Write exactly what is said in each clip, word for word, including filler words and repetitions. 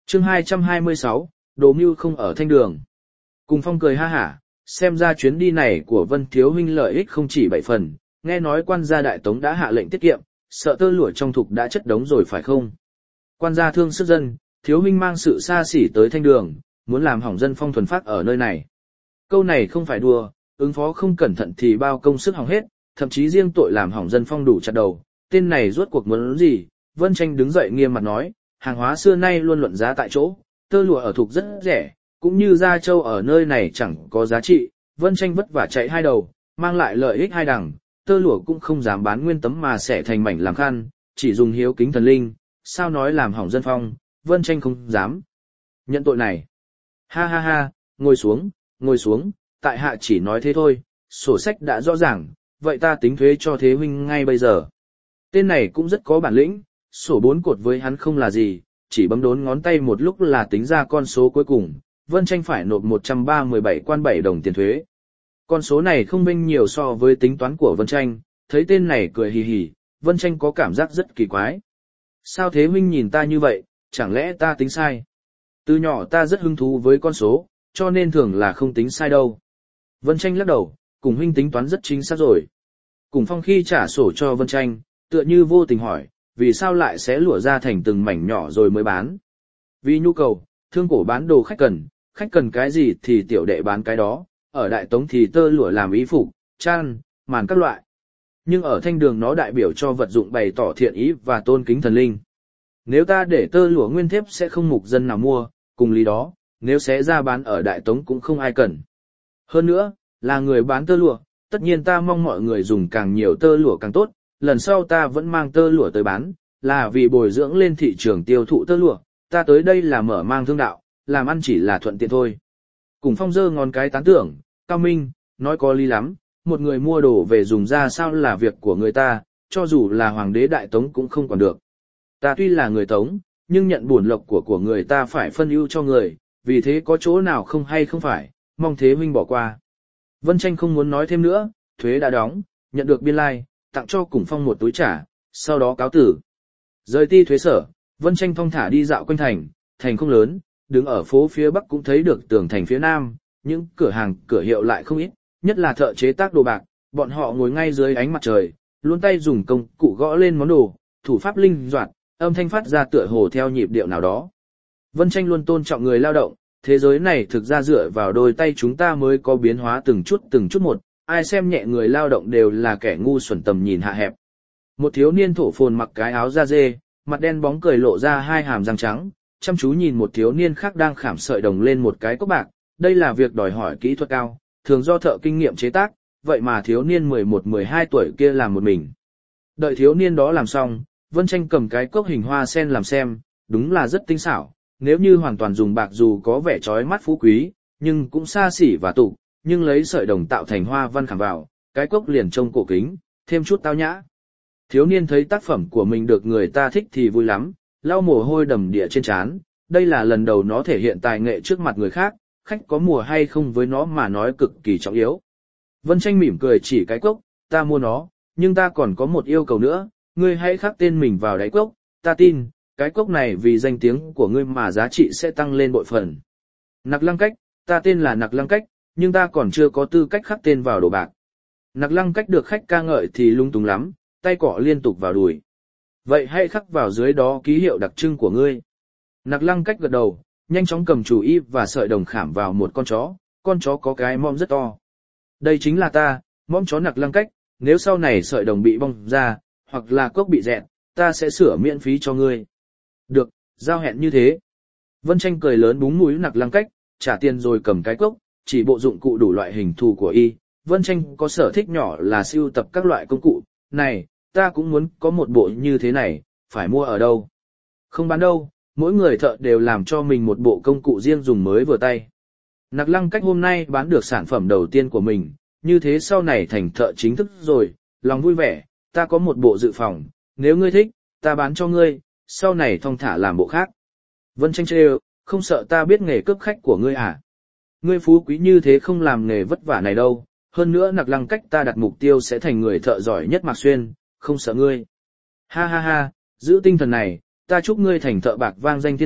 Chương hai trăm hai mươi sáu, Đồ Mưu không ở thanh đường. Cùng Phong cười ha hả, xem ra chuyến đi này của Vân Thiếu huynh lợi ích không chỉ bảy phần, nghe nói quan gia đại tống đã hạ lệnh tiết kiệm, sợ tơ lụa trong thục đã chất đống rồi phải không? Quan gia thương sức dân, Thiếu huynh mang sự xa xỉ tới thanh đường, muốn làm hỏng dân phong thuần phác ở nơi này. Câu này không phải đùa, ứng phó không cẩn thận thì bao công sức hỏng hết, thậm chí riêng tội làm hỏng dân phong đủ chặt đầu, tên này rốt cuộc muốn gì? Vân Tranh đứng dậy nghiêm mặt nói, hàng hóa xưa nay luôn luận giá tại chỗ, tơ lụa ở thục rất rẻ, cũng như da trâu ở nơi này chẳng có giá trị. Vân Tranh vất vả chạy hai đầu, mang lại lợi ích hai đằng, tơ lụa cũng không dám bán nguyên tấm mà xẻ thành mảnh làm khăn, chỉ dùng hiếu kính thần linh, sao nói làm hỏng dân phong. Vân Tranh không dám nhận tội này. Ha ha ha, ngồi xuống, ngồi xuống, tại hạ chỉ nói thế thôi, sổ sách đã rõ ràng, vậy ta tính thuế cho thế huynh ngay bây giờ. Tên này cũng rất có bản lĩnh, sổ bốn cột với hắn không là gì, chỉ bấm đốn ngón tay một lúc là tính ra con số cuối cùng. Vân Tranh phải nộp một trăm ba mươi bảy quan bảy đồng tiền thuế. Con số này không bênh nhiều so với tính toán của Vân Tranh, thấy tên này cười hì hì, Vân Tranh có cảm giác rất kỳ quái. Sao thế huynh nhìn ta như vậy, chẳng lẽ ta tính sai? Từ nhỏ ta rất hứng thú với con số, cho nên thường là không tính sai đâu. Vân Tranh lắc đầu, cùng huynh tính toán rất chính xác rồi. Cùng Phong khi trả sổ cho Vân Tranh, tựa như vô tình hỏi, vì sao lại xé lụa ra thành từng mảnh nhỏ rồi mới bán? Vì nhu cầu, thương cổ bán đồ khách cần, khách cần cái gì thì tiểu đệ bán cái đó, ở Đại Tống thì tơ lụa làm y phục, chăn, màn các loại. Nhưng ở thanh đường nó đại biểu cho vật dụng bày tỏ thiện ý và tôn kính thần linh. Nếu ta để tơ lụa nguyên thép sẽ không mục dân nào mua, cùng lý đó, nếu xé ra bán ở Đại Tống cũng không ai cần. Hơn nữa, là người bán tơ lụa, tất nhiên ta mong mọi người dùng càng nhiều tơ lụa càng tốt, lần sau ta vẫn mang tơ lụa tới bán, là vì bồi dưỡng lên thị trường tiêu thụ tơ lụa, ta tới đây là mở mang thương đạo, làm ăn chỉ là thuận tiện thôi. Cùng Phong giơ ngón cái tán tưởng, cao minh, nói có lý lắm, một người mua đồ về dùng ra sao là việc của người ta, cho dù là hoàng đế Đại Tống cũng không còn được. Ta tuy là người Tống, nhưng nhận bổn lộc của của người ta phải phân ưu cho người, vì thế có chỗ nào không hay không phải, mong thế huynh bỏ qua. Vân Tranh không muốn nói thêm nữa, thuế đã đóng, nhận được biên lai, tặng cho Cùng Phong một túi trả, sau đó cáo tử. Rời ti thuế sở, Vân Tranh thong thả đi dạo quanh thành, thành không lớn, đứng ở phố phía bắc cũng thấy được tường thành phía nam, những cửa hàng, cửa hiệu lại không ít, nhất là thợ chế tác đồ bạc, bọn họ ngồi ngay dưới ánh mặt trời, luôn tay dùng công cụ gõ lên món đồ, thủ pháp linh hoạt, âm thanh phát ra tựa hồ theo nhịp điệu nào đó. Vân Tranh luôn tôn trọng người lao động, thế giới này thực ra dựa vào đôi tay chúng ta mới có biến hóa từng chút từng chút một, ai xem nhẹ người lao động đều là kẻ ngu xuẩn tầm nhìn hạ hẹp. Một thiếu niên thổ phồn mặc cái áo da dê, mặt đen bóng cười lộ ra hai hàm răng trắng, chăm chú nhìn một thiếu niên khác đang khảm sợi đồng lên một cái cốc bạc, đây là việc đòi hỏi kỹ thuật cao, thường do thợ kinh nghiệm chế tác, vậy mà thiếu niên mười một mười hai tuổi kia làm một mình. Đợi thiếu niên đó làm xong, Vân Tranh cầm cái cốc hình hoa sen làm xem, đúng là rất tinh xảo, nếu như hoàn toàn dùng bạc dù có vẻ chói mắt phú quý, nhưng cũng xa xỉ và tục, nhưng lấy sợi đồng tạo thành hoa văn khảm vào, cái cốc liền trông cổ kính, thêm chút tao nhã. Thiếu niên thấy tác phẩm của mình được người ta thích thì vui lắm, lau mồ hôi đầm đìa trên trán, đây là lần đầu nó thể hiện tài nghệ trước mặt người khác, khách có mùa hay không với nó mà nói cực kỳ trọng yếu. Vân Tranh mỉm cười chỉ cái cốc, ta mua nó, nhưng ta còn có một yêu cầu nữa, ngươi hãy khắc tên mình vào đáy cốc, ta tin, cái cốc này vì danh tiếng của ngươi mà giá trị sẽ tăng lên bội phần. Nặc Lăng Cách, ta tên là Nặc Lăng Cách, nhưng ta còn chưa có tư cách khắc tên vào đồ bạc. Nặc Lăng Cách được khách ca ngợi thì lung túng lắm, tay cọ liên tục vào đùi. Vậy hãy khắc vào dưới đó ký hiệu đặc trưng của ngươi. Nặc Lăng Cách gật đầu, nhanh chóng cầm chùy y và sợi đồng khảm vào một con chó, con chó có cái mõm rất to. Đây chính là ta, mõm chó Nặc Lăng Cách, nếu sau này sợi đồng bị bong ra, hoặc là cốc bị rẹt, ta sẽ sửa miễn phí cho ngươi. Được, giao hẹn như thế. Vân Tranh cười lớn búng mũi Nặc Lăng Cách, trả tiền rồi cầm cái cốc, chỉ bộ dụng cụ đủ loại hình thù của y. Vân Tranh có sở thích nhỏ là sưu tập các loại công cụ, này, ta cũng muốn có một bộ như thế này, phải mua ở đâu? Không bán đâu, mỗi người thợ đều làm cho mình một bộ công cụ riêng dùng mới vừa tay. Nặc Lăng Cách hôm nay bán được sản phẩm đầu tiên của mình, như thế sau này thành thợ chính thức rồi, lòng vui vẻ, ta có một bộ dự phòng, nếu ngươi thích, ta bán cho ngươi, sau này thong thả làm bộ khác. Vân Tranh trêu, không sợ ta biết nghề cướp khách của ngươi à? Ngươi phú quý như thế không làm nghề vất vả này đâu, hơn nữa Nặc Lăng Cách ta đặt mục tiêu sẽ thành người thợ giỏi nhất Mạc Xuyên, không sợ ngươi. Ha ha ha, giữ tinh thần này, ta chúc ngươi thành thợ bạc vang danh thiên hạ,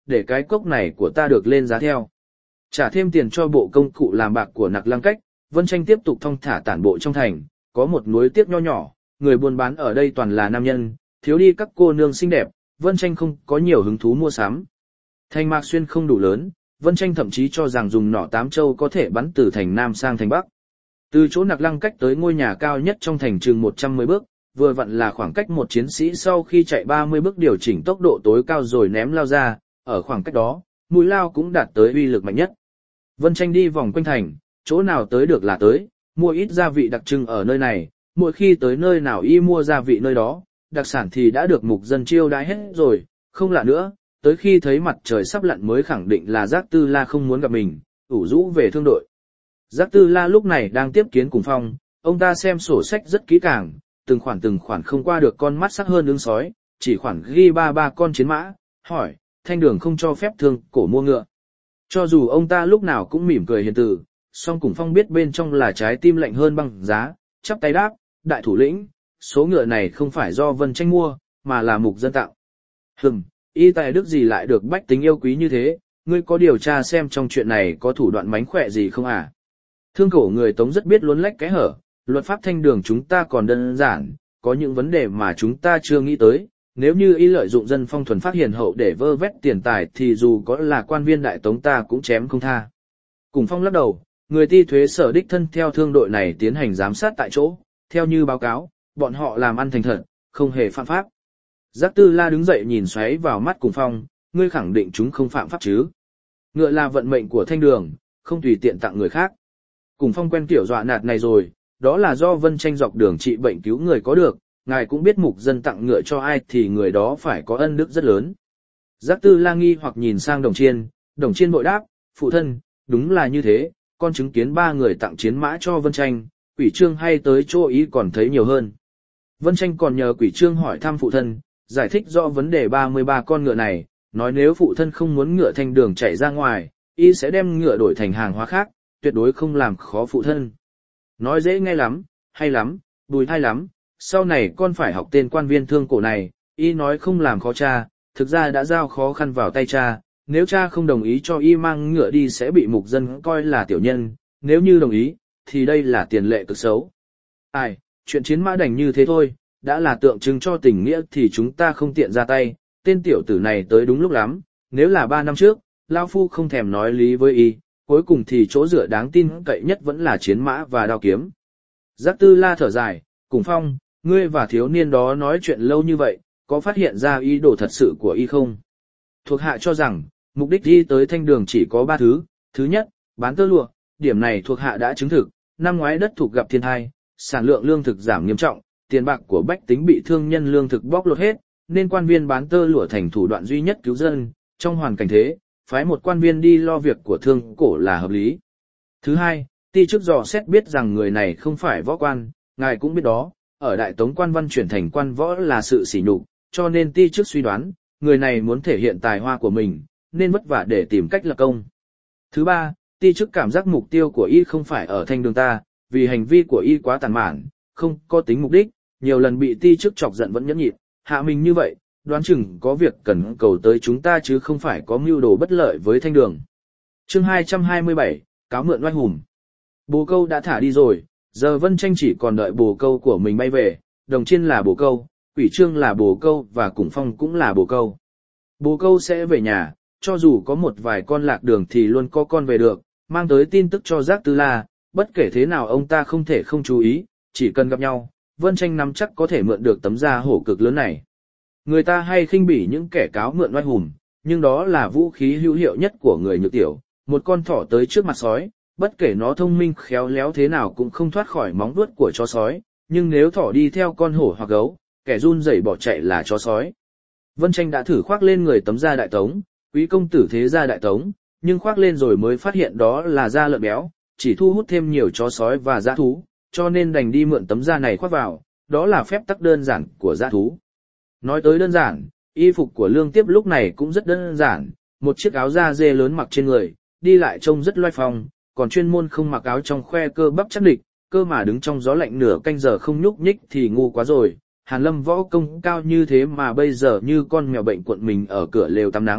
để cái cốc này của ta được lên giá theo. Trả thêm tiền cho bộ công cụ làm bạc của Nặc Lăng Cách, Vân Tranh tiếp tục thong thả tản bộ trong thành, có một núi tiếc nho nhỏ, người buôn bán ở đây toàn là nam nhân, thiếu đi các cô nương xinh đẹp, Vân Tranh không có nhiều hứng thú mua sắm. Thành Mạc Xuyên không đủ lớn, Vân Tranh thậm chí cho rằng dùng nỏ tám châu có thể bắn từ thành Nam sang thành Bắc. Từ chỗ Nặc Lăng Cách tới ngôi nhà cao nhất trong thành chừng một trăm mười bước, vừa vặn là khoảng cách một chiến sĩ sau khi chạy ba mươi bước điều chỉnh tốc độ tối cao rồi ném lao ra, ở khoảng cách đó, mũi lao cũng đạt tới uy lực mạnh nhất. Vân Tranh đi vòng quanh thành, chỗ nào tới được là tới, mua ít gia vị đặc trưng ở nơi này, mỗi khi tới nơi nào y mua gia vị nơi đó, đặc sản thì đã được mục dân chiêu đãi hết rồi, không lạ nữa, tới khi thấy mặt trời sắp lặn mới khẳng định là Giác Tư La không muốn gặp mình, ủ rũ về thương đội. Giác Tư La lúc này đang tiếp kiến cùng Phong, ông ta xem sổ sách rất kỹ càng, từng khoản từng khoản không qua được con mắt sắc hơn ứng sói, chỉ khoản ghi ba ba con chiến mã, hỏi, Thanh Đường không cho phép thương cổ mua ngựa. Cho dù ông ta lúc nào cũng mỉm cười hiền từ, song Cùng Phong biết bên trong là trái tim lạnh hơn băng giá, chắp tay đáp, đại thủ lĩnh, số ngựa này không phải do Vân Tranh mua, mà là mục dân tặng. Hừm, y tài đức gì lại được bách tính yêu quý như thế, ngươi có điều tra xem trong chuyện này có thủ đoạn mánh khỏe gì không à? Thương cổ người Tống rất biết luốn lách cái hở, luật pháp Thanh Đường chúng ta còn đơn giản, có những vấn đề mà chúng ta chưa nghĩ tới. Nếu như y lợi dụng dân phong thuần phát hiền hậu để vơ vét tiền tài thì dù có là quan viên đại tống ta cũng chém không tha. Cùng Phong lắc đầu, người ti thuế sở đích thân theo thương đội này tiến hành giám sát tại chỗ, theo như báo cáo, bọn họ làm ăn thành thật, không hề phạm pháp. Giác Tư La đứng dậy nhìn xoáy vào mắt Cùng Phong, ngươi khẳng định chúng không phạm pháp chứ? Ngựa là vận mệnh của Thanh Đường, không tùy tiện tặng người khác. Cùng Phong quen kiểu dọa nạt này rồi, đó là do Vân Tranh dọc đường trị bệnh cứu người có được. Ngài cũng biết mục dân tặng ngựa cho ai thì người đó phải có ân đức rất lớn. Giác Tư La nghi hoặc nhìn sang Đồng Chiên, Đồng Chiên bội đáp, phụ thân, đúng là như thế, con chứng kiến ba người tặng chiến mã cho Vân Tranh, Quỷ Trương hay tới chỗ ý còn thấy nhiều hơn. Vân Tranh còn nhờ Quỷ Trương hỏi thăm phụ thân, giải thích rõ vấn đề ba mươi ba con ngựa này, nói nếu phụ thân không muốn ngựa Thanh Đường chạy ra ngoài, y sẽ đem ngựa đổi thành hàng hóa khác, tuyệt đối không làm khó phụ thân. Nói dễ nghe lắm, hay lắm, bùi thai lắm. Sau này con phải học tên quan viên thương cổ này, y nói không làm khó cha, thực ra đã giao khó khăn vào tay cha, nếu cha không đồng ý cho y mang ngựa đi sẽ bị mục dân coi là tiểu nhân, nếu như đồng ý, thì đây là tiền lệ cực xấu. Ai, chuyện chiến mã đành như thế thôi, đã là tượng trưng cho tình nghĩa thì chúng ta không tiện ra tay, tên tiểu tử này tới đúng lúc lắm, nếu là ba năm trước, Lao Phu không thèm nói lý với y, cuối cùng thì chỗ dựa đáng tin cậy nhất vẫn là chiến mã và đao kiếm. Giác Tư La thở dài, Cùng Phong, ngươi và thiếu niên đó nói chuyện lâu như vậy, có phát hiện ra ý đồ thật sự của y không? Thuộc hạ cho rằng, mục đích đi tới Thanh Đường chỉ có ba thứ. Thứ nhất, bán tơ lụa, điểm này thuộc hạ đã chứng thực, năm ngoái đất thuộc gặp thiên tai, sản lượng lương thực giảm nghiêm trọng, tiền bạc của bách tính bị thương nhân lương thực bóc lột hết, nên quan viên bán tơ lụa thành thủ đoạn duy nhất cứu dân, trong hoàn cảnh thế, phái một quan viên đi lo việc của thương cổ là hợp lý. Thứ hai, ti chức dò xét biết rằng người này không phải võ quan, ngài cũng biết đó. Ở Đại Tống quan văn chuyển thành quan võ là sự sỉ nhục, cho nên ti chức suy đoán, người này muốn thể hiện tài hoa của mình, nên vất vả để tìm cách lập công. Thứ ba, ti chức cảm giác mục tiêu của y không phải ở Thanh Đường ta, vì hành vi của y quá tàn mạn, không có tính mục đích, nhiều lần bị ti chức chọc giận vẫn nhẫn nhịn, hạ mình như vậy, đoán chừng có việc cần cầu tới chúng ta chứ không phải có mưu đồ bất lợi với Thanh Đường. Chương hai trăm hai mươi bảy, cáo mượn oai hùng. Bồ câu đã thả đi rồi. Giờ Vân Tranh chỉ còn đợi bồ câu của mình bay về, Đồng Chiên là bồ câu, Quỷ Trương là bồ câu và Cùng Phong cũng là bồ câu. Bồ câu sẽ về nhà, cho dù có một vài con lạc đường thì luôn có con về được, mang tới tin tức cho Giác Tư La, bất kể thế nào ông ta không thể không chú ý, chỉ cần gặp nhau, Vân Tranh nắm chắc có thể mượn được tấm da hổ cực lớn này. Người ta hay khinh bỉ những kẻ cáo mượn oai hùng, nhưng đó là vũ khí hữu hiệu nhất của người nhược tiểu, một con thỏ tới trước mặt sói. Bất kể nó thông minh khéo léo thế nào cũng không thoát khỏi móng vuốt của chó sói, nhưng nếu thỏ đi theo con hổ hoặc gấu, kẻ run rẩy bỏ chạy là chó sói. Vân Tranh đã thử khoác lên người tấm da đại tống, quý công tử thế gia đại tống, nhưng khoác lên rồi mới phát hiện đó là da lợn béo, chỉ thu hút thêm nhiều chó sói và dã thú, cho nên đành đi mượn tấm da này khoác vào, đó là phép tắc đơn giản của dã thú. Nói tới đơn giản, y phục của Lương Tiếp lúc này cũng rất đơn giản, một chiếc áo da dê lớn mặc trên người, đi lại trông rất loai phong. Còn chuyên môn không mặc áo trong khoe cơ bắp chắc địch, cơ mà đứng trong gió lạnh nửa canh giờ không nhúc nhích thì ngu quá rồi. Hàn Lâm võ công cao như thế mà bây giờ như con mèo bệnh cuộn mình ở cửa lều tắm nắng,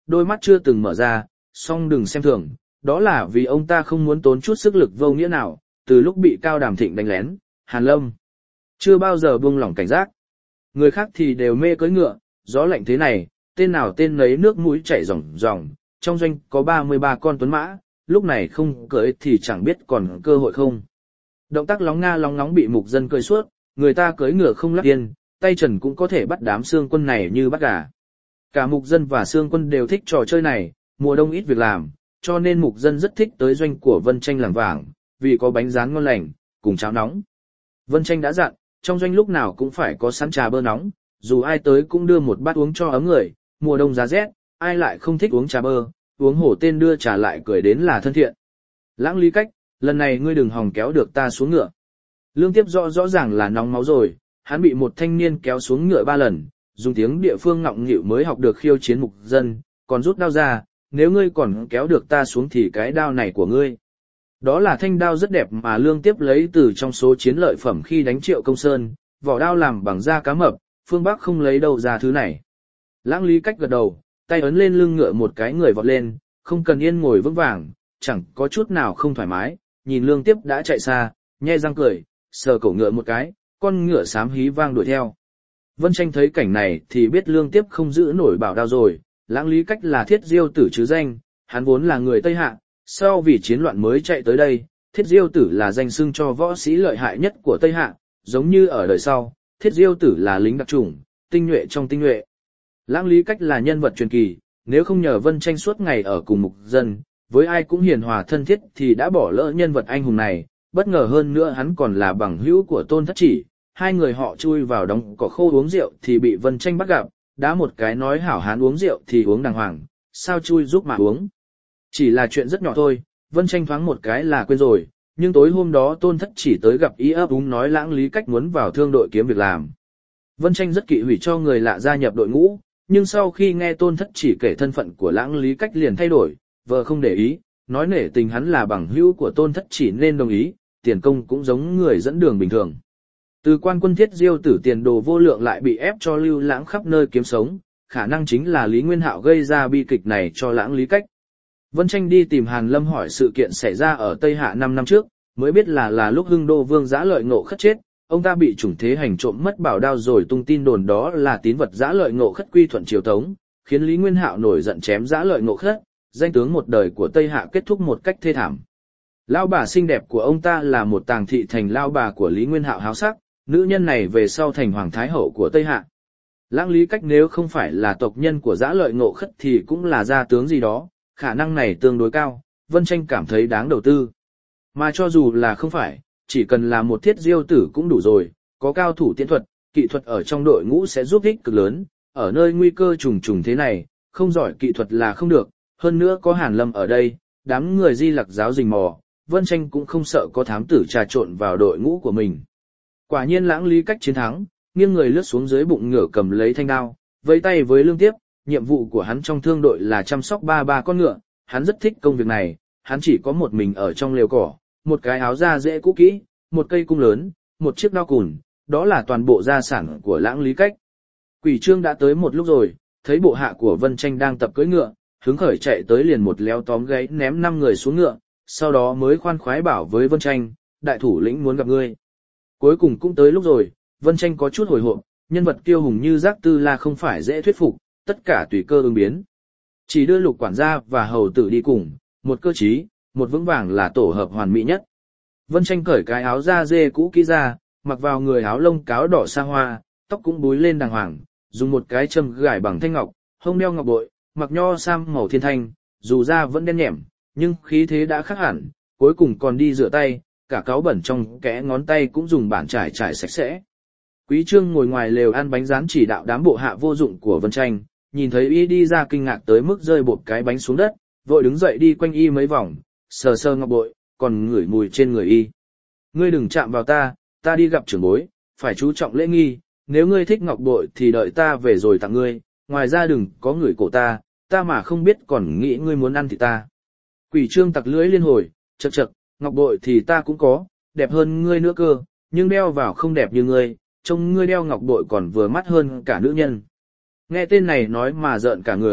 đôi mắt chưa từng mở ra, song đừng xem thường, đó là vì ông ta không muốn tốn chút sức lực vô nghĩa nào, từ lúc bị Cao Đàm Thịnh đánh lén, Hàn Lâm chưa bao giờ buông lỏng cảnh giác. Người khác thì đều mê cưỡi ngựa, gió lạnh thế này, tên nào tên nấy nước mũi chảy ròng ròng, trong doanh có ba mươi ba con tuấn mã, lúc này không cưỡi thì chẳng biết còn cơ hội không. Động tác lóng nga lóng ngóng bị mục dân cười suốt, người ta cưỡi ngựa không lắc yên, tay trần cũng có thể bắt đám xương quân này như bắt gà. Cả mục dân và xương quân đều thích trò chơi này, mùa đông ít việc làm, cho nên mục dân rất thích tới doanh của Vân Tranh làng vàng, vì có bánh rán ngon lành, cùng cháo nóng. Vân Tranh đã dặn, trong doanh lúc nào cũng phải có sẵn trà bơ nóng, dù ai tới cũng đưa một bát uống cho ấm người, mùa đông giá rét, ai lại không thích uống trà bơ, uống hổ tên đưa trà lại cười đến là thân thiện. Lãng Lý Cách, lần này ngươi đừng hòng kéo được ta xuống ngựa. Lương Tiếp rõ rõ ràng là nóng máu rồi, hắn bị một thanh niên kéo xuống ngựa ba lần, dùng tiếng địa phương ngọng nghịu mới học được khiêu chiến mục dân, còn rút đao ra, nếu ngươi còn kéo được ta xuống thì cái đao này của ngươi. Đó là thanh đao rất đẹp mà Lương Tiếp lấy từ trong số chiến lợi phẩm khi đánh Triệu Công Sơn, vỏ đao làm bằng da cá mập, phương Bắc không lấy đâu ra thứ này. Lãng Lý Cách gật đầu, tay ấn lên lưng ngựa một cái người vọt lên, không cần yên ngồi vững vàng, chẳng có chút nào không thoải mái, nhìn Lương Tiếp đã chạy xa, nhe răng cười, sờ cổ ngựa một cái, con ngựa xám hí vang đuổi theo. Vân Tranh thấy cảnh này thì biết Lương Tiếp không giữ nổi bảo đao rồi, Lãng Lý Cách là Thiết Diêu Tử chứ danh, hắn vốn là người Tây Hạ, sau vì chiến loạn mới chạy tới đây, Thiết Diêu Tử là danh xưng cho võ sĩ lợi hại nhất của Tây Hạ, giống như ở đời sau, Thiết Diêu Tử là lính đặc chủng, tinh nhuệ trong tinh nhuệ. Lãng Lý Cách là nhân vật truyền kỳ, nếu không nhờ Vân Tranh suốt ngày ở cùng mục dân, với ai cũng hiền hòa thân thiết thì đã bỏ lỡ nhân vật anh hùng này, bất ngờ hơn nữa hắn còn là bằng hữu của Tôn Thất Chỉ, hai người họ chui vào đống cỏ khô uống rượu thì bị Vân Tranh bắt gặp, đá một cái nói hảo hán uống rượu thì uống đàng hoàng, sao chui giúp mà uống. Chỉ là chuyện rất nhỏ thôi, Vân Tranh thoáng một cái là quên rồi, nhưng tối hôm đó Tôn Thất Chỉ tới gặp ý ấp úng nói Lãng Lý Cách muốn vào thương đội kiếm việc làm. Vân Tranh rất kỵ hủy cho người lạ gia nhập đội ngũ, nhưng sau khi nghe Tôn Thất Chỉ kể thân phận của Lãng Lý Cách liền thay đổi, vợ không để ý, nói nể tình hắn là bằng hữu của Tôn Thất Chỉ nên đồng ý, tiền công cũng giống người dẫn đường bình thường. Từ quan quân Thiết Diêu Tử tiền đồ vô lượng lại bị ép cho lưu lãng khắp nơi kiếm sống, khả năng chính là Lý Nguyên Hạo gây ra bi kịch này cho Lãng Lý Cách. Vân Tranh đi tìm Hàn Lâm hỏi sự kiện xảy ra ở Tây Hạ năm năm trước, mới biết là là lúc Hưng Đô Vương Dã Lợi Ngộ Khất chết, ông ta bị chủng thế hành trộm mất bảo đao rồi tung tin đồn đó là tín vật Dã Lợi Ngộ Khất quy thuận triều Tống, khiến Lý Nguyên Hạo nổi giận chém Dã Lợi Ngộ Khất, danh tướng một đời của Tây Hạ kết thúc một cách thê thảm. Lão bà xinh đẹp của ông ta là một tàng thị thành lao bà của Lý Nguyên Hạo háo sắc, nữ nhân này về sau thành hoàng thái hậu của Tây Hạ. Lãng Lý Cách nếu không phải là tộc nhân của Dã Lợi Ngộ Khất thì cũng là gia tướng gì đó, khả năng này tương đối cao, Vân Tranh cảm thấy đáng đầu tư. Mà cho dù là không phải, chỉ cần là một Thiết Diêu Tử cũng đủ rồi, có cao thủ tiễn thuật, kỹ thuật ở trong đội ngũ sẽ giúp ích cực lớn, ở nơi nguy cơ trùng trùng thế này, không giỏi kỹ thuật là không được, hơn nữa có Hàn Lâm ở đây, đám người Di Lặc giáo rình mò, Vân Tranh cũng không sợ có thám tử trà trộn vào đội ngũ của mình. Quả nhiên Lãng Lý Cách chiến thắng, nghiêng người lướt xuống dưới bụng ngựa cầm lấy thanh đao, vẫy tay với Lương Tiếp, nhiệm vụ của hắn trong thương đội là chăm sóc ba ba con ngựa, hắn rất thích công việc này, hắn chỉ có một mình ở trong lều cỏ, một cái áo da dễ cũ kỹ, một cây cung lớn, một chiếc đao cùn, đó là toàn bộ gia sản của Lãng Lý Cách. Quỷ Trương đã tới một lúc rồi, thấy bộ hạ của Vân Tranh đang tập cưỡi ngựa, hứng khởi chạy tới liền một léo tóm gáy ném năm người xuống ngựa, sau đó mới khoan khoái bảo với Vân Tranh, đại thủ lĩnh muốn gặp ngươi. Cuối cùng cũng tới lúc rồi, Vân Tranh có chút hồi hộp, nhân vật kiêu hùng như Giác Tư La không phải dễ thuyết phục, tất cả tùy cơ ứng biến. Chỉ đưa Lục quản gia và hầu tử đi cùng, một cơ trí, một vững vàng là tổ hợp hoàn mỹ nhất. Vân Tranh cởi cái áo da dê cũ kỹ ra, mặc vào người áo lông cáo đỏ sa hoa, tóc cũng búi lên đàng hoàng, dùng một cái châm gải bằng thanh ngọc, hông đeo ngọc bội, mặc nho sam màu thiên thanh, dù da vẫn đen nhẻm, nhưng khí thế đã khác hẳn, cuối cùng còn đi rửa tay, cả cáo bẩn trong kẽ ngón tay cũng dùng bàn chải chải sạch sẽ. Quý Trương ngồi ngoài lều ăn bánh rán chỉ đạo đám bộ hạ vô dụng của Vân Tranh, nhìn thấy y đi ra kinh ngạc tới mức rơi bột cái bánh xuống đất, vội đứng dậy đi quanh y mấy vòng, sờ sờ ngọc bội, còn ngửi mùi trên người y. Ngươi đừng chạm vào ta, ta đi gặp trưởng bối, phải chú trọng lễ nghi, nếu ngươi thích ngọc bội thì đợi ta về rồi tặng ngươi, ngoài ra đừng có ngửi cổ ta, ta mà không biết còn nghĩ ngươi muốn ăn thì ta. Quỷ Trương tặc lưỡi liên hồi, chậc chậc, ngọc bội thì ta cũng có, đẹp hơn ngươi nữa cơ, nhưng đeo vào không đẹp như ngươi, trông ngươi đeo ngọc bội còn vừa mắt hơn cả nữ nhân. Nghe tên này nói mà rợn cả người,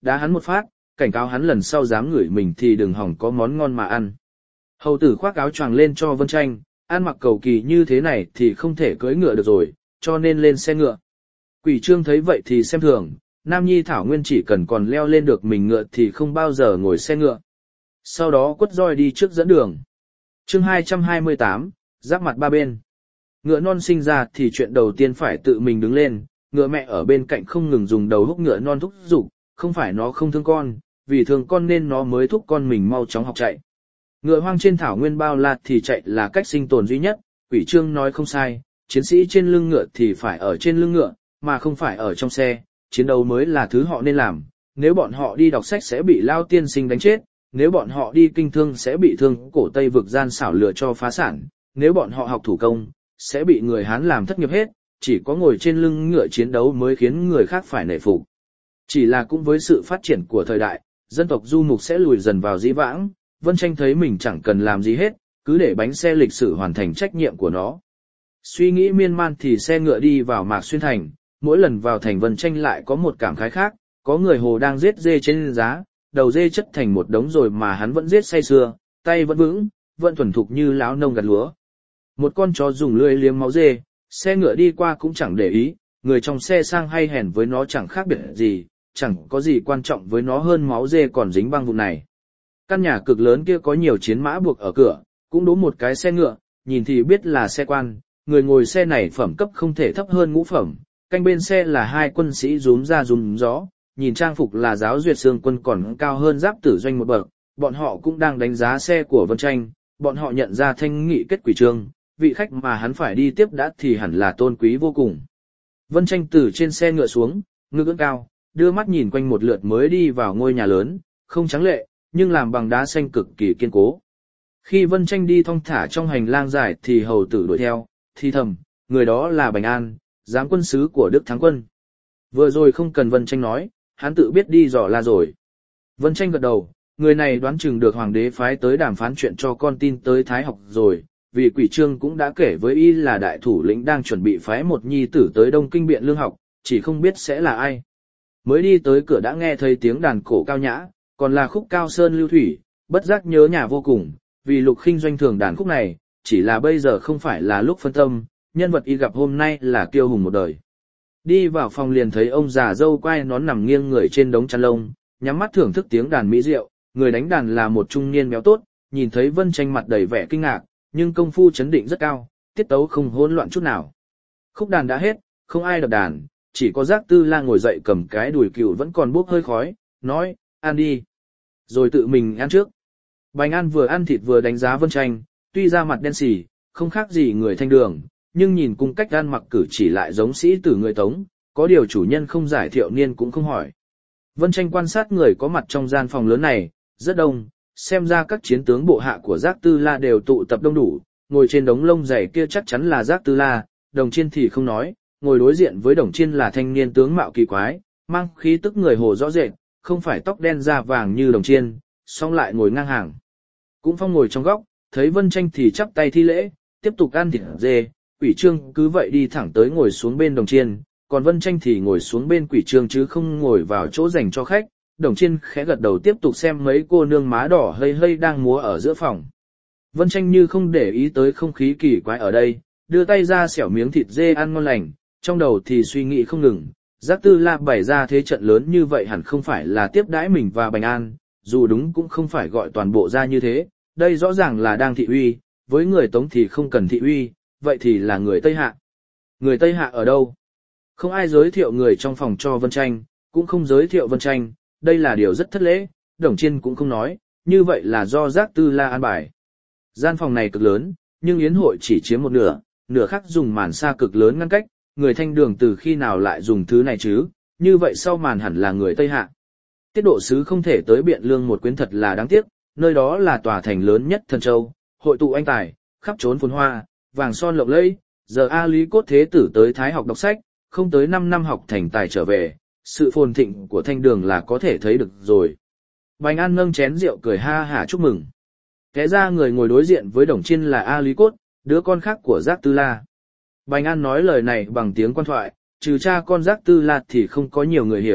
đá hắn một phát, cảnh cáo hắn lần sau dám ngửi mình thì đừng hỏng có món ngon mà ăn. Hầu tử khoác áo choàng lên cho Vân Tranh, ăn mặc cầu kỳ như thế này thì không thể cưỡi ngựa được rồi, cho nên lên xe ngựa. Quỷ Trương thấy vậy thì xem thường, Nam Nhi Thảo Nguyên chỉ cần còn leo lên được mình ngựa thì không bao giờ ngồi xe ngựa. Sau đó quất roi đi trước dẫn đường. Chương hai trăm hai mươi tám, giáp mặt ba bên. Ngựa non sinh ra thì chuyện đầu tiên phải tự mình đứng lên, ngựa mẹ ở bên cạnh không ngừng dùng đầu húc ngựa non thúc giục, không phải nó không thương con, vì thương con nên nó mới thúc con mình mau chóng học chạy. Ngựa hoang trên thảo nguyên bao la thì chạy là cách sinh tồn duy nhất, Quỷ Trương nói không sai, chiến sĩ trên lưng ngựa thì phải ở trên lưng ngựa, mà không phải ở trong xe, chiến đấu mới là thứ họ nên làm, nếu bọn họ đi đọc sách sẽ bị Lao tiên sinh đánh chết, nếu bọn họ đi kinh thương sẽ bị thương cổ Tây vực gian xảo lừa cho phá sản, nếu bọn họ học thủ công, sẽ bị người Hán làm thất nghiệp hết, chỉ có ngồi trên lưng ngựa chiến đấu mới khiến người khác phải nể phục. Chỉ là cũng với sự phát triển của thời đại, dân tộc du mục sẽ lùi dần vào dĩ vãng, Vân Tranh thấy mình chẳng cần làm gì hết, cứ để bánh xe lịch sử hoàn thành trách nhiệm của nó. Suy nghĩ miên man thì xe ngựa đi vào Mạc Xuyên Thành, mỗi lần vào thành Vân Tranh lại có một cảm khái khác, có người Hồ đang giết dê trên giá, đầu dê chất thành một đống rồi mà hắn vẫn giết say sưa, tay vẫn vững, vẫn thuần thục như láo nông gặt lúa. Một con chó dùng lưỡi liếm máu dê, xe ngựa đi qua cũng chẳng để ý, người trong xe sang hay hèn với nó chẳng khác biệt gì, chẳng có gì quan trọng với nó hơn máu dê còn dính băng vụn này. Căn nhà cực lớn kia có nhiều chiến mã buộc ở cửa, cũng đỗ một cái xe ngựa, nhìn thì biết là xe quan, người ngồi xe này phẩm cấp không thể thấp hơn ngũ phẩm, canh bên xe là hai quân sĩ rúm ra rúm gió, nhìn trang phục là giáo duyệt xương quân còn cao hơn giáp tử doanh một bậc, bọn họ cũng đang đánh giá xe của Vân Tranh, bọn họ nhận ra Thanh Nghị kết Quỷ Trương, vị khách mà hắn phải đi tiếp đã thì hẳn là tôn quý vô cùng. Vân Tranh từ trên xe ngựa xuống, ngước ưỡn cao, đưa mắt nhìn quanh một lượt mới đi vào ngôi nhà lớn, không trắng lệ, nhưng làm bằng đá xanh cực kỳ kiên cố. Khi Vân Tranh đi thong thả trong hành lang dài thì hầu tử đuổi theo, thì thầm, người đó là Bành An, giám quân sứ của Đức Thắng Quân. Vừa rồi không cần Vân Tranh nói, hắn tự biết đi dò la rồi. Vân Tranh gật đầu, người này đoán chừng được hoàng đế phái tới đàm phán chuyện cho con tin tới Thái học rồi, vì Quỷ Trương cũng đã kể với y là đại thủ lĩnh đang chuẩn bị phái một nhi tử tới Đông Kinh biện lương học, chỉ không biết sẽ là ai. Mới đi tới cửa đã nghe thấy tiếng đàn cổ cao nhã, còn là khúc Cao Sơn Lưu Thủy, bất giác nhớ nhà vô cùng, vì Lục Khinh Doanh thường đàn khúc này, chỉ là bây giờ không phải là lúc phân tâm, nhân vật y gặp hôm nay là kiêu hùng một đời. Đi vào phòng liền thấy ông già dâu quai nón nằm nghiêng người trên đống chăn lông, nhắm mắt thưởng thức tiếng đàn mỹ diệu, người đánh đàn là một trung niên béo tốt, nhìn thấy Vân Tranh mặt đầy vẻ kinh ngạc, nhưng công phu chấn định rất cao, tiết tấu không hỗn loạn chút nào. Khúc đàn đã hết, không ai đập đàn, chỉ có Giác Tư La ngồi dậy cầm cái đùi cừu vẫn còn bốc hơi khói, nói, ăn đi. Rồi tự mình ăn trước. Bành An vừa ăn thịt vừa đánh giá Vân Tranh, tuy ra mặt đen xì, không khác gì người Thanh Đường, nhưng nhìn cung cách ăn mặc cử chỉ lại giống sĩ tử người Tống, có điều chủ nhân không giải thiệu niên cũng không hỏi. Vân Tranh quan sát người có mặt trong gian phòng lớn này, rất đông, xem ra các chiến tướng bộ hạ của Giác Tư La đều tụ tập đông đủ, ngồi trên đống lông dày kia chắc chắn là Giác Tư La, Đồng Chiên thì không nói, ngồi đối diện với Đồng Chiên là thanh niên tướng mạo kỳ quái, mang khí tức người Hồ rõ rệt, không phải tóc đen da vàng như Đồng Chiên, song lại ngồi ngang hàng. Cũng Phong ngồi trong góc, thấy Vân Tranh thì chắp tay thi lễ, tiếp tục ăn thịt dê, Quỷ Trương cứ vậy đi thẳng tới ngồi xuống bên Đồng Chiên, còn Vân Tranh thì ngồi xuống bên Quỷ Trương chứ không ngồi vào chỗ dành cho khách. Đồng Chiên khẽ gật đầu tiếp tục xem mấy cô nương má đỏ hây hây đang múa ở giữa phòng. Vân Tranh như không để ý tới không khí kỳ quái ở đây, đưa tay ra xẻo miếng thịt dê ăn ngon lành, trong đầu thì suy nghĩ không ngừng. Giác Tư La bày ra thế trận lớn như vậy hẳn không phải là tiếp đãi mình và Bành An, dù đúng cũng không phải gọi toàn bộ ra như thế, đây rõ ràng là đang thị uy, với người Tống thì không cần thị uy, vậy thì là người Tây Hạ. Người Tây Hạ ở đâu? Không ai giới thiệu người trong phòng cho Vân Tranh, cũng không giới thiệu Vân Tranh, đây là điều rất thất lễ, Đồng Chiên cũng không nói, như vậy là do Giác Tư La an bài. Gian phòng này cực lớn, nhưng yến hội chỉ chiếm một nửa, nửa khác dùng màn sa cực lớn ngăn cách, người Thanh Đường từ khi nào lại dùng thứ này chứ, như vậy sau màn hẳn là người Tây Hạ. Tiết Độ Sứ không thể tới Biện Lương một quyến thật là đáng tiếc, nơi đó là tòa thành lớn nhất Thần Châu, hội tụ anh tài, khắp trốn phồn hoa, vàng son lộng lẫy, giờ A Lý Cốt Thế Tử tới Thái học đọc sách, không tới năm năm học thành tài trở về, sự phồn thịnh của Thanh Đường là có thể thấy được rồi. Bành An nâng chén rượu cười ha hả chúc mừng. Té ra người ngồi đối diện với Đồng Chiên là A Lý Cốt, đứa con khác của Giác Tư La. Bành An nói lời này bằng tiếng quan thoại, trừ cha con Giác Tư La thì không có nhiều người hiểu,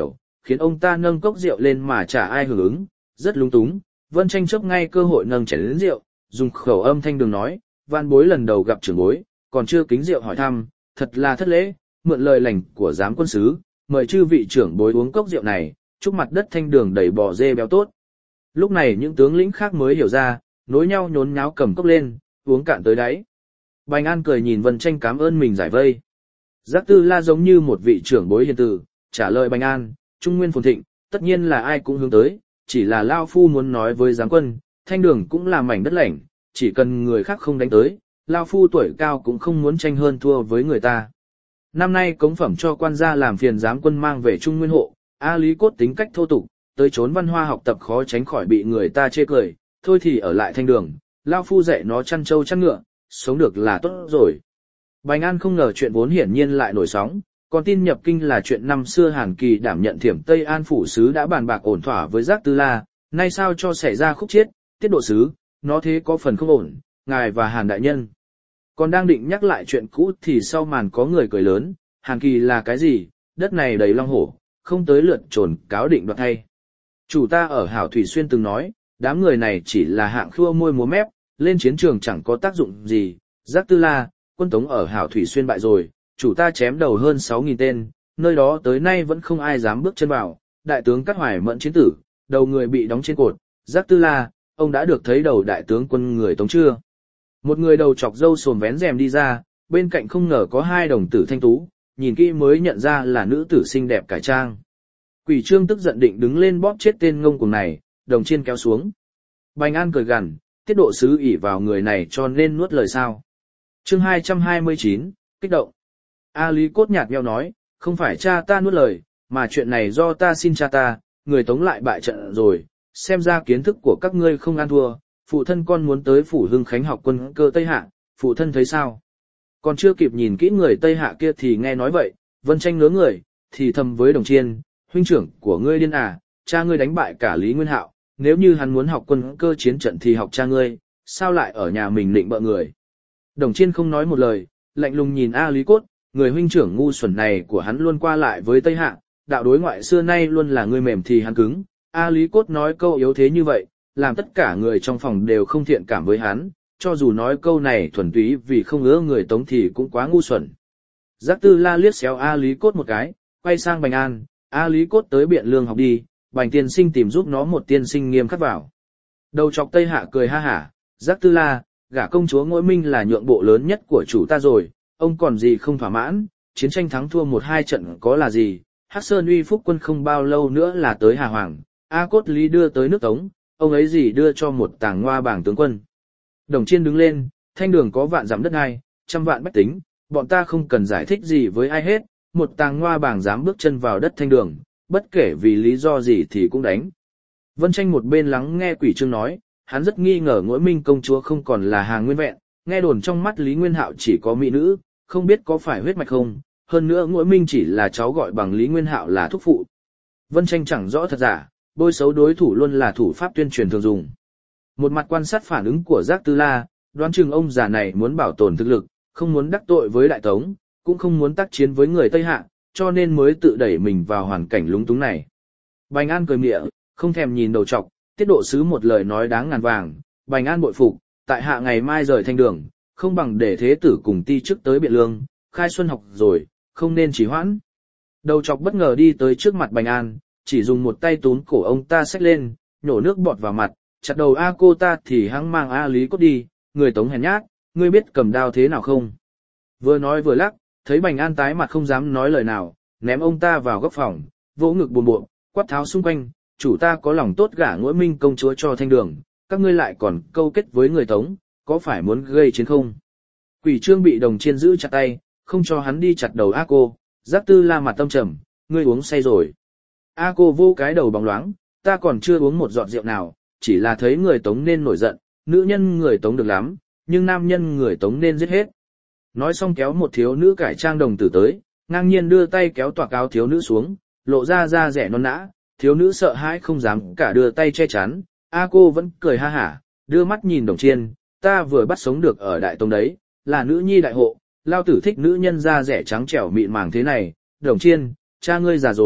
khiến ông ta nâng cốc rượu lên mà chả ai hưởng ứng, rất lung túng. Vân Tranh chớp ngay cơ hội nâng chén lớn rượu, dùng khẩu âm thanh đường nói, van bối lần đầu gặp trưởng bối, còn chưa kính rượu hỏi thăm, thật là thất lễ, mượn lời lành của giám quân sứ, mời chư vị trưởng bối uống cốc rượu này, chúc mặt đất thanh đường đầy bò dê béo tốt. Lúc này những tướng lĩnh khác mới hiểu ra, nối nhau nhốn nháo cầm cốc lên, uống cạn tới đáy. Bành An cười nhìn Vân Tranh cảm ơn mình giải vây. Giác Tư La giống như một vị trưởng bối hiền từ, trả lời Bành An, Trung Nguyên phồn thịnh, tất nhiên là ai cũng hướng tới, chỉ là Lao Phu muốn nói với giám quân, thanh đường cũng là mảnh đất lạnh, chỉ cần người khác không đánh tới, Lao Phu tuổi cao cũng không muốn tranh hơn thua với người ta. Năm nay cống phẩm cho quan gia làm phiền giám quân mang về Trung Nguyên hộ, A Lý Cốt tính cách thô tục, tới trốn văn hoa học tập khó tránh khỏi bị người ta chê cười, thôi thì ở lại thanh đường, Lao Phu dạy nó chăn trâu chăn ngựa, sống được là tốt rồi. Bành An không ngờ chuyện vốn hiển nhiên lại nổi sóng, còn tin nhập kinh là chuyện năm xưa Hàn Kỳ đảm nhận thiểm Tây An phủ sứ đã bàn bạc ổn thỏa với Giác Tư La, nay sao cho xảy ra khúc chiết, tiết độ sứ, nó thế có phần không ổn, ngài và Hàn đại nhân. Còn đang định nhắc lại chuyện cũ thì sau màn có người cười lớn, Hàn Kỳ là cái gì, đất này đầy long hổ, không tới lượt trồn cáo định đoạt thay. Chủ ta ở Hảo Thủy Xuyên từng nói, đám người này chỉ là hạng khua môi múa mép, lên chiến trường chẳng có tác dụng gì. Giác Tư La, quân Tống ở Hảo Thủy Xuyên bại rồi, chủ ta chém đầu hơn sáu nghìn tên, nơi đó tới nay vẫn không ai dám bước chân vào, đại tướng Cát Hoài Mẫn chiến tử, đầu người bị đóng trên cột. Giác Tư La, ông đã được thấy đầu đại tướng quân người Tống chưa? Một người đầu chọc râu sồm vén rèm đi ra, bên cạnh không ngờ có hai đồng tử thanh tú, nhìn kỹ mới nhận ra là nữ tử xinh đẹp cải trang. Quỷ Trương tức giận định đứng lên bóp chết tên ngông cuồng này, đồng chiên kéo xuống. Bành An cười gằn, tiết độ sứ ỷ vào người này cho nên nuốt lời sao. Chương hai trăm hai mươi chín, kích động. A Lý Cốt nhạt nhẽo nói, không phải cha ta nuốt lời, mà chuyện này do ta xin cha ta, người Tống lại bại trận rồi, xem ra kiến thức của các ngươi không ăn thua, phụ thân con muốn tới phủ Hưng Khánh học quân cơ Tây Hạ, phụ thân thấy sao? Còn chưa kịp nhìn kỹ người Tây Hạ kia thì nghe nói vậy, Vân Tranh ngớ người, thì thầm với Đồng Chiên, huynh trưởng của ngươi điên à, cha ngươi đánh bại cả Lý Nguyên Hạo, nếu như hắn muốn học quân cơ chiến trận thì học cha ngươi, sao lại ở nhà mình định bợ người? Đồng Chiên không nói một lời, lạnh lùng nhìn A Lý Cốt, người huynh trưởng ngu xuẩn này của hắn luôn qua lại với Tây Hạ, đạo đối ngoại xưa nay luôn là người mềm thì hắn cứng. A Lý Cốt nói câu yếu thế như vậy, làm tất cả người trong phòng đều không thiện cảm với hắn, cho dù nói câu này thuần túy vì không ưa người Tống thì cũng quá ngu xuẩn. Giác Tư La liếc xéo A Lý Cốt một cái, quay sang Bành An, A Lý Cốt tới Biện Lương học đi, Bành tiên sinh tìm giúp nó một tiên sinh nghiêm khắc vào. Đầu chọc Tây Hạ cười ha hả, Giác Tư La, gả công chúa Ngỗi Minh là nhượng bộ lớn nhất của chủ ta rồi, ông còn gì không thỏa mãn, chiến tranh thắng thua một hai trận có là gì, Hắc Sơn uy phúc quân không bao lâu nữa là tới Hà Hoàng, A Cốt Lý đưa tới nước Tống, ông ấy gì đưa cho một tàng ngoa bảng tướng quân. Đồng Chiên đứng lên, thanh đường có vạn dặm đất ai, trăm vạn bách tính, bọn ta không cần giải thích gì với ai hết, một tàng ngoa bảng dám bước chân vào đất thanh đường, bất kể vì lý do gì thì cũng đánh. Vân Tranh một bên lắng nghe Quỷ Trương nói, hắn rất nghi ngờ Ngỗi Minh công chúa không còn là hàng nguyên vẹn, nghe đồn trong mắt Lý Nguyên Hạo chỉ có mỹ nữ, không biết có phải huyết mạch không, hơn nữa Ngỗi Minh chỉ là cháu gọi bằng Lý Nguyên Hạo là thúc phụ. Vân Tranh chẳng rõ thật giả, bôi xấu đối thủ luôn là thủ pháp tuyên truyền thường dùng. Một mặt quan sát phản ứng của Giác Tư La, đoán chừng ông già này muốn bảo tồn thực lực, không muốn đắc tội với Đại Tống, cũng không muốn tác chiến với người Tây Hạ, cho nên mới tự đẩy mình vào hoàn cảnh lúng túng này. Bành An cười mỉa, không thèm nhìn đầu trọc, tiết độ sứ một lời nói đáng ngàn vàng, Bành An bội phục, tại hạ ngày mai rời thanh đường, không bằng để thế tử cùng ti trước tới Biện Lương, khai xuân học rồi, không nên trì hoãn. Đầu trọc bất ngờ đi tới trước mặt Bành An, chỉ dùng một tay túm cổ ông ta xách lên, nhổ nước bọt vào mặt, chặt đầu A cô ta thì hắn mang A Lý Cốt đi, người Tống hèn nhát, ngươi biết cầm đao thế nào không? Vừa nói vừa lắc, thấy Bành An tái mặt không dám nói lời nào, ném ông ta vào góc phòng, vỗ ngực buồn bộn, quát tháo xung quanh, chủ ta có lòng tốt gả Ngỗi Minh công chúa cho thanh đường, các ngươi lại còn câu kết với người Tống, có phải muốn gây chiến không? Quỷ Trương bị Đồng Chiên giữ chặt tay, không cho hắn đi chặt đầu A cô, Giác Tư La mặt tâm trầm, ngươi uống say rồi. A cô vô cái đầu bóng loáng, ta còn chưa uống một giọt rượu nào, chỉ là thấy người Tống nên nổi giận, nữ nhân người Tống được lắm, nhưng nam nhân người Tống nên giết hết. Nói xong kéo một thiếu nữ cải trang đồng tử tới, ngang nhiên đưa tay kéo toạc áo thiếu nữ xuống, lộ ra da rẻ non nã, thiếu nữ sợ hãi không dám cả đưa tay che chắn, A cô vẫn cười ha hả, đưa mắt nhìn Đồng Chiên, ta vừa bắt sống được ở Đại Tống đấy, là nữ nhi đại hộ, lao tử thích nữ nhân da rẻ trắng trẻo mịn màng thế này, Đồng Chiên, cha ngươi già rồi,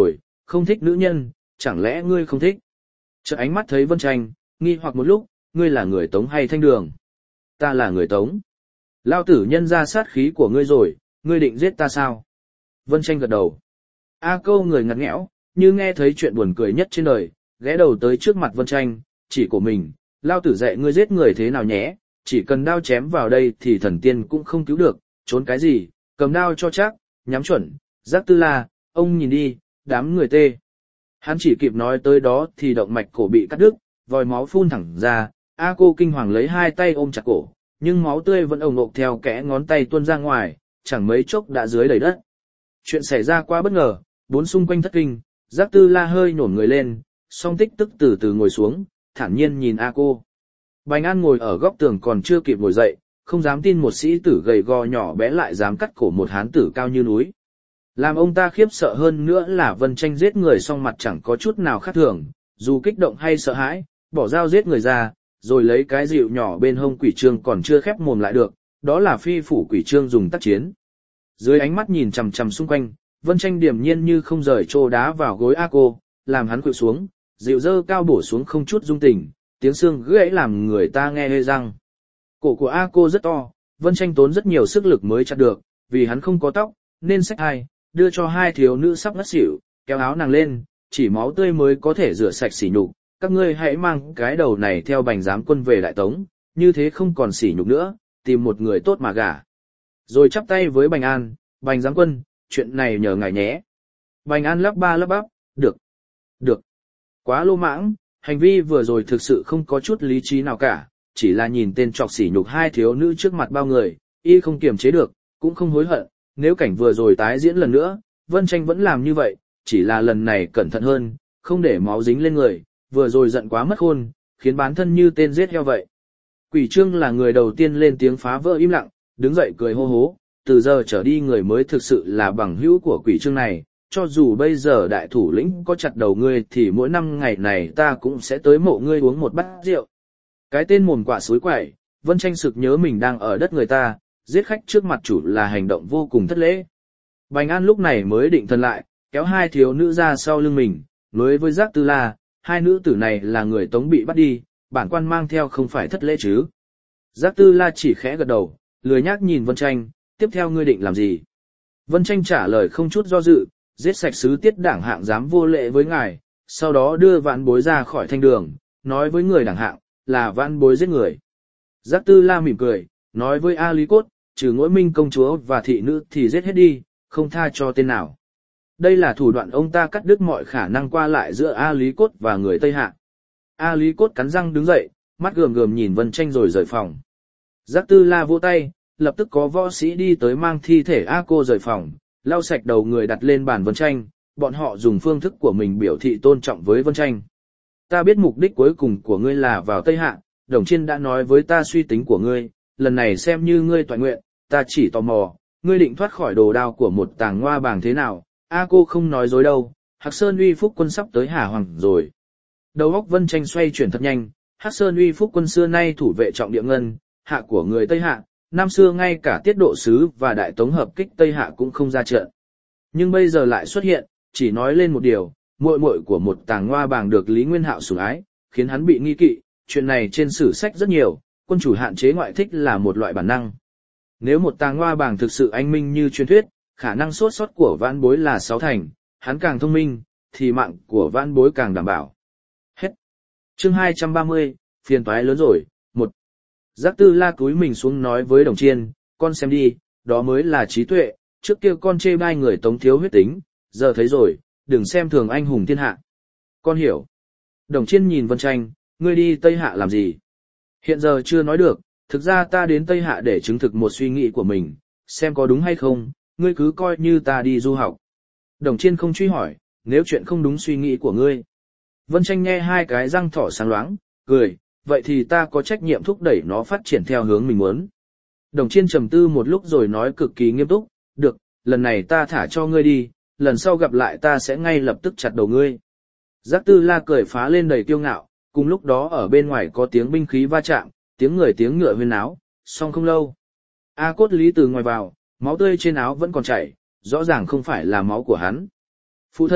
không thích nữ nhân, chẳng lẽ ngươi không thích? Chợt ánh mắt thấy Vân Tranh, nghi hoặc một lúc, ngươi là người Tống hay Thanh Đường? Ta là người Tống. Lao tử nhân ra sát khí của ngươi rồi, ngươi định giết ta sao? Vân Tranh gật đầu. A Câu người ngặt nghẽo, như nghe thấy chuyện buồn cười nhất trên đời, ghé đầu tới trước mặt Vân Tranh, chỉ của mình, Lao tử dạy ngươi giết người thế nào nhé, chỉ cần đao chém vào đây thì thần tiên cũng không cứu được, trốn cái gì, cầm đao cho chắc, nhắm chuẩn, Giác Tư La, ông nhìn đi, đám người tê. Hắn chỉ kịp nói tới đó thì động mạch cổ bị cắt đứt, vòi máu phun thẳng ra, A Cô kinh hoàng lấy hai tay ôm chặt cổ, nhưng máu tươi vẫn ồng ộc theo kẽ ngón tay tuôn ra ngoài, chẳng mấy chốc đã dưới đầy đất. Chuyện xảy ra quá bất ngờ, bốn xung quanh thất kinh, Giác Tư La hơi nhổn người lên, song tích tức từ từ ngồi xuống, thản nhiên nhìn A Cô. Bành An ngồi ở góc tường còn chưa kịp ngồi dậy, không dám tin một sĩ tử gầy gò nhỏ bé lại dám cắt cổ một hán tử cao như núi. Làm ông ta khiếp sợ hơn nữa là Vân Tranh giết người song mặt chẳng có chút nào khác thường, dù kích động hay sợ hãi, bỏ dao giết người ra, rồi lấy cái dịu nhỏ bên hông quỷ trương còn chưa khép mồm lại được, đó là phi phủ quỷ trương dùng tác chiến. Dưới ánh mắt nhìn chằm chằm xung quanh, Vân Tranh điềm nhiên như không rời trô đá vào gối A Cô, làm hắn khuỵu xuống, dịu dơ cao bổ xuống không chút dung tình, tiếng xương gãy làm người ta nghe hê răng. Cổ của A Cô rất to, Vân Tranh tốn rất nhiều sức lực mới chặt được, vì hắn không có tóc, nên xách hai, đưa cho hai thiếu nữ sắp ngất xỉu, kéo áo nàng lên, chỉ máu tươi mới có thể rửa sạch sỉ nhục. Các ngươi hãy mang cái đầu này theo Bành giám quân về Đại Tống, như thế không còn sỉ nhục nữa, tìm một người tốt mà gả. Rồi chắp tay với Bành An, Bành giám quân, chuyện này nhờ ngài nhé. Bành An lắp ba lắp bắp, được, được. Quá lô mãng, hành vi vừa rồi thực sự không có chút lý trí nào cả, chỉ là nhìn tên trọc sỉ nhục hai thiếu nữ trước mặt bao người, y không kiềm chế được, cũng không hối hận, nếu cảnh vừa rồi tái diễn lần nữa, Vân Tranh vẫn làm như vậy, chỉ là lần này cẩn thận hơn, không để máu dính lên người, vừa rồi giận quá mất khôn, khiến bán thân như tên giết heo vậy. Quỷ Trương là người đầu tiên lên tiếng phá vỡ im lặng, đứng dậy cười hô hố, từ giờ trở đi người mới thực sự là bằng hữu của Quỷ Trương này, cho dù bây giờ đại thủ lĩnh có chặt đầu ngươi thì mỗi năm ngày này ta cũng sẽ tới mộ ngươi uống một bát rượu. Cái tên mồm quạ suối quẩy, Vân Tranh sực nhớ mình đang ở đất người ta, giết khách trước mặt chủ là hành động vô cùng thất lễ. Bành An lúc này mới định thần lại, kéo hai thiếu nữ ra sau lưng mình, nói với Giác Tư La, hai nữ tử này là người Tống bị bắt đi, bản quan mang theo không phải thất lễ chứ. Giác Tư La chỉ khẽ gật đầu, lười nhác nhìn Vân Tranh, tiếp theo ngươi định làm gì? Vân Tranh trả lời không chút do dự, giết sạch sứ Tiết đảng hạng dám vô lễ với ngài, sau đó đưa Vãn Bối ra khỏi thanh đường, nói với người đảng hạng, là Vãn Bối giết người. Giác Tư La mỉm cười, nói với A Lý Cốt, trừ Ngỗi Minh công chúa và thị nữ thì giết hết đi, không tha cho tên nào. Đây là thủ đoạn ông ta cắt đứt mọi khả năng qua lại giữa A Lý Cốt và người Tây Hạ. A Lý Cốt cắn răng đứng dậy, mắt gườm gườm nhìn Vân Tranh rồi rời phòng. Giác Tư La vỗ tay, lập tức có võ sĩ đi tới mang thi thể A Cô rời phòng, lau sạch đầu người đặt lên bàn Vân Tranh, bọn họ dùng phương thức của mình biểu thị tôn trọng với Vân Tranh. Ta biết mục đích cuối cùng của ngươi là vào Tây Hạ, Đồng Chiên đã nói với ta suy tính của ngươi, lần này xem như ngươi toại nguyện, ta chỉ tò mò, ngươi định thoát khỏi đồ đao của một tàng ngoa bàng thế nào, A Cô không nói dối đâu, Hắc Sơn Uy Phúc quân sắp tới Hà Hoàng rồi. Đầu óc Vân Tranh xoay chuyển thật nhanh, Hắc Sơn Uy Phúc quân xưa nay thủ vệ trọng địa ngân, hạ của người Tây Hạ, năm xưa ngay cả Tiết Độ sứ và Đại Tống hợp kích Tây Hạ cũng không ra trận. Nhưng bây giờ lại xuất hiện, chỉ nói lên một điều, muội muội của một tàng ngoa bàng được Lý Nguyên Hạo sủng ái, khiến hắn bị nghi kỵ, chuyện này trên sử sách rất nhiều, quân chủ hạn chế ngoại thích là một loại bản năng. Nếu một tàng ngoa bàng thực sự anh minh như truyền thuyết, khả năng sốt sót của Vãn Bối là sáu thành, hắn càng thông minh, thì mạng của Vãn Bối càng đảm bảo. Hết. Chương hai trăm ba mươi, phiền toái lớn rồi, một. Giác Tư La cúi mình xuống nói với Đồng Chiên, con xem đi, đó mới là trí tuệ, trước kia con chê bai người Tống thiếu huyết tính, giờ thấy rồi, đừng xem thường anh hùng thiên hạ. Con hiểu. Đồng Chiên nhìn Vân Tranh, ngươi đi Tây Hạ làm gì? Hiện giờ chưa nói được, thực ra ta đến Tây Hạ để chứng thực một suy nghĩ của mình, xem có đúng hay không, ngươi cứ coi như ta đi du học. Đồng Chiên không truy hỏi, nếu chuyện không đúng suy nghĩ của ngươi. Vân Tranh nghe hai cái răng thỏ sáng loáng, cười, vậy thì ta có trách nhiệm thúc đẩy nó phát triển theo hướng mình muốn. Đồng Chiên trầm tư một lúc rồi nói cực kỳ nghiêm túc, được, lần này ta thả cho ngươi đi, lần sau gặp lại ta sẽ ngay lập tức chặt đầu ngươi. Giác Tư La cười phá lên đầy kiêu ngạo, cùng lúc đó ở bên ngoài có tiếng binh khí va chạm, tiếng người tiếng ngựa huyên náo, song không lâu. A Cốt Lý từ ngoài vào, máu tươi trên áo vẫn còn chảy, rõ ràng không phải là máu của hắn. Phụ thân,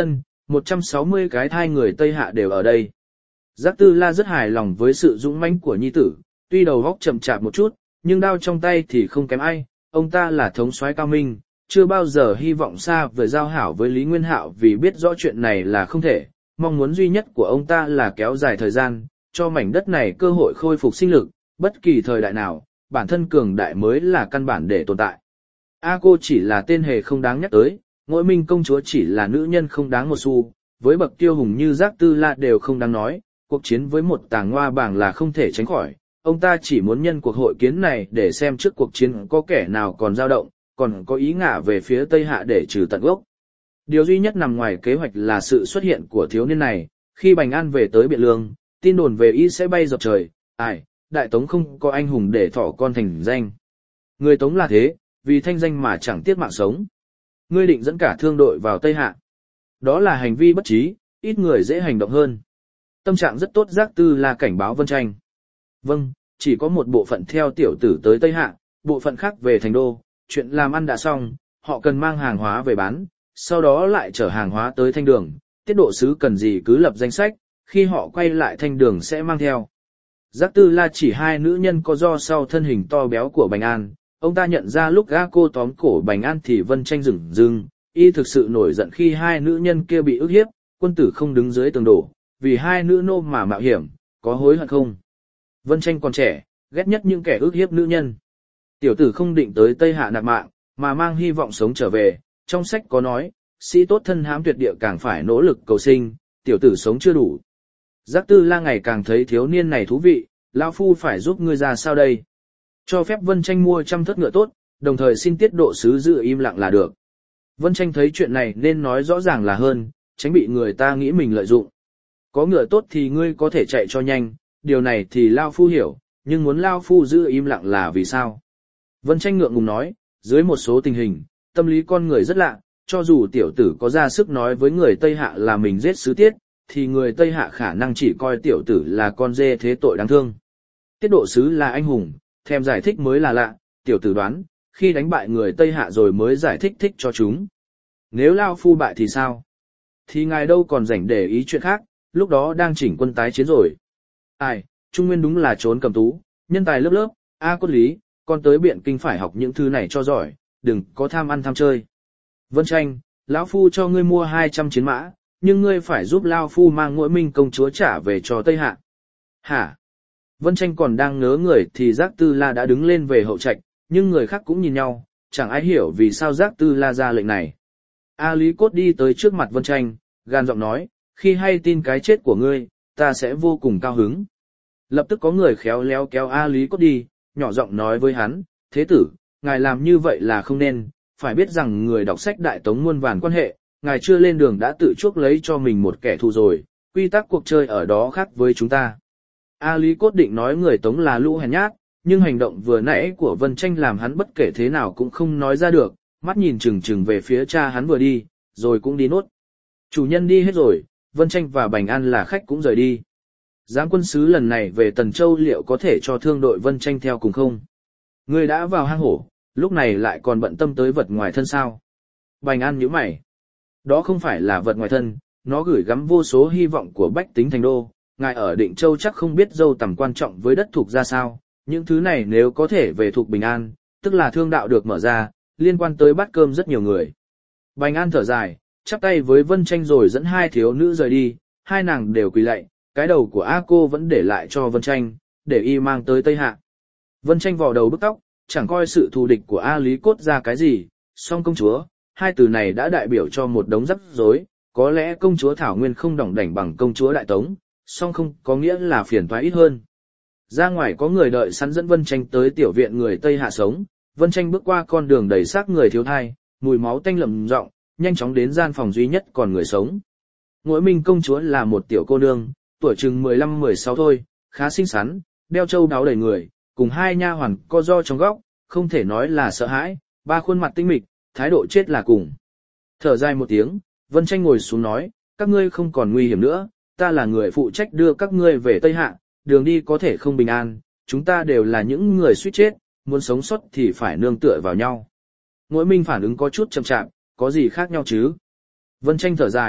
một trăm sáu mươi cái thai người Tây Hạ đều ở đây. Giác Tư La rất hài lòng với sự dũng mãnh của nhi tử, tuy đầu óc chậm chạp một chút, nhưng đao trong tay thì không kém ai, ông ta là thống soái cao minh, chưa bao giờ hy vọng xa vời giao hảo với Lý Nguyên Hạo vì biết rõ chuyện này là không thể, mong muốn duy nhất của ông ta là kéo dài thời gian, cho mảnh đất này cơ hội khôi phục sinh lực, bất kỳ thời đại nào, bản thân cường đại mới là căn bản để tồn tại. A cô chỉ là tên hề không đáng nhắc tới, Ngỗi Minh công chúa chỉ là nữ nhân không đáng một xu, với bậc tiêu hùng như Giác Tư La đều không đáng nói, cuộc chiến với một tàng ngoa bảng là không thể tránh khỏi. Ông ta chỉ muốn nhân cuộc hội kiến này để xem trước cuộc chiến có kẻ nào còn dao động, còn có ý ngả về phía Tây Hạ để trừ tận gốc. Điều duy nhất nằm ngoài kế hoạch là sự xuất hiện của thiếu niên này, khi Bành An về tới Biện Lương, tin đồn về y sẽ bay dọc trời, ai, Đại Tống không có anh hùng để thọ con thành danh. Người Tống là thế, vì thanh danh mà chẳng tiếc mạng sống. Ngươi định dẫn cả thương đội vào Tây Hạ. Đó là hành vi bất trí, ít người dễ hành động hơn. Tâm trạng rất tốt. Giác Tư La cảnh báo Vân Tranh. Vâng, chỉ có một bộ phận theo tiểu tử tới Tây Hạ, bộ phận khác về thành đô, chuyện làm ăn đã xong, họ cần mang hàng hóa về bán, sau đó lại chở hàng hóa tới Thanh Đường, tiết độ sứ cần gì cứ lập danh sách, khi họ quay lại Thanh Đường sẽ mang theo. Giác Tư La chỉ hai nữ nhân có do sau thân hình to béo của Bành An, ông ta nhận ra lúc gã cô tóm cổ Bành An thì Vân Tranh dửng dưng, y thực sự nổi giận khi hai nữ nhân kia bị ức hiếp, quân tử không đứng dưới tường đổ, vì hai nữ nô mà mạo hiểm, có hối hận không? Vân Tranh còn trẻ, ghét nhất những kẻ ức hiếp nữ nhân. Tiểu tử không định tới Tây Hạ nạp mạng, mà mang hy vọng sống trở về, trong sách có nói, sĩ tốt thân hãm tuyệt địa càng phải nỗ lực cầu sinh, tiểu tử sống chưa đủ. Giác Tư La ngày càng thấy thiếu niên này thú vị, lão phu phải giúp ngươi ra sao đây? Cho phép Vân Tranh mua trăm thớt ngựa tốt, đồng thời xin tiết độ sứ giữ im lặng là được. Vân Tranh thấy chuyện này nên nói rõ ràng là hơn, tránh bị người ta nghĩ mình lợi dụng. Có ngựa tốt thì ngươi có thể chạy cho nhanh, điều này thì Lao Phu hiểu, nhưng muốn Lao Phu giữ im lặng là vì sao? Vân Tranh ngượng ngùng nói, dưới một số tình hình, tâm lý con người rất lạ, cho dù tiểu tử có ra sức nói với người Tây Hạ là mình giết sứ Tiết, thì người Tây Hạ khả năng chỉ coi tiểu tử là con dê thế tội đáng thương. Tiết độ sứ là anh hùng, thèm giải thích mới là lạ, tiểu tử đoán, khi đánh bại người Tây Hạ rồi mới giải thích thích cho chúng. Nếu Lao Phu bại thì sao? Thì ngài đâu còn rảnh để ý chuyện khác, lúc đó đang chỉnh quân tái chiến rồi. Ai, Trung Nguyên đúng là trốn cầm tú, nhân tài lớp lớp, a cốt lý, con tới Biện Kinh phải học những thứ này cho giỏi, đừng có tham ăn tham chơi. Vân Tranh, lão phu cho ngươi mua hai trăm chiến mã, nhưng ngươi phải giúp Lao Phu mang Ngỗi Minh công chúa trả về cho Tây Hạ. Hả? Vân Tranh còn đang ngớ người thì Giác Tư La đã đứng lên về hậu trạch, nhưng người khác cũng nhìn nhau, chẳng ai hiểu vì sao Giác Tư La ra lệnh này. A Lý Cốt đi tới trước mặt Vân Tranh, gan giọng nói, khi hay tin cái chết của ngươi, ta sẽ vô cùng cao hứng. Lập tức có người khéo léo kéo A Lý Cốt đi, nhỏ giọng nói với hắn, thế tử, ngài làm như vậy là không nên, phải biết rằng người đọc sách Đại Tống muôn vàn quan hệ, ngài chưa lên đường đã tự chuốc lấy cho mình một kẻ thù rồi, quy tắc cuộc chơi ở đó khác với chúng ta. A Lý Cốt định nói người Tống là lũ hèn nhát, nhưng hành động vừa nãy của Vân Tranh làm hắn bất kể thế nào cũng không nói ra được, mắt nhìn chừng chừng về phía cha hắn vừa đi, rồi cũng đi nốt. Chủ nhân đi hết rồi, Vân Tranh và Bành An là khách cũng rời đi. Giám quân sứ lần này về Tần Châu liệu có thể cho thương đội Vân Tranh theo cùng không? Người đã vào hang hổ, lúc này lại còn bận tâm tới vật ngoài thân sao? Bành An nhíu mày. Đó không phải là vật ngoài thân, nó gửi gắm vô số hy vọng của bách tính thành đô. Ngài ở Định Châu chắc không biết dâu tầm quan trọng với đất thuộc ra sao, những thứ này nếu có thể về thuộc bình an, tức là thương đạo được mở ra, liên quan tới bát cơm rất nhiều người. Bành An thở dài, chắp tay với Vân Tranh rồi dẫn hai thiếu nữ rời đi, hai nàng đều quỳ lạy, cái đầu của A cô vẫn để lại cho Vân Tranh, để y mang tới Tây Hạ. Vân Tranh vò đầu bứt tóc, chẳng coi sự thù địch của A Lý Cốt ra cái gì, song công chúa, hai từ này đã đại biểu cho một đống rắc rối, có lẽ công chúa Thảo Nguyên không đỏng đảnh bằng công chúa Đại Tống, song không có nghĩa là phiền toái ít hơn. Ra ngoài có người đợi sẵn dẫn Vân Tranh tới tiểu viện người Tây Hạ sống, Vân Tranh bước qua con đường đầy xác người thiếu thai, mùi máu tanh lậm rọng, nhanh chóng đến gian phòng duy nhất còn người sống. Ngỗi Minh công chúa là một tiểu cô nương, tuổi chừng mười lăm mười sáu thôi, khá xinh xắn, đeo châu đáo đầy người, cùng hai nha hoàn co ro trong góc, không thể nói là sợ hãi, ba khuôn mặt tinh mịch, thái độ chết là cùng. Thở dài một tiếng, Vân Tranh ngồi xuống nói, các ngươi không còn nguy hiểm nữa, ta là người phụ trách đưa các ngươi về Tây Hạ, đường đi có thể không bình an, chúng ta đều là những người suýt chết, muốn sống sót thì phải nương tựa vào nhau. Ngỗi Minh phản ứng có chút chậm chạp, có gì khác nhau chứ? Vân Tranh thở dài,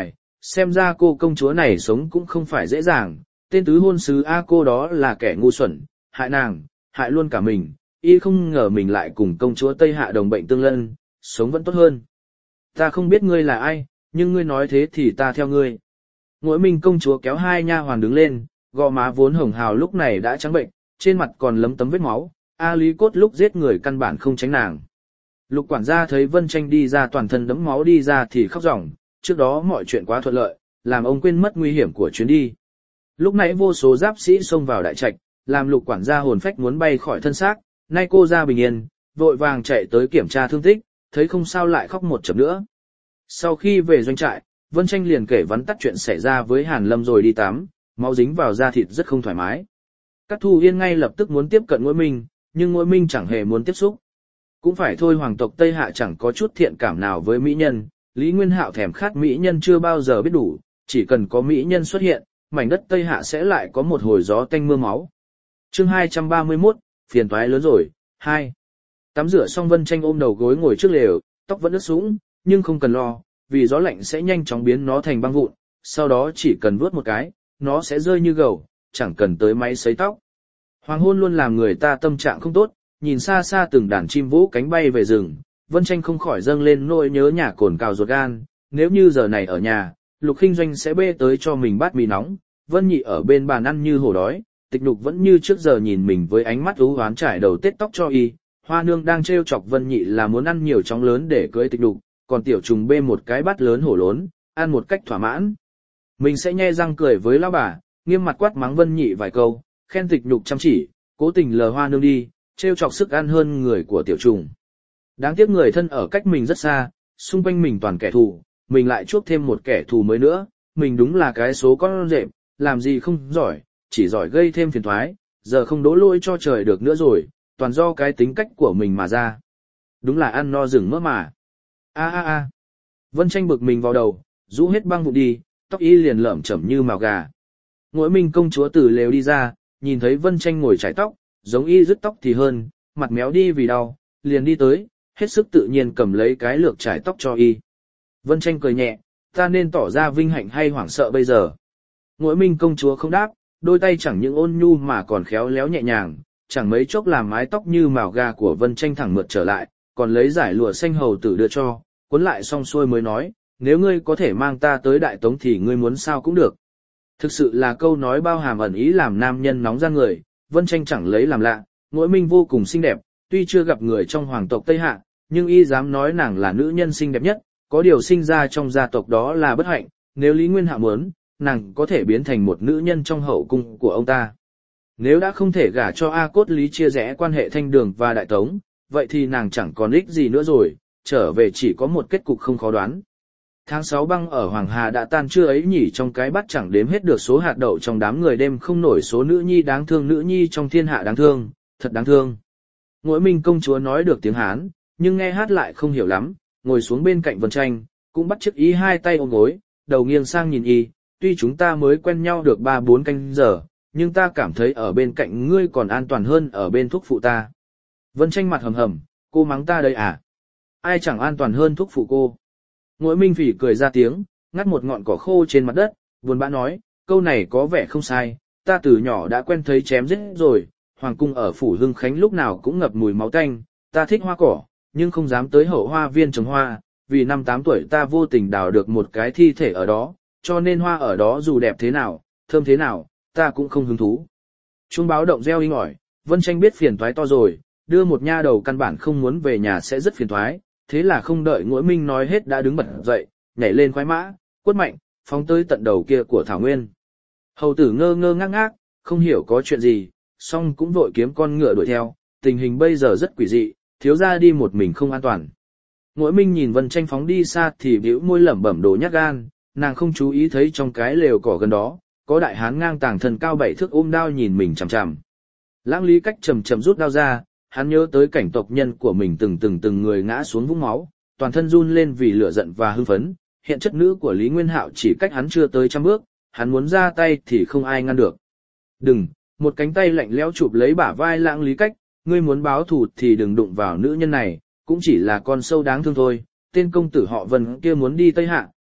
xem ra cô công chúa này sống cũng không phải dễ dàng, tên tứ hôn sứ A cô đó là kẻ ngu xuẩn, hại nàng, hại luôn cả mình, y không ngờ mình lại cùng công chúa Tây Hạ đồng bệnh tương lân, sống vẫn tốt hơn. Ta không biết ngươi là ai, nhưng ngươi nói thế thì ta theo ngươi. Ngụy Minh công chúa kéo hai nha hoàn đứng lên, gò má vốn hồng hào lúc này đã trắng bệnh, trên mặt còn lấm tấm vết máu, A Lý Cốt lúc giết người căn bản không tránh nàng. Lục quản gia thấy Vân Tranh đi ra toàn thân đẫm máu đi ra thì khóc ròng, trước đó mọi chuyện quá thuận lợi, làm ông quên mất nguy hiểm của chuyến đi. Lúc nãy vô số giáp sĩ xông vào đại trạch, làm lục quản gia hồn phách muốn bay khỏi thân xác, nay cô ra bình yên, vội vàng chạy tới kiểm tra thương tích, thấy không sao lại khóc một chập nữa. Sau khi về doanh trại, Vân Tranh liền kể vắn tắt chuyện xảy ra với Hàn Lâm rồi đi tắm, máu dính vào da thịt rất không thoải mái. Cát Thu Yên ngay lập tức muốn tiếp cận Ngụy Minh, nhưng Ngụy Minh chẳng hề muốn tiếp xúc. Cũng phải thôi, hoàng tộc Tây Hạ chẳng có chút thiện cảm nào với mỹ nhân, Lý Nguyên Hạo thèm khát mỹ nhân chưa bao giờ biết đủ, chỉ cần có mỹ nhân xuất hiện, mảnh đất Tây Hạ sẽ lại có một hồi gió tanh mưa máu. Chương hai trăm ba mươi mốt, phiền toái lớn rồi. hai. Tắm rửa xong Vân Tranh ôm đầu gối ngồi trước lều, tóc vẫn ướt sũng, nhưng không cần lo, vì gió lạnh sẽ nhanh chóng biến nó thành băng vụn, sau đó chỉ cần vuốt một cái, nó sẽ rơi như gầu, chẳng cần tới máy sấy tóc. Hoàng hôn luôn làm người ta tâm trạng không tốt, nhìn xa xa từng đàn chim vũ cánh bay về rừng, Vân Tranh không khỏi dâng lên nỗi nhớ nhà cồn cào ruột gan, nếu như giờ này ở nhà, Lục Khinh Doanh sẽ bê tới cho mình bát mì nóng, Vân Nhị ở bên bàn ăn như hổ đói, Tịch Nhục vẫn như trước giờ nhìn mình với ánh mắt u hoán trải đầu tết tóc cho y, Hoa Nương đang trêu chọc Vân Nhị là muốn ăn nhiều chóng lớn để cưới Tịch Nhục, còn Tiểu Trùng bê một cái bát lớn hổ lốn, ăn một cách thỏa mãn. Mình sẽ nhe răng cười với lão bà, nghiêm mặt quát mắng Vân Nhị vài câu, khen Tịch Nhục chăm chỉ, cố tình lờ Hoa Nương đi, trêu chọc sức ăn hơn người của Tiểu Trùng. Đáng tiếc người thân ở cách mình rất xa, xung quanh mình toàn kẻ thù, mình lại chuốc thêm một kẻ thù mới nữa, mình đúng là cái số con rệp, làm gì không giỏi, chỉ giỏi gây thêm phiền toái, giờ không đổ lỗi cho trời được nữa rồi, toàn do cái tính cách của mình mà ra. Đúng là ăn no rừng mỡ mà. A a a. Vân Tranh bực mình vào đầu, rũ hết băng vụn đi, tóc y liền lởm chởm như mào gà. Ngụy Minh công chúa từ lều đi ra, nhìn thấy Vân Tranh ngồi chải tóc, giống y rứt tóc thì hơn, mặt méo đi vì đau, liền đi tới, hết sức tự nhiên cầm lấy cái lược chải tóc cho y. Vân Tranh cười nhẹ, ta nên tỏ ra vinh hạnh hay hoảng sợ bây giờ? Ngụy Minh công chúa không đáp, đôi tay chẳng những ôn nhu mà còn khéo léo nhẹ nhàng, chẳng mấy chốc làm mái tóc như mào gà của Vân Tranh thẳng mượt trở lại, còn lấy giải lụa xanh hầu tử đưa cho, cuốn lại xong xuôi mới nói, nếu ngươi có thể mang ta tới Đại Tống thì ngươi muốn sao cũng được. Thực sự là câu nói bao hàm ẩn ý làm nam nhân nóng ra người, Vân Tranh chẳng lấy làm lạ, Ngụy Minh vô cùng xinh đẹp, tuy chưa gặp người trong hoàng tộc Tây Hạ, nhưng y dám nói nàng là nữ nhân xinh đẹp nhất, có điều sinh ra trong gia tộc đó là bất hạnh, nếu Lý Nguyên Hạo muốn, nàng có thể biến thành một nữ nhân trong hậu cung của ông ta. Nếu đã không thể gả cho A Cốt Lý chia rẽ quan hệ Thanh Đường và Đại Tống, vậy thì nàng chẳng còn ích gì nữa rồi, trở về chỉ có một kết cục không khó đoán. Tháng sáu băng ở Hoàng Hà đã tan chưa ấy nhỉ, trong cái bát chẳng đếm hết được số hạt đậu trong đám người đêm không nổi số nữ nhi đáng thương, nữ nhi trong thiên hạ đáng thương, thật đáng thương. Ngụy Minh công chúa nói được tiếng Hán, nhưng nghe hát lại không hiểu lắm, ngồi xuống bên cạnh Vân Tranh, cũng bắt chước ý hai tay ôm gối, đầu nghiêng sang nhìn y, tuy chúng ta mới quen nhau được ba bốn canh giờ, nhưng ta cảm thấy ở bên cạnh ngươi còn an toàn hơn ở bên thúc phụ ta. Vân Tranh mặt hầm hầm, cô mắng ta đây à? Ai chẳng an toàn hơn thúc phụ cô? Ngụy Minh Phỉ cười ra tiếng, ngắt một ngọn cỏ khô trên mặt đất, buồn bã nói, câu này có vẻ không sai, ta từ nhỏ đã quen thấy chém giết rồi, hoàng cung ở phủ Hưng Khánh lúc nào cũng ngập mùi máu tanh, ta thích hoa cỏ, nhưng không dám tới hậu hoa viên trồng hoa, vì năm tám tuổi ta vô tình đào được một cái thi thể ở đó, cho nên hoa ở đó dù đẹp thế nào, thơm thế nào, ta cũng không hứng thú. Chuông báo động reo inh ỏi, Vân Tranh biết phiền toái to rồi, đưa một nha đầu căn bản không muốn về nhà sẽ rất phiền toái, thế là không đợi Ngụy Minh nói hết đã đứng bật dậy, nhảy lên khoái mã, quất mạnh, phóng tới tận đầu kia của Thảo Nguyên. Hầu tử ngơ ngơ ngác ngác, không hiểu có chuyện gì, song cũng vội kiếm con ngựa đuổi theo, tình hình bây giờ rất quỷ dị, thiếu gia đi một mình không an toàn. Ngụy Minh nhìn Vân Tranh phóng đi xa thì bĩu môi lẩm bẩm đồ nhát gan, nàng không chú ý thấy trong cái lều cỏ gần đó, có đại hán ngang tàng thần cao bảy thước ôm đao nhìn mình chằm chằm. Lãng Lý Cách chầm chậm rút đao ra, hắn nhớ tới cảnh tộc nhân của mình từng từng từng người ngã xuống vũng máu, toàn thân run lên vì lửa giận và hưng phấn, hiện chất nữ của Lý Nguyên Hạo chỉ cách hắn chưa tới trăm bước, hắn muốn ra tay thì không ai ngăn được. Đừng, một cánh tay lạnh lẽo chụp lấy bả vai Lãng Lý Cách, ngươi muốn báo thù thì đừng đụng vào nữ nhân này, cũng chỉ là con sâu đáng thương thôi, tên công tử họ Vân kia muốn đi Tây Hạ,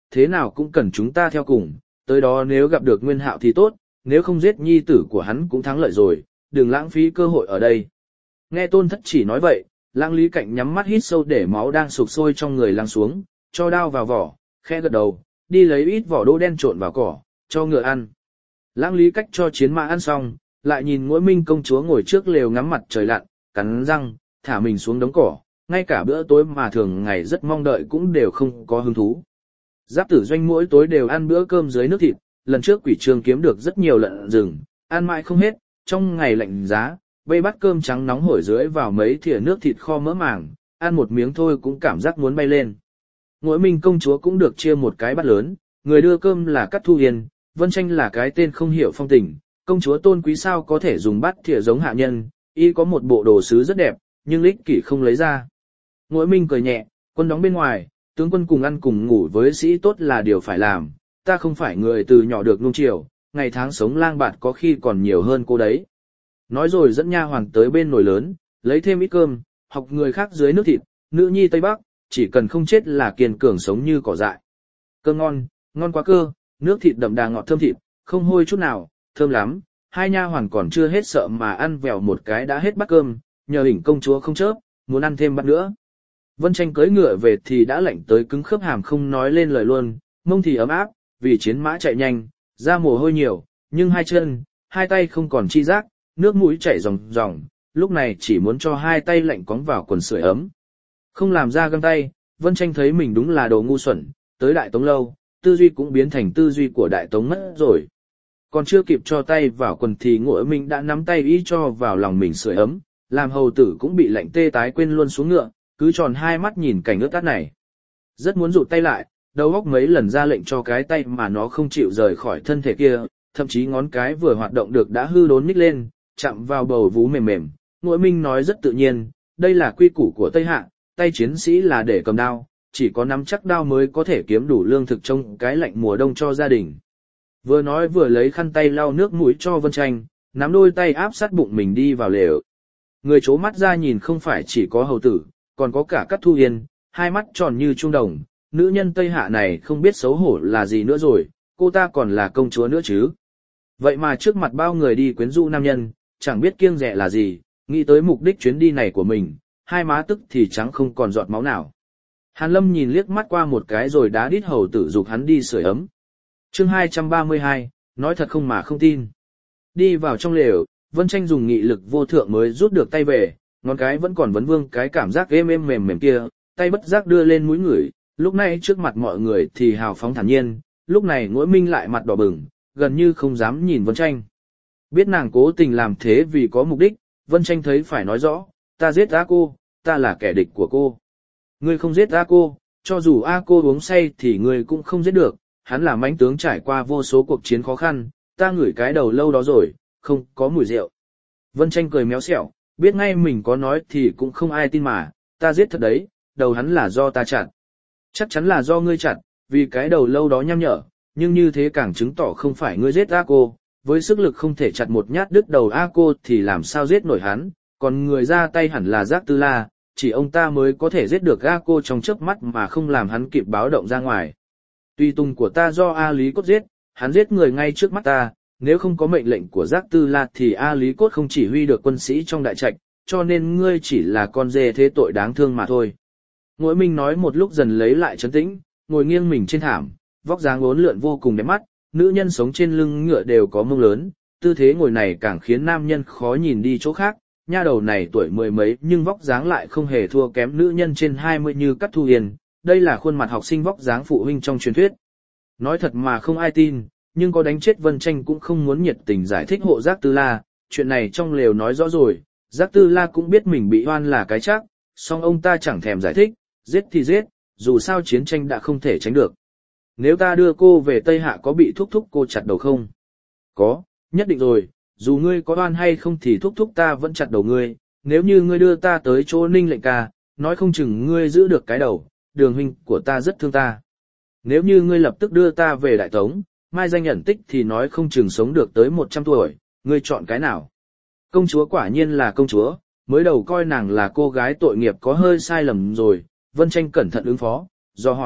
thế nào cũng cần chúng ta theo cùng, tới đó nếu gặp được Nguyên Hạo thì tốt, nếu không giết nhi tử của hắn cũng thắng lợi rồi, đừng lãng phí cơ hội ở đây. Nghe Tôn Thất Chỉ nói vậy, Lăng Lý Cạnh nhắm mắt hít sâu để máu đang sục sôi trong người lăn xuống, cho đao vào vỏ, khẽ gật đầu, đi lấy ít vỏ đỗ đen trộn vào cỏ, cho ngựa ăn. Lăng Lý Cách cho chiến mã ăn xong, lại nhìn Ngũi Minh công chúa ngồi trước lều ngắm mặt trời lặn, cắn răng, thả mình xuống đống cỏ, ngay cả bữa tối mà thường ngày rất mong đợi cũng đều không có hứng thú. Giáp Tử Doanh mỗi tối đều ăn bữa cơm dưới nước thịt, lần trước Quỷ Trường kiếm được rất nhiều lợn rừng, ăn mãi không hết, trong ngày lạnh giá, bê bát cơm trắng nóng hổi dưới vào mấy thìa nước thịt kho mỡ màng, ăn một miếng thôi cũng cảm giác muốn bay lên. Ngũi Minh công chúa cũng được chia một cái bát lớn, người đưa cơm là Cát Thu Hiền, Vân Tranh là cái tên không hiểu phong tình, công chúa tôn quý sao có thể dùng bát thìa giống hạ nhân, y có một bộ đồ sứ rất đẹp, nhưng ích kỷ không lấy ra. Ngũi Minh cười nhẹ, quân đóng bên ngoài, tướng quân cùng ăn cùng ngủ với sĩ tốt là điều phải làm, ta không phải người từ nhỏ được nuông chiều, ngày tháng sống lang bạt có khi còn nhiều hơn cô đấy. Nói rồi dẫn nha hoàn tới bên nồi lớn, lấy thêm ít cơm, học người khác dưới nước thịt, nữ nhi Tây Bắc, chỉ cần không chết là kiên cường sống như cỏ dại. Cơm ngon, ngon quá cơ, nước thịt đậm đà ngọt thơm thịt, không hôi chút nào, thơm lắm. Hai nha hoàn còn chưa hết sợ mà ăn vèo một cái đã hết bát cơm, nhờ hình công chúa không chớp, muốn ăn thêm bát nữa. Vân Tranh cưỡi ngựa về thì đã lạnh tới cứng khớp hàm không nói lên lời luôn, mông thì ấm áp, vì chiến mã chạy nhanh, ra mồ hôi nhiều, nhưng hai chân, hai tay không còn chi giác, nước mũi chảy ròng ròng, lúc này chỉ muốn cho hai tay lạnh cóng vào quần sưởi ấm. Không làm ra găng tay, Vân Tranh thấy mình đúng là đồ ngu xuẩn, tới Đại Tống lâu, tư duy cũng biến thành tư duy của Đại Tống mất rồi. Còn chưa kịp cho tay vào quần thì Ngụy Minh đã nắm tay y cho vào lòng mình sưởi ấm, làm hầu tử cũng bị lạnh tê tái quên luôn xuống ngựa, cứ tròn hai mắt nhìn cảnh ướt át này. Rất muốn rụt tay lại, đầu óc mấy lần ra lệnh cho cái tay mà nó không chịu rời khỏi thân thể kia, thậm chí ngón cái vừa hoạt động được đã hư đốn nhích lên, chạm vào bầu vú mềm mềm. Ngụy Minh nói rất tự nhiên, đây là quy củ của Tây Hạ, tay chiến sĩ là để cầm đao, chỉ có nắm chắc đao mới có thể kiếm đủ lương thực trong cái lạnh mùa đông cho gia đình. Vừa nói vừa lấy khăn tay lau nước mũi cho Vân Tranh, nắm đôi tay áp sát bụng mình đi vào lều. Người chố mắt ra nhìn không phải chỉ có hầu tử, còn có cả Cát Thu Hiền, hai mắt tròn như trung đồng, nữ nhân Tây Hạ này không biết xấu hổ là gì nữa rồi, cô ta còn là công chúa nữa chứ. Vậy mà trước mặt bao người đi quyến rũ nam nhân, chẳng biết kiêng dè là gì, nghĩ tới mục đích chuyến đi này của mình, hai má tức thì trắng không còn giọt máu nào. Hàn Lâm nhìn liếc mắt qua một cái rồi đá đít hầu tử dục hắn đi sưởi ấm. Chương hai trăm ba mươi hai, nói thật không mà không tin. Đi vào trong lều, Vân Tranh dùng nghị lực vô thượng mới rút được tay về, ngón cái vẫn còn vấn vương cái cảm giác êm êm mềm mềm kia, tay bất giác đưa lên mũi ngửi, lúc này trước mặt mọi người thì hào phóng thản nhiên, lúc này Ngũi Minh lại mặt đỏ bừng, gần như không dám nhìn Vân Tranh. Biết nàng cố tình làm thế vì có mục đích, Vân Tranh thấy phải nói rõ, ta giết A cô, ta là kẻ địch của cô. Ngươi không giết A cô, cho dù A cô uống say thì ngươi cũng không giết được, hắn là mãnh tướng trải qua vô số cuộc chiến khó khăn, ta ngửi cái đầu lâu đó rồi, không có mùi rượu. Vân Tranh cười méo xẹo, biết ngay mình có nói thì cũng không ai tin mà, ta giết thật đấy, đầu hắn là do ta chặt. Chắc chắn là do ngươi chặt, vì cái đầu lâu đó nham nhở, nhưng như thế càng chứng tỏ không phải ngươi giết A cô, với sức lực không thể chặt một nhát đứt đầu A cô thì làm sao giết nổi hắn, còn người ra tay hẳn là Giác Tư La, chỉ ông ta mới có thể giết được A cô trong chớp mắt mà không làm hắn kịp báo động ra ngoài. Tùy tùng của ta do A Lý Cốt giết, hắn giết người ngay trước mắt ta, nếu không có mệnh lệnh của Giác Tư La thì A Lý Cốt không chỉ huy được quân sĩ trong đại trạch, cho nên ngươi chỉ là con dê thế tội đáng thương mà thôi. Ngụy Minh nói một lúc dần lấy lại trấn tĩnh, ngồi nghiêng mình trên thảm, vóc dáng uốn lượn vô cùng đẹp mắt, nữ nhân sống trên lưng ngựa đều có mông lớn, tư thế ngồi này càng khiến nam nhân khó nhìn đi chỗ khác. Nha đầu này tuổi mười mấy nhưng vóc dáng lại không hề thua kém nữ nhân trên hai mươi như Cát Thu Hiền, đây là khuôn mặt học sinh vóc dáng phụ huynh trong truyền thuyết. Nói thật mà không ai tin, nhưng có đánh chết Vân Tranh cũng không muốn nhiệt tình giải thích hộ Giác Tư La, chuyện này trong lều nói rõ rồi, Giác Tư La cũng biết mình bị oan là cái chắc, song ông ta chẳng thèm giải thích, giết thì giết, dù sao chiến tranh đã không thể tránh được. Nếu ta đưa cô về Tây Hạ có bị thúc thúc cô chặt đầu không? Có, nhất định rồi, dù ngươi có oan hay không thì thúc thúc ta vẫn chặt đầu ngươi, nếu như ngươi đưa ta tới chỗ Ninh Lệnh ca, nói không chừng ngươi giữ được cái đầu, Đường huynh của ta rất thương ta. Nếu như ngươi lập tức đưa ta về Đại Tống, mai danh nhận tích thì nói không chừng sống được tới một trăm tuổi, ngươi chọn cái nào? Công chúa quả nhiên là công chúa, mới đầu coi nàng là cô gái tội nghiệp có hơi sai lầm rồi, Vân Tranh cẩn thận ứng phó, do hỏi,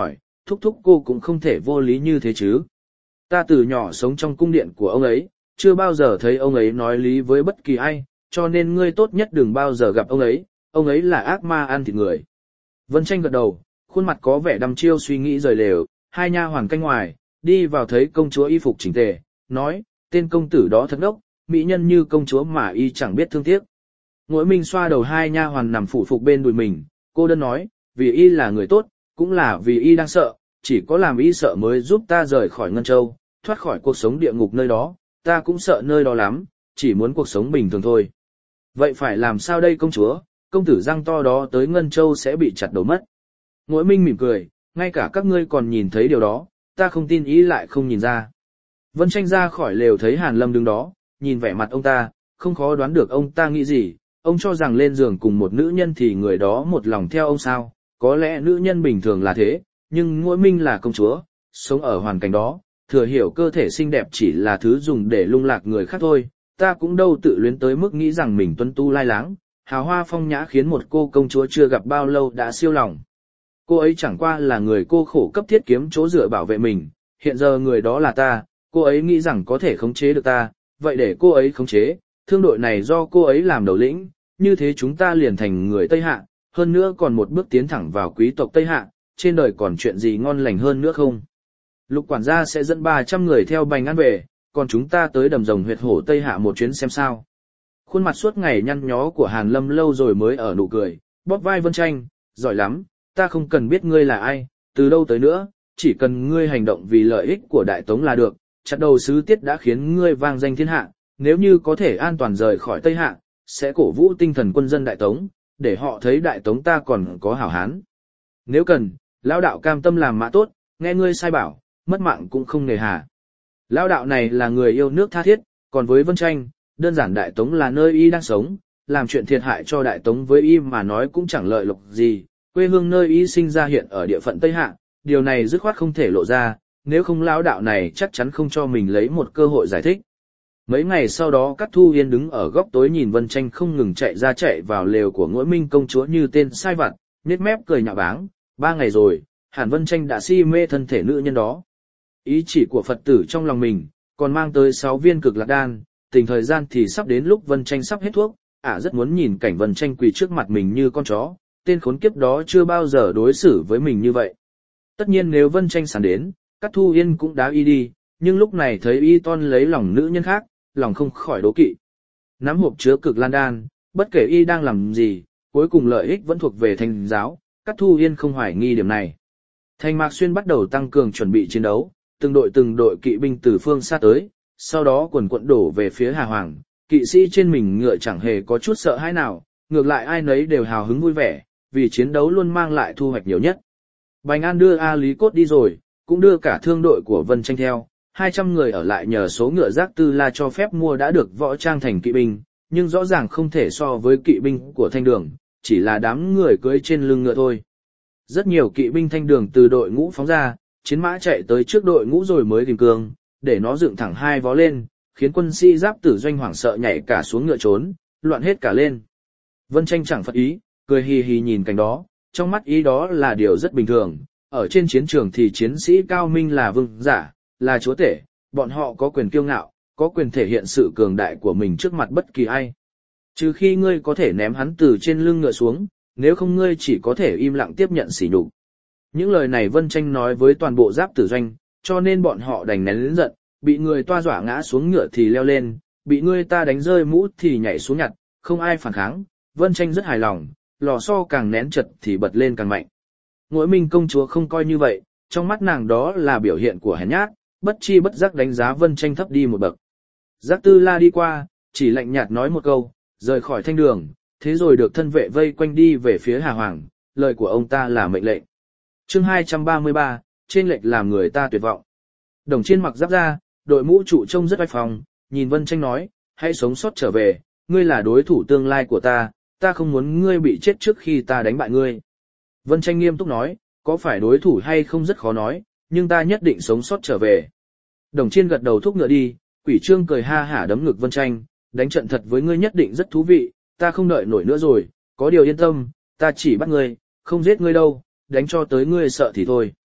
thúc thúc cô cũng không thể vô lý như thế chứ. Ta từ nhỏ sống trong cung điện của ông ấy, chưa bao giờ thấy ông ấy nói lý với bất kỳ ai, cho nên ngươi tốt nhất đừng bao giờ gặp ông ấy, ông ấy là ác ma ăn thịt người. Vân Tranh gật đầu, khuôn mặt có vẻ đăm chiêu suy nghĩ rời lều, hai nha hoàn canh ngoài, đi vào thấy công chúa y phục chỉnh tề, nói, tên công tử đó thật đốc, mỹ nhân như công chúa mà y chẳng biết thương tiếc. Ngụy Minh xoa đầu hai nha hoàn nằm phủ phục bên đùi mình, cô đơn nói, vì y là người tốt, cũng là vì y đang sợ, chỉ có làm y sợ mới giúp ta rời khỏi Ngân Châu, thoát khỏi cuộc sống địa ngục nơi đó, ta cũng sợ nơi đó lắm, chỉ muốn cuộc sống bình thường thôi. Vậy phải làm sao đây công chúa, công tử răng to đó tới Ngân Châu sẽ bị chặt đầu mất. Ngụy Minh mỉm cười, ngay cả các ngươi còn nhìn thấy điều đó, ta không tin ý lại không nhìn ra. Vân Tranh ra khỏi lều thấy Hàn Lâm đứng đó, nhìn vẻ mặt ông ta, không khó đoán được ông ta nghĩ gì, ông cho rằng lên giường cùng một nữ nhân thì người đó một lòng theo ông sao, có lẽ nữ nhân bình thường là thế, nhưng Ngụy Minh là công chúa, sống ở hoàn cảnh đó, thừa hiểu cơ thể xinh đẹp chỉ là thứ dùng để lung lạc người khác thôi, ta cũng đâu tự luyến tới mức nghĩ rằng mình tuấn tu lai láng, hào hoa phong nhã khiến một cô công chúa chưa gặp bao lâu đã siêu lòng. Cô ấy chẳng qua là người cô khổ cấp thiết kiếm chỗ dựa bảo vệ mình, hiện giờ người đó là ta, cô ấy nghĩ rằng có thể khống chế được ta, vậy để cô ấy khống chế, thương đội này do cô ấy làm đầu lĩnh, như thế chúng ta liền thành người Tây Hạ, hơn nữa còn một bước tiến thẳng vào quý tộc Tây Hạ, trên đời còn chuyện gì ngon lành hơn nữa không? Lục quản gia sẽ dẫn ba trăm người theo Bành An về, còn chúng ta tới đầm rồng huyệt hổ Tây Hạ một chuyến xem sao. Khuôn mặt suốt ngày nhăn nhó của Hàn Lâm lâu rồi mới ở nụ cười, bóp vai Vân Tranh, giỏi lắm, ta không cần biết ngươi là ai, từ đâu tới nữa, chỉ cần ngươi hành động vì lợi ích của Đại Tống là được, chặt đầu sứ Tiết đã khiến ngươi vang danh thiên hạ, nếu như có thể an toàn rời khỏi Tây Hạ, sẽ cổ vũ tinh thần quân dân Đại Tống, để họ thấy Đại Tống ta còn có hảo hán. Nếu cần, lão đạo cam tâm làm mã tốt, nghe ngươi sai bảo, mất mạng cũng không nề hà. Lão đạo này là người yêu nước tha thiết, còn với Vân Tranh, đơn giản Đại Tống là nơi y đang sống, làm chuyện thiệt hại cho Đại Tống với y mà nói cũng chẳng lợi lộc gì, quê hương nơi y sinh ra hiện ở địa phận Tây Hạ, điều này dứt khoát không thể lộ ra, nếu không lão đạo này chắc chắn không cho mình lấy một cơ hội giải thích. Mấy ngày sau đó Cát Thu Yên đứng ở góc tối nhìn Vân Tranh không ngừng chạy ra chạy vào lều của Ngũ Minh công chúa như tên sai vặt, nhếch mép cười nhạo báng, ba ngày rồi, hẳn Vân Tranh đã si mê thân thể nữ nhân đó. Ý chỉ của Phật tử trong lòng mình, còn mang tới sáu viên cực lạc đan, tình thời gian thì sắp đến lúc Vân Tranh sắp hết thuốc, ả rất muốn nhìn cảnh Vân Tranh quỳ trước mặt mình như con chó, tên khốn kiếp đó chưa bao giờ đối xử với mình như vậy. Tất nhiên nếu Vân Tranh sẵn đến, Cát Thu Yên cũng đá y đi, nhưng lúc này thấy y ton lấy lòng nữ nhân khác, lòng không khỏi đố kỵ. Nắm hộp chứa cực lan đan, bất kể y đang làm gì, cuối cùng lợi ích vẫn thuộc về Thành giáo, Cát Thu Yên không hoài nghi điểm này. Thành Mạc Xuyên bắt đầu tăng cường chuẩn bị chiến đấu, từng đội từng đội kỵ binh từ phương xa tới, sau đó quần quận đổ về phía Hà Hoàng, kỵ sĩ trên mình ngựa chẳng hề có chút sợ hãi nào, ngược lại ai nấy đều hào hứng vui vẻ, vì chiến đấu luôn mang lại thu hoạch nhiều nhất. Bành An đưa A Lý Cốt đi rồi, cũng đưa cả thương đội của Vân Tranh theo, hai trăm người ở lại nhờ số ngựa Giác Tư La cho phép mua đã được võ trang thành kỵ binh, nhưng rõ ràng không thể so với kỵ binh của Thanh Đường, chỉ là đám người cưỡi trên lưng ngựa thôi. Rất nhiều kỵ binh Thanh Đường từ đội ngũ phóng ra, chiến mã chạy tới trước đội ngũ rồi mới kìm cương, để nó dựng thẳng hai vó lên, khiến quân sĩ Giáp Tử Doanh hoảng sợ nhảy cả xuống ngựa trốn, loạn hết cả lên. Vân Tranh chẳng phật ý, cười hì hì nhìn cảnh đó, trong mắt ý đó là điều rất bình thường, ở trên chiến trường thì chiến sĩ cao minh là vương giả, là chúa tể, bọn họ có quyền kiêu ngạo, có quyền thể hiện sự cường đại của mình trước mặt bất kỳ ai. Trừ khi ngươi có thể ném hắn từ trên lưng ngựa xuống, nếu không ngươi chỉ có thể im lặng tiếp nhận sỉ nhục. Những lời này Vân Tranh nói với toàn bộ Giáp Tử Doanh, cho nên bọn họ đành nén lớn giận, bị người toa dọa ngã xuống ngựa thì leo lên, bị người ta đánh rơi mũ thì nhảy xuống nhặt, không ai phản kháng. Vân Tranh rất hài lòng, lò xo càng nén chật thì bật lên càng mạnh. Ngũ Minh công chúa không coi như vậy, trong mắt nàng đó là biểu hiện của hèn nhát, bất chi bất giác đánh giá Vân Tranh thấp đi một bậc. Giác Tư La đi qua, chỉ lạnh nhạt nói một câu, rời khỏi Thanh Đường, thế rồi được thân vệ vây quanh đi về phía Hà Hoàng, lời của ông ta là mệnh lệnh. Chương hai trăm ba mươi ba, trên lệnh làm người ta tuyệt vọng. Đồng Chiên mặc giáp ra, đội mũ trụ trông rất oai phong, nhìn Vân Tranh nói, hãy sống sót trở về, ngươi là đối thủ tương lai của ta, ta không muốn ngươi bị chết trước khi ta đánh bại ngươi. Vân Tranh nghiêm túc nói, có phải đối thủ hay không rất khó nói, nhưng ta nhất định sống sót trở về. Đồng Chiên gật đầu thúc ngựa đi, Quỷ Trương cười ha hả đấm ngực Vân Tranh, đánh trận thật với ngươi nhất định rất thú vị, ta không đợi nổi nữa rồi, có điều yên tâm, ta chỉ bắt ngươi, không giết ngươi đâu, đánh cho tới ngươi sợ thì thôi.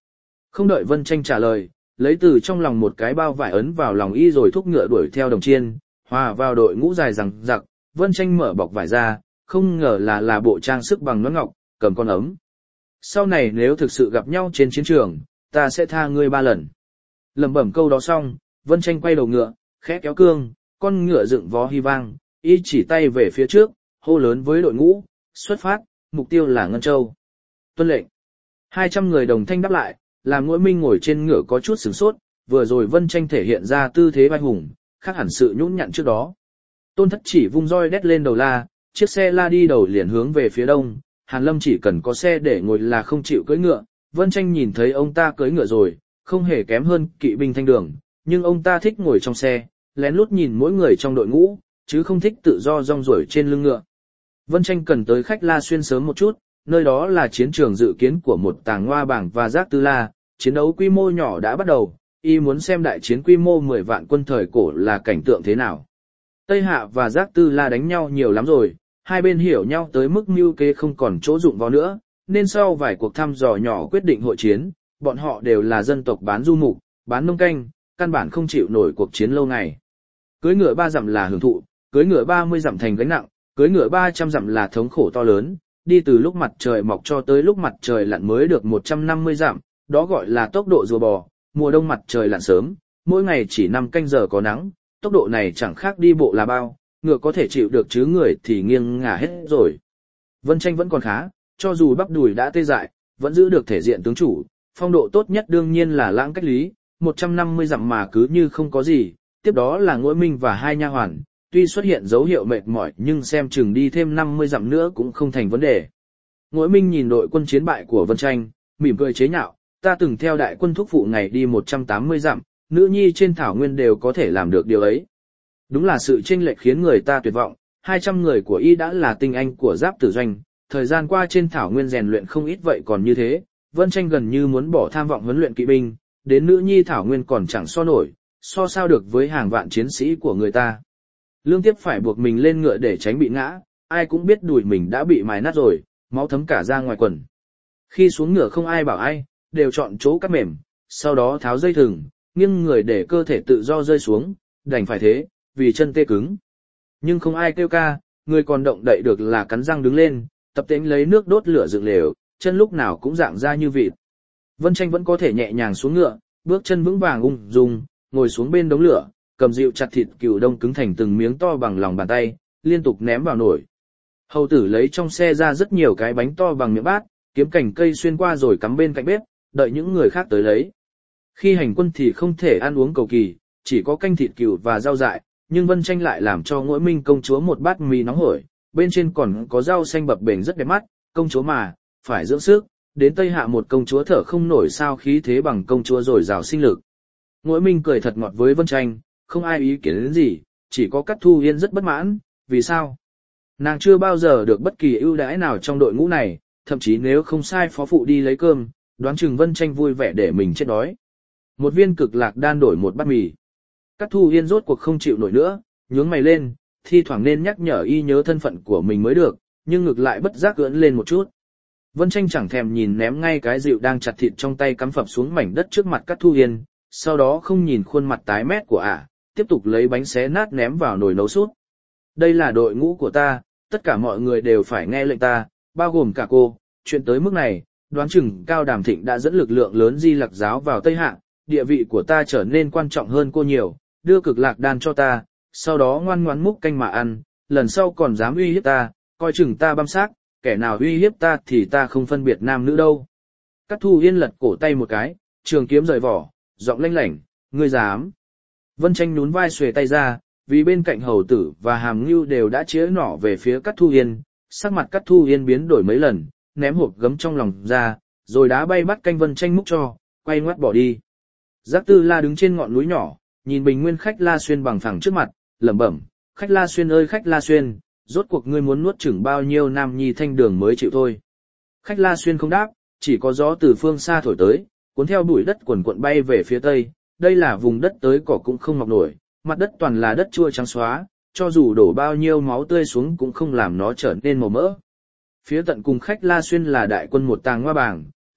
Không đợi Vân Tranh trả lời, lấy từ trong lòng một cái bao vải ấn vào lòng y rồi thúc ngựa đuổi theo Đồng Chiên, hòa vào đội ngũ dài rằng giặc. Vân Tranh mở bọc vải ra, không ngờ là là bộ trang sức bằng nón ngọc, cầm con ấm. Sau này nếu thực sự gặp nhau trên chiến trường, ta sẽ tha ngươi ba lần. Lẩm bẩm câu đó xong, Vân Tranh quay đầu ngựa, khẽ kéo cương, con ngựa dựng vó hy vang, y chỉ tay về phía trước, hô lớn với đội ngũ, xuất phát, mục tiêu là Ngân Châu. Tuân lệnh. hai trăm người đồng thanh đáp lại, làm Ngũi Minh ngồi trên ngựa có chút sửng sốt, vừa rồi Vân Tranh thể hiện ra tư thế vai hùng, khác hẳn sự nhũn nhặn trước đó. Tôn Thất chỉ vung roi đét lên đầu la, chiếc xe la đi đầu liền hướng về phía đông, Hàn Lâm chỉ cần có xe để ngồi là không chịu cưỡi ngựa. Vân Tranh nhìn thấy ông ta cưỡi ngựa rồi, không hề kém hơn kỵ binh thanh đường, nhưng ông ta thích ngồi trong xe, lén lút nhìn mỗi người trong đội ngũ, chứ không thích tự do rong ruổi trên lưng ngựa. Vân Tranh cần tới Khách La Xuyên sớm một chút, nơi đó là chiến trường dự kiến của một Tàng Ngoa Bảng và Giác Tư La, chiến đấu quy mô nhỏ đã bắt đầu, y muốn xem đại chiến quy mô mười vạn quân thời cổ là cảnh tượng thế nào. Tây Hạ và Giác Tư La đánh nhau nhiều lắm rồi, hai bên hiểu nhau tới mức mưu kế không còn chỗ dụng vào nữa, nên sau vài cuộc thăm dò nhỏ quyết định hội chiến, bọn họ đều là dân tộc bán du mục, bán nông canh, căn bản không chịu nổi cuộc chiến lâu ngày. Cưới ngựa ba dặm là hưởng thụ, cưới ngựa ba mươi dặm thành gánh nặng, cưới ngựa ba trăm dặm là thống khổ to lớn, đi từ lúc mặt trời mọc cho tới lúc mặt trời lặn mới được một trăm năm mươi dặm, đó gọi là tốc độ rùa bò. Mùa đông mặt trời lặn sớm, mỗi ngày chỉ năm canh giờ có nắng, tốc độ này chẳng khác đi bộ là bao, ngựa có thể chịu được chứ người thì nghiêng ngả hết rồi. Vân Tranh vẫn còn khá, cho dù bắp đùi đã tê dại, vẫn giữ được thể diện tướng chủ, phong độ tốt nhất đương nhiên là Lãng Cách Lý, một trăm năm mươi dặm mà cứ như không có gì, tiếp đó là Ngũi Minh và hai nha hoàn, tuy xuất hiện dấu hiệu mệt mỏi nhưng xem chừng đi thêm năm mươi dặm nữa cũng không thành vấn đề. Ngũi Minh nhìn đội quân chiến bại của Vân Tranh, mỉm cười chế nhạo, ta từng theo đại quân thúc phụ ngày đi một trăm tám mươi dặm, nữ nhi trên thảo nguyên đều có thể làm được điều ấy. Đúng là sự chênh lệch khiến người ta tuyệt vọng, hai trăm người của y đã là tinh anh của Giáp Tử Doanh, thời gian qua trên thảo nguyên rèn luyện không ít vậy còn như thế, Vân Tranh gần như muốn bỏ tham vọng huấn luyện kỵ binh, đến nữ nhi thảo nguyên còn chẳng so nổi, so sao được với hàng vạn chiến sĩ của người ta. Lương Tiếp phải buộc mình lên ngựa để tránh bị ngã, ai cũng biết đùi mình đã bị mài nát rồi, máu thấm cả ra ngoài quần. Khi xuống ngựa không ai bảo ai, đều chọn chỗ cắt mềm, sau đó tháo dây thừng, nghiêng người để cơ thể tự do rơi xuống, đành phải thế, vì chân tê cứng. Nhưng không ai kêu ca, người còn động đậy được là cắn răng đứng lên, tập tễnh lấy nước đốt lửa dựng lều, chân lúc nào cũng dạng ra như vịt. Vân Tranh vẫn có thể nhẹ nhàng xuống ngựa, bước chân vững vàng ung dung, ngồi xuống bên đống lửa, cầm dịu chặt thịt cừu đông cứng thành từng miếng to bằng lòng bàn tay, liên tục ném vào nồi. Hầu tử lấy trong xe ra rất nhiều cái bánh to bằng miệng bát, kiếm cành cây xuyên qua rồi cắm bên cạnh bếp, đợi những người khác tới lấy. Khi hành quân thì không thể ăn uống cầu kỳ, chỉ có canh thịt cừu và rau dại, nhưng Vân Tranh lại làm cho Ngũi Minh công chúa một bát mì nóng hổi, bên trên còn có rau xanh bập bềnh rất đẹp mắt, công chúa mà, phải dưỡng sức, đến Tây Hạ một công chúa thở không nổi sao khí thế bằng công chúa rồi rào sinh lực. Ngũi Minh cười thật ngọt với Vân Tranh, không ai ý kiến đến gì, chỉ có Cát Thu Yên rất bất mãn, vì sao? Nàng chưa bao giờ được bất kỳ ưu đãi nào trong đội ngũ này, thậm chí nếu không sai phó phụ đi lấy cơm, đoán chừng Vân Tranh vui vẻ để mình chết đói. Một viên cực lạc đan đổi một bát mì. Cát Thu Yên rốt cuộc không chịu nổi nữa, nhướng mày lên, thi thoảng nên nhắc nhở y nhớ thân phận của mình mới được, nhưng ngược lại bất giác ưỡn lên một chút. Vân Tranh chẳng thèm nhìn ném ngay cái dịu đang chặt thịt trong tay cắm phập xuống mảnh đất trước mặt Cát Thu Yên, sau đó không nhìn khuôn mặt tái mét của ả, tiếp tục lấy bánh xé nát ném vào nồi nấu súp. Đây là đội ngũ của ta, tất cả mọi người đều phải nghe lệnh ta, bao gồm cả cô, chuyện tới mức này, đoán chừng Cao Đàm Thịnh đã dẫn lực lượng lớn Di Lặc giáo vào Tây Hạ, địa vị của ta trở nên quan trọng hơn cô nhiều, đưa cực lạc đan cho ta, sau đó ngoan ngoãn múc canh mà ăn, lần sau còn dám uy hiếp ta, coi chừng ta băm xác, kẻ nào uy hiếp ta thì ta không phân biệt nam nữ đâu. Cát Thu Yên lật cổ tay một cái, trường kiếm rời vỏ, giọng lanh lảnh, ngươi dám. Vân Tranh nhún vai xuề tay ra, vì bên cạnh hầu tử và hàm ngưu đều đã chĩa nỏ về phía Cát Thu Yên, sắc mặt Cát Thu Yên biến đổi mấy lần, ném hộp gấm trong lòng ra, rồi đá bay bắt canh Vân Tranh múc cho, quay ngoắt bỏ đi. Giác Tư La đứng trên ngọn núi nhỏ, nhìn bình nguyên Khách La Xuyên bằng phẳng trước mặt, lẩm bẩm, Khách La Xuyên ơi Khách La Xuyên, rốt cuộc ngươi muốn nuốt chửng bao nhiêu nam nhi thanh đường mới chịu thôi. Khách La Xuyên không đáp, chỉ có gió từ phương xa thổi tới, cuốn theo bụi đất quần quận bay về phía tây, đây là vùng đất tới cỏ cũng không mọc nổi, mặt đất toàn là đất chua trắng xóa, cho dù đổ bao nhiêu máu tươi xuống cũng không làm nó trở nên màu mỡ. Phía tận cùng Khách La Xuyên là đại quân một Tàng Ngoa Bảng,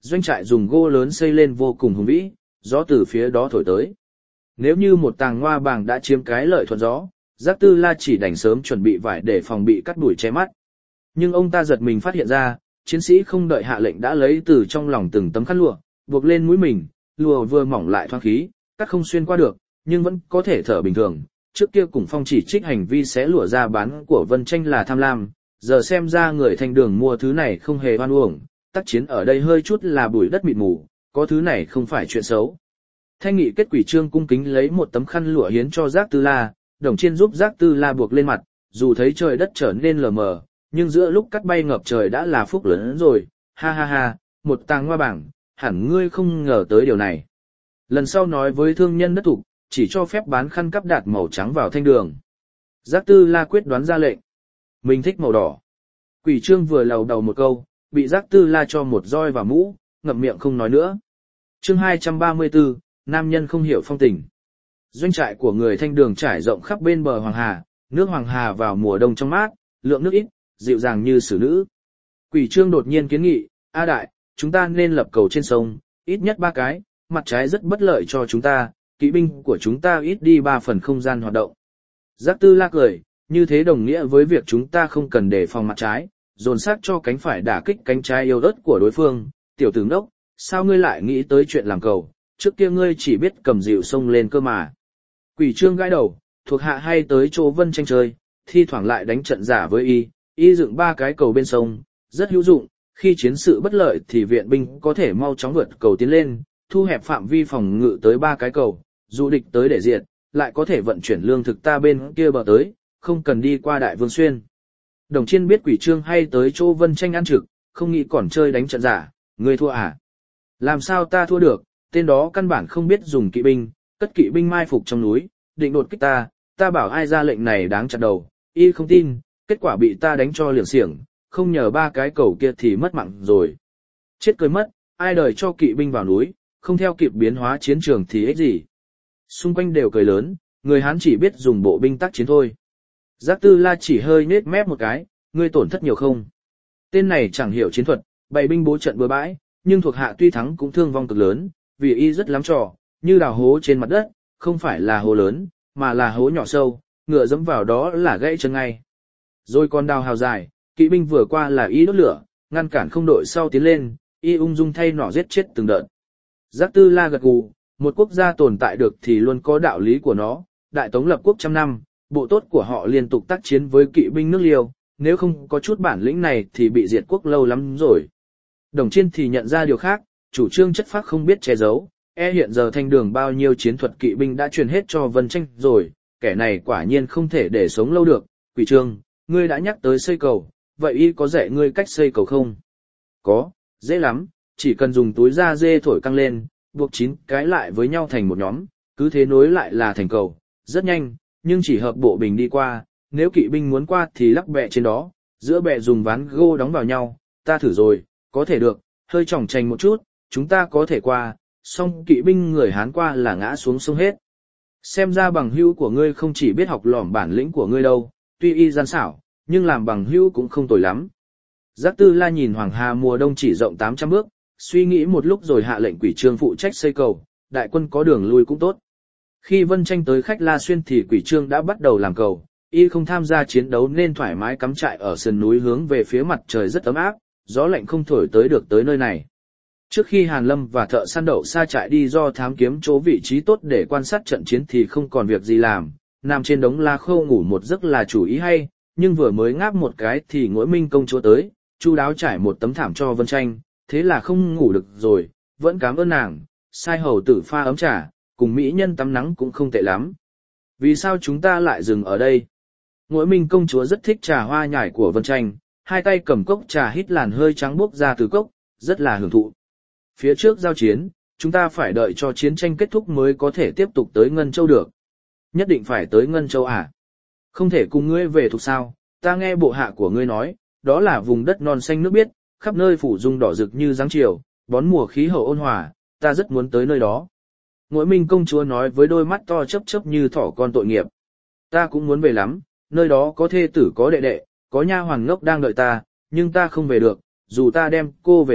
doanh trại dùng gỗ lớn xây lên vô cùng hùng vĩ, gió từ phía đó thổi tới. Nếu như một tàng ngoa bàng đã chiếm cái lợi thuận gió, Giác Tư La chỉ đành sớm chuẩn bị vải để phòng bị cắt đuổi che mắt. Nhưng ông ta giật mình phát hiện ra, chiến sĩ không đợi hạ lệnh đã lấy từ trong lòng từng tấm khăn lụa, buộc lên mũi mình, lụa vừa mỏng lại thoáng khí, cắt không xuyên qua được, nhưng vẫn có thể thở bình thường. Trước kia Cùng Phong chỉ trích hành vi xé lụa ra bán của Vân Tranh là tham lam, giờ xem ra người Thanh Đường mua thứ này không hề oan uổng, tác chiến ở đây hơi chút là bụi đất mịt mù, có thứ này không phải chuyện xấu. Thanh Nghị kết quỷ trương cung kính lấy một tấm khăn lụa hiến cho Giác Tư La, Đồng Chiên giúp Giác Tư La buộc lên mặt, dù thấy trời đất trở nên lờ mờ, nhưng giữa lúc cắt bay ngập trời đã là phúc lớn rồi, ha ha ha, một tàng hoa bảng, hẳn ngươi không ngờ tới điều này. Lần sau nói với thương nhân đất thục, chỉ cho phép bán khăn cắp đạt màu trắng vào Thanh Đường. Giác Tư La quyết đoán ra lệnh. Mình thích màu đỏ. Quỷ trương vừa lầu đầu một câu, bị Giác Tư La cho một roi vào mũ, ngậm miệng không nói nữa. Chương hai trăm ba mươi tư, nam nhân không hiểu phong tình. Doanh trại của người Thanh Đường trải rộng khắp bên bờ Hoàng Hà, nước Hoàng Hà vào mùa đông trong mát, lượng nước ít, dịu dàng như xử nữ. Quỷ trương đột nhiên kiến nghị, A đại, chúng ta nên lập cầu trên sông, ít nhất ba cái, mặt trái rất bất lợi cho chúng ta, kỵ binh của chúng ta ít đi ba phần không gian hoạt động. Giác Tư La cười, như thế đồng nghĩa với việc chúng ta không cần đề phòng mặt trái, dồn sát cho cánh phải đả kích cánh trái yếu ớt của đối phương. Tiểu tử ngốc, sao ngươi lại nghĩ tới chuyện làm cầu, trước kia ngươi chỉ biết cầm dịu sông lên cơ mà. Quỷ trương gãi đầu, thuộc hạ hay tới chỗ Vân Tranh chơi, thi thoảng lại đánh trận giả với y, y dựng ba cái cầu bên sông, rất hữu dụng, khi chiến sự bất lợi thì viện binh có thể mau chóng vượt cầu tiến lên, thu hẹp phạm vi phòng ngự tới ba cái cầu, dù địch tới để diệt, lại có thể vận chuyển lương thực ta bên kia bờ tới, không cần đi qua Đại Vương Xuyên. Đồng Chiên biết quỷ trương hay tới chỗ Vân Tranh ăn trực, không nghĩ còn chơi đánh trận giả, ngươi thua à? Làm sao ta thua được, tên đó căn bản không biết dùng kỵ binh, cất kỵ binh mai phục trong núi, định đột kích ta, ta bảo ai ra lệnh này đáng chặt đầu, y không tin, kết quả bị ta đánh cho liệng xiềng, không nhờ ba cái cầu kia thì mất mạng rồi. Chết cười mất, ai đời cho kỵ binh vào núi, không theo kịp biến hóa chiến trường thì ích gì. Xung quanh đều cười lớn, người Hán chỉ biết dùng bộ binh tác chiến thôi. Giác Tư La chỉ hơi nết mép một cái, ngươi tổn thất nhiều không? Tên này chẳng hiểu chiến thuật, bày binh bố trận bừa bãi, nhưng thuộc hạ tuy thắng cũng thương vong cực lớn, vì y rất lắm trò, như đào hố trên mặt đất, không phải là hố lớn, mà là hố nhỏ sâu, ngựa dẫm vào đó là gãy chân ngay. Rồi còn đào hào dài, kỵ binh vừa qua là y đốt lửa, ngăn cản không đội sau tiến lên, y ung dung thay nỏ giết chết từng đợt. Giác Tư La gật gù, một quốc gia tồn tại được thì luôn có đạo lý của nó, Đại Tống lập quốc trăm năm, bộ tốt của họ liên tục tác chiến với kỵ binh nước Liêu, nếu không có chút bản lĩnh này thì bị diệt quốc lâu lắm rồi. Đồng Chiên thì nhận ra điều khác, chủ trương chất phác không biết che giấu, e hiện giờ Thanh Đường bao nhiêu chiến thuật kỵ binh đã truyền hết cho Vân Tranh rồi, kẻ này quả nhiên không thể để sống lâu được. Quỷ trương, ngươi đã nhắc tới xây cầu, vậy y có dạy ngươi cách xây cầu không? Có, dễ lắm, chỉ cần dùng túi da dê thổi căng lên, buộc chín cái lại với nhau thành một nhóm, cứ thế nối lại là thành cầu, rất nhanh, nhưng chỉ hợp bộ bình đi qua, nếu kỵ binh muốn qua thì lắc bẹ trên đó, giữa bẹ dùng ván gô đóng vào nhau, ta thử rồi, có thể được, hơi chỏng chành một chút, chúng ta có thể qua, song kỵ binh người Hán qua là ngã xuống sông hết. Xem ra bằng hữu của ngươi không chỉ biết học lỏm bản lĩnh của ngươi đâu, tuy y gian xảo, nhưng làm bằng hữu cũng không tồi lắm. Giác Tư La nhìn Hoàng Hà mùa đông chỉ rộng tám trăm bước, suy nghĩ một lúc rồi hạ lệnh quỷ trương phụ trách xây cầu, đại quân có đường lui cũng tốt. Khi Vân Tranh tới Khách La Xuyên thì quỷ trương đã bắt đầu làm cầu, y không tham gia chiến đấu nên thoải mái cắm trại ở sườn núi hướng về phía mặt trời rất ấm áp, gió lạnh không thổi tới được tới nơi này. Trước khi Hàn Lâm và thợ săn đậu xa trại đi do thám kiếm chỗ vị trí tốt để quan sát trận chiến thì không còn việc gì làm, nằm trên đống la khô ngủ một giấc là chủ ý hay, nhưng vừa mới ngáp một cái thì Ngũ Minh công chúa tới, chu đáo trải một tấm thảm cho Vân Tranh, thế là không ngủ được rồi, vẫn cảm ơn nàng, sai hầu tử pha ấm trà, cùng mỹ nhân tắm nắng cũng không tệ lắm. Vì sao chúng ta lại dừng ở đây? Ngũ Minh công chúa rất thích trà hoa nhài của Vân Tranh, hai tay cầm cốc trà hít làn hơi trắng bốc ra từ cốc, rất là hưởng thụ. Phía trước giao chiến, chúng ta phải đợi cho chiến tranh kết thúc mới có thể tiếp tục tới Ngân Châu được. Nhất định phải tới Ngân Châu à? Không thể cùng ngươi về thuộc sao? Ta nghe bộ hạ của ngươi nói, đó là vùng đất non xanh nước biếc, khắp nơi phủ dung đỏ rực như dáng chiều, bón mùa khí hậu ôn hòa, ta rất muốn tới nơi đó. Ngũ Minh công chúa nói với đôi mắt to chớp chớp như thỏ con tội nghiệp. Ta cũng muốn về lắm, nơi đó có thê tử có đệ đệ, có nha hoàn ngốc đang đợi ta, nhưng ta không về được, dù ta đem cô về thủ,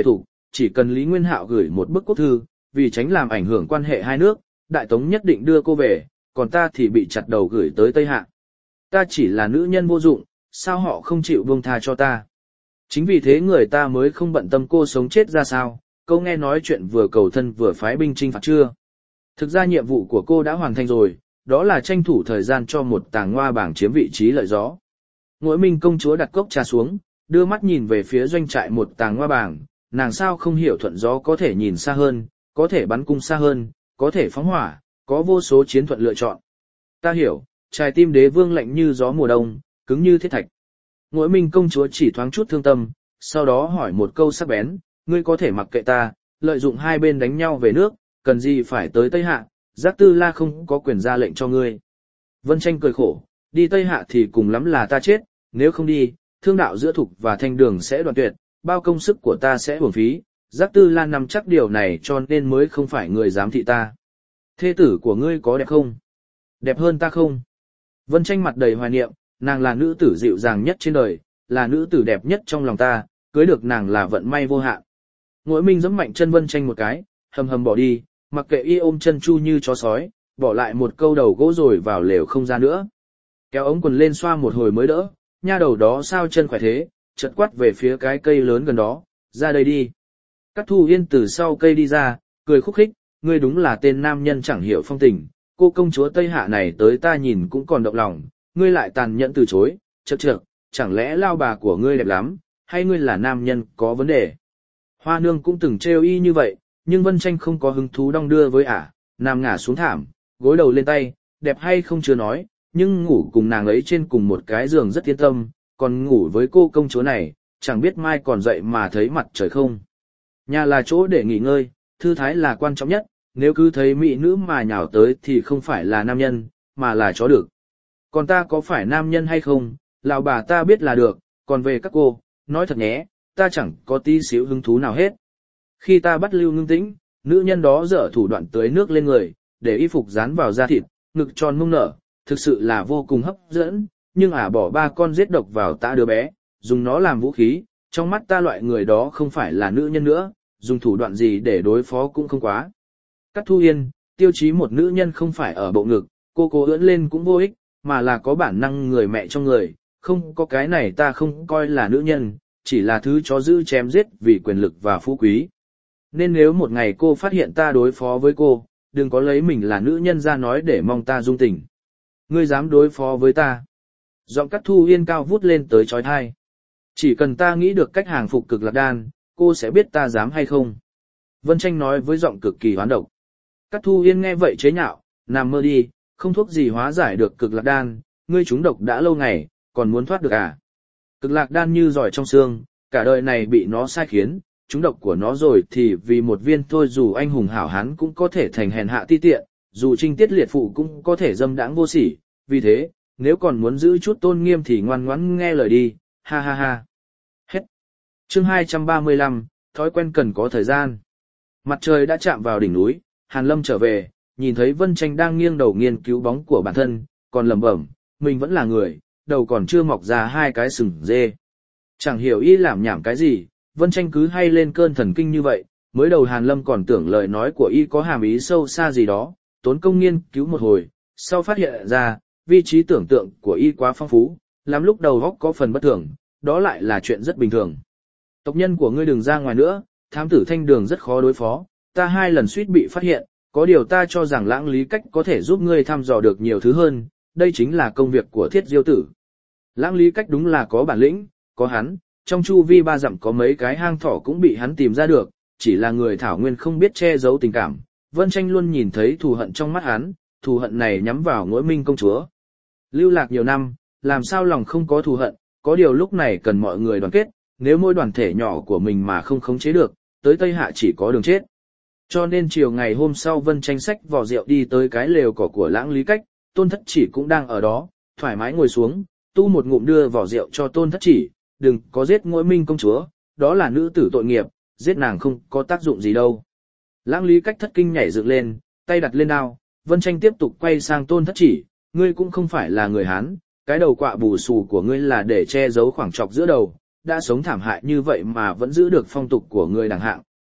chỉ cần Lý Nguyên Hạo gửi một bức quốc thư, vì tránh làm ảnh hưởng quan hệ hai nước, Đại Tống nhất định đưa cô về, còn ta thì bị chặt đầu gửi tới Tây Hạ. Ta chỉ là nữ nhân vô dụng, sao họ không chịu buông tha cho ta? Chính vì thế người ta mới không bận tâm cô sống chết ra sao, câu nghe nói chuyện vừa cầu thân vừa phái binh chinh phạt chưa. Thực ra nhiệm vụ của cô đã hoàn thành rồi, đó là tranh thủ thời gian cho một tàng ngoa bảng chiếm vị trí lợi gió. Ngũi Minh công chúa đặt cốc trà xuống, đưa mắt nhìn về phía doanh trại một tàng ngoa bảng, nàng sao không hiểu thuận gió có thể nhìn xa hơn, có thể bắn cung xa hơn, có thể phóng hỏa, có vô số chiến thuật lựa chọn. Ta hiểu, trái tim đế vương lạnh như gió mùa đông, cứng như thiết thạch. Ngũi Minh công chúa chỉ thoáng chút thương tâm, sau đó hỏi một câu sắc bén, ngươi có thể mặc kệ ta, lợi dụng hai bên đánh nhau về nước, cần gì phải tới Tây Hạ, Giác Tư La không có quyền ra lệnh cho ngươi. Vân Tranh cười khổ, đi Tây Hạ thì cùng lắm là ta chết, nếu không đi, thương đạo giữa Thục và Thanh Đường sẽ đoạn tuyệt, bao công sức của ta sẽ uổng phí, Giác Tư La nắm chắc điều này cho nên mới không phải người giám thị ta. Thê tử của ngươi có đẹp không? Đẹp hơn ta không? Vân Tranh mặt đầy hoài niệm, nàng là nữ tử dịu dàng nhất trên đời, là nữ tử đẹp nhất trong lòng ta, cưới được nàng là vận may vô hạn. Ngũi Minh giẫm mạnh chân Vân Tranh một cái, hầm hầm bỏ đi, mặc kệ y ôm chân chu như chó sói, bỏ lại một câu đầu gỗ rồi vào lều không ra nữa. Kéo ống quần lên xoa một hồi mới đỡ, nha đầu đó sao chân khỏe thế, chợt quát về phía cái cây lớn gần đó, ra đây đi. Cát Thu Yên từ sau cây đi ra, cười khúc khích, ngươi đúng là tên nam nhân chẳng hiểu phong tình, cô công chúa Tây Hạ này tới ta nhìn cũng còn động lòng, ngươi lại tàn nhẫn từ chối, chậc chậc, chẳng lẽ lao bà của ngươi đẹp lắm, hay ngươi là nam nhân có vấn đề. Hoa nương cũng từng trêu y như vậy, nhưng Vân Tranh không có hứng thú đong đưa với ả, nằm ngả xuống thảm, gối đầu lên tay, đẹp hay không chưa nói, nhưng ngủ cùng nàng ấy trên cùng một cái giường rất yên tâm, còn ngủ với cô công chúa này, chẳng biết mai còn dậy mà thấy mặt trời không. Nhà là chỗ để nghỉ ngơi, thư thái là quan trọng nhất, nếu cứ thấy mỹ nữ mà nhào tới thì không phải là nam nhân, mà là chó được. Còn ta có phải nam nhân hay không, lão bà ta biết là được, còn về các cô, nói thật nhé, ta chẳng có tí xíu hứng thú nào hết. Khi ta bắt Lưu Ngưng Tĩnh, nữ nhân đó dở thủ đoạn tưới nước lên người, để y phục dán vào da thịt, ngực tròn mông nở, thực sự là vô cùng hấp dẫn, nhưng ả bỏ ba con giết độc vào tã đứa bé, dùng nó làm vũ khí, trong mắt ta loại người đó không phải là nữ nhân nữa, dùng thủ đoạn gì để đối phó cũng không quá. Cát Thu Yên, tiêu chí một nữ nhân không phải ở bộ ngực, cô cố ưỡn lên cũng vô ích, mà là có bản năng người mẹ trong người, không có cái này ta không coi là nữ nhân, chỉ là thứ chó giữ chém giết vì quyền lực và phú quý. Nên nếu một ngày cô phát hiện ta đối phó với cô, đừng có lấy mình là nữ nhân ra nói để mong ta dung tình. Ngươi dám đối phó với ta? Giọng Cát Thu Yên cao vút lên tới chói tai. Chỉ cần ta nghĩ được cách hàng phục Cực Lạc Đan, cô sẽ biết ta dám hay không. Vân Tranh nói với giọng cực kỳ hoán độc. Cát Thu Yên nghe vậy chế nhạo, nằm mơ đi, không thuốc gì hóa giải được Cực Lạc Đan, ngươi trúng độc đã lâu ngày, còn muốn thoát được à? Cực Lạc Đan như giỏi trong xương, cả đời này bị nó sai khiến, trúng độc của nó rồi thì vì một viên thôi dù anh hùng hảo hán cũng có thể thành hèn hạ ti tiện, dù trinh tiết liệt phụ cũng có thể dâm đãng vô sỉ, vì thế, nếu còn muốn giữ chút tôn nghiêm thì ngoan ngoãn nghe lời đi, ha ha ha. Hết. Chương hai trăm ba mươi lăm, thói quen cần có thời gian. Mặt trời đã chạm vào đỉnh núi, Hàn Lâm trở về, nhìn thấy Vân Tranh đang nghiêng đầu nghiên cứu bóng của bản thân, còn lẩm bẩm, mình vẫn là người, đầu còn chưa mọc ra hai cái sừng dê. Chẳng hiểu y làm nhảm cái gì, Vân Tranh cứ hay lên cơn thần kinh như vậy, mới đầu Hàn Lâm còn tưởng lời nói của y có hàm ý sâu xa gì đó, tốn công nghiên cứu một hồi, sau phát hiện ra, vị trí tưởng tượng của y quá phong phú, làm lúc đầu óc có phần bất thường, đó lại là chuyện rất bình thường. Tộc nhân của ngươi đừng ra ngoài nữa, thám tử Thanh Đường rất khó đối phó, ta hai lần suýt bị phát hiện, có điều ta cho rằng Lãng Lý Cách có thể giúp ngươi thăm dò được nhiều thứ hơn, đây chính là công việc của Thiết Diêu tử. Lãng Lý Cách đúng là có bản lĩnh, có hắn, trong chu vi ba dặm có mấy cái hang thỏ cũng bị hắn tìm ra được, chỉ là người thảo nguyên không biết che giấu tình cảm. Vân Tranh luôn nhìn thấy thù hận trong mắt hắn, thù hận này nhắm vào Ngũi Minh công chúa. Lưu lạc nhiều năm, làm sao lòng không có thù hận, có điều lúc này cần mọi người đoàn kết, nếu mỗi đoàn thể nhỏ của mình mà không khống chế được, tới Tây Hạ chỉ có đường chết. Cho nên chiều ngày hôm sau Vân Tranh xách vỏ rượu đi tới cái lều cỏ của Lãng Lý Cách, Tôn Thất Chỉ cũng đang ở đó, thoải mái ngồi xuống, tu một ngụm đưa vỏ rượu cho Tôn Thất Chỉ, đừng có giết Ngũi Minh công chúa, đó là nữ tử tội nghiệp, giết nàng không có tác dụng gì đâu. Lãng Lý Cách thất kinh nhảy dựng lên, tay đặt lên đao, Vân Tranh tiếp tục quay sang Tôn Thất Chỉ, ngươi cũng không phải là người Hán, cái đầu quạ bù xù của ngươi là để che giấu khoảng trọc giữa đầu, đã sống thảm hại như vậy mà vẫn giữ được phong tục của người đẳng hạng,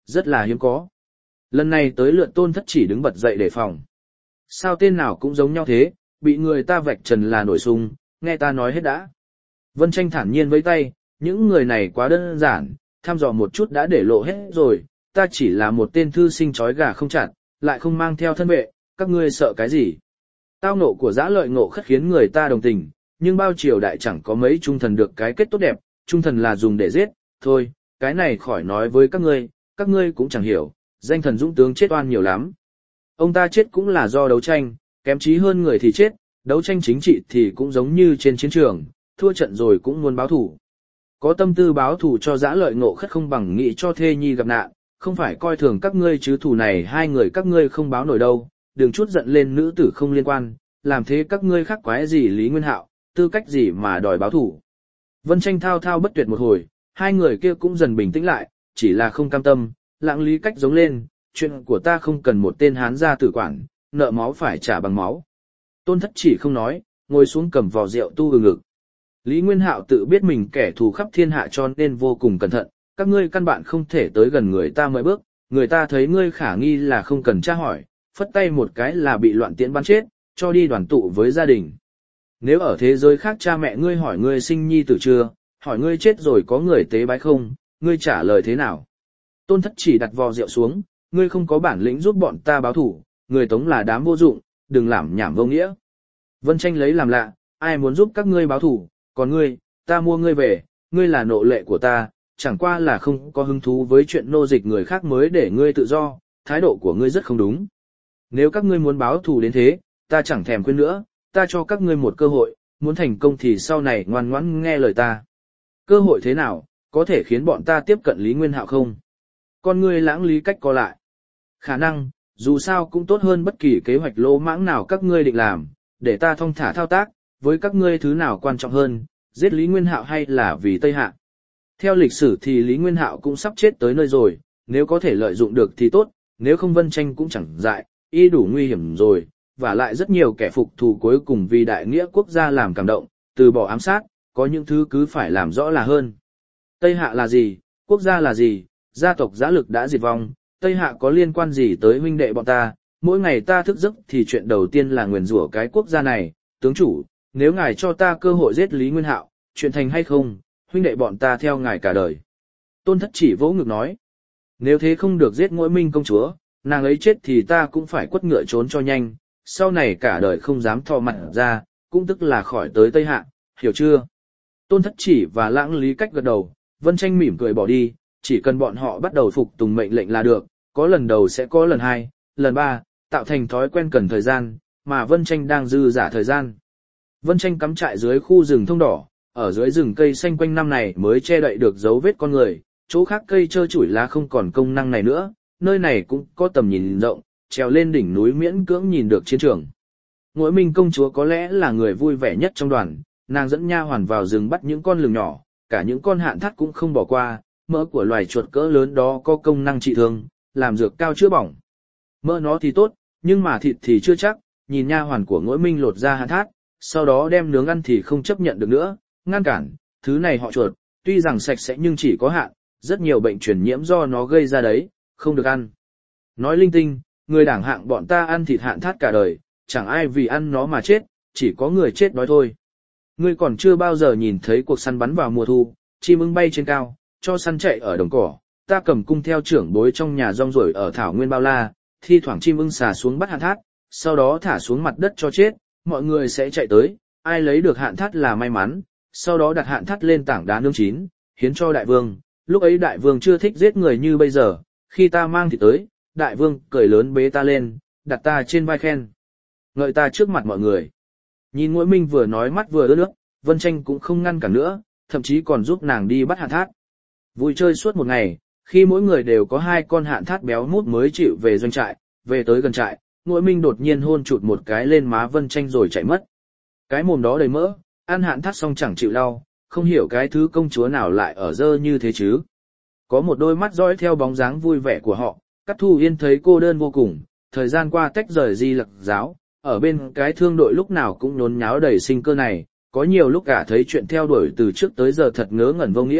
rất là hiếm có. Lần này tới lượt Tôn Thất Chỉ đứng bật dậy đề phòng. Sao tên nào cũng giống nhau thế, bị người ta vạch trần là nổi sung, nghe ta nói hết đã. Vân Tranh thản nhiên với tay, những người này quá đơn giản, thăm dò một chút đã để lộ hết rồi, ta chỉ là một tên thư sinh chói gà không chặt, lại không mang theo thân vệ, các ngươi sợ cái gì? Tao nộ của Dã Lợi Ngộ Khất khiến người ta đồng tình, nhưng bao triều đại chẳng có mấy trung thần được cái kết tốt đẹp, trung thần là dùng để giết, thôi, cái này khỏi nói với các ngươi, các ngươi cũng chẳng hiểu, danh thần dũng tướng chết oan nhiều lắm. Ông ta chết cũng là do đấu tranh, kém trí hơn người thì chết, đấu tranh chính trị thì cũng giống như trên chiến trường, thua trận rồi cũng muốn báo thù. Có tâm tư báo thù cho Dã Lợi Ngộ Khất không bằng nghĩ cho thê nhi gặp nạn, không phải coi thường các ngươi chứ thù này hai người các ngươi không báo nổi đâu, đừng chút giận lên nữ tử không liên quan, làm thế các ngươi khác quái gì Lý Nguyên Hạo, tư cách gì mà đòi báo thù. Vân Tranh thao thao bất tuyệt một hồi, hai người kia cũng dần bình tĩnh lại, chỉ là không cam tâm, Lãng Lý Cách giống lên, chuyện của ta không cần một tên hán gia tử quản, nợ máu phải trả bằng máu. Tôn Thất Chỉ không nói, ngồi xuống cầm vò rượu tu ừ ngực. Lý Nguyên Hạo tự biết mình kẻ thù khắp thiên hạ cho nên vô cùng cẩn thận, các ngươi căn bản không thể tới gần người ta mấy bước, người ta thấy ngươi khả nghi là không cần tra hỏi, phất tay một cái là bị loạn tiễn bắn chết, cho đi đoàn tụ với gia đình. Nếu ở thế giới khác cha mẹ ngươi hỏi ngươi sinh nhi tử chưa, hỏi ngươi chết rồi có người tế bái không, ngươi trả lời thế nào? Tôn Thất Chỉ đặt vò rượu xuống, ngươi không có bản lĩnh giúp bọn ta báo thủ, người Tống là đám vô dụng, đừng làm nhảm vô nghĩa. Vân Tranh lấy làm lạ, ai muốn giúp các ngươi báo thủ, còn ngươi, ta mua ngươi về, ngươi là nô lệ của ta, chẳng qua là không có hứng thú với chuyện nô dịch người khác mới để ngươi tự do, thái độ của ngươi rất không đúng. Nếu các ngươi muốn báo thù đến thế, ta chẳng thèm khuyên nữa, ta cho các ngươi một cơ hội, muốn thành công thì sau này ngoan ngoãn nghe lời ta. Cơ hội thế nào, có thể khiến bọn ta tiếp cận Lý Nguyên Hạo không? Con ngươi Lãng Lý Cách co lại. Khả năng, dù sao cũng tốt hơn bất kỳ kế hoạch lỗ mãng nào các ngươi định làm, để ta thong thả thao tác, với các ngươi thứ nào quan trọng hơn, giết Lý Nguyên Hạo hay là vì Tây Hạ. Theo lịch sử thì Lý Nguyên Hạo cũng sắp chết tới nơi rồi, nếu có thể lợi dụng được thì tốt, nếu không Vân Tranh cũng chẳng dại, y đủ nguy hiểm rồi, và lại rất nhiều kẻ phục thù cuối cùng vì đại nghĩa quốc gia làm cảm động, từ bỏ ám sát, có những thứ cứ phải làm rõ là hơn. Tây Hạ là gì, quốc gia là gì, gia tộc Dã Lực đã diệt vong, Tây Hạ có liên quan gì tới huynh đệ bọn ta, mỗi ngày ta thức giấc thì chuyện đầu tiên là nguyền rủa cái quốc gia này, tướng chủ, nếu ngài cho ta cơ hội giết Lý Nguyên Hạo, chuyện thành hay không, huynh đệ bọn ta theo ngài cả đời. Tôn Thất Chỉ vỗ ngực nói, nếu thế không được giết Ngũi Minh công chúa, nàng ấy chết thì ta cũng phải quất ngựa trốn cho nhanh, sau này cả đời không dám thò mặt ra, cũng tức là khỏi tới Tây Hạ, hiểu chưa? Tôn Thất Chỉ và Lãng Lý Cách gật đầu, Vân Tranh mỉm cười bỏ đi, chỉ cần bọn họ bắt đầu phục tùng mệnh lệnh là được, có lần đầu sẽ có lần hai, lần ba, tạo thành thói quen cần thời gian, mà Vân Tranh đang dư giả thời gian. Vân Tranh cắm trại dưới khu rừng thông đỏ, ở dưới rừng cây xanh quanh năm này mới che đậy được dấu vết con người, chỗ khác cây trơ trụi lá không còn công năng này nữa, nơi này cũng có tầm nhìn rộng, trèo lên đỉnh núi miễn cưỡng nhìn được chiến trường. Ngũi Minh công chúa có lẽ là người vui vẻ nhất trong đoàn, nàng dẫn nha hoàn vào rừng bắt những con lường nhỏ, cả những con hạn thắt cũng không bỏ qua, mỡ của loài chuột cỡ lớn đó có công năng trị thương, làm dược cao chữa bỏng. Mỡ nó thì tốt, nhưng mà thịt thì chưa chắc, nhìn nha hoàn của Ngũi Minh lột ra hạn thắt, sau đó đem nướng ăn thì không chấp nhận được nữa, ngăn cản, thứ này họ chuột, tuy rằng sạch sẽ nhưng chỉ có hạn, rất nhiều bệnh truyền nhiễm do nó gây ra đấy, không được ăn. Nói linh tinh, người đảng hạng bọn ta ăn thịt hạn thắt cả đời, chẳng ai vì ăn nó mà chết, chỉ có người chết đói thôi. Ngươi còn chưa bao giờ nhìn thấy cuộc săn bắn vào mùa thu, chim ưng bay trên cao, cho săn chạy ở đồng cỏ, ta cầm cung theo trưởng bối trong nhà rong ruổi ở thảo nguyên bao la, thi thoảng chim ưng xà xuống bắt hạn thắt, sau đó thả xuống mặt đất cho chết, mọi người sẽ chạy tới, ai lấy được hạn thắt là may mắn, sau đó đặt hạn thắt lên tảng đá nướng chín, hiến cho đại vương. Lúc ấy đại vương chưa thích giết người như bây giờ, khi ta mang thịt tới, đại vương cười lớn bế ta lên, đặt ta trên vai khen ngợi ta trước mặt mọi người. Nhìn Ngũi Minh vừa nói mắt vừa ướt nước, Vân Tranh cũng không ngăn cản nữa, thậm chí còn giúp nàng đi bắt hạn thắt. Vui chơi suốt một ngày, khi mỗi người đều có hai con hạn thắt béo mút mới chịu về doanh trại, về tới gần trại, Ngũi Minh đột nhiên hôn chụt một cái lên má Vân Tranh rồi chạy mất. Cái mồm đó đầy mỡ, ăn hạn thắt xong chẳng chịu đau, không hiểu cái thứ công chúa nào lại ở dơ như thế chứ. Có một đôi mắt dõi theo bóng dáng vui vẻ của họ, Cát Thu Yên thấy cô đơn vô cùng, thời gian qua tách rời Di Lặc giáo, ở bên cái thương đội lúc nào cũng nhốn nháo đầy sinh cơ này, có nhiều lúc cả thấy chuyện theo đuổi từ trước tới giờ thật ngớ ngẩn vô nghĩa,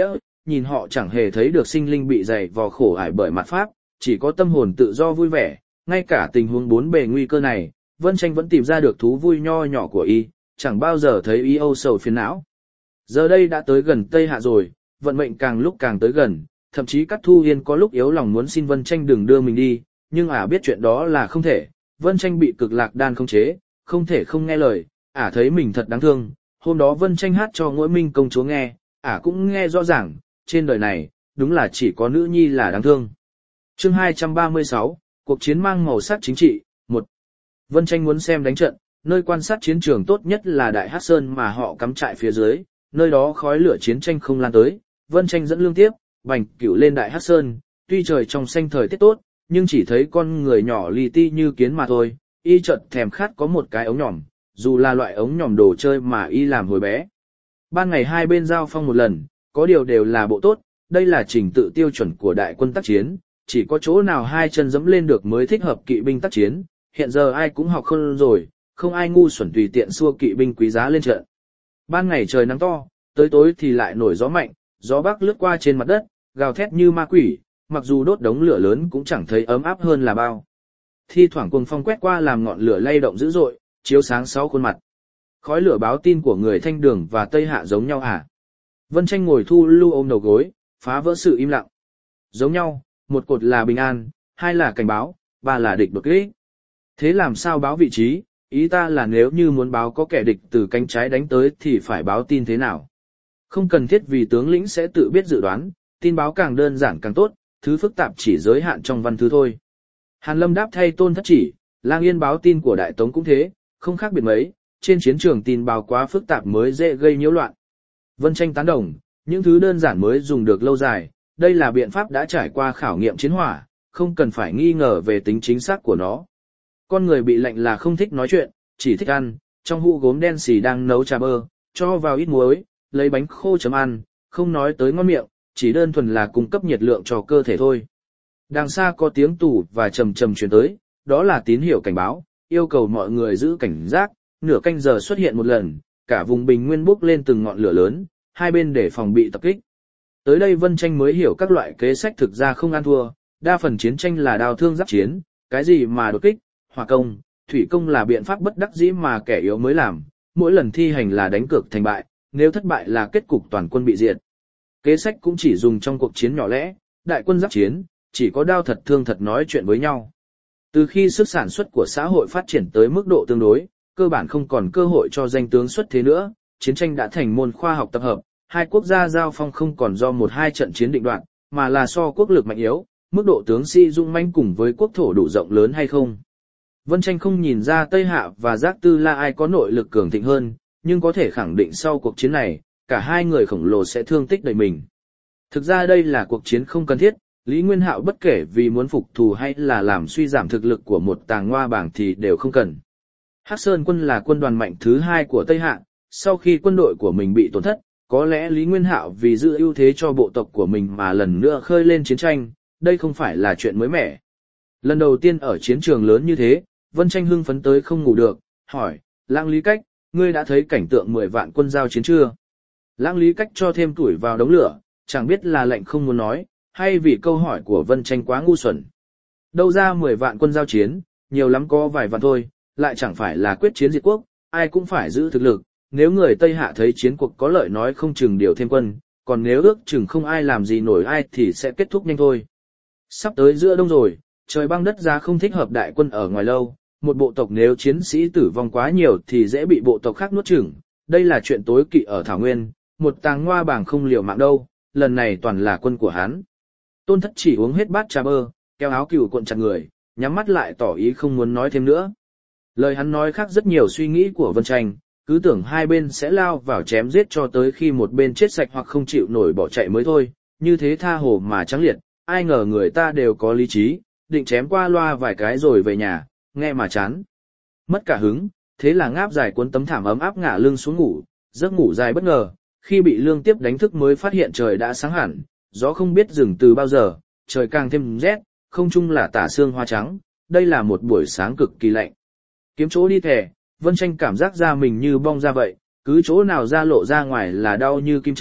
nhìn họ chẳng hề thấy được sinh linh bị dày vò khổ ải bởi mặt pháp, chỉ có tâm hồn tự do vui vẻ, ngay cả tình huống bốn bề nguy cơ này, Vân Tranh vẫn tìm ra được thú vui nho nhỏ của y, chẳng bao giờ thấy y âu sầu phiền não. Giờ đây đã tới gần Tây Hạ rồi, vận mệnh càng lúc càng tới gần, thậm chí Cát Thu Yên có lúc yếu lòng muốn xin Vân Tranh đừng đưa mình đi, nhưng ả biết chuyện đó là không thể, Vân Tranh bị cực lạc đan khống chế, không thể không nghe lời, ả thấy mình thật đáng thương. Hôm đó Vân Tranh hát cho Ngũ Minh công chúa nghe, ả cũng nghe rõ ràng, trên đời này, đúng là chỉ có nữ nhi là đáng thương. Chương hai trăm ba mươi sáu, cuộc chiến mang màu sắc chính trị, một. Vân Tranh muốn xem đánh trận, nơi quan sát chiến trường tốt nhất là Đại Hắc Sơn mà họ cắm trại phía dưới, nơi đó khói lửa chiến tranh không lan tới. Vân Tranh dẫn Lương Tiếp, Bành Cửu lên Đại Hắc Sơn, tuy trời trong xanh thời tiết tốt, nhưng chỉ thấy con người nhỏ li ti như kiến mà thôi, y chợt thèm khát có một cái ống nhỏm, dù là loại ống nhỏm đồ chơi mà y làm hồi bé. Ban ngày hai bên giao phong một lần, có điều đều là bộ tốt, đây là trình tự tiêu chuẩn của đại quân tác chiến, chỉ có chỗ nào hai chân dẫm lên được mới thích hợp kỵ binh tác chiến, hiện giờ ai cũng học không rồi, không ai ngu xuẩn tùy tiện xua kỵ binh quý giá lên trận. Ban ngày trời nắng to, tới tối thì lại nổi gió mạnh, gió bắc lướt qua trên mặt đất, gào thét như ma quỷ, mặc dù đốt đống lửa lớn cũng chẳng thấy ấm áp hơn là bao. Thi thoảng cuồng phong quét qua làm ngọn lửa lay động dữ dội, chiếu sáng sáu khuôn mặt. Khói lửa báo tin của người Thanh Đường và Tây Hạ giống nhau à? Vân Tranh ngồi thu lưu ôm đầu gối, phá vỡ sự im lặng. Giống nhau, một cột là bình an, hai là cảnh báo, ba là địch đột kích. Thế làm sao báo vị trí? Ý ta là nếu như muốn báo có kẻ địch từ cánh trái đánh tới thì phải báo tin thế nào? Không cần thiết vì tướng lĩnh sẽ tự biết dự đoán, tin báo càng đơn giản càng tốt, thứ phức tạp chỉ giới hạn trong văn thư thôi. Hàn Lâm đáp thay Tôn Thất Chỉ, Lang Yên báo tin của Đại Tống cũng thế, không khác biệt mấy, trên chiến trường tin báo quá phức tạp mới dễ gây nhiễu loạn. Vân Tranh tán đồng, những thứ đơn giản mới dùng được lâu dài, đây là biện pháp đã trải qua khảo nghiệm chiến hỏa, không cần phải nghi ngờ về tính chính xác của nó. Con người bị lạnh là không thích nói chuyện, chỉ thích ăn, trong hũ gốm đen xì đang nấu trà bơ, cho vào ít muối, lấy bánh khô chấm ăn, không nói tới ngon miệng, chỉ đơn thuần là cung cấp nhiệt lượng cho cơ thể thôi. Đằng xa có tiếng tù và trầm trầm truyền tới, đó là tín hiệu cảnh báo, yêu cầu mọi người giữ cảnh giác, nửa canh giờ xuất hiện một lần, cả vùng bình nguyên bốc lên từng ngọn lửa lớn, hai bên để phòng bị tập kích. Tới đây Vân Tranh mới hiểu các loại kế sách thực ra không ăn thua, đa phần chiến tranh là đao thương giáp chiến, cái gì mà đột kích, hỏa công, thủy công là biện pháp bất đắc dĩ mà kẻ yếu mới làm, mỗi lần thi hành là đánh cược thành bại, nếu thất bại là kết cục toàn quân bị diệt. Kế sách cũng chỉ dùng trong cuộc chiến nhỏ lẻ, đại quân giáp chiến, chỉ có đao thật thương thật nói chuyện với nhau. Từ khi sức sản xuất của xã hội phát triển tới mức độ tương đối, cơ bản không còn cơ hội cho danh tướng xuất thế nữa, chiến tranh đã thành môn khoa học tập hợp, hai quốc gia giao phong không còn do một hai trận chiến định đoạt, mà là so quốc lực mạnh yếu, mức độ tướng sĩ dung manh cùng với quốc thổ đủ rộng lớn hay không. Vân Tranh không nhìn ra Tây Hạ và Giác Tư La ai có nội lực cường thịnh hơn, nhưng có thể khẳng định sau cuộc chiến này, cả hai người khổng lồ sẽ thương tích đầy mình. Thực ra đây là cuộc chiến không cần thiết, Lý Nguyên Hạo bất kể vì muốn phục thù hay là làm suy giảm thực lực của một Tàng Ngoa Bảng thì đều không cần. Hắc Sơn quân là quân đoàn mạnh thứ hai của Tây Hạ, sau khi quân đội của mình bị tổn thất, có lẽ Lý Nguyên Hạo vì giữ ưu thế cho bộ tộc của mình mà lần nữa khơi lên chiến tranh, đây không phải là chuyện mới mẻ. Lần đầu tiên ở chiến trường lớn như thế, Vân Tranh hưng phấn tới không ngủ được, hỏi, Lãng Lý Cách, ngươi đã thấy cảnh tượng mười vạn quân giao chiến chưa? Lãng Lý Cách cho thêm tuổi vào đống lửa, chẳng biết là lệnh không muốn nói, hay vì câu hỏi của Vân Tranh quá ngu xuẩn. Đâu ra mười vạn quân giao chiến, nhiều lắm có vài vạn thôi, lại chẳng phải là quyết chiến diệt quốc, ai cũng phải giữ thực lực, nếu người Tây Hạ thấy chiến cuộc có lợi nói không chừng điều thêm quân, còn nếu ước chừng không ai làm gì nổi ai thì sẽ kết thúc nhanh thôi. Sắp tới giữa đông rồi, trời băng đất giá không thích hợp đại quân ở ngoài lâu, một bộ tộc nếu chiến sĩ tử vong quá nhiều thì dễ bị bộ tộc khác nuốt chửng, đây là chuyện tối kỵ ở Thảo Nguyên, một Tàng Ngoa Bảng không liều mạng đâu, lần này toàn là quân của hắn. Tôn Thất Chỉ uống hết bát trà bơ, kéo áo cừu cuộn chặt người, nhắm mắt lại tỏ ý không muốn nói thêm nữa. Lời hắn nói khác rất nhiều suy nghĩ của Vân Tranh, cứ tưởng hai bên sẽ lao vào chém giết cho tới khi một bên chết sạch hoặc không chịu nổi bỏ chạy mới thôi, như thế tha hồ mà trắng liệt, ai ngờ người ta đều có lý trí, định chém qua loa vài cái rồi về nhà, nghe mà chán. Mất cả hứng, thế là ngáp dài cuốn tấm thảm ấm áp ngả lưng xuống ngủ, giấc ngủ dài bất ngờ, khi bị Lương Tiếp đánh thức mới phát hiện trời đã sáng hẳn, gió không biết dừng từ bao giờ, trời càng thêm rét, không trung là tả sương hoa trắng, đây là một buổi sáng cực kỳ lạnh. Kiếm chỗ đi thẻ, Vân Tranh cảm giác da mình như bong ra vậy, cứ chỗ nào da lộ ra ngoài là đau như kim châm,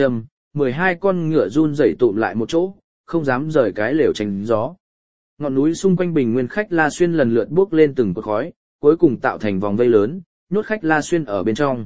mười hai con ngựa run rẩy tụm lại một chỗ, không dám rời cái lều tránh gió. Ngọn núi xung quanh Bình Nguyên Khách La Xuyên lần lượt bốc lên từng cột khói, cuối cùng tạo thành vòng vây lớn, nhốt Khách La Xuyên ở bên trong.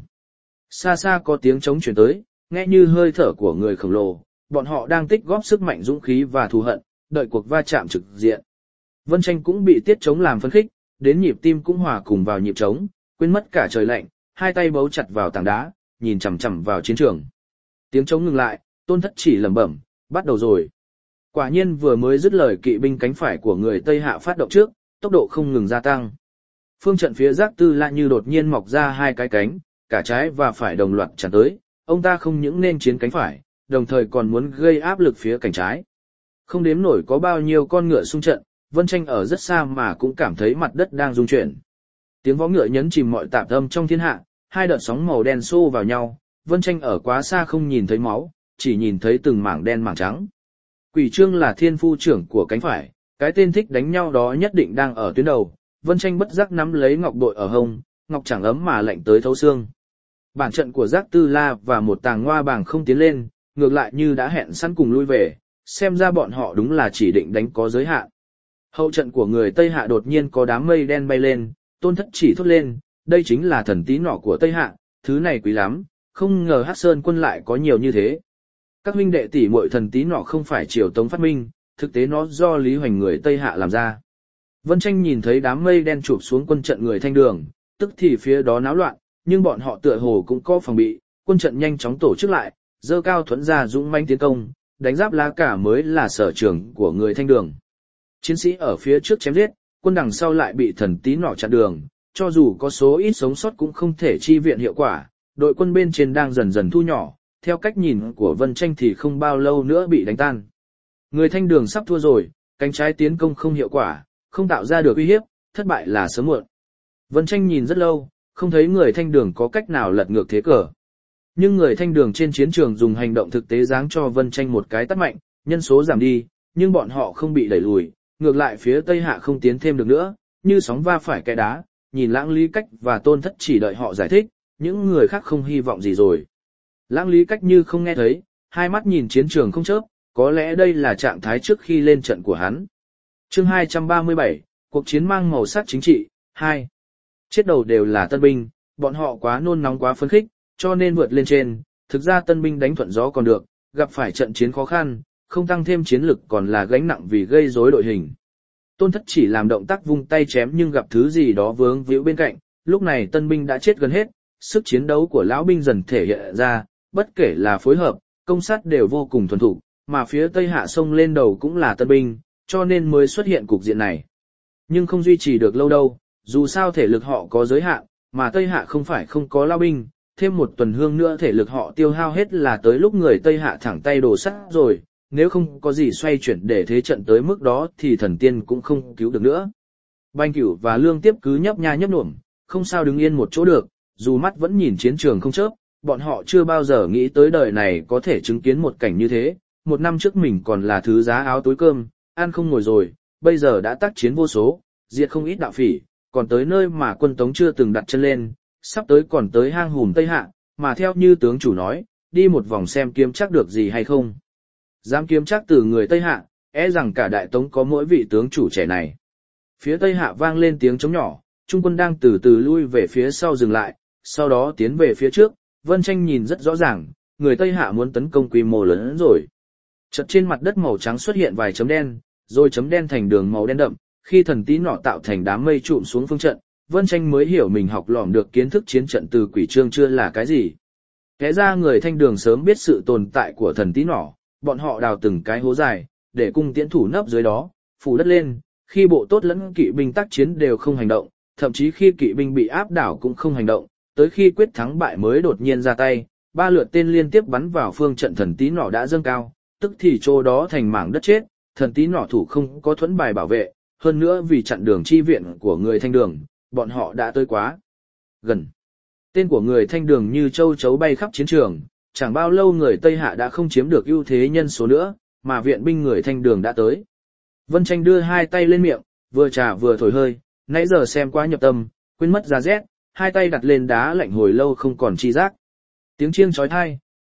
Xa xa có tiếng trống truyền tới, nghe như hơi thở của người khổng lồ, bọn họ đang tích góp sức mạnh dũng khí và thù hận, đợi cuộc va chạm trực diện. Vân Tranh cũng bị tiết trống làm phấn khích, đến nhịp tim cũng hòa cùng vào nhịp trống, quên mất cả trời lạnh, hai tay bấu chặt vào tảng đá, nhìn chằm chằm vào chiến trường. Tiếng trống ngừng lại, Tôn Thất Chỉ lẩm bẩm, bắt đầu rồi. Quả nhiên vừa mới dứt lời, kỵ binh cánh phải của người Tây Hạ phát động trước, tốc độ không ngừng gia tăng. Phương trận phía Giác Tư La như đột nhiên mọc ra hai cái cánh, cả trái và phải đồng loạt tràn tới, ông ta không những nên chiến cánh phải, đồng thời còn muốn gây áp lực phía cánh trái. Không đếm nổi có bao nhiêu con ngựa xung trận, Vân Tranh ở rất xa mà cũng cảm thấy mặt đất đang rung chuyển. Tiếng vó ngựa nhấn chìm mọi tạp âm trong thiên hạ, hai đợt sóng màu đen xô vào nhau, Vân Tranh ở quá xa không nhìn thấy máu, chỉ nhìn thấy từng mảng đen mảng trắng. Quỷ Trương là thiên phu trưởng của cánh phải, cái tên thích đánh nhau đó nhất định đang ở tuyến đầu. Vân Tranh bất giác nắm lấy ngọc bội ở hông, ngọc chẳng ấm mà lạnh tới thấu xương. Bản trận của Giác Tư La và một tàng ngoa bàng không tiến lên, ngược lại như đã hẹn sẵn cùng lui về, xem ra bọn họ đúng là chỉ định đánh có giới hạn. Hậu trận của người Tây Hạ đột nhiên có đám mây đen bay lên, Tôn Thất Chỉ thốt lên, đây chính là thần tí nỏ của Tây Hạ, thứ này quý lắm, không ngờ Hắc Sơn quân lại có nhiều như thế. Các huynh đệ tỷ muội, thần tí nỏ không phải Triều Tống phát minh, thực tế nó do Lý Hoành người Tây Hạ làm ra. Vân Tranh nhìn thấy đám mây đen chụp xuống quân trận người Thanh Đường, tức thì phía đó náo loạn, nhưng bọn họ tựa hồ cũng có phòng bị, quân trận nhanh chóng tổ chức lại, dơ cao thuẫn ra dũng mãnh tiến công, đánh giáp lá cả mới là sở trường của người Thanh Đường. Chiến sĩ ở phía trước chém giết, quân đằng sau lại bị thần tí nỏ chặn đường, cho dù có số ít sống sót cũng không thể chi viện hiệu quả, đội quân bên trên đang dần dần thu nhỏ, theo cách nhìn của Vân Tranh thì không bao lâu nữa bị đánh tan. Người Thanh Đường sắp thua rồi, cánh trái tiến công không hiệu quả, không tạo ra được uy hiếp, thất bại là sớm muộn. Vân Tranh nhìn rất lâu, không thấy người Thanh Đường có cách nào lật ngược thế cờ. Nhưng người Thanh Đường trên chiến trường dùng hành động thực tế giáng cho Vân Tranh một cái tát mạnh, nhân số giảm đi, nhưng bọn họ không bị đẩy lùi, ngược lại phía Tây Hạ không tiến thêm được nữa, như sóng va phải cái đá, nhìn Lãng Lý Cách và Tôn Thất Chỉ đợi họ giải thích, những người khác không hy vọng gì rồi. Lãng Lý Cách như không nghe thấy, hai mắt nhìn chiến trường không chớp, có lẽ đây là trạng thái trước khi lên trận của hắn. Chương hai trăm ba mươi bảy, cuộc chiến mang màu sắc chính trị, hai. Chết đầu đều là tân binh, bọn họ quá nôn nóng quá phấn khích, cho nên vượt lên trên, thực ra tân binh đánh thuận gió còn được, gặp phải trận chiến khó khăn, không tăng thêm chiến lực còn là gánh nặng vì gây rối đội hình. Tôn Thất Chỉ làm động tác vung tay chém nhưng gặp thứ gì đó vướng víu bên cạnh, lúc này tân binh đã chết gần hết, sức chiến đấu của lão binh dần thể hiện ra, bất kể là phối hợp, công sát đều vô cùng thuần thục, mà phía Tây Hạ sông lên đầu cũng là tân binh, cho nên mới xuất hiện cục diện này. Nhưng không duy trì được lâu đâu, dù sao thể lực họ có giới hạn, mà Tây Hạ không phải không có lao binh, thêm một tuần hương nữa thể lực họ tiêu hao hết là tới lúc người Tây Hạ thẳng tay đổ sắt rồi, nếu không có gì xoay chuyển để thế trận tới mức đó thì thần tiên cũng không cứu được nữa. Banh Cửu và Lương Tiếp cứ nhấp nha nhấp nhổm, không sao đứng yên một chỗ được, dù mắt vẫn nhìn chiến trường không chớp, bọn họ chưa bao giờ nghĩ tới đời này có thể chứng kiến một cảnh như thế. Một năm trước mình còn là thứ giá áo túi cơm, ăn không ngồi rồi, bây giờ đã tác chiến vô số, diệt không ít đạo phỉ, còn tới nơi mà quân Tống chưa từng đặt chân lên, sắp tới còn tới hang hùm Tây Hạ, mà theo như tướng chủ nói, đi một vòng xem kiếm chắc được gì hay không. Dám kiếm chắc từ người Tây Hạ, e rằng cả Đại Tống có mỗi vị tướng chủ trẻ này. Phía Tây Hạ vang lên tiếng trống nhỏ, trung quân đang từ từ lui về phía sau dừng lại, sau đó tiến về phía trước, Vân Tranh nhìn rất rõ ràng, người Tây Hạ muốn tấn công quy mô lớn hơn rồi. Chợt trên mặt đất màu trắng xuất hiện vài chấm đen, rồi chấm đen thành đường màu đen đậm, khi thần tí nọ tạo thành đám mây trụm xuống phương trận, Vân Tranh mới hiểu mình học lỏm được kiến thức chiến trận từ Quỷ Trương chưa là cái gì. Kẻ ra người Thanh Đường sớm biết sự tồn tại của thần tí nọ, bọn họ đào từng cái hố dài, để cung tiễn thủ nấp dưới đó, phủ đất lên, khi bộ tốt lẫn kỵ binh tác chiến đều không hành động, thậm chí khi kỵ binh bị áp đảo cũng không hành động, tới khi quyết thắng bại mới đột nhiên ra tay, ba lượt tên liên tiếp bắn vào phương trận thần tí nọ đã dâng cao, tức thì chỗ đó thành mảng đất chết, thần tí nọ thủ không có thuẫn bài bảo vệ, hơn nữa vì chặn đường chi viện của người Thanh Đường, bọn họ đã tới quá gần. Tên của người Thanh Đường như châu chấu bay khắp chiến trường, chẳng bao lâu người Tây Hạ đã không chiếm được ưu thế nhân số nữa, mà viện binh người Thanh Đường đã tới. Vân Tranh đưa hai tay lên miệng, vừa trà vừa thổi hơi, nãy giờ xem quá nhập tâm, quên mất giá rét, hai tay đặt lên đá lạnh hồi lâu không còn chi giác. Tiếng chiêng chói tai,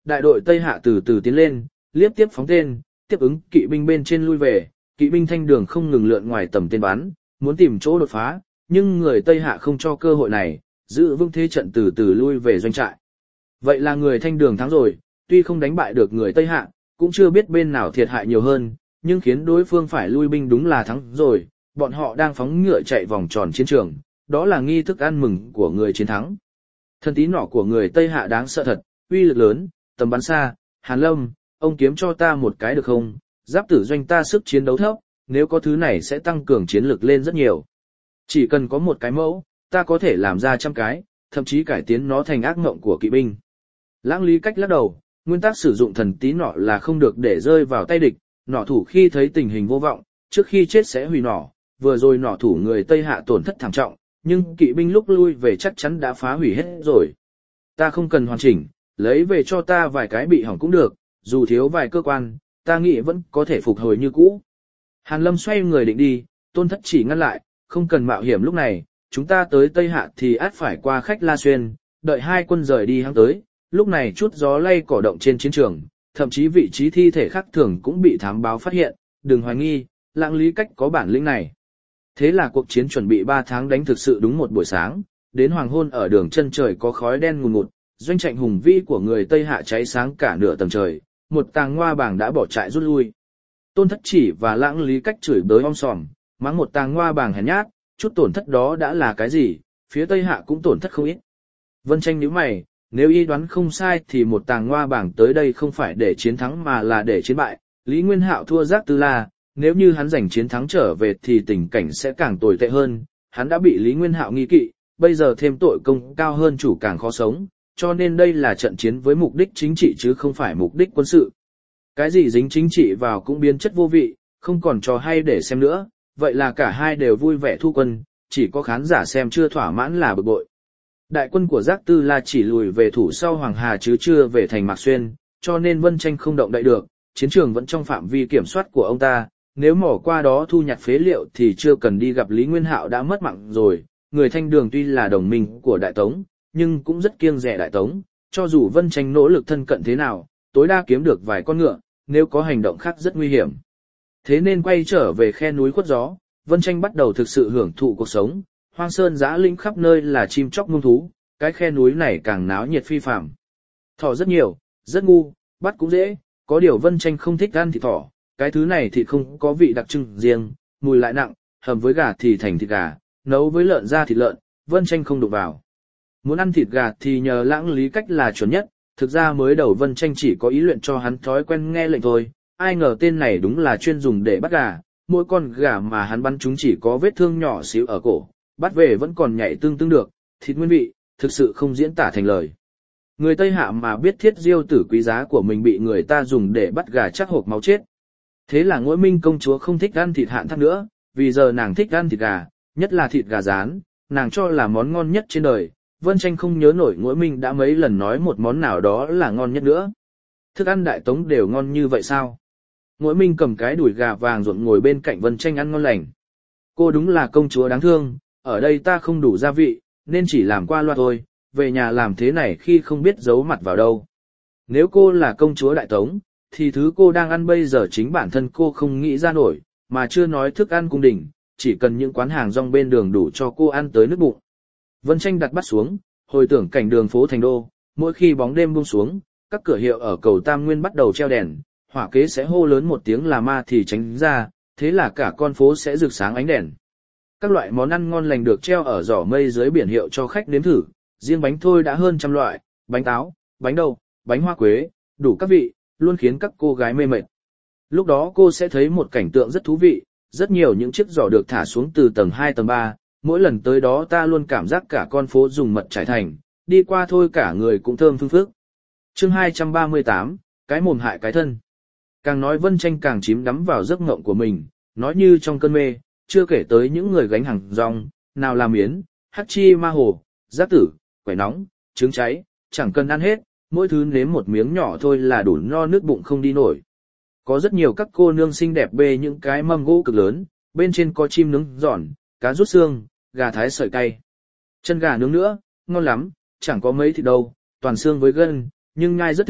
đại đội Tây Hạ từ từ tiến lên, liếc tiếp phóng tên, tiếp ứng kỵ binh bên trên lui về, kỵ binh thanh đường không ngừng lượn ngoài tầm tên bắn, muốn tìm chỗ đột phá, nhưng người Tây Hạ không cho cơ hội này, giữ vững thế trận từ từ lui về doanh trại. Vậy là người thanh đường thắng rồi, tuy không đánh bại được người Tây Hạ, cũng chưa biết bên nào thiệt hại nhiều hơn, nhưng khiến đối phương phải lui binh đúng là thắng rồi, bọn họ đang phóng ngựa chạy vòng tròn chiến trường, đó là nghi thức ăn mừng của người chiến thắng. Thân tí nỏ của người Tây Hạ đáng sợ thật, uy lực lớn, tầm bắn xa, Hàn Lâm, ông kiếm cho ta một cái được không? Giáp tử doanh ta sức chiến đấu thấp, nếu có thứ này sẽ tăng cường chiến lực lên rất nhiều. Chỉ cần có một cái mẫu, ta có thể làm ra trăm cái, thậm chí cải tiến nó thành ác ngộng của kỵ binh. Lãng Lý Cách lắc đầu, nguyên tắc sử dụng thần tí nỏ là không được để rơi vào tay địch, nỏ thủ khi thấy tình hình vô vọng, trước khi chết sẽ hủy nỏ, vừa rồi nỏ thủ người Tây Hạ tổn thất thảm trọng, nhưng kỵ binh lúc lui về chắc chắn đã phá hủy hết rồi. Ta không cần hoàn chỉnh, lấy về cho ta vài cái bị hỏng cũng được, dù thiếu vài cơ quan, ta nghĩ vẫn có thể phục hồi như cũ. Hàn Lâm xoay người định đi, Tôn Thất Chỉ ngăn lại, không cần mạo hiểm lúc này, chúng ta tới Tây Hạ thì át phải qua Khách La Xuyên, đợi hai quân rời đi hắn tới, lúc này chút gió lay cỏ động trên chiến trường, thậm chí vị trí thi thể khác thường cũng bị thám báo phát hiện, đừng hoài nghi, Lãng Lý Cách có bản lĩnh này. Thế là cuộc chiến chuẩn bị ba tháng đánh thực sự đúng một buổi sáng, đến hoàng hôn ở đường chân trời có khói đen ngùn ngụt, doanh trại hùng vĩ của người Tây Hạ cháy sáng cả nửa tầng trời, một tàng ngoa bảng đã bỏ trại rút lui. Tôn Thất Chỉ và Lãng Lý Cách chửi bới om sòm, mắng một tàng ngoa bảng hèn nhát, chút tổn thất đó đã là cái gì, phía Tây Hạ cũng tổn thất không ít. Vân Tranh nhíu mày, nếu y đoán không sai thì một tàng ngoa bảng tới đây không phải để chiến thắng mà là để chiến bại, Lý Nguyên Hạo thua Giác Tư La, nếu như hắn giành chiến thắng trở về thì tình cảnh sẽ càng tồi tệ hơn, hắn đã bị Lý Nguyên Hạo nghi kỵ, bây giờ thêm tội công cao hơn chủ càng khó sống, cho nên đây là trận chiến với mục đích chính trị chứ không phải mục đích quân sự. Cái gì dính chính trị vào cũng biến chất vô vị, không còn trò hay để xem nữa, vậy là cả hai đều vui vẻ thu quân, chỉ có khán giả xem chưa thỏa mãn là bực bội. Đại quân của Giác Tư La chỉ lùi về thủ sau Hoàng Hà chứ chưa về thành Mạc Xuyên, cho nên Vân Tranh không động đậy được, chiến trường vẫn trong phạm vi kiểm soát của ông ta, nếu mỏ qua đó thu nhặt phế liệu thì chưa cần đi gặp Lý Nguyên Hạo đã mất mạng rồi. Người Thanh Đường tuy là đồng minh của Đại Tống, nhưng cũng rất kiêng dè Đại Tống, cho dù Vân Tranh nỗ lực thân cận thế nào, tối đa kiếm được vài con ngựa, nếu có hành động khác rất nguy hiểm. Thế nên quay trở về khe núi khuất gió, Vân Tranh bắt đầu thực sự hưởng thụ cuộc sống, hoang sơn dã linh khắp nơi là chim chóc muông thú, cái khe núi này càng náo nhiệt phi phàm. Thỏ rất nhiều, rất ngu, bắt cũng dễ, có điều Vân Tranh không thích ăn thịt thỏ, cái thứ này thì không có vị đặc trưng riêng, mùi lại nặng, hầm với gà thì thành thịt gà, nấu với lợn ra thịt lợn, Vân Tranh không đụng vào. Muốn ăn thịt gà thì nhờ Lãng Lý Cách là chuẩn nhất, thực ra mới đầu Vân Tranh chỉ có ý luyện cho hắn thói quen nghe lệnh thôi, ai ngờ tên này đúng là chuyên dùng để bắt gà, mỗi con gà mà hắn bắn chúng chỉ có vết thương nhỏ xíu ở cổ, bắt về vẫn còn nhảy tương tương được, thịt nguyên vị, thực sự không diễn tả thành lời. Người Tây Hạ mà biết thiết diêu tử quý giá của mình bị người ta dùng để bắt gà chắc hộp máu chết. Thế là Ngũ Minh công chúa không thích ăn thịt Hạn Thác nữa, vì giờ nàng thích ăn thịt gà, nhất là thịt gà rán, nàng cho là món ngon nhất trên đời. Vân Tranh không nhớ nổi Ngũ Minh đã mấy lần nói một món nào đó là ngon nhất nữa. Thức ăn Đại Tống đều ngon như vậy sao? Ngũ Minh cầm cái đùi gà vàng ruộn ngồi bên cạnh Vân Tranh ăn ngon lành. Cô đúng là công chúa đáng thương, ở đây ta không đủ gia vị, nên chỉ làm qua loa thôi, về nhà làm thế này khi không biết giấu mặt vào đâu. Nếu cô là công chúa Đại Tống, thì thứ cô đang ăn bây giờ chính bản thân cô không nghĩ ra nổi, mà chưa nói thức ăn cung đình, chỉ cần những quán hàng rong bên đường đủ cho cô ăn tới nứt bụng. Vân Tranh đặt bát xuống, hồi tưởng cảnh đường phố thành đô, mỗi khi bóng đêm buông xuống, các cửa hiệu ở cầu Tam Nguyên bắt đầu treo đèn, hỏa kế sẽ hô lớn một tiếng là ma thì tránh ra, thế là cả con phố sẽ rực sáng ánh đèn. Các loại món ăn ngon lành được treo ở giỏ mây dưới biển hiệu cho khách nếm thử, riêng bánh thôi đã hơn trăm loại, bánh táo, bánh đậu, bánh hoa quế, đủ các vị, luôn khiến các cô gái mê mệt. Lúc đó cô sẽ thấy một cảnh tượng rất thú vị, rất nhiều những chiếc giỏ được thả xuống từ tầng hai tầng ba, mỗi lần tới đó ta luôn cảm giác cả con phố dùng mật trải thành, đi qua thôi cả người cũng thơm phưng phức. Chương hai trăm ba mươi tám, cái mồm hại cái thân. Càng nói Vân Tranh càng chìm đắm vào giấc mộng của mình, nói như trong cơn mê, chưa kể tới những người gánh hàng rong, nào là miến, hắc chi ma hồ, giáp tử, quẩy nóng, trứng cháy, chẳng cần ăn hết, mỗi thứ nếm một miếng nhỏ thôi là đủ no nước bụng không đi nổi. Có rất nhiều các cô nương xinh đẹp bê những cái mâm gỗ cực lớn, bên trên có chim nướng giòn, cá rút xương, gà thái sợi cay. Chân gà nướng nữa, ngon lắm, chẳng có mấy thịt đâu, toàn xương với gân, nhưng nhai rất thích,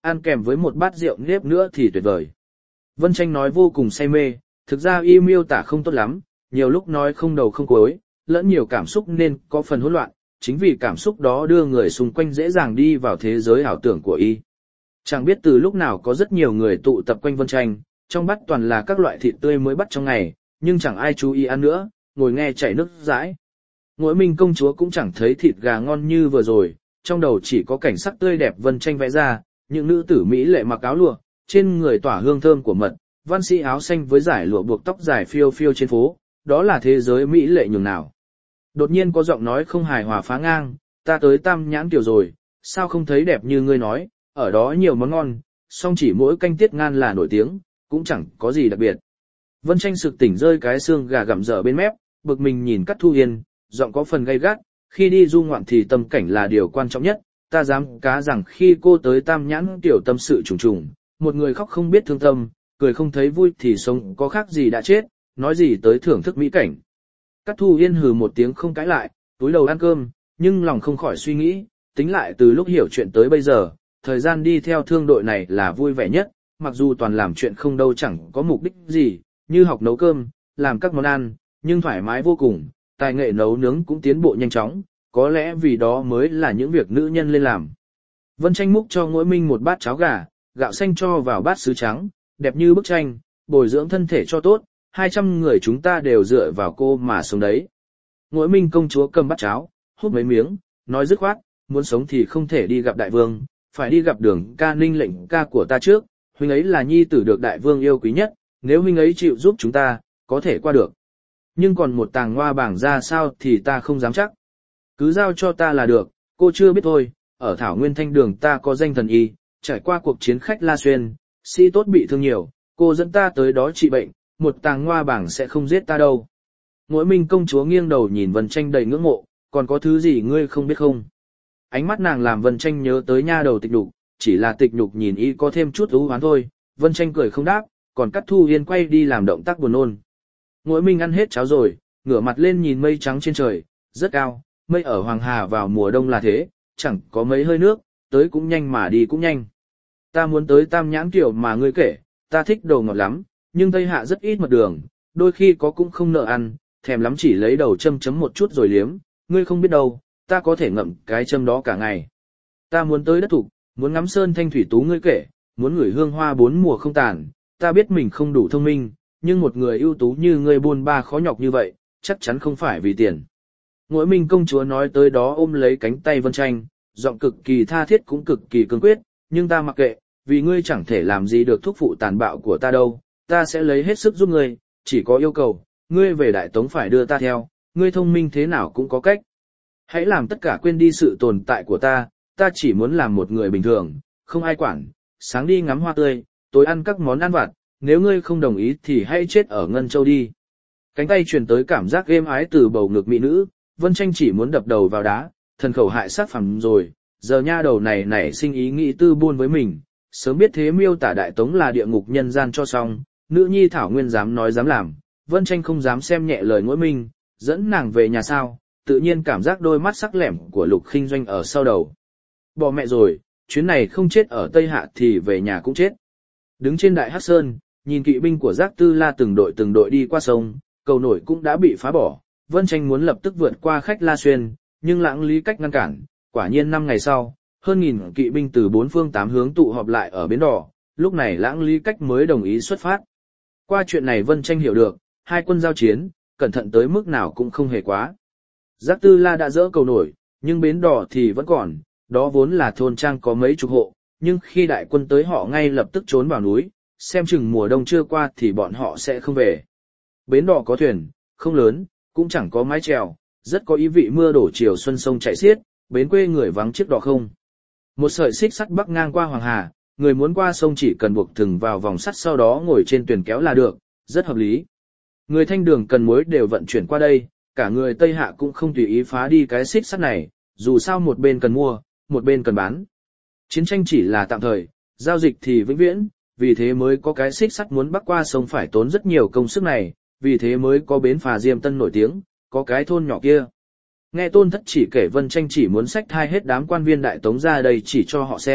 ăn kèm với một bát rượu nếp nữa thì tuyệt vời. Vân Tranh nói vô cùng say mê, thực ra y miêu tả không tốt lắm, nhiều lúc nói không đầu không cuối, lẫn nhiều cảm xúc nên có phần hỗn loạn, chính vì cảm xúc đó đưa người xung quanh dễ dàng đi vào thế giới ảo tưởng của y. Chẳng biết từ lúc nào có rất nhiều người tụ tập quanh Vân Tranh, trong bát toàn là các loại thịt tươi mới bắt trong ngày, nhưng chẳng ai chú ý ăn nữa, ngồi nghe chảy nước dãi. Ngụy Minh công chúa cũng chẳng thấy thịt gà ngon như vừa rồi, trong đầu chỉ có cảnh sắc tươi đẹp Vân Tranh vẽ ra, những nữ tử mỹ lệ mặc áo lụa, trên người tỏa hương thơm của mật, văn sĩ áo xanh với dải lụa buộc tóc dài phiêu phiêu trên phố, đó là thế giới mỹ lệ nhường nào. Đột nhiên có giọng nói không hài hòa phá ngang, ta tới Tam Nhãn Kiều rồi, sao không thấy đẹp như ngươi nói, ở đó nhiều món ngon, song chỉ mỗi canh tiết ngan là nổi tiếng, cũng chẳng có gì đặc biệt. Vân Tranh sực tỉnh rơi cái xương gà gặm dở bên mép, bực mình nhìn Cát Thu Yên, giọng có phần gay gắt, khi đi du ngoạn thì tâm cảnh là điều quan trọng nhất, ta dám cá rằng khi cô tới Tam Nhãn Kiều tâm sự trùng trùng, một người khóc không biết thương tâm, cười không thấy vui thì sống có khác gì đã chết, nói gì tới thưởng thức mỹ cảnh. Cát Thu Yên hừ một tiếng không cãi lại, túi đầu ăn cơm, nhưng lòng không khỏi suy nghĩ, tính lại từ lúc hiểu chuyện tới bây giờ, thời gian đi theo thương đội này là vui vẻ nhất, mặc dù toàn làm chuyện không đâu chẳng có mục đích gì, như học nấu cơm, làm các món ăn, nhưng thoải mái vô cùng, tài nghệ nấu nướng cũng tiến bộ nhanh chóng, có lẽ vì đó mới là những việc nữ nhân lên làm. Vân Tranh múc cho Ngũi Minh một bát cháo gà, gạo xanh cho vào bát sứ trắng, đẹp như bức tranh, bồi dưỡng thân thể cho tốt, hai trăm người chúng ta đều dựa vào cô mà sống đấy. Ngũi Minh công chúa cầm bát cháo, hút mấy miếng, nói dứt khoát, muốn sống thì không thể đi gặp đại vương, phải đi gặp Đường ca Ninh lệnh ca của ta trước, huynh ấy là nhi tử được đại vương yêu quý nhất, nếu huynh ấy chịu giúp chúng ta, có thể qua được. Nhưng còn một tàng hoa bảng ra sao thì ta không dám chắc. Cứ giao cho ta là được, cô chưa biết thôi, ở Thảo Nguyên Thanh Đường ta có danh thần y, trải qua cuộc chiến khách La Xuyên, sĩ tốt bị thương nhiều, cô dẫn ta tới đó trị bệnh, một tàng hoa bảng sẽ không giết ta đâu. Ngũi Minh công chúa nghiêng đầu nhìn Vân Tranh đầy ngưỡng mộ, còn có thứ gì ngươi không biết không? Ánh mắt nàng làm Vân Tranh nhớ tới nha đầu Tịch Nhục, chỉ là Tịch Nhục nhìn y có thêm chút ưu hoán thôi. Vân Tranh cười không đáp, còn Cát Thu Yên quay đi làm động tác buồn nôn. Ngũi Minh ăn hết cháo rồi, ngửa mặt lên nhìn mây trắng trên trời, rất cao, mây ở Hoàng Hà vào mùa đông là thế, chẳng có mấy hơi nước, tới cũng nhanh mà đi cũng nhanh. Ta muốn tới Tam Nhãn Kiều mà ngươi kể, ta thích đồ ngọt lắm, nhưng Tây Hạ rất ít mật đường, đôi khi có cũng không nợ ăn, thèm lắm chỉ lấy đầu châm chấm một chút rồi liếm, ngươi không biết đâu, ta có thể ngậm cái châm đó cả ngày. Ta muốn tới đất Thục, muốn ngắm sơn thanh thủy tú ngươi kể, muốn ngửi hương hoa bốn mùa không tàn, ta biết mình không đủ thông minh, nhưng một người ưu tú như ngươi buôn ba khó nhọc như vậy, chắc chắn không phải vì tiền. Ngũi Minh công chúa nói tới đó ôm lấy cánh tay Vân Tranh, giọng cực kỳ tha thiết cũng cực kỳ cương quyết, nhưng ta mặc kệ, vì ngươi chẳng thể làm gì được thúc phụ tàn bạo của ta đâu, ta sẽ lấy hết sức giúp ngươi, chỉ có yêu cầu, ngươi về Đại Tống phải đưa ta theo, ngươi thông minh thế nào cũng có cách. Hãy làm tất cả quên đi sự tồn tại của ta, ta chỉ muốn làm một người bình thường, không ai quản, sáng đi ngắm hoa tươi, tối ăn các món ăn vặt, nếu ngươi không đồng ý thì hãy chết ở Ngân Châu đi. Cánh tay truyền tới cảm giác êm ái từ bầu ngực mỹ nữ, Vân Tranh chỉ muốn đập đầu vào đá, thần khẩu hại sát phẳng rồi, giờ nha đầu này nảy sinh ý nghĩ tư buôn với mình, sớm biết thế miêu tả Đại Tống là địa ngục nhân gian cho xong, nữ nhi Thảo Nguyên dám nói dám làm, Vân Tranh không dám xem nhẹ lời Ngũi Minh, dẫn nàng về nhà sao, tự nhiên cảm giác đôi mắt sắc lẻm của Lục Khinh Doanh ở sau đầu. Bỏ mẹ rồi, chuyến này không chết ở Tây Hạ thì về nhà cũng chết. Đứng trên Đại Hắc Sơn, nhìn kỵ binh của Giác Tư La từng đội từng đội đi qua sông, cầu nổi cũng đã bị phá bỏ, Vân Tranh muốn lập tức vượt qua khách La Xuyên, nhưng Lãng Lý Cách ngăn cản, quả nhiên năm ngày sau, hơn nghìn kỵ binh từ bốn phương tám hướng tụ họp lại ở bến đò, lúc này Lãng Lý Cách mới đồng ý xuất phát. Qua chuyện này Vân Tranh hiểu được, hai quân giao chiến, cẩn thận tới mức nào cũng không hề quá. Giác Tư La đã dỡ cầu nổi, nhưng bến đò thì vẫn còn, đó vốn là thôn trang có mấy chục hộ, nhưng khi đại quân tới họ ngay lập tức trốn vào núi, xem chừng mùa đông chưa qua thì bọn họ sẽ không về. Bến đò có thuyền, không lớn, cũng chẳng có mái chèo, rất có ý vị mưa đổ chiều xuân sông chảy xiết, bến quê người vắng chiếc đò không. Một sợi xích sắt bắc ngang qua Hoàng Hà, người muốn qua sông chỉ cần buộc thừng vào vòng sắt sau đó ngồi trên thuyền kéo là được, rất hợp lý. Người Thanh Đường cần muối đều vận chuyển qua đây, cả người Tây Hạ cũng không tùy ý phá đi cái xích sắt này, dù sao một bên cần mua, một bên cần bán. Chiến tranh chỉ là tạm thời, giao dịch thì vĩnh viễn, vì thế mới có cái xích sắt muốn bắc qua sông phải tốn rất nhiều công sức này, vì thế mới có bến phà Diêm Tân nổi tiếng, có cái thôn nhỏ kia. Nghe Tôn Thất chỉ kể Vân Tranh chỉ muốn xách thai hết đám quan viên Đại Tống ra đây chỉ cho họ xem,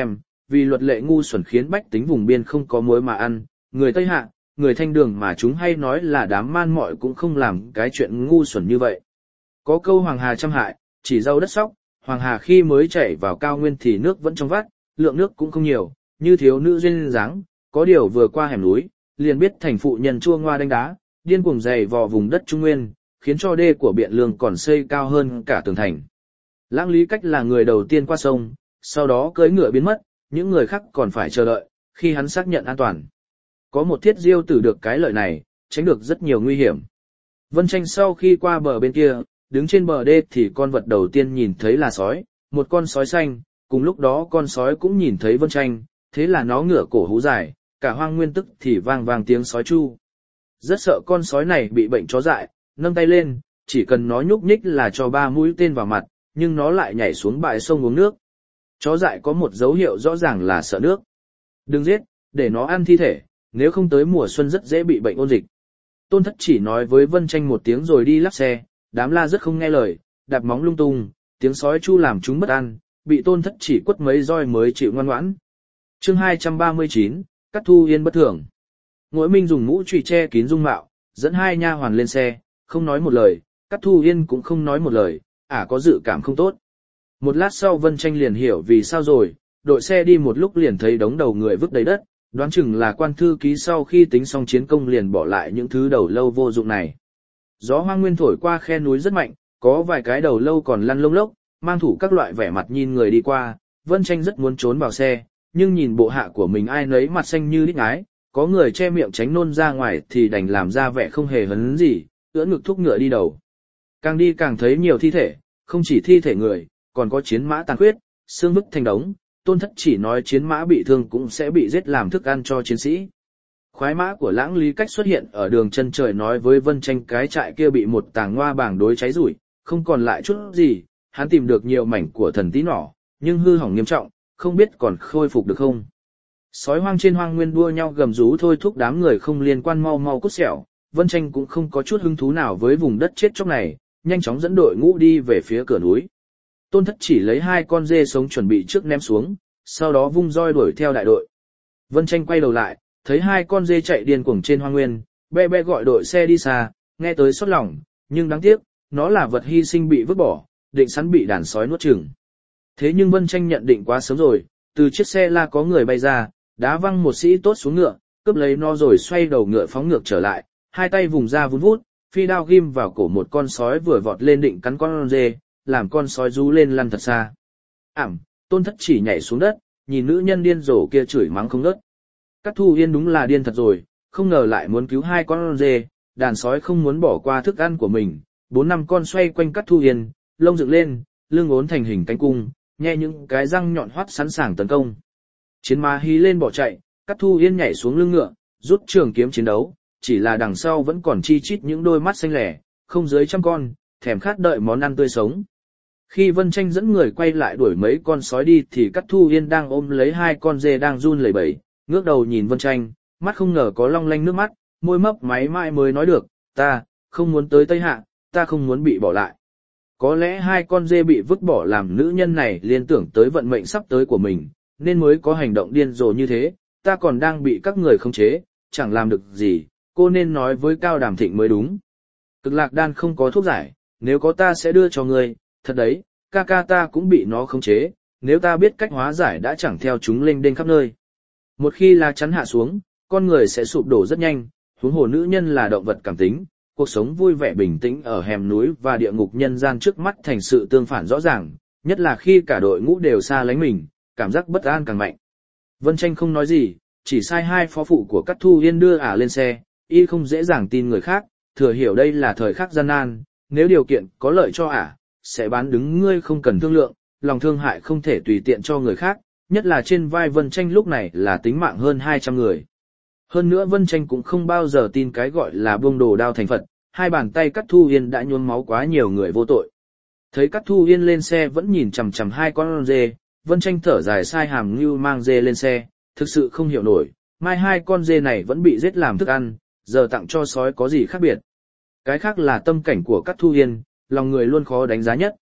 vì luật lệ ngu xuẩn khiến bách tính vùng biên không có muối mà ăn, người Tây Hạ, người Thanh Đường mà chúng hay nói là đám man mọi cũng không làm cái chuyện ngu xuẩn như vậy. Có câu Hoàng Hà trăm hại, chỉ rau đất sóc, Hoàng Hà khi mới chảy vào cao nguyên thì nước vẫn trong vắt, lượng nước cũng không nhiều, như thiếu nữ duyên dáng, có điều vừa qua hẻm núi, liền biết thành phụ nhân chua ngoa đánh đá, điên cuồng dày vò vùng đất Trung Nguyên, khiến cho đê của Biện Lương còn xây cao hơn cả tường thành. Lãng Lý Cách là người đầu tiên qua sông, sau đó cưỡi ngựa biến mất, những người khác còn phải chờ đợi, khi hắn xác nhận an toàn. Có một Thiết Diêu Tử được cái lợi này, tránh được rất nhiều nguy hiểm. Vân Tranh sau khi qua bờ bên kia, đứng trên bờ đê thì con vật đầu tiên nhìn thấy là sói, một con sói xanh, cùng lúc đó con sói cũng nhìn thấy Vân Tranh, thế là nó ngửa cổ hú dài, cả hoang nguyên tức thì vang vang tiếng sói chu. Rất sợ con sói này bị bệnh chó dại, nâng tay lên, chỉ cần nó nhúc nhích là cho ba mũi tên vào mặt, nhưng nó lại nhảy xuống bãi sông uống nước. Chó dại có một dấu hiệu rõ ràng là sợ nước. Đừng giết, để nó ăn thi thể, nếu không tới mùa xuân rất dễ bị bệnh ôn dịch. Tôn Thất Chỉ nói với Vân Tranh một tiếng rồi đi lắp xe, đám la rất không nghe lời, đạp móng lung tung, tiếng sói chu làm chúng bất an, bị Tôn Thất Chỉ quất mấy roi mới chịu ngoan ngoãn. Chương hai trăm ba mươi chín, Cát Thu Yên bất thường. Ngụy Minh dùng mũ chùy che kín dung mạo, dẫn hai nha hoàn lên xe, không nói một lời, Cát Thu Yên cũng không nói một lời, ả à có dự cảm không tốt. Một lát sau Vân Tranh liền hiểu vì sao rồi, đội xe đi một lúc liền thấy đống đầu người vứt đầy đất, đoán chừng là quan thư ký sau khi tính xong chiến công liền bỏ lại những thứ đầu lâu vô dụng này. Gió hoang nguyên thổi qua khe núi rất mạnh, có vài cái đầu lâu còn lăn lông lốc, mang thủ các loại vẻ mặt nhìn người đi qua, Vân Tranh rất muốn trốn vào xe, nhưng nhìn bộ hạ của mình ai nấy mặt xanh như đít ái, có người che miệng tránh nôn ra ngoài thì đành làm ra vẻ không hề hấn gì, ưỡn ngực thúc ngựa đi đầu. Càng đi càng thấy nhiều thi thể, không chỉ thi thể người, còn có chiến mã tàn khuyết, xương vứt thành đống, Tôn Thất Chỉ nói chiến mã bị thương cũng sẽ bị giết làm thức ăn cho chiến sĩ. Khoái mã của Lãng Lý Cách xuất hiện ở đường chân trời nói với Vân Tranh cái trại kia bị một tàng ngoa bảng đối cháy rủi, không còn lại chút gì, hắn tìm được nhiều mảnh của thần tí nỏ, nhưng hư hỏng nghiêm trọng, không biết còn khôi phục được không. Sói hoang trên hoang nguyên đua nhau gầm rú thôi thúc đám người không liên quan mau mau cút xẻo, Vân Tranh cũng không có chút hứng thú nào với vùng đất chết chóc này, nhanh chóng dẫn đội ngũ đi về phía cửa núi. Tôn Thất Chỉ lấy hai con dê sống chuẩn bị trước ném xuống, sau đó vung roi đuổi theo đại đội. Vân Tranh quay đầu lại, thấy hai con dê chạy điên cuồng trên hoang nguyên, be be gọi đội xe đi xa, nghe tới xót lòng, nhưng đáng tiếc, nó là vật hy sinh bị vứt bỏ, định sẵn bị đàn sói nuốt chửng. Thế nhưng Vân Tranh nhận định quá sớm rồi, từ chiếc xe la có người bay ra, đá văng một sĩ tốt xuống ngựa, cướp lấy nó rồi xoay đầu ngựa phóng ngược trở lại, hai tay vùng ra vun vút, phi đao ghim vào cổ một con sói vừa vọt lên định cắn con dê, làm con sói rú lên lăn thật xa. Ảm, Tôn Thất Chỉ nhảy xuống đất, nhìn nữ nhân điên rồ kia chửi mắng không ngớt. Cát Thu Yên đúng là điên thật rồi, không ngờ lại muốn cứu hai con dê, đàn sói không muốn bỏ qua thức ăn của mình, bốn năm con xoay quanh Cát Thu Yên, lông dựng lên, lưng ốn thành hình cánh cung, nhe những cái răng nhọn hoắt sẵn sàng tấn công. Chiến mã hí lên bỏ chạy, Cát Thu Yên nhảy xuống lưng ngựa, rút trường kiếm chiến đấu, chỉ là đằng sau vẫn còn chi chít những đôi mắt xanh lẻ, không dưới trăm con, thèm khát đợi món ăn tươi sống. Khi Vân Tranh dẫn người quay lại đuổi mấy con sói đi thì Cát Thu Yên đang ôm lấy hai con dê đang run lẩy bẩy, ngước đầu nhìn Vân Tranh, mắt không ngờ có long lanh nước mắt, môi mấp máy mãi mới nói được, ta, không muốn tới Tây Hạ, ta không muốn bị bỏ lại. Có lẽ hai con dê bị vứt bỏ làm nữ nhân này liên tưởng tới vận mệnh sắp tới của mình, nên mới có hành động điên rồ như thế, ta còn đang bị các người khống chế, chẳng làm được gì, cô nên nói với Cao Đàm Thịnh mới đúng. Cực lạc đan không có thuốc giải, nếu có ta sẽ đưa cho ngươi, thật đấy, ca ca ta cũng bị nó khống chế, nếu ta biết cách hóa giải đã chẳng theo chúng lênh đênh khắp nơi. Một khi lá chắn hạ xuống, con người sẽ sụp đổ rất nhanh, huống hồ nữ nhân là động vật cảm tính, cuộc sống vui vẻ bình tĩnh ở hẻm núi và địa ngục nhân gian trước mắt thành sự tương phản rõ ràng, nhất là khi cả đội ngũ đều xa lánh mình, cảm giác bất an càng mạnh. Vân Tranh không nói gì, chỉ sai hai phó phụ của Cát Thu Yên đưa ả lên xe, y không dễ dàng tin người khác, thừa hiểu đây là thời khắc gian nan, nếu điều kiện có lợi cho ả, sẽ bán đứng ngươi không cần thương lượng, lòng thương hại không thể tùy tiện cho người khác, nhất là trên vai Vân Tranh lúc này là tính mạng hơn hai trăm người. Hơn nữa Vân Tranh cũng không bao giờ tin cái gọi là buông đồ đao thành Phật, hai bàn tay Cát Thu Yên đã nhuốm máu quá nhiều người vô tội. Thấy Cát Thu Yên lên xe vẫn nhìn chằm chằm hai con dê, Vân Tranh thở dài sai hàm ngưu mang dê lên xe, thực sự không hiểu nổi, mai hai con dê này vẫn bị giết làm thức ăn, giờ tặng cho sói có gì khác biệt. Cái khác là tâm cảnh của Cát Thu Yên, lòng người luôn khó đánh giá nhất.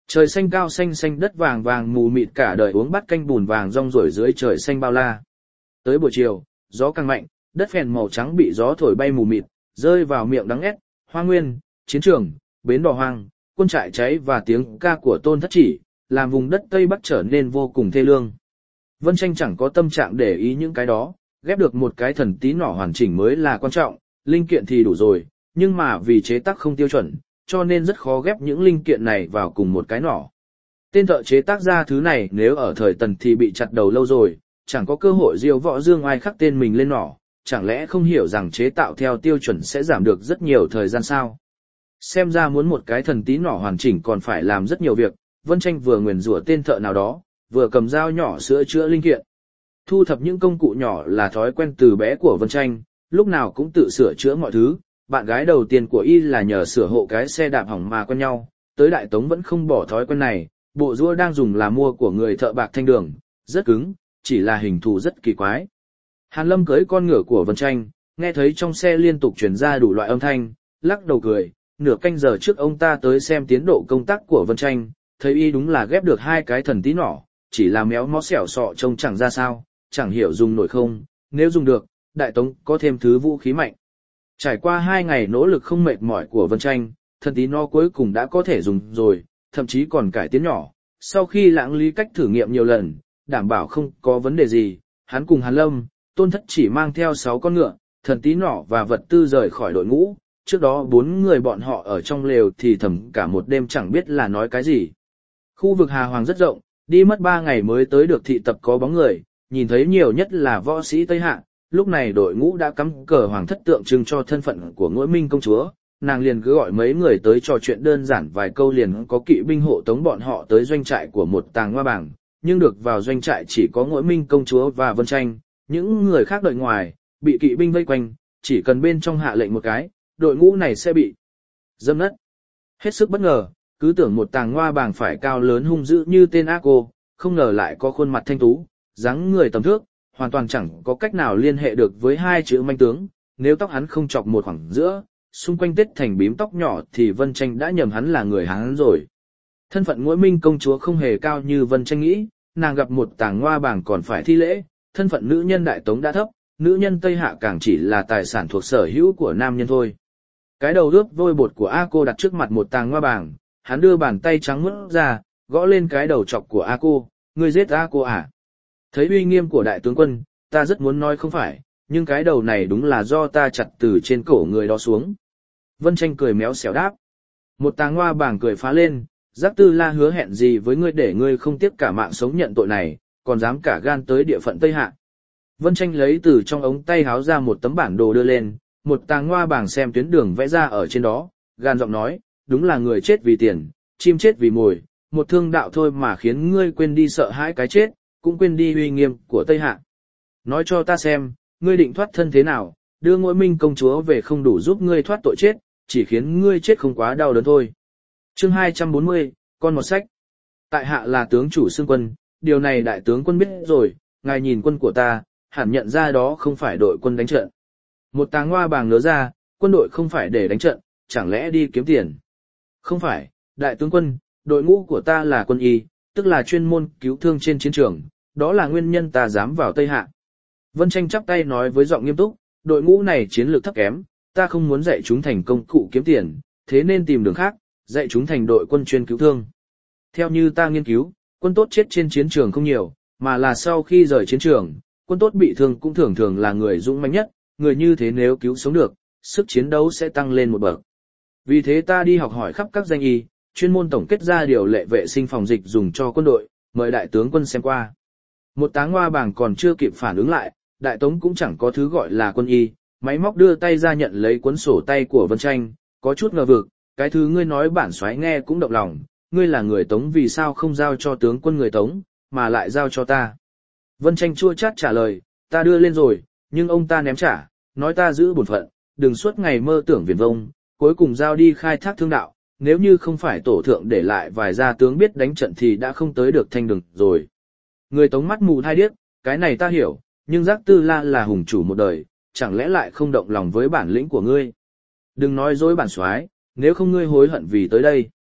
Trời xanh cao xanh xanh đất vàng vàng mù mịt cả đời uống bát canh bùn vàng rong rổi dưới trời xanh bao la. Tới buổi chiều, gió càng mạnh, đất phèn màu trắng bị gió thổi bay mù mịt, rơi vào miệng đắng ngắt, hoa nguyên, chiến trường, bến đò hoang, quân trại cháy và tiếng ca của Tôn Thất Chỉ, làm vùng đất Tây Bắc trở nên vô cùng thê lương. Vân Tranh chẳng có tâm trạng để ý những cái đó, ghép được một cái thần tí nỏ hoàn chỉnh mới là quan trọng, linh kiện thì đủ rồi, nhưng mà vì chế tác không tiêu chuẩn, cho nên rất khó ghép những linh kiện này vào cùng một cái nỏ. Tên thợ chế tác ra thứ này nếu ở thời Tần thì bị chặt đầu lâu rồi, chẳng có cơ hội diêu võ dương ai khắc tên mình lên nỏ, chẳng lẽ không hiểu rằng chế tạo theo tiêu chuẩn sẽ giảm được rất nhiều thời gian sao? Xem ra muốn một cái thần tí nỏ hoàn chỉnh còn phải làm rất nhiều việc, Vân Tranh vừa nguyền rủa tên thợ nào đó, vừa cầm dao nhỏ sửa chữa linh kiện. Thu thập những công cụ nhỏ là thói quen từ bé của Vân Tranh, lúc nào cũng tự sửa chữa mọi thứ. Bạn gái đầu tiên của y là nhờ sửa hộ cái xe đạp hỏng mà quen nhau, tới Đại Tống vẫn không bỏ thói quen này. Bộ rũa đang dùng là mua của người thợ bạc Thanh Đường, rất cứng, chỉ là hình thù rất kỳ quái. Hàn Lâm cưỡi con ngựa của Vân Tranh, nghe thấy trong xe liên tục truyền ra đủ loại âm thanh, lắc đầu cười. Nửa canh giờ trước ông ta tới xem tiến độ công tác của Vân Tranh, thấy y đúng là ghép được hai cái thần tí nỏ, chỉ là méo mó xẻo sọ trông chẳng ra sao, chẳng hiểu dùng nổi không, nếu dùng được, Đại Tống có thêm thứ vũ khí mạnh. Trải qua hai ngày nỗ lực không mệt mỏi của Vân Tranh, thần tí nỏ cuối cùng đã có thể dùng rồi, thậm chí còn cải tiến nhỏ. Sau khi lãng lý cách thử nghiệm nhiều lần, đảm bảo không có vấn đề gì, hắn cùng Hàn Lâm, Tôn Thất Chỉ mang theo sáu con ngựa, thần tí nỏ và vật tư rời khỏi đội ngũ. Trước đó bốn người bọn họ ở trong lều thì thầm cả một đêm chẳng biết là nói cái gì. Khu vực Hà Hoàng rất rộng, đi mất ba ngày mới tới được thị tập có bóng người, nhìn thấy nhiều nhất là võ sĩ Tây Hạ. Lúc này đội ngũ đã cắm cờ hoàng thất tượng trưng cho thân phận của Ngũ Minh công chúa, nàng liền cứ gọi mấy người tới trò chuyện đơn giản vài câu liền có kỵ binh hộ tống bọn họ tới doanh trại của một tàng hoa bảng, nhưng được vào doanh trại chỉ có Ngũ Minh công chúa và Vân Tranh, những người khác đợi ngoài, bị kỵ binh vây quanh, chỉ cần bên trong hạ lệnh một cái, đội ngũ này sẽ bị dâm nất. Hết sức bất ngờ, cứ tưởng một tàng hoa bảng phải cao lớn hung dữ như tên ác cô, không ngờ lại có khuôn mặt thanh tú, dáng người tầm thước, hoàn toàn chẳng có cách nào liên hệ được với hai chữ manh tướng, nếu tóc hắn không chọc một khoảng giữa, xung quanh tết thành bím tóc nhỏ thì Vân Tranh đã nhầm hắn là người Hán rồi. Thân phận Ngũ Minh công chúa không hề cao như Vân Tranh nghĩ, nàng gặp một tàng hoa bảng còn phải thi lễ, thân phận nữ nhân Đại Tống đã thấp, nữ nhân Tây Hạ càng chỉ là tài sản thuộc sở hữu của nam nhân thôi. Cái đầu ướp vôi bột của A cô đặt trước mặt một tàng hoa bảng, hắn đưa bàn tay trắng mướt ra, gõ lên cái đầu chọc của A cô, ngươi giết A cô à? Thấy uy nghiêm của đại tướng quân, ta rất muốn nói không phải, nhưng cái đầu này đúng là do ta chặt từ trên cổ người đó xuống. Vân Tranh cười méo xẻo đáp. Một tàng hoa bảng cười phá lên, Giác Tư La hứa hẹn gì với ngươi để ngươi không tiếc cả mạng sống nhận tội này, còn dám cả gan tới địa phận Tây Hạ. Vân Tranh lấy từ trong ống tay háo ra một tấm bản đồ đưa lên, một tàng hoa bảng xem tuyến đường vẽ ra ở trên đó, gan giọng nói, đúng là người chết vì tiền, chim chết vì mồi, một thương đạo thôi mà khiến ngươi quên đi sợ hãi cái chết, cũng quên đi uy nghiêm của Tây Hạ. Nói cho ta xem, ngươi định thoát thân thế nào, đưa Ngũ Minh công chúa về không đủ giúp ngươi thoát tội chết, chỉ khiến ngươi chết không quá đau đớn thôi. Chương hai trăm bốn mươi, con một sách. Tại hạ là tướng chủ xương quân, điều này đại tướng quân biết rồi, ngài nhìn quân của ta, hẳn nhận ra đó không phải đội quân đánh trận. Một tàng hoa bàng nớ ra, quân đội không phải để đánh trận, chẳng lẽ đi kiếm tiền? Không phải, đại tướng quân, đội ngũ của ta là quân y, tức là chuyên môn cứu thương trên chiến trường, đó là nguyên nhân ta dám vào Tây Hạ. Vân Tranh chắp tay nói với giọng nghiêm túc, đội ngũ này chiến lược thấp kém, ta không muốn dạy chúng thành công cụ kiếm tiền, thế nên tìm đường khác, dạy chúng thành đội quân chuyên cứu thương. Theo như ta nghiên cứu, quân tốt chết trên chiến trường không nhiều, mà là sau khi rời chiến trường, quân tốt bị thương cũng thường thường là người dũng mãnh nhất, người như thế nếu cứu sống được, sức chiến đấu sẽ tăng lên một bậc. Vì thế ta đi học hỏi khắp các danh y, chuyên môn tổng kết ra điều lệ vệ sinh phòng dịch dùng cho quân đội, mời đại tướng quân xem qua. Một táng hoa bảng còn chưa kịp phản ứng lại, đại tống cũng chẳng có thứ gọi là quân y, máy móc đưa tay ra nhận lấy cuốn sổ tay của Vân Tranh, có chút ngờ vực, cái thứ ngươi nói bản soái nghe cũng động lòng, ngươi là người Tống vì sao không giao cho tướng quân người Tống, mà lại giao cho ta. Vân Tranh chua chát trả lời, ta đưa lên rồi, nhưng ông ta ném trả, nói ta giữ bổn phận, đừng suốt ngày mơ tưởng viển vông, cuối cùng giao đi khai thác thương đạo, nếu như không phải tổ thượng để lại vài gia tướng biết đánh trận thì đã không tới được thanh đường rồi. Người Tống mắt mù hai điếc, cái này ta hiểu, nhưng Giác Tư La là hùng chủ một đời, chẳng lẽ lại không động lòng với bản lĩnh của ngươi? Đừng nói dối bản soái, nếu không ngươi hối hận vì tới đây.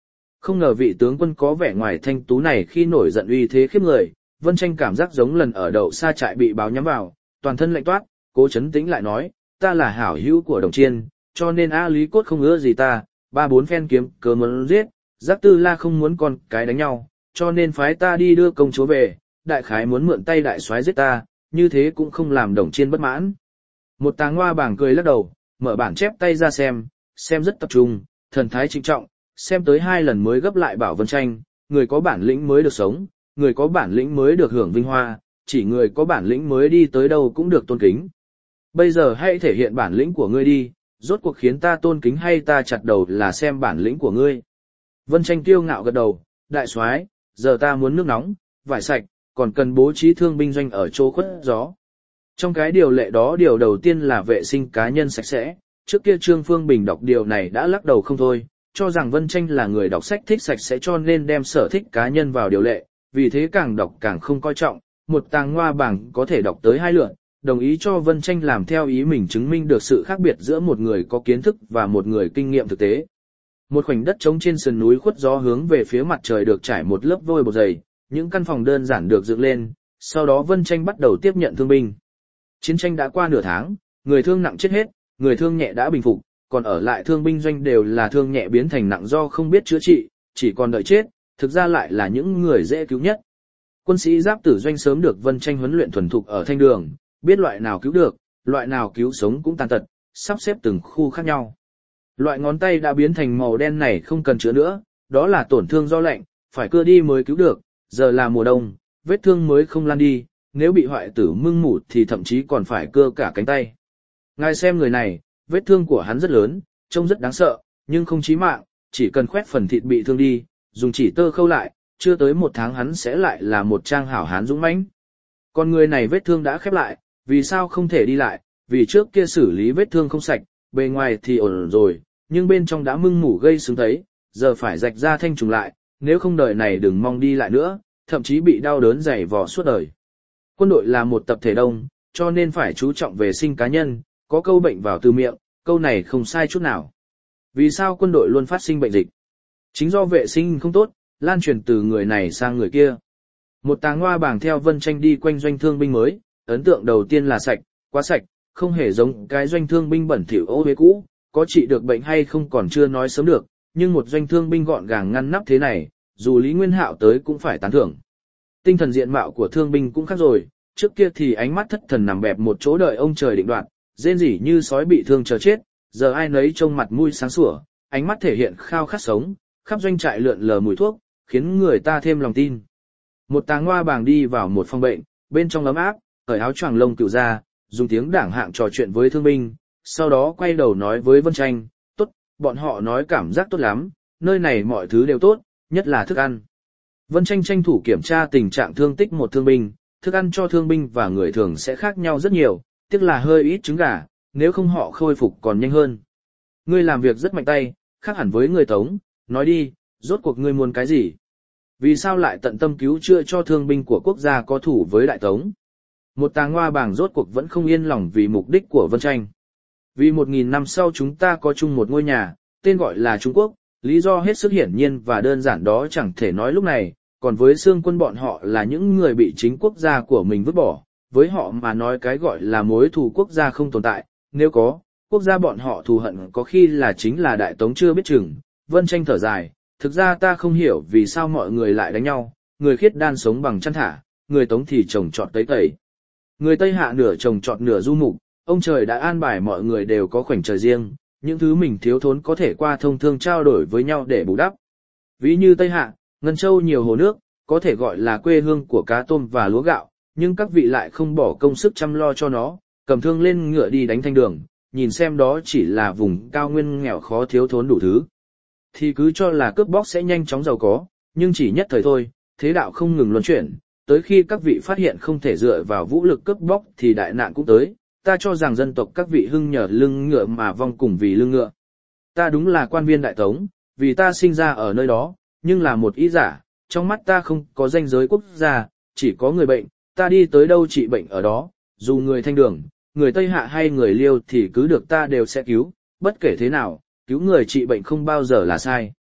Không ngờ vị tướng quân có vẻ ngoài thanh tú này khi nổi giận uy thế khiếp người, Vân Tranh cảm giác giống lần ở đậu xa trại bị báo nhắm vào, toàn thân lạnh toát, cố chấn tĩnh lại nói, ta là hảo hữu của Đồng Chiên, cho nên A Lý Cốt không ưa gì ta, ba bốn phen kiếm cớ muốn giết, Giác Tư La không muốn con cái đánh nhau, cho nên phái ta đi đưa công chúa về, đại khái muốn mượn tay đại soái giết ta, như thế cũng không làm Đồng Chiên bất mãn. Một Tàng Hoa bảng cười lắc đầu, mở bản chép tay ra xem, xem rất tập trung, thần thái trịnh trọng, xem tới hai lần mới gấp lại bảo Vân Tranh, người có bản lĩnh mới được sống, người có bản lĩnh mới được hưởng vinh hoa, chỉ người có bản lĩnh mới đi tới đâu cũng được tôn kính. Bây giờ hãy thể hiện bản lĩnh của ngươi đi, rốt cuộc khiến ta tôn kính hay ta chặt đầu là xem bản lĩnh của ngươi. Vân Tranh kiêu ngạo gật đầu, đại soái, giờ ta muốn nước nóng, vải sạch, còn cần bố trí thương binh doanh ở chỗ khuất gió. Trong cái điều lệ đó điều đầu tiên là vệ sinh cá nhân sạch sẽ, trước kia Trương Phương Bình đọc điều này đã lắc đầu không thôi, cho rằng Vân Tranh là người đọc sách thích sạch sẽ cho nên đem sở thích cá nhân vào điều lệ, vì thế càng đọc càng không coi trọng, một Tàng Hoa bảng có thể đọc tới hai lượt, đồng ý cho Vân Tranh làm theo ý mình chứng minh được sự khác biệt giữa một người có kiến thức và một người kinh nghiệm thực tế. Một khoảnh đất trống trên sườn núi khuất gió hướng về phía mặt trời được trải một lớp vôi bột dày, những căn phòng đơn giản được dựng lên, sau đó Vân Tranh bắt đầu tiếp nhận thương binh. Chiến tranh đã qua nửa tháng, người thương nặng chết hết, người thương nhẹ đã bình phục, còn ở lại thương binh doanh đều là thương nhẹ biến thành nặng do không biết chữa trị, chỉ còn đợi chết, thực ra lại là những người dễ cứu nhất. Quân sĩ giáp tử doanh sớm được Vân Tranh huấn luyện thuần thục ở thanh đường, biết loại nào cứu được, loại nào cứu sống cũng tàn tật, sắp xếp từng khu khác nhau. Loại ngón tay đã biến thành màu đen này không cần chữa nữa, đó là tổn thương do lạnh, phải cưa đi mới cứu được, giờ là mùa đông, vết thương mới không lan đi, nếu bị hoại tử mưng mủ thì thậm chí còn phải cưa cả cánh tay. Ngài xem người này, vết thương của hắn rất lớn, trông rất đáng sợ, nhưng không chí mạng, chỉ cần khoét phần thịt bị thương đi, dùng chỉ tơ khâu lại, chưa tới một tháng hắn sẽ lại là một trang hảo hán dũng mãnh. Còn người này vết thương đã khép lại, vì sao không thể đi lại, vì trước kia xử lý vết thương không sạch, bề ngoài thì ổn rồi, nhưng bên trong đã mưng mủ gây sưng tấy, giờ phải rạch ra thanh trùng lại, nếu không đời này đừng mong đi lại nữa, thậm chí bị đau đớn dày vò suốt đời. Quân đội là một tập thể đông, cho nên phải chú trọng vệ sinh cá nhân, có câu bệnh vào từ miệng, câu này không sai chút nào. Vì sao quân đội luôn phát sinh bệnh dịch? Chính do vệ sinh không tốt, lan truyền từ người này sang người kia. Một Tàng Hoa bảng theo Vân Tranh đi quanh doanh thương binh mới, ấn tượng đầu tiên là sạch, quá sạch, không hề giống cái doanh thương binh bẩn thỉu ô uế cũ, có trị được bệnh hay không còn chưa nói sớm được, nhưng một doanh thương binh gọn gàng ngăn nắp thế này, dù Lý Nguyên Hạo tới cũng phải tán thưởng. Tinh thần diện mạo của thương binh cũng khác rồi, trước kia thì ánh mắt thất thần nằm bẹp một chỗ đợi ông trời định đoạt, rên rỉ như sói bị thương chờ chết, giờ ai nấy trông mặt mũi sáng sủa, ánh mắt thể hiện khao khát sống, khắp doanh trại lượn lờ mùi thuốc, khiến người ta thêm lòng tin. Một Tàng Hoa bảng đi vào một phòng bệnh, bên trong ấm áp, cởi áo choàng lông cừu ra, dùng tiếng đảng hạng trò chuyện với thương binh, sau đó quay đầu nói với Vân Tranh, tốt, bọn họ nói cảm giác tốt lắm, nơi này mọi thứ đều tốt, nhất là thức ăn. Vân Tranh tranh thủ kiểm tra tình trạng thương tích một thương binh, thức ăn cho thương binh và người thường sẽ khác nhau rất nhiều, tiếc là hơi ít trứng gà, nếu không họ khôi phục còn nhanh hơn. Ngươi làm việc rất mạnh tay, khác hẳn với người Tống, nói đi, rốt cuộc ngươi muốn cái gì? Vì sao lại tận tâm cứu chữa cho thương binh của quốc gia có thủ với Đại Tống? Một Tàng Hoa bảng rốt cuộc vẫn không yên lòng vì mục đích của Vân Tranh. Vì một nghìn năm sau chúng ta có chung một ngôi nhà, tên gọi là Trung Quốc, lý do hết sức hiển nhiên và đơn giản đó chẳng thể nói lúc này, còn với Xương Quân bọn họ là những người bị chính quốc gia của mình vứt bỏ, với họ mà nói cái gọi là mối thù quốc gia không tồn tại, nếu có, quốc gia bọn họ thù hận có khi là chính là Đại Tống chưa biết chừng. Vân Tranh thở dài, thực ra ta không hiểu vì sao mọi người lại đánh nhau, người khiết đan sống bằng chăn thả, người Tống thì trồng trọt tấy tẩy. Người Tây hạ nửa trồng trọt nửa du mục, ông trời đã an bài mọi người đều có khoảnh trời riêng, những thứ mình thiếu thốn có thể qua thông thương trao đổi với nhau để bù đắp. Ví như Tây Hạ, Ngân Châu nhiều hồ nước, có thể gọi là quê hương của cá tôm và lúa gạo, nhưng các vị lại không bỏ công sức chăm lo cho nó, cầm thương lên ngựa đi đánh thanh đường, nhìn xem đó chỉ là vùng cao nguyên nghèo khó thiếu thốn đủ thứ. Thì cứ cho là cướp bóc sẽ nhanh chóng giàu có, nhưng chỉ nhất thời thôi, thế đạo không ngừng luân chuyển, tới khi các vị phát hiện không thể dựa vào vũ lực cướp bóc thì đại nạn cũng tới. Ta cho rằng dân tộc các vị hưng nhờ lưng ngựa mà vong cùng vì lưng ngựa. Ta đúng là quan viên Đại Tống, vì ta sinh ra ở nơi đó, nhưng là một ý giả, trong mắt ta không có ranh giới quốc gia, chỉ có người bệnh, ta đi tới đâu trị bệnh ở đó, dù người Thanh Đường, người Tây Hạ hay người Liêu thì cứ được ta đều sẽ cứu, bất kể thế nào, cứu người trị bệnh không bao giờ là sai.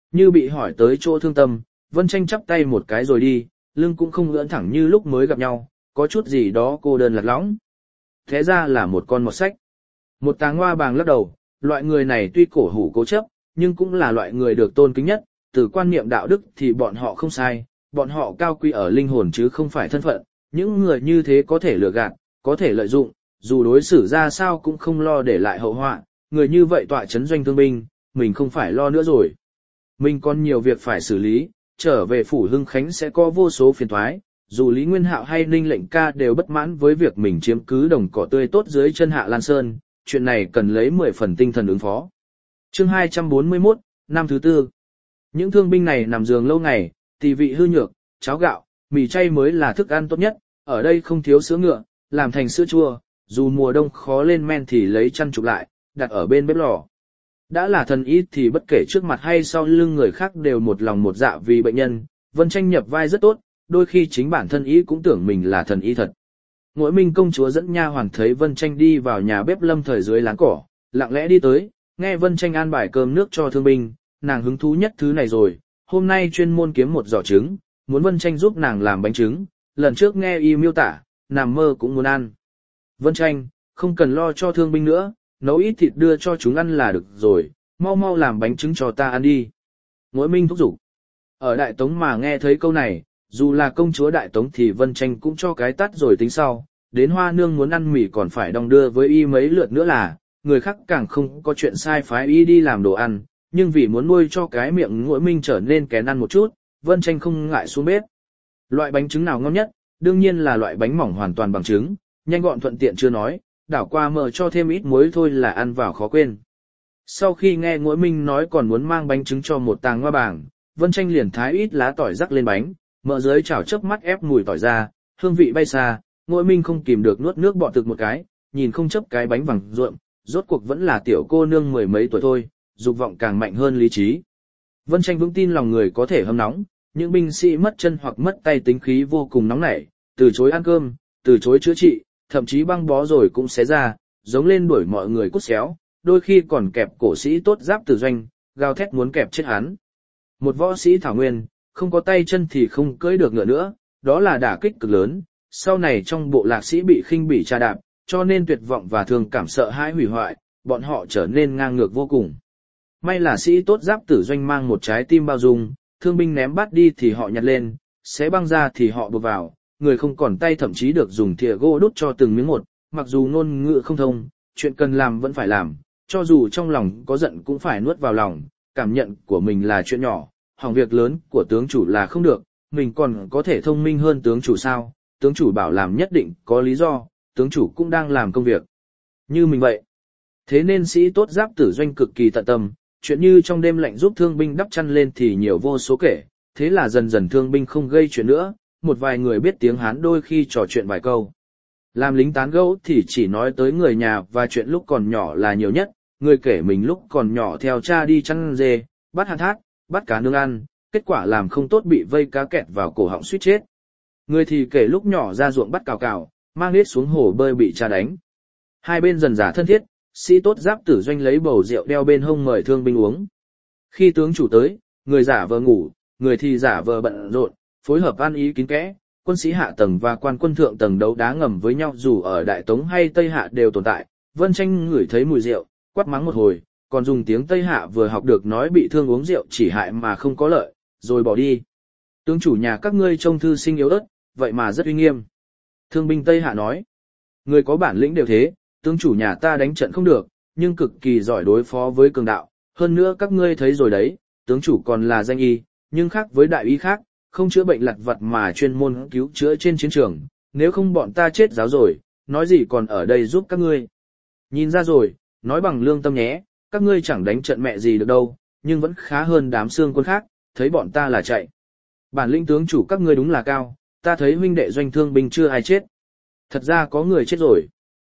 Như bị hỏi tới chỗ thương tâm, Vân Tranh chắp tay một cái rồi đi, lưng cũng không ưỡn thẳng như lúc mới gặp nhau, có chút gì đó cô đơn lạc lõng. Thế ra là một con mọt sách. Một Tàng Hoa Bàng lắc đầu, loại người này tuy cổ hủ cố chấp, nhưng cũng là loại người được tôn kính nhất, từ quan niệm đạo đức thì bọn họ không sai, bọn họ cao quý ở linh hồn chứ không phải thân phận, những người như thế có thể lừa gạt, có thể lợi dụng, dù đối xử ra sao cũng không lo để lại hậu họa, người như vậy tọa chấn doanh thương binh, mình không phải lo nữa rồi. Mình còn nhiều việc phải xử lý, trở về phủ Hưng Khánh sẽ có vô số phiền toái, dù Lý Nguyên Hạo hay Ninh Lệnh Ca đều bất mãn với việc mình chiếm cứ đồng cỏ tươi tốt dưới chân Hạ Lan Sơn, chuyện này cần lấy mười phần tinh thần ứng phó. Chương hai trăm bốn mươi mốt, năm thứ tư. Những thương binh này nằm giường lâu ngày, tỳ vị hư nhược, cháo gạo, mì chay mới là thức ăn tốt nhất, ở đây không thiếu sữa ngựa, làm thành sữa chua, dù mùa đông khó lên men thì lấy chăn chụp lại, đặt ở bên bếp lò. Đã là thần y thì bất kể trước mặt hay sau lưng người khác đều một lòng một dạ vì bệnh nhân, Vân Tranh nhập vai rất tốt, đôi khi chính bản thân y cũng tưởng mình là thần y thật. Ngụy Minh công chúa dẫn nha hoàn thấy Vân Tranh đi vào nhà bếp lâm thời dưới láng cỏ, lặng lẽ đi tới, nghe Vân Tranh an bài cơm nước cho thương binh, nàng hứng thú nhất thứ này rồi, hôm nay chuyên môn kiếm một giỏ trứng, muốn Vân Tranh giúp nàng làm bánh trứng, lần trước nghe y miêu tả, nằm mơ cũng muốn ăn. Vân Tranh, không cần lo cho thương binh nữa, nấu ít thịt đưa cho chúng ăn là được rồi, mau mau làm bánh trứng cho ta ăn đi. Ngụy Minh thúc giục. Ở Đại Tống mà nghe thấy câu này, dù là công chúa Đại Tống thì Vân Tranh cũng cho cái tắt rồi tính sau, đến Hoa Nương muốn ăn mì còn phải đong đưa với y mấy lượt nữa là, người khác càng không có chuyện sai phái y đi làm đồ ăn, nhưng vì muốn nuôi cho cái miệng Ngụy Minh trở nên kén ăn một chút, Vân Tranh không ngại xuống bếp. Loại bánh trứng nào ngon nhất, đương nhiên là loại bánh mỏng hoàn toàn bằng trứng, nhanh gọn thuận tiện chưa nói, đảo qua mờ cho thêm ít muối thôi là ăn vào khó quên. Sau khi nghe Ngụy Minh nói còn muốn mang bánh trứng cho một Tàng Hoa Bàng, Vân Tranh liền thái ít lá tỏi rắc lên bánh, mỡ dưới chảo chớp mắt ép mùi tỏi ra, hương vị bay xa, Ngụy Minh không kìm được nuốt nước bọt thực một cái, nhìn không chấp cái bánh vàng ruộm, rốt cuộc vẫn là tiểu cô nương mười mấy tuổi thôi, dục vọng càng mạnh hơn lý trí. Vân Tranh vững tin lòng người có thể hâm nóng, những binh sĩ mất chân hoặc mất tay tính khí vô cùng nóng nảy, từ chối ăn cơm, từ chối chữa trị, thậm chí băng bó rồi cũng xé ra, giống lên đuổi mọi người cút xéo, đôi khi còn kẹp cổ sĩ tốt giáp Tử Doanh, gào thét muốn kẹp chết hắn. Một võ sĩ thảo nguyên, không có tay chân thì không cưỡi được ngựa nữa, đó là đả kích cực lớn, sau này trong bộ lạc sĩ bị khinh bỉ tra đạp, cho nên tuyệt vọng và thường cảm sợ hãi hủy hoại, bọn họ trở nên ngang ngược vô cùng. May là sĩ tốt giáp Tử Doanh mang một trái tim bao dung, thương binh ném bát đi thì họ nhặt lên, xé băng ra thì họ buộc vào, người không còn tay thậm chí được dùng thìa gỗ đút cho từng miếng một, mặc dù ngôn ngữ không thông, chuyện cần làm vẫn phải làm, cho dù trong lòng có giận cũng phải nuốt vào lòng, cảm nhận của mình là chuyện nhỏ, hỏng việc lớn của tướng chủ là không được, mình còn có thể thông minh hơn tướng chủ sao, tướng chủ bảo làm nhất định có lý do, tướng chủ cũng đang làm công việc như mình vậy. Thế nên sĩ tốt giáp Tử Doanh cực kỳ tận tâm, chuyện như trong đêm lạnh giúp thương binh đắp chăn lên thì nhiều vô số kể, thế là dần dần thương binh không gây chuyện nữa, một vài người biết tiếng Hán đôi khi trò chuyện vài câu. Làm lính tán gẫu thì chỉ nói tới người nhà và chuyện lúc còn nhỏ là nhiều nhất, người kể mình lúc còn nhỏ theo cha đi chăn dê, bắt hạn thác, bắt cá nướng ăn, kết quả làm không tốt bị vây cá kẹt vào cổ họng suýt chết. Người thì kể lúc nhỏ ra ruộng bắt cào cào, mang nết xuống hồ bơi bị cha đánh. Hai bên dần dà thân thiết, sĩ tốt giáp Tử Doanh lấy bầu rượu đeo bên hông mời thương binh uống. Khi tướng chủ tới, người giả vờ ngủ, người thì giả vờ bận rộn, phối hợp ăn ý kín kẽ, quân sĩ hạ tầng và quan quân thượng tầng đấu đá ngầm với nhau dù ở Đại Tống hay Tây Hạ đều tồn tại. Vân Tranh ngửi thấy mùi rượu, quát mắng một hồi, còn dùng tiếng Tây Hạ vừa học được nói bị thương uống rượu chỉ hại mà không có lợi, rồi bỏ đi. Tướng chủ nhà các ngươi trông thư sinh yếu ớt, vậy mà rất uy nghiêm. Thương binh Tây Hạ nói, người có bản lĩnh đều thế, tướng chủ nhà ta đánh trận không được, nhưng cực kỳ giỏi đối phó với cường đạo, hơn nữa các ngươi thấy rồi đấy, tướng chủ còn là danh y, nhưng khác với đại y khác, không chữa bệnh lặt vặt mà chuyên môn cứu chữa trên chiến trường, nếu không bọn ta chết giáo rồi, nói gì còn ở đây giúp các ngươi. Nhìn ra rồi, nói bằng lương tâm nhé, các ngươi chẳng đánh trận mẹ gì được đâu, nhưng vẫn khá hơn đám xương quân khác, thấy bọn ta là chạy. Bản lĩnh tướng chủ các ngươi đúng là cao, ta thấy huynh đệ Doanh thương binh chưa ai chết. Thật ra có người chết rồi.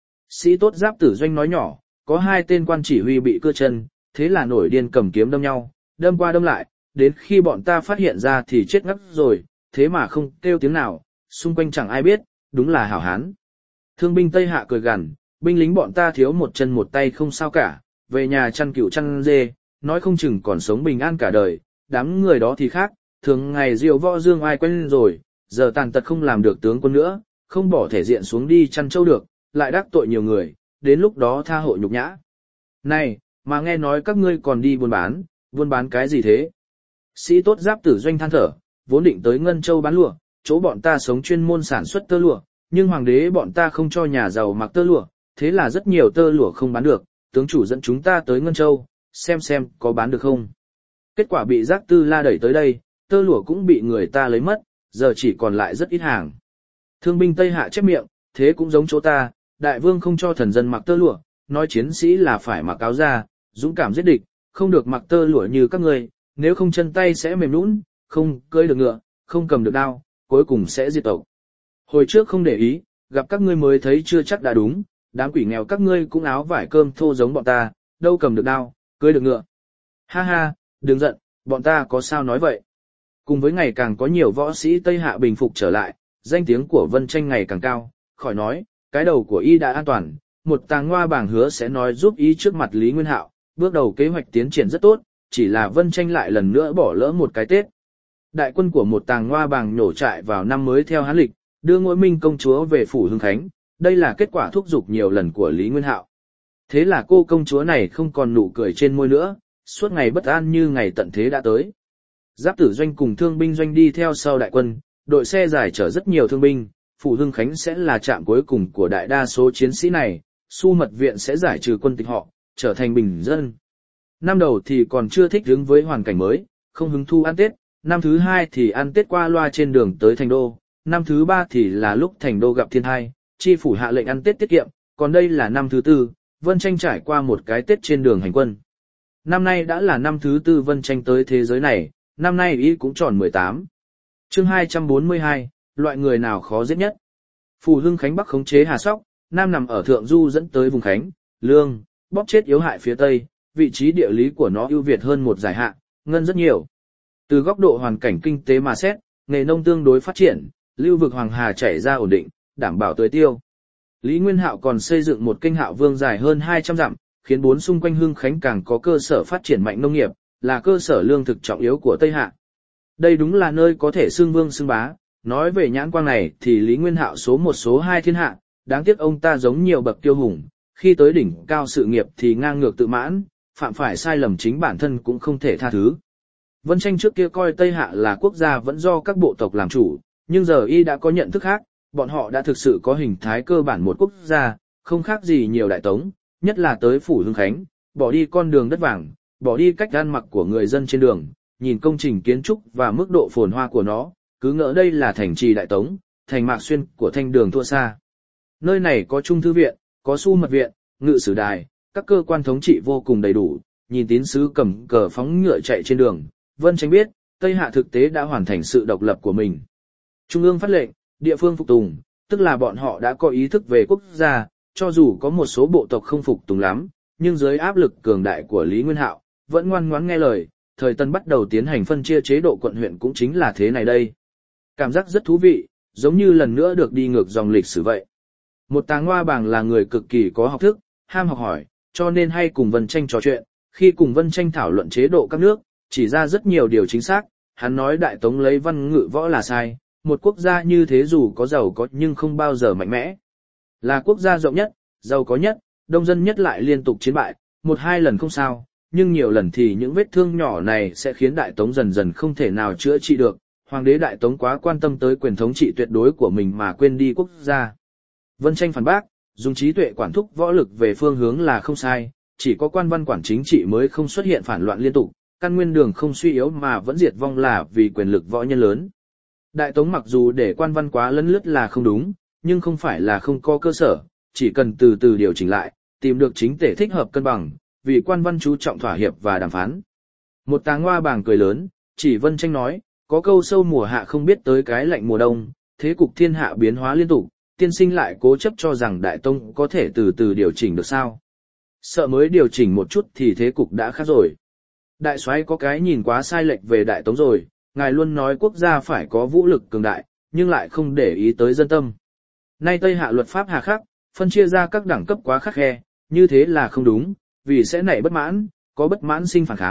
Sĩ tốt giáp Tử Doanh nói nhỏ, có hai tên quan chỉ huy bị cưa chân, thế là nổi điên cầm kiếm đâm nhau, đâm qua đâm lại, đến khi bọn ta phát hiện ra thì chết ngắt rồi, thế mà không kêu tiếng nào, xung quanh chẳng ai biết, đúng là hảo hán. Thương binh Tây Hạ cười gằn, binh lính bọn ta thiếu một chân một tay không sao cả, về nhà chăn cừu chăn dê, nói không chừng còn sống bình an cả đời, đám người đó thì khác, thường ngày diều võ dương ai quen rồi, giờ tàn tật không làm được tướng quân nữa, không bỏ thể diện xuống đi chăn trâu được, lại đắc tội nhiều người, đến lúc đó tha hộ nhục nhã. Này, mà nghe nói các ngươi còn đi buôn bán, buôn bán cái gì thế? Sĩ tốt Giáp Tử Doanh than thở, vốn định tới Ngân Châu bán lụa, chỗ bọn ta sống chuyên môn sản xuất tơ lụa, nhưng hoàng đế bọn ta không cho nhà giàu mặc tơ lụa, thế là rất nhiều tơ lụa không bán được, tướng chủ dẫn chúng ta tới Ngân Châu, xem xem có bán được không. Kết quả bị Giác Tư La đẩy tới đây, tơ lụa cũng bị người ta lấy mất, giờ chỉ còn lại rất ít hàng. Thương binh Tây Hạ chép miệng, thế cũng giống chỗ ta, đại vương không cho thần dân mặc tơ lụa, nói chiến sĩ là phải mặc áo da, dũng cảm giết địch, không được mặc tơ lụa như các ngươi, nếu không chân tay sẽ mềm nhũn, không cưỡi được ngựa, không cầm được đao, cuối cùng sẽ diệt tộc. Hồi trước không để ý, gặp các ngươi mới thấy chưa chắc đã đúng, đám quỷ nghèo các ngươi cũng áo vải cơm thô giống bọn ta, đâu cầm được đao, cưỡi được ngựa. Ha ha, đừng giận, bọn ta có sao nói vậy. Cùng với ngày càng có nhiều võ sĩ Tây Hạ bình phục trở lại, danh tiếng của Vân Tranh ngày càng cao, khỏi nói, cái đầu của y đã an toàn, một tàng ngoa bảng hứa sẽ nói giúp y trước mặt Lý Nguyên Hạo, bước đầu kế hoạch tiến triển rất tốt, chỉ là Vân Tranh lại lần nữa bỏ lỡ một cái Tết. Đại quân của một tàng ngoa bảng nhổ trại vào năm mới theo Hán lịch, đưa Ngũ Minh công chúa về phủ Hưng Khánh, đây là kết quả thúc giục nhiều lần của Lý Nguyên Hạo. Thế là cô công chúa này không còn nụ cười trên môi nữa, suốt ngày bất an như ngày tận thế đã tới. Giáp Tử Doanh cùng thương binh doanh đi theo sau đại quân, đội xe giải chở rất nhiều thương binh, phủ Hưng Khánh sẽ là trạm cuối cùng của đại đa số chiến sĩ này, Su Mật Viện sẽ giải trừ quân tịch họ, trở thành bình dân. Năm đầu thì còn chưa thích ứng với hoàn cảnh mới, không hứng thu ăn Tết, năm thứ hai thì ăn Tết qua loa trên đường tới thành đô, năm thứ ba thì là lúc thành đô gặp thiên tai, chi phủ hạ lệnh ăn Tết tiết kiệm, còn đây là năm thứ tư, Vân Tranh trải qua một cái Tết trên đường hành quân. Năm nay đã là năm thứ tư Vân Tranh tới thế giới này, năm nay ý cũng tròn mười tám. Chương hai trăm bốn mươi hai, loại người nào khó giết nhất. Phủ Hưng Khánh Bắc khống chế Hà Sóc, Nam nằm ở thượng du dẫn tới vùng Khánh, Lương, bóp chết yếu hại phía Tây, vị trí địa lý của nó ưu việt hơn một giải hạ, ngân rất nhiều. Từ góc độ hoàn cảnh kinh tế mà xét, nghề nông tương đối phát triển, lưu vực Hoàng Hà chảy ra ổn định, đảm bảo tưới tiêu. Lý Nguyên Hạo còn xây dựng một kênh Hạo Vương dài hơn hai trăm dặm, khiến bốn xung quanh Hưng Khánh càng có cơ sở phát triển mạnh nông nghiệp, là cơ sở lương thực trọng yếu của Tây Hạ. Đây đúng là nơi có thể xưng vương xưng bá, nói về nhãn quang này thì Lý Nguyên Hạo số một số hai thiên hạ, đáng tiếc ông ta giống nhiều bậc tiêu hùng, khi tới đỉnh cao sự nghiệp thì ngang ngược tự mãn, phạm phải sai lầm chính bản thân cũng không thể tha thứ. Vân Tranh trước kia coi Tây Hạ là quốc gia vẫn do các bộ tộc làm chủ, nhưng giờ y đã có nhận thức khác, bọn họ đã thực sự có hình thái cơ bản một quốc gia, không khác gì nhiều đại tống, nhất là tới phủ Hưng Khánh, bỏ đi con đường đất vàng, bỏ đi cách ăn mặc của người dân trên đường, nhìn công trình kiến trúc và mức độ phồn hoa của nó, cứ ngỡ đây là thành trì đại tống, thành Mạc Xuyên của thanh đường thua xa. Nơi này có Trung thư viện, có Su Mật Viện, Ngự sử đài, các cơ quan thống trị vô cùng đầy đủ, nhìn tín sứ cầm cờ phóng ngựa chạy trên đường, Vân Tranh biết, Tây Hạ thực tế đã hoàn thành sự độc lập của mình. Trung ương phát lệnh, địa phương phục tùng, tức là bọn họ đã có ý thức về quốc gia, cho dù có một số bộ tộc không phục tùng lắm, nhưng dưới áp lực cường đại của Lý Nguyên Hạo, vẫn ngoan ngoãn nghe lời, thời Tân bắt đầu tiến hành phân chia chế độ quận huyện cũng chính là thế này đây. Cảm giác rất thú vị, giống như lần nữa được đi ngược dòng lịch sử vậy. Một Tàng Ngoa Bàng là người cực kỳ có học thức, ham học hỏi, cho nên hay cùng Vân Tranh trò chuyện, khi cùng Vân Tranh thảo luận chế độ các nước, chỉ ra rất nhiều điều chính xác, hắn nói Đại Tống lấy văn ngự võ là sai, một quốc gia như thế dù có giàu có nhưng không bao giờ mạnh mẽ. Là quốc gia rộng nhất, giàu có nhất, đông dân nhất lại liên tục chiến bại, một hai lần không sao, nhưng nhiều lần thì những vết thương nhỏ này sẽ khiến Đại Tống dần dần không thể nào chữa trị được. Hoàng đế Đại Tống quá quan tâm tới quyền thống trị tuyệt đối của mình mà quên đi quốc gia. Vân Tranh phản bác, dùng trí tuệ quản thúc võ lực về phương hướng là không sai, chỉ có quan văn quản chính trị mới không xuất hiện phản loạn liên tục, căn nguyên đường không suy yếu mà vẫn diệt vong là vì quyền lực võ nhân lớn. Đại Tống mặc dù để quan văn quá lấn lướt là không đúng, nhưng không phải là không có cơ sở, chỉ cần từ từ điều chỉnh lại, tìm được chính tể thích hợp cân bằng, vì quan văn chú trọng thỏa hiệp và đàm phán. Một Tàng Ngoa Bàng cười lớn, chỉ Vân Tranh nói, có câu sâu mùa hạ không biết tới cái lạnh mùa đông, thế cục thiên hạ biến hóa liên tục, tiên sinh lại cố chấp cho rằng Đại Tông có thể từ từ điều chỉnh được sao. Sợ mới điều chỉnh một chút thì thế cục đã khác rồi. Đại soái có cái nhìn quá sai lệch về Đại Tống rồi, ngài luôn nói quốc gia phải có vũ lực cường đại, nhưng lại không để ý tới dân tâm. Nay Tây Hạ luật pháp hà khắc, phân chia ra các đẳng cấp quá khắc khe, như thế là không đúng, vì sẽ nảy bất mãn, có bất mãn sinh phản kháng,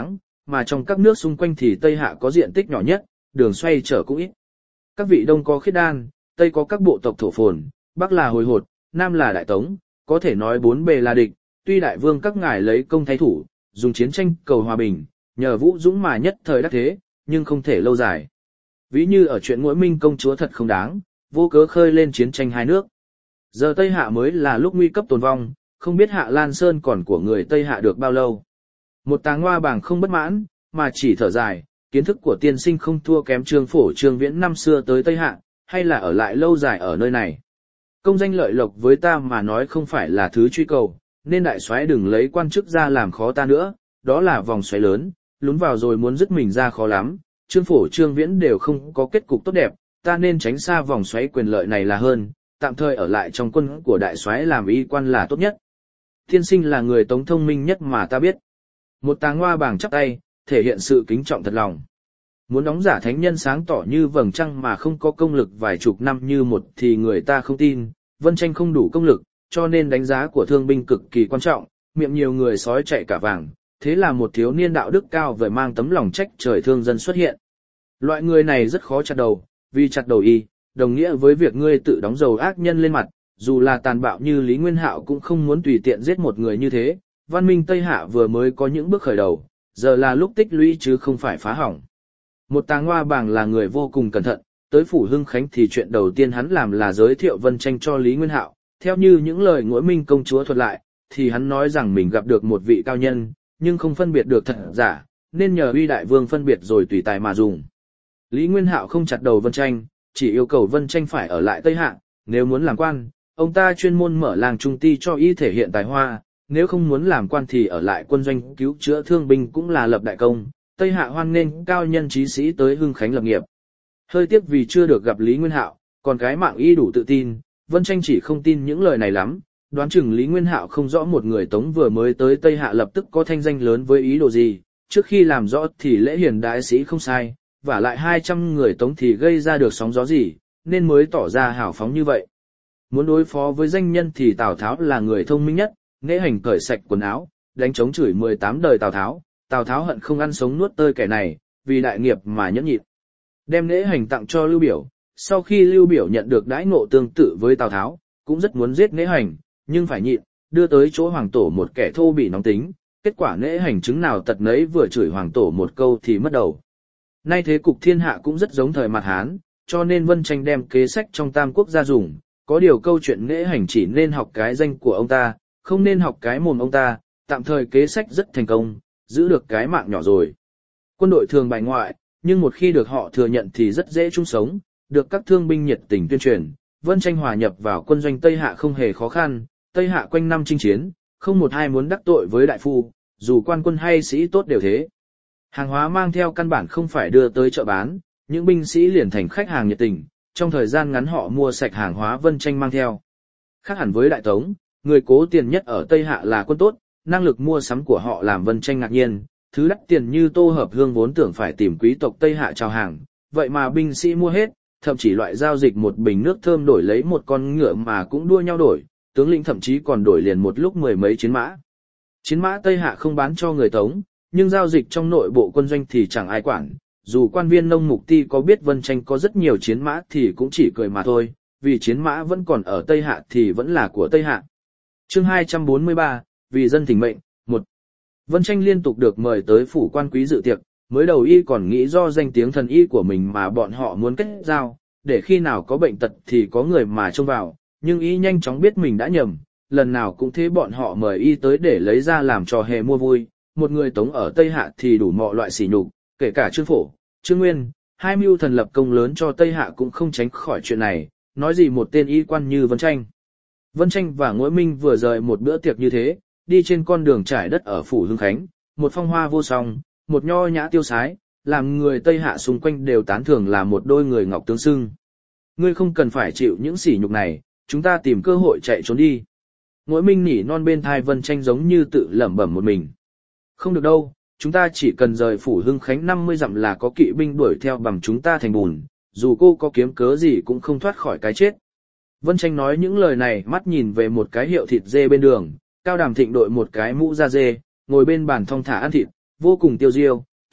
mà trong các nước xung quanh thì Tây Hạ có diện tích nhỏ nhất, đường xoay trở cũng ít. Các vị Đông có Khiết Đan, Tây có các bộ tộc thổ phồn, Bắc là Hồi Hột, Nam là Đại Tống, có thể nói bốn bề là địch, tuy đại vương các ngài lấy công thái thủ, dùng chiến tranh cầu hòa bình, nhờ vũ dũng mà nhất thời đắc thế, nhưng không thể lâu dài. Ví như ở chuyện Ngũi Minh công chúa thật không đáng, vô cớ khơi lên chiến tranh hai nước. Giờ Tây Hạ mới là lúc nguy cấp tồn vong, không biết Hạ Lan Sơn còn của người Tây Hạ được bao lâu. Một Tàng Hoa Bảng không bất mãn, mà chỉ thở dài, kiến thức của tiên sinh không thua kém Trương Phổ Trương Viễn năm xưa tới Tây Hạ, hay là ở lại lâu dài ở nơi này. Công danh lợi lộc với ta mà nói không phải là thứ truy cầu, nên đại soái đừng lấy quan chức ra làm khó ta nữa, đó là vòng xoáy lớn, lún vào rồi muốn dứt mình ra khó lắm. Trương Phổ Trương Viễn đều không có kết cục tốt đẹp, ta nên tránh xa vòng xoáy quyền lợi này là hơn, tạm thời ở lại trong quân của đại soái làm y quan là tốt nhất. Tiên sinh là người Tống thông minh nhất mà ta biết. Một Tàng Hoa Bảng chắp tay, thể hiện sự kính trọng thật lòng. Muốn đóng giả thánh nhân sáng tỏ như vầng trăng mà không có công lực vài chục năm như một thì người ta không tin, Vân Tranh không đủ công lực, cho nên đánh giá của thương binh cực kỳ quan trọng, miệng nhiều người sói chạy cả vàng, thế là một thiếu niên đạo đức cao về mang tấm lòng trách trời thương dân xuất hiện. Loại người này rất khó chặt đầu, vì chặt đầu y, đồng nghĩa với việc ngươi tự đóng dầu ác nhân lên mặt, dù là tàn bạo như Lý Nguyên Hạo cũng không muốn tùy tiện giết một người như thế. Văn minh Tây Hạ vừa mới có những bước khởi đầu, giờ là lúc tích lũy chứ không phải phá hỏng. Một Tàng Hoa Bảng là người vô cùng cẩn thận, tới phủ Hưng Khánh thì chuyện đầu tiên hắn làm là giới thiệu Vân Tranh cho Lý Nguyên Hạo. Theo như những lời Ngũi Minh công chúa thuật lại, thì hắn nói rằng mình gặp được một vị cao nhân, nhưng không phân biệt được thật giả, nên nhờ uy đại vương phân biệt rồi tùy tài mà dùng. Lý Nguyên Hạo không chặt đầu Vân Tranh, chỉ yêu cầu Vân Tranh phải ở lại Tây Hạ, nếu muốn làm quan, ông ta chuyên môn mở làng trung ty cho y thể hiện tài hoa, nếu không muốn làm quan thì ở lại quân doanh cứu chữa thương binh cũng là lập đại công. Tây Hạ hoan nghênh cao nhân trí sĩ tới Hưng Khánh lập nghiệp. Hơi tiếc vì chưa được gặp Lý Nguyên Hạo, còn cái mạng y đủ tự tin, Vân Tranh chỉ không tin những lời này lắm, đoán chừng Lý Nguyên Hạo không rõ một người Tống vừa mới tới Tây Hạ lập tức có thanh danh lớn với ý đồ gì, trước khi làm rõ thì lễ hiền đại sĩ không sai, và lại hai trăm người Tống thì gây ra được sóng gió gì, nên mới tỏ ra hào phóng như vậy. Muốn đối phó với danh nhân thì Tào Tháo là người thông minh nhất, Nghệ Hành cởi sạch quần áo, đánh chống chửi mười tám đời Tào Tháo, Tào Tháo hận không ăn sống nuốt tơi kẻ này, vì đại nghiệp mà nhẫn nhịn. Đem Nghệ Hành tặng cho Lưu Biểu, sau khi Lưu Biểu nhận được đãi ngộ tương tự với Tào Tháo, cũng rất muốn giết Nghệ Hành, nhưng phải nhịn, đưa tới chỗ Hoàng Tổ một kẻ thô bị nóng tính, kết quả Nghệ Hành chứng nào tật nấy vừa chửi Hoàng Tổ một câu thì mất đầu. Nay thế cục thiên hạ cũng rất giống thời mặt Hán, cho nên Vân Tranh đem kế sách trong Tam Quốc ra dùng, có điều câu chuyện Nghệ Hành chỉ nên học cái danh của ông ta, không nên học cái mồm ông ta, tạm thời kế sách rất thành công, giữ được cái mạng nhỏ rồi. Quân đội thường bài ngoại, nhưng một khi được họ thừa nhận thì rất dễ chung sống, được các thương binh nhiệt tình tuyên truyền. Vân Tranh hòa nhập vào quân doanh Tây Hạ không hề khó khăn, Tây Hạ quanh năm chinh chiến, không một ai muốn đắc tội với đại phu, dù quan quân hay sĩ tốt đều thế. Hàng hóa mang theo căn bản không phải đưa tới chợ bán, những binh sĩ liền thành khách hàng nhiệt tình, trong thời gian ngắn họ mua sạch hàng hóa Vân Tranh mang theo. Khác hẳn với Đại Tống, người cố tiền nhất ở Tây Hạ là quân tốt, năng lực mua sắm của họ làm Vân Tranh ngạc nhiên, thứ đắt tiền như Tô Hợp Hương vốn tưởng phải tìm quý tộc Tây Hạ chào hàng, vậy mà binh sĩ mua hết, thậm chí loại giao dịch một bình nước thơm đổi lấy một con ngựa mà cũng đua nhau đổi, tướng lĩnh thậm chí còn đổi liền một lúc mười mấy chiến mã. Chiến mã Tây Hạ không bán cho người Tống, nhưng giao dịch trong nội bộ quân doanh thì chẳng ai quản, dù quan viên nông mục ti có biết Vân Tranh có rất nhiều chiến mã thì cũng chỉ cười mà thôi, vì chiến mã vẫn còn ở Tây Hạ thì vẫn là của Tây Hạ. Chương hai trăm bốn mươi ba, vì dân thỉnh mệnh, một. Vân Tranh liên tục được mời tới phủ quan quý dự tiệc, mới đầu y còn nghĩ do danh tiếng thần y của mình mà bọn họ muốn kết giao, để khi nào có bệnh tật thì có người mà trông vào, nhưng y nhanh chóng biết mình đã nhầm, lần nào cũng thế bọn họ mời y tới để lấy ra làm trò hề mua vui, một người Tống ở Tây Hạ thì đủ mọi loại sỉ nhục, kể cả Trương Phổ, Trương Nguyên, hai mưu thần lập công lớn cho Tây Hạ cũng không tránh khỏi chuyện này, nói gì một tên y quan như Vân Tranh. Vân Tranh và Ngũi Minh vừa rời một bữa tiệc như thế, đi trên con đường trải đất ở phủ Hưng Khánh, một phong hoa vô song, một nho nhã tiêu sái, làm người Tây Hạ xung quanh đều tán thưởng là một đôi người ngọc tương xưng. Ngươi không cần phải chịu những sỉ nhục này, chúng ta tìm cơ hội chạy trốn đi. Ngũi Minh nỉ non bên tai Vân Tranh giống như tự lẩm bẩm một mình. Không được đâu, chúng ta chỉ cần rời phủ Hưng Khánh năm mươi dặm là có kỵ binh đuổi theo bằng chúng ta thành bùn, dù cô có kiếm cớ gì cũng không thoát khỏi cái chết. Vân Tranh nói những lời này mắt nhìn về một cái hiệu thịt dê bên đường, Cao Đàm Thịnh đội một cái mũ da dê, ngồi bên bàn thong thả ăn thịt, vô cùng tiêu diêu,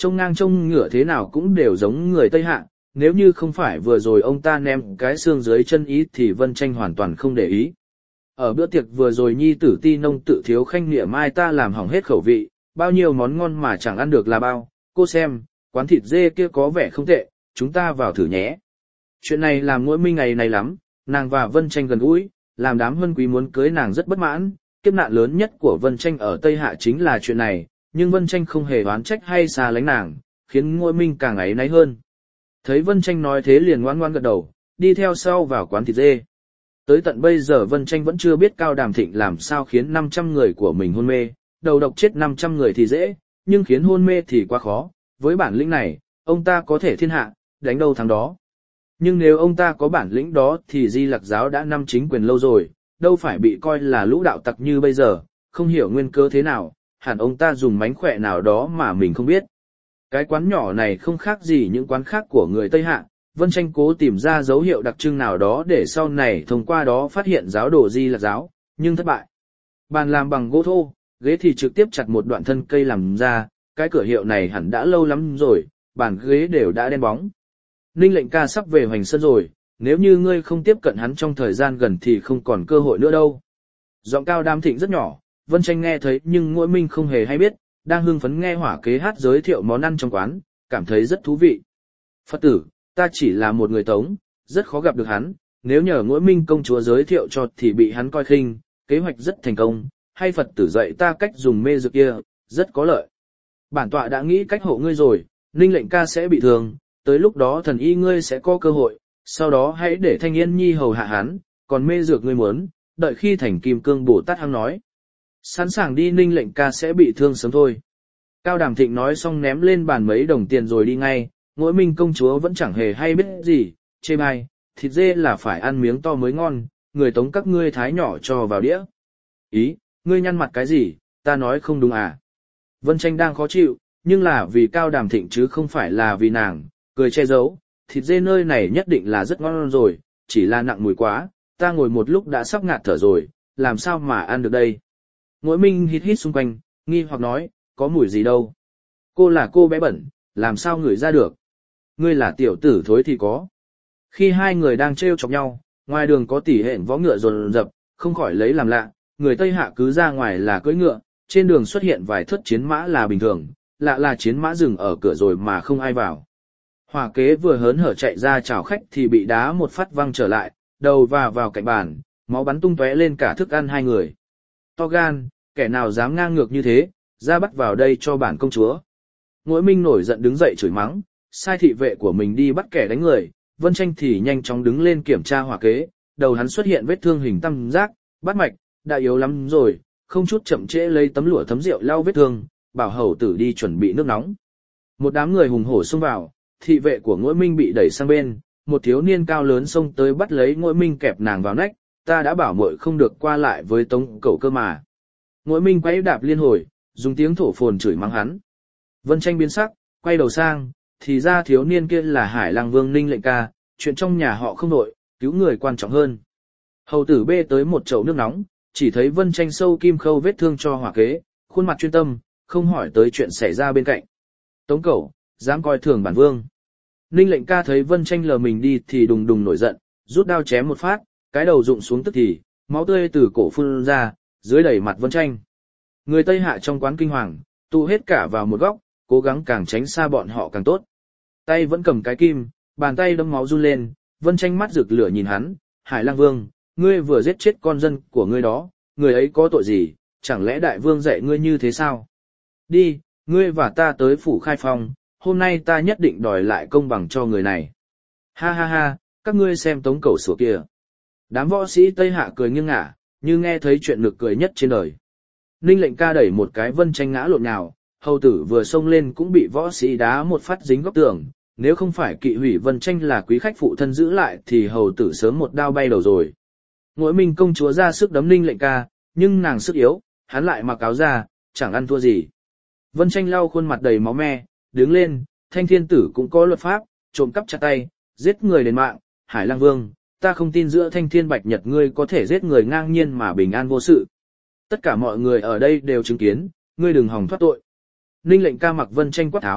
trông ngang trông ngửa thế nào cũng đều giống người Tây Hạ, nếu như không phải vừa rồi ông ta ném cái xương dưới chân ý thì Vân Tranh hoàn toàn không để ý. Ở bữa tiệc vừa rồi nhi tử Ti Nông tự thiếu khanh nghĩa mai ta làm hỏng hết khẩu vị, bao nhiêu món ngon mà chẳng ăn được là bao, cô xem, quán thịt dê kia có vẻ không tệ, chúng ta vào thử nhé. Chuyện này làm Ngũi Minh ngày này lắm, nàng và Vân Tranh gần gũi, làm đám huân quý muốn cưới nàng rất bất mãn, kiếp nạn lớn nhất của Vân Tranh ở Tây Hạ chính là chuyện này, nhưng Vân Tranh không hề oán trách hay xa lánh nàng, khiến Ngũi Minh càng áy náy hơn. Thấy Vân Tranh nói thế liền ngoan ngoan gật đầu, đi theo sau vào quán thịt dê. Tới tận bây giờ Vân Tranh vẫn chưa biết Cao Đàm Thịnh làm sao khiến năm trăm người của mình hôn mê, đầu độc chết năm trăm người thì dễ, nhưng khiến hôn mê thì quá khó, với bản lĩnh này, ông ta có thể thiên hạ, đánh đâu thắng đó. Nhưng nếu ông ta có bản lĩnh đó thì Di Lặc giáo đã năm chính quyền lâu rồi, đâu phải bị coi là lũ đạo tặc như bây giờ, không hiểu nguyên cớ thế nào, hẳn ông ta dùng mánh khỏe nào đó mà mình không biết. Cái quán nhỏ này không khác gì những quán khác của người Tây Hạ, Vân Tranh cố tìm ra dấu hiệu đặc trưng nào đó để sau này thông qua đó phát hiện giáo đồ Di Lặc giáo, nhưng thất bại. Bàn làm bằng gỗ thô, ghế thì trực tiếp chặt một đoạn thân cây làm ra, cái cửa hiệu này hẳn đã lâu lắm rồi, bàn ghế đều đã đen bóng. Ninh Lệnh Ca sắp về Hoành Sơn rồi, nếu như ngươi không tiếp cận hắn trong thời gian gần thì không còn cơ hội nữa đâu. Giọng Cao Đàm Thịnh rất nhỏ, Vân Tranh nghe thấy nhưng Ngũi Minh không hề hay biết, đang hưng phấn nghe hỏa kế hát giới thiệu món ăn trong quán, cảm thấy rất thú vị. Phật tử, ta chỉ là một người Tống, rất khó gặp được hắn, nếu nhờ Ngũi Minh công chúa giới thiệu cho thì bị hắn coi khinh, kế hoạch rất thành công, hay Phật tử dạy ta cách dùng mê dược kia, rất có lợi. Bản tọa đã nghĩ cách hộ ngươi rồi, Ninh Lệnh Ca sẽ bị thương, tới lúc đó thần y ngươi sẽ có cơ hội, sau đó hãy để Thanh Yên Nhi hầu hạ hắn, còn mê dược ngươi muốn, đợi khi thành Kim Cương Bồ Tát hăng nói. Sẵn sàng đi, Ninh Lệnh Ca sẽ bị thương sớm thôi. Cao Đàm Thịnh nói xong ném lên bàn mấy đồng tiền rồi đi ngay, Ngũi Minh công chúa vẫn chẳng hề hay biết gì, chê bai, thịt dê là phải ăn miếng to mới ngon, người Tống các ngươi thái nhỏ cho vào đĩa. Ý, ngươi nhăn mặt cái gì, ta nói không đúng à. Vân Tranh đang khó chịu, nhưng là vì Cao Đàm Thịnh chứ không phải là vì nàng, cười che giấu, thịt dê nơi này nhất định là rất ngon rồi, chỉ là nặng mùi quá, ta ngồi một lúc đã sắp ngạt thở rồi, làm sao mà ăn được đây. Ngũi Minh hít hít xung quanh, nghi hoặc nói, có mùi gì đâu. Cô là cô bé bẩn, làm sao ngửi ra được. Ngươi là tiểu tử thối thì có. Khi hai người đang trêu chọc nhau, ngoài đường có tỉ hện võ ngựa dồn dập, không khỏi lấy làm lạ, người Tây Hạ cứ ra ngoài là cưỡi ngựa, trên đường xuất hiện vài thất chiến mã là bình thường, lạ là chiến mã dừng ở cửa rồi mà không ai vào. Hỏa kế vừa hớn hở chạy ra chào khách thì bị đá một phát văng trở lại, đầu và vào cạnh bàn, máu bắn tung tóe lên cả thức ăn hai người. To gan, kẻ nào dám ngang ngược như thế, ra bắt vào đây cho bản công chúa. Ngũi Minh nổi giận đứng dậy chửi mắng, sai thị vệ của mình đi bắt kẻ đánh người, Vân Tranh thì nhanh chóng đứng lên kiểm tra hỏa kế, đầu hắn xuất hiện vết thương hình tam giác, bát mạch, đã yếu lắm rồi, không chút chậm trễ lấy tấm lụa thấm rượu lau vết thương, bảo hầu tử đi chuẩn bị nước nóng. Một đám người hùng hổ xông vào, thị vệ của Ngũi Minh bị đẩy sang bên, một thiếu niên cao lớn xông tới bắt lấy Ngũi Minh kẹp nàng vào nách, ta đã bảo muội không được qua lại với Tống cậu cơ mà. Ngũi Minh quay đạp liên hồi, dùng tiếng thổ phồn chửi mắng hắn. Vân Tranh biến sắc, quay đầu sang, thì ra thiếu niên kia là Hải Lăng Vương Ninh Lệnh Ca, chuyện trong nhà họ không nội, cứu người quan trọng hơn. Hầu tử bê tới một chậu nước nóng, chỉ thấy Vân Tranh sâu kim khâu vết thương cho hỏa kế, khuôn mặt chuyên tâm, không hỏi tới chuyện xảy ra bên cạnh. Tống cẩu, dám coi thường bản vương. Ninh Lệnh Ca thấy Vân Tranh lờ mình đi thì đùng đùng nổi giận, rút đao chém một phát, cái đầu rụng xuống tức thì, máu tươi từ cổ phun ra, dưới đẩy mặt Vân Tranh. Người Tây Hạ trong quán kinh hoàng, tụ hết cả vào một góc, cố gắng càng tránh xa bọn họ càng tốt. Tay vẫn cầm cái kim, bàn tay đấm máu run lên, Vân Tranh mắt rực lửa nhìn hắn, Hải Lăng Vương, ngươi vừa giết chết con dân của ngươi đó, người ấy có tội gì, chẳng lẽ đại vương dạy ngươi như thế sao? Đi, ngươi và ta tới phủ Khai Phong, hôm nay ta nhất định đòi lại công bằng cho người này. Ha ha ha, các ngươi xem Tống cẩu sủa kia. Đám võ sĩ Tây Hạ cười nghiêng ngả, như nghe thấy chuyện nực cười nhất trên đời. Ninh Lệnh Ca đẩy một cái Vân Tranh ngã lộn nhào, hầu tử vừa xông lên cũng bị võ sĩ đá một phát dính góc tường, nếu không phải kỵ hủy Vân Tranh là quý khách phụ thân giữ lại thì hầu tử sớm một đao bay đầu rồi. Ngũi Minh công chúa ra sức đấm Ninh Lệnh Ca, nhưng nàng sức yếu, hắn lại mặc áo ra, chẳng ăn thua gì. Vân Tranh lau khuôn mặt đầy máu me, đứng lên, Thanh Thiên Tử cũng có luật pháp, trộm cắp chặt tay, giết người đến mạng, Hải Lăng Vương, ta không tin giữa Thanh Thiên Bạch Nhật ngươi có thể giết người ngang nhiên mà bình an vô sự. Tất cả mọi người ở đây đều chứng kiến, ngươi đừng hòng thoát tội. Ninh Lệnh Ca mặc Vân Tranh quát tháo,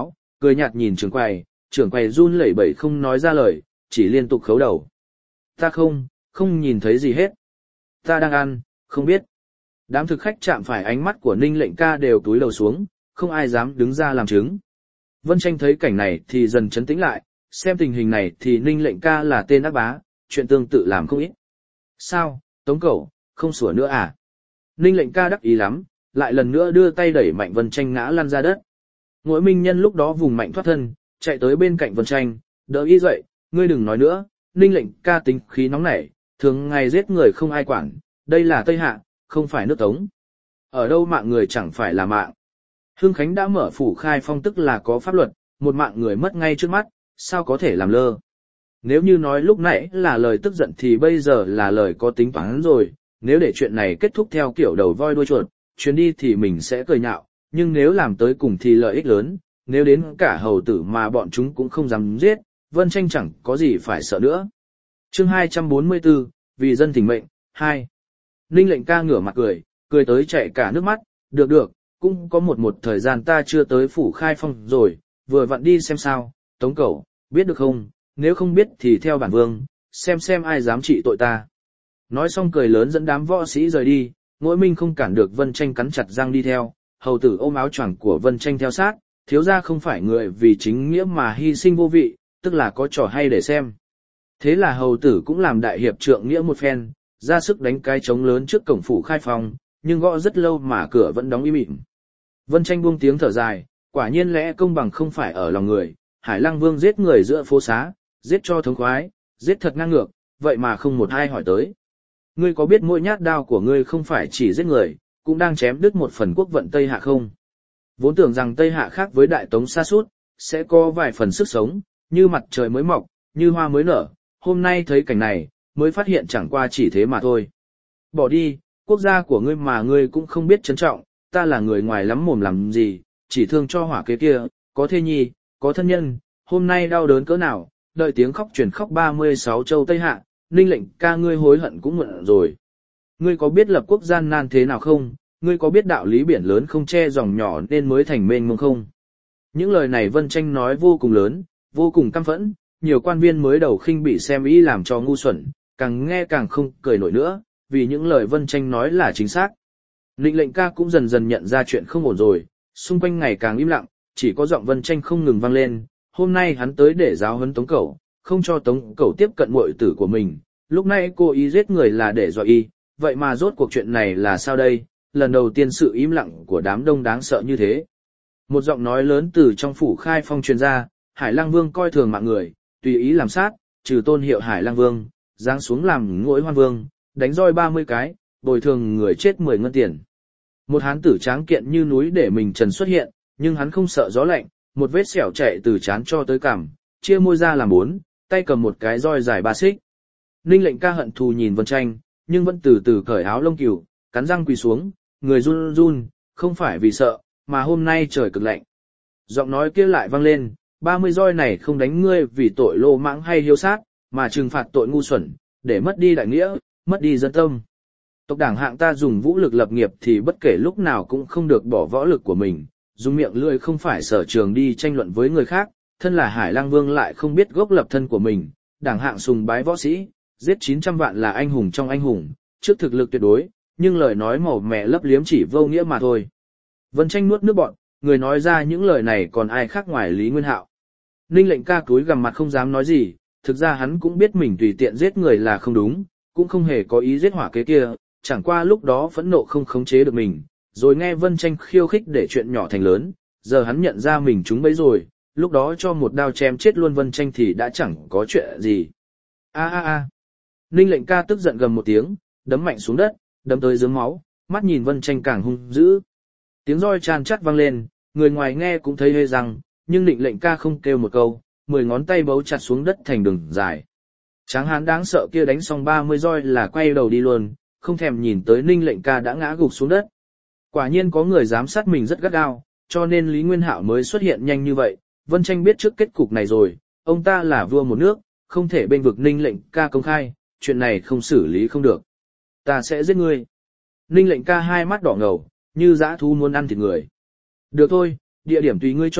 cười nhạt nhìn trưởng quầy, trưởng quầy run lẩy bẩy không nói ra lời, chỉ liên tục khấu đầu. Ta không, không nhìn thấy gì hết. Ta đang ăn, không biết. Đám thực khách chạm phải ánh mắt của Ninh Lệnh Ca đều túi đầu xuống, không ai dám đứng ra làm chứng. Vân Tranh thấy cảnh này thì dần trấn tĩnh lại, xem tình hình này thì Ninh Lệnh Ca là tên ác bá, chuyện tương tự làm không ít. Sao, Tống Cẩu, không sủa nữa à? Ninh Lệnh Ca đắc ý lắm, lại lần nữa đưa tay đẩy mạnh Vân Tranh ngã lăn ra đất. Ngỗi Minh Nhân lúc đó vùng mạnh thoát thân, chạy tới bên cạnh Vân Tranh, đỡ y dậy, ngươi đừng nói nữa, Ninh Lệnh Ca tính khí nóng nảy, thường ngày giết người không ai quản, đây là Tây Hạ, không phải nước Tống. Ở đâu mạng người chẳng phải là mạng. Hưng Khánh đã mở phủ khai phong tức là có pháp luật, một mạng người mất ngay trước mắt, sao có thể làm lơ. Nếu như nói lúc nãy là lời tức giận thì bây giờ là lời có tính toán rồi, nếu để chuyện này kết thúc theo kiểu đầu voi đuôi chuột, chuyến đi thì mình sẽ cười nhạo, nhưng nếu làm tới cùng thì lợi ích lớn, nếu đến cả hầu tử mà bọn chúng cũng không dám giết, Vân Tranh chẳng có gì phải sợ nữa. Chương hai trăm bốn mươi tư, vì dân thỉnh mệnh, hai. Ninh Lệnh Ca ngửa mặt cười, cười tới chạy cả nước mắt, được được, cũng có một một thời gian ta chưa tới phủ khai phong rồi, vừa vặn đi xem sao, Tống Cẩu, biết được không, nếu không biết thì theo bản vương, xem xem ai dám trị tội ta. Nói xong cười lớn dẫn đám võ sĩ rời đi, Ngỗi Minh không cản được Vân Tranh cắn chặt răng đi theo, hầu tử ôm áo choàng của Vân Tranh theo sát, thiếu gia không phải người vì chính nghĩa mà hy sinh vô vị, tức là có trò hay để xem. Thế là hầu tử cũng làm đại hiệp trượng nghĩa một phen, ra sức đánh cái trống lớn trước cổng phủ khai phong, nhưng gõ rất lâu mà cửa vẫn đóng im ỉm. Vân Tranh buông tiếng thở dài, quả nhiên lẽ công bằng không phải ở lòng người, Hải Lăng Vương giết người giữa phố xá, giết cho thống khoái, giết thật ngang ngược, vậy mà không một ai hỏi tới. Ngươi có biết mỗi nhát đao của ngươi không phải chỉ giết người, cũng đang chém đứt một phần quốc vận Tây Hạ không? Vốn tưởng rằng Tây Hạ khác với Đại Tống xa sút sẽ có vài phần sức sống, như mặt trời mới mọc, như hoa mới nở, hôm nay thấy cảnh này, mới phát hiện chẳng qua chỉ thế mà thôi. Bỏ đi, quốc gia của ngươi mà ngươi cũng không biết trân trọng, ta là người ngoài lắm mồm làm gì, chỉ thương cho hỏa kế kia, có thê nhi, có thân nhân, hôm nay đau đớn cỡ nào, đợi tiếng khóc truyền khóc ba mươi sáu châu Tây Hạ, Ninh Lệnh Ca ngươi hối hận cũng muộn rồi. Ngươi có biết lập quốc gian nan thế nào không, ngươi có biết đạo lý biển lớn không che dòng nhỏ nên mới thành mênh mông không? Những lời này Vân Tranh nói vô cùng lớn, vô cùng căm phẫn, nhiều quan viên mới đầu khinh bị xem ý làm cho ngu xuẩn, càng nghe càng không cười nổi nữa, vì những lời Vân Tranh nói là chính xác. Ninh Lệnh Ca cũng dần dần nhận ra chuyện không ổn rồi, xung quanh ngày càng im lặng, chỉ có giọng Vân Tranh không ngừng vang lên, hôm nay hắn tới để giáo huấn Tống Cẩu, không cho Tống Cẩu tiếp cận muội tử của mình, lúc này cô ý giết người là để dọa y, vậy mà rốt cuộc chuyện này là sao đây, lần đầu tiên sự im lặng của đám đông đáng sợ như thế. Một giọng nói lớn từ trong phủ khai phong truyền ra, Hải Lăng Vương coi thường mạng người, tùy ý làm sát, trừ tôn hiệu Hải Lăng Vương, giáng xuống làm Ngỗi Hoan Vương, đánh roi ba mươi cái, bồi thường người chết mười ngân tiền. Một hán tử tráng kiện như núi để mình trần xuất hiện, nhưng hắn không sợ gió lạnh, một vết sẹo chạy từ trán cho tới cằm, chia môi ra làm bốn, tay cầm một cái roi dài ba xích. Ninh Lệnh Ca hận thù nhìn Vân Tranh, nhưng vẫn từ từ cởi áo lông cừu, cắn răng quỳ xuống, người run run, không phải vì sợ, mà hôm nay trời cực lạnh. Giọng nói kia lại vang lên, ba mươi roi này không đánh ngươi vì tội lô mãng hay hiếu sát, mà trừng phạt tội ngu xuẩn, để mất đi đại nghĩa, mất đi dân tâm. Tộc đảng hạng ta dùng vũ lực lập nghiệp thì bất kể lúc nào cũng không được bỏ võ lực của mình, dùng miệng lưỡi không phải sở trường đi tranh luận với người khác, thân là Hải Lăng Vương lại không biết gốc lập thân của mình, đảng hạng sùng bái võ sĩ, giết chín trăm vạn là anh hùng trong anh hùng, trước thực lực tuyệt đối, nhưng lời nói màu mè lấp liếm chỉ vô nghĩa mà thôi. Vân Tranh nuốt nước bọt, người nói ra những lời này còn ai khác ngoài Lý Nguyên Hạo. Ninh Lệnh Ca cúi gằm mặt không dám nói gì, thực ra hắn cũng biết mình tùy tiện giết người là không đúng, cũng không hề có ý giết hỏa kế kia, chẳng qua lúc đó phẫn nộ không khống chế được mình, rồi nghe Vân Tranh khiêu khích để chuyện nhỏ thành lớn, giờ hắn nhận ra mình trúng bẫy rồi, lúc đó cho một đao chém chết luôn Vân Tranh thì đã chẳng có chuyện gì. A a a. Ninh Lệnh Ca tức giận gầm một tiếng, đấm mạnh xuống đất, đấm tới giếng máu, mắt nhìn Vân Tranh càng hung dữ. Tiếng roi chan chát vang lên, người ngoài nghe cũng thấy hê răng, nhưng Ninh Lệnh Ca không kêu một câu, mười ngón tay bấu chặt xuống đất thành đường dài. Tráng hán đáng sợ kia đánh xong ba mươi roi là quay đầu đi luôn, không thèm nhìn tới Ninh Lệnh Ca đã ngã gục xuống đất. Quả nhiên có người giám sát mình rất gắt gao, cho nên Lý Nguyên Hạo mới xuất hiện nhanh như vậy. Vân Tranh biết trước kết cục này rồi, ông ta là vua một nước, không thể bênh vực Ninh Lệnh Ca công khai, chuyện này không xử lý không được. Ta sẽ giết ngươi. Ninh Lệnh Ca hai mắt đỏ ngầu, như dã thú muốn ăn thịt người. Được thôi, địa điểm tùy ngươi chọn,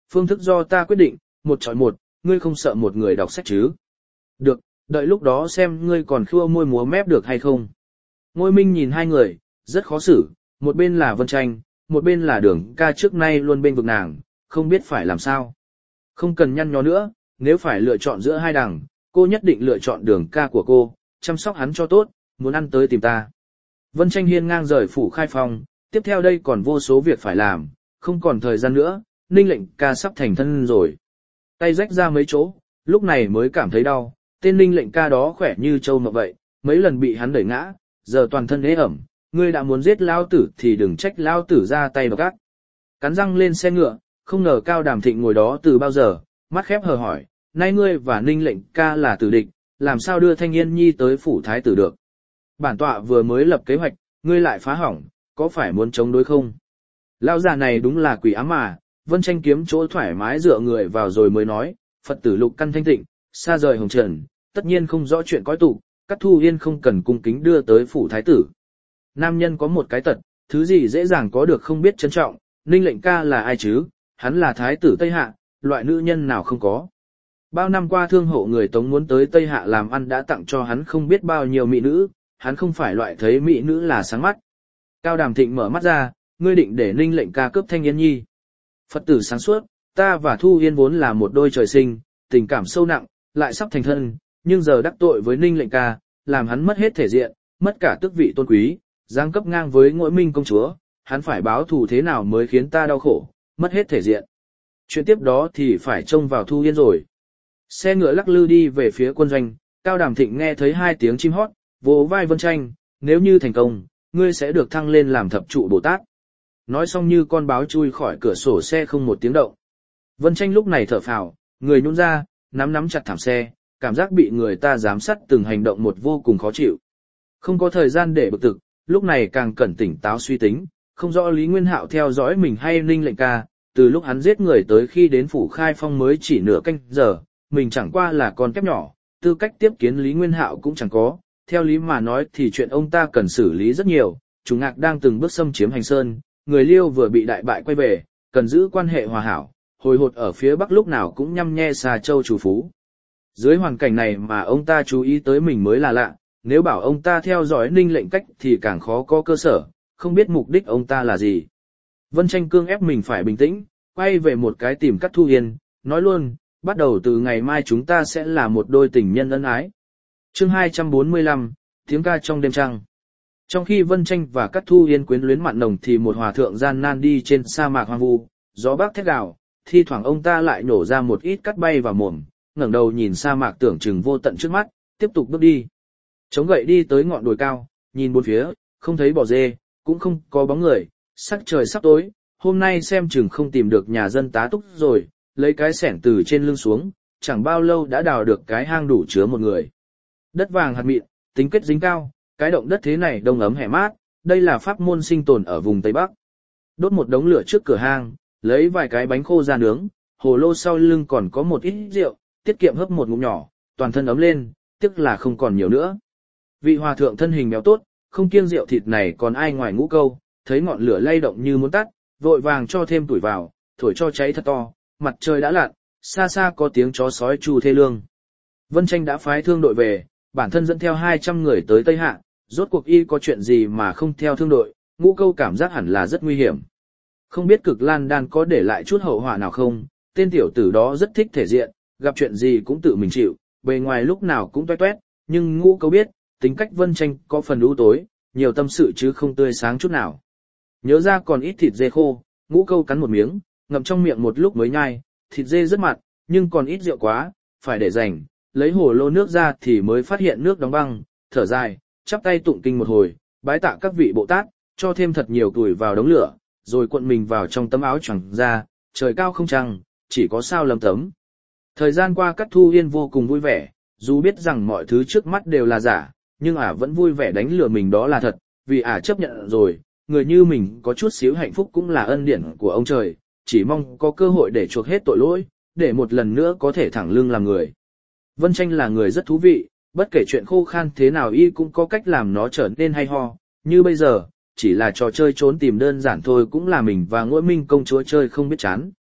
phương thức do ta quyết định, một chọi một, ngươi không sợ một người đọc sách chứ? Được, đợi lúc đó xem ngươi còn khua môi múa mép được hay không. Ngôi Minh nhìn hai người, rất khó xử, một bên là Vân Tranh, một bên là Đường Ca trước nay luôn bên vực nàng, không biết phải làm sao. Không cần nhăn nhó nữa, nếu phải lựa chọn giữa hai đằng, cô nhất định lựa chọn Đường Ca của cô, chăm sóc hắn cho tốt, muốn ăn tới tìm ta. Vân Tranh hiên ngang rời phủ Khai Phong, tiếp theo đây còn vô số việc phải làm, không còn thời gian nữa, Ninh Lệnh Ca sắp thành thân rồi. Tay rách ra mấy chỗ, lúc này mới cảm thấy đau, tên Ninh Lệnh Ca đó khỏe như trâu mập vậy, mấy lần bị hắn đẩy ngã, giờ toàn thân ế ẩm, ngươi đã muốn giết lao tử thì đừng trách lao tử ra tay độc ác. Cắn răng lên xe ngựa, không ngờ Cao Đàm Thịnh ngồi đó từ bao giờ, mắt khép hờ hỏi, nay ngươi và Ninh Lệnh Ca là tử địch, làm sao đưa Thanh Yên Nhi tới phủ thái tử được? Bản tọa vừa mới lập kế hoạch, ngươi lại phá hỏng, có phải muốn chống đối không? Lão già này đúng là quỷ ám mà, Vân Tranh kiếm chỗ thoải mái dựa người vào rồi mới nói, Phật tử lục căn thanh tịnh, xa rời hồng trần, tất nhiên không rõ chuyện cõi tục, Cát Thu Yên không cần cung kính đưa tới phủ thái tử. Nam nhân có một cái tật, thứ gì dễ dàng có được không biết trân trọng, Ninh Lệnh Ca là ai chứ, hắn là thái tử Tây Hạ, loại nữ nhân nào không có. Bao năm qua thương hộ người Tống muốn tới Tây Hạ làm ăn đã tặng cho hắn không biết bao nhiêu mỹ nữ, hắn không phải loại thấy mỹ nữ là sáng mắt. Cao Đàm Thịnh mở mắt ra, ngươi định để Ninh Lệnh Ca cướp Thanh Yên Nhi. Phật tử sáng suốt, ta và Thu Yên vốn là một đôi trời sinh, tình cảm sâu nặng, lại sắp thành thân, nhưng giờ đắc tội với Ninh Lệnh Ca, làm hắn mất hết thể diện, mất cả tước vị tôn quý, giáng cấp ngang với Ngụy Minh công chúa, hắn phải báo thù thế nào mới khiến ta đau khổ, mất hết thể diện. Chuyện tiếp đó thì phải trông vào Thu Yên rồi. Xe ngựa lắc lư đi về phía quân doanh, Cao Đàm Thịnh nghe thấy hai tiếng chim hót, vỗ vai Vân Tranh, nếu như thành công, ngươi sẽ được thăng lên làm thập trụ Bồ Tát. Nói xong như con báo chui khỏi cửa sổ xe không một tiếng động. Vân Tranh lúc này thở phào, người nhún ra, nắm nắm chặt thảm xe, cảm giác bị người ta giám sát từng hành động một vô cùng khó chịu. Không có thời gian để bực tức, lúc này càng cần tỉnh táo suy tính, không rõ Lý Nguyên Hạo theo dõi mình hay Ninh Lệnh Ca, từ lúc hắn giết người tới khi đến phủ Khai Phong mới chỉ nửa canh giờ, mình chẳng qua là con kép nhỏ, tư cách tiếp kiến Lý Nguyên Hạo cũng chẳng có, theo lý mà nói thì chuyện ông ta cần xử lý rất nhiều, Chủ Ngạc đang từng bước xâm chiếm Hành Sơn, người Liêu vừa bị đại bại quay về, cần giữ quan hệ hòa hảo, hồi hột ở phía Bắc lúc nào cũng nhăm nhe Xà Châu chủ phú. Dưới hoàn cảnh này mà ông ta chú ý tới mình mới là lạ, nếu bảo ông ta theo dõi Ninh Lệnh Cách thì càng khó có cơ sở, không biết mục đích ông ta là gì. Vân Tranh cương ép mình phải bình tĩnh, quay về một cái tìm Cát Thu Yên, nói luôn, bắt đầu từ ngày mai chúng ta sẽ là một đôi tình nhân ân ái. Chương hai trăm bốn mươi lăm, tiếng ca trong đêm trăng. Trong khi Vân Tranh và Cát Thu Yên quyến luyến mặn nồng thì một hòa thượng gian nan đi trên sa mạc hoang vu, gió bắc thét gào, thi thoảng ông ta lại nổ ra một ít cát bay vào mồm, ngẩng đầu nhìn sa mạc tưởng chừng vô tận trước mắt, tiếp tục bước đi. Chống gậy đi tới ngọn đồi cao, nhìn bốn phía, không thấy bò dê, cũng không có bóng người, sắc trời sắp tối, hôm nay xem chừng không tìm được nhà dân tá túc rồi, lấy cái xẻng từ trên lưng xuống, chẳng bao lâu đã đào được cái hang đủ chứa một người. Đất vàng hạt mịn, tính kết dính cao, cái động đất thế này đông ấm hẻ mát, đây là pháp môn sinh tồn ở vùng Tây Bắc. Đốt một đống lửa trước cửa hang, lấy vài cái bánh khô ra nướng, hồ lô sau lưng còn có một ít rượu, tiết kiệm hấp một ngụm nhỏ, toàn thân ấm lên, tiếc là không còn nhiều nữa. Vị hòa thượng thân hình béo tốt, không kiêng rượu thịt này còn ai ngoài Ngũ Câu, thấy ngọn lửa lay động như muốn tắt, vội vàng cho thêm tuổi vào, thổi cho cháy thật to, mặt trời đã lặn, xa xa có tiếng chó sói chu thê lương. Vân Tranh đã phái thương đội về, bản thân dẫn theo hai trăm người tới Tây Hạ, rốt cuộc y có chuyện gì mà không theo thương đội, Ngũ Câu cảm giác hẳn là rất nguy hiểm. Không biết Cực Lan Đan có để lại chút hậu họa nào không, tên tiểu tử đó rất thích thể diện, gặp chuyện gì cũng tự mình chịu, bề ngoài lúc nào cũng toét toét, nhưng Ngũ Câu biết, tính cách Vân Tranh có phần u tối, nhiều tâm sự chứ không tươi sáng chút nào. Nhớ ra còn ít thịt dê khô, Ngũ Câu cắn một miếng, ngậm trong miệng một lúc mới nhai, thịt dê rất mặn, nhưng còn ít rượu quá, phải để dành, lấy hồ lô nước ra thì mới phát hiện nước đóng băng, thở dài, chắp tay tụng kinh một hồi, bái tạ các vị Bồ Tát, cho thêm thật nhiều tuổi vào đống lửa, rồi cuộn mình vào trong tấm áo choàng ra, trời cao không trăng, chỉ có sao lấm tấm. Thời gian qua Cát Thu Yên vô cùng vui vẻ, dù biết rằng mọi thứ trước mắt đều là giả, nhưng ả vẫn vui vẻ đánh lừa mình đó là thật, vì ả chấp nhận rồi, người như mình có chút xíu hạnh phúc cũng là ân điển của ông trời, chỉ mong có cơ hội để chuộc hết tội lỗi, để một lần nữa có thể thẳng lưng làm người. Vân Tranh là người rất thú vị, bất kể chuyện khô khan thế nào y cũng có cách làm nó trở nên hay ho, như bây giờ, chỉ là trò chơi trốn tìm đơn giản thôi cũng là mình và Ngũ Minh công chúa chơi không biết chán.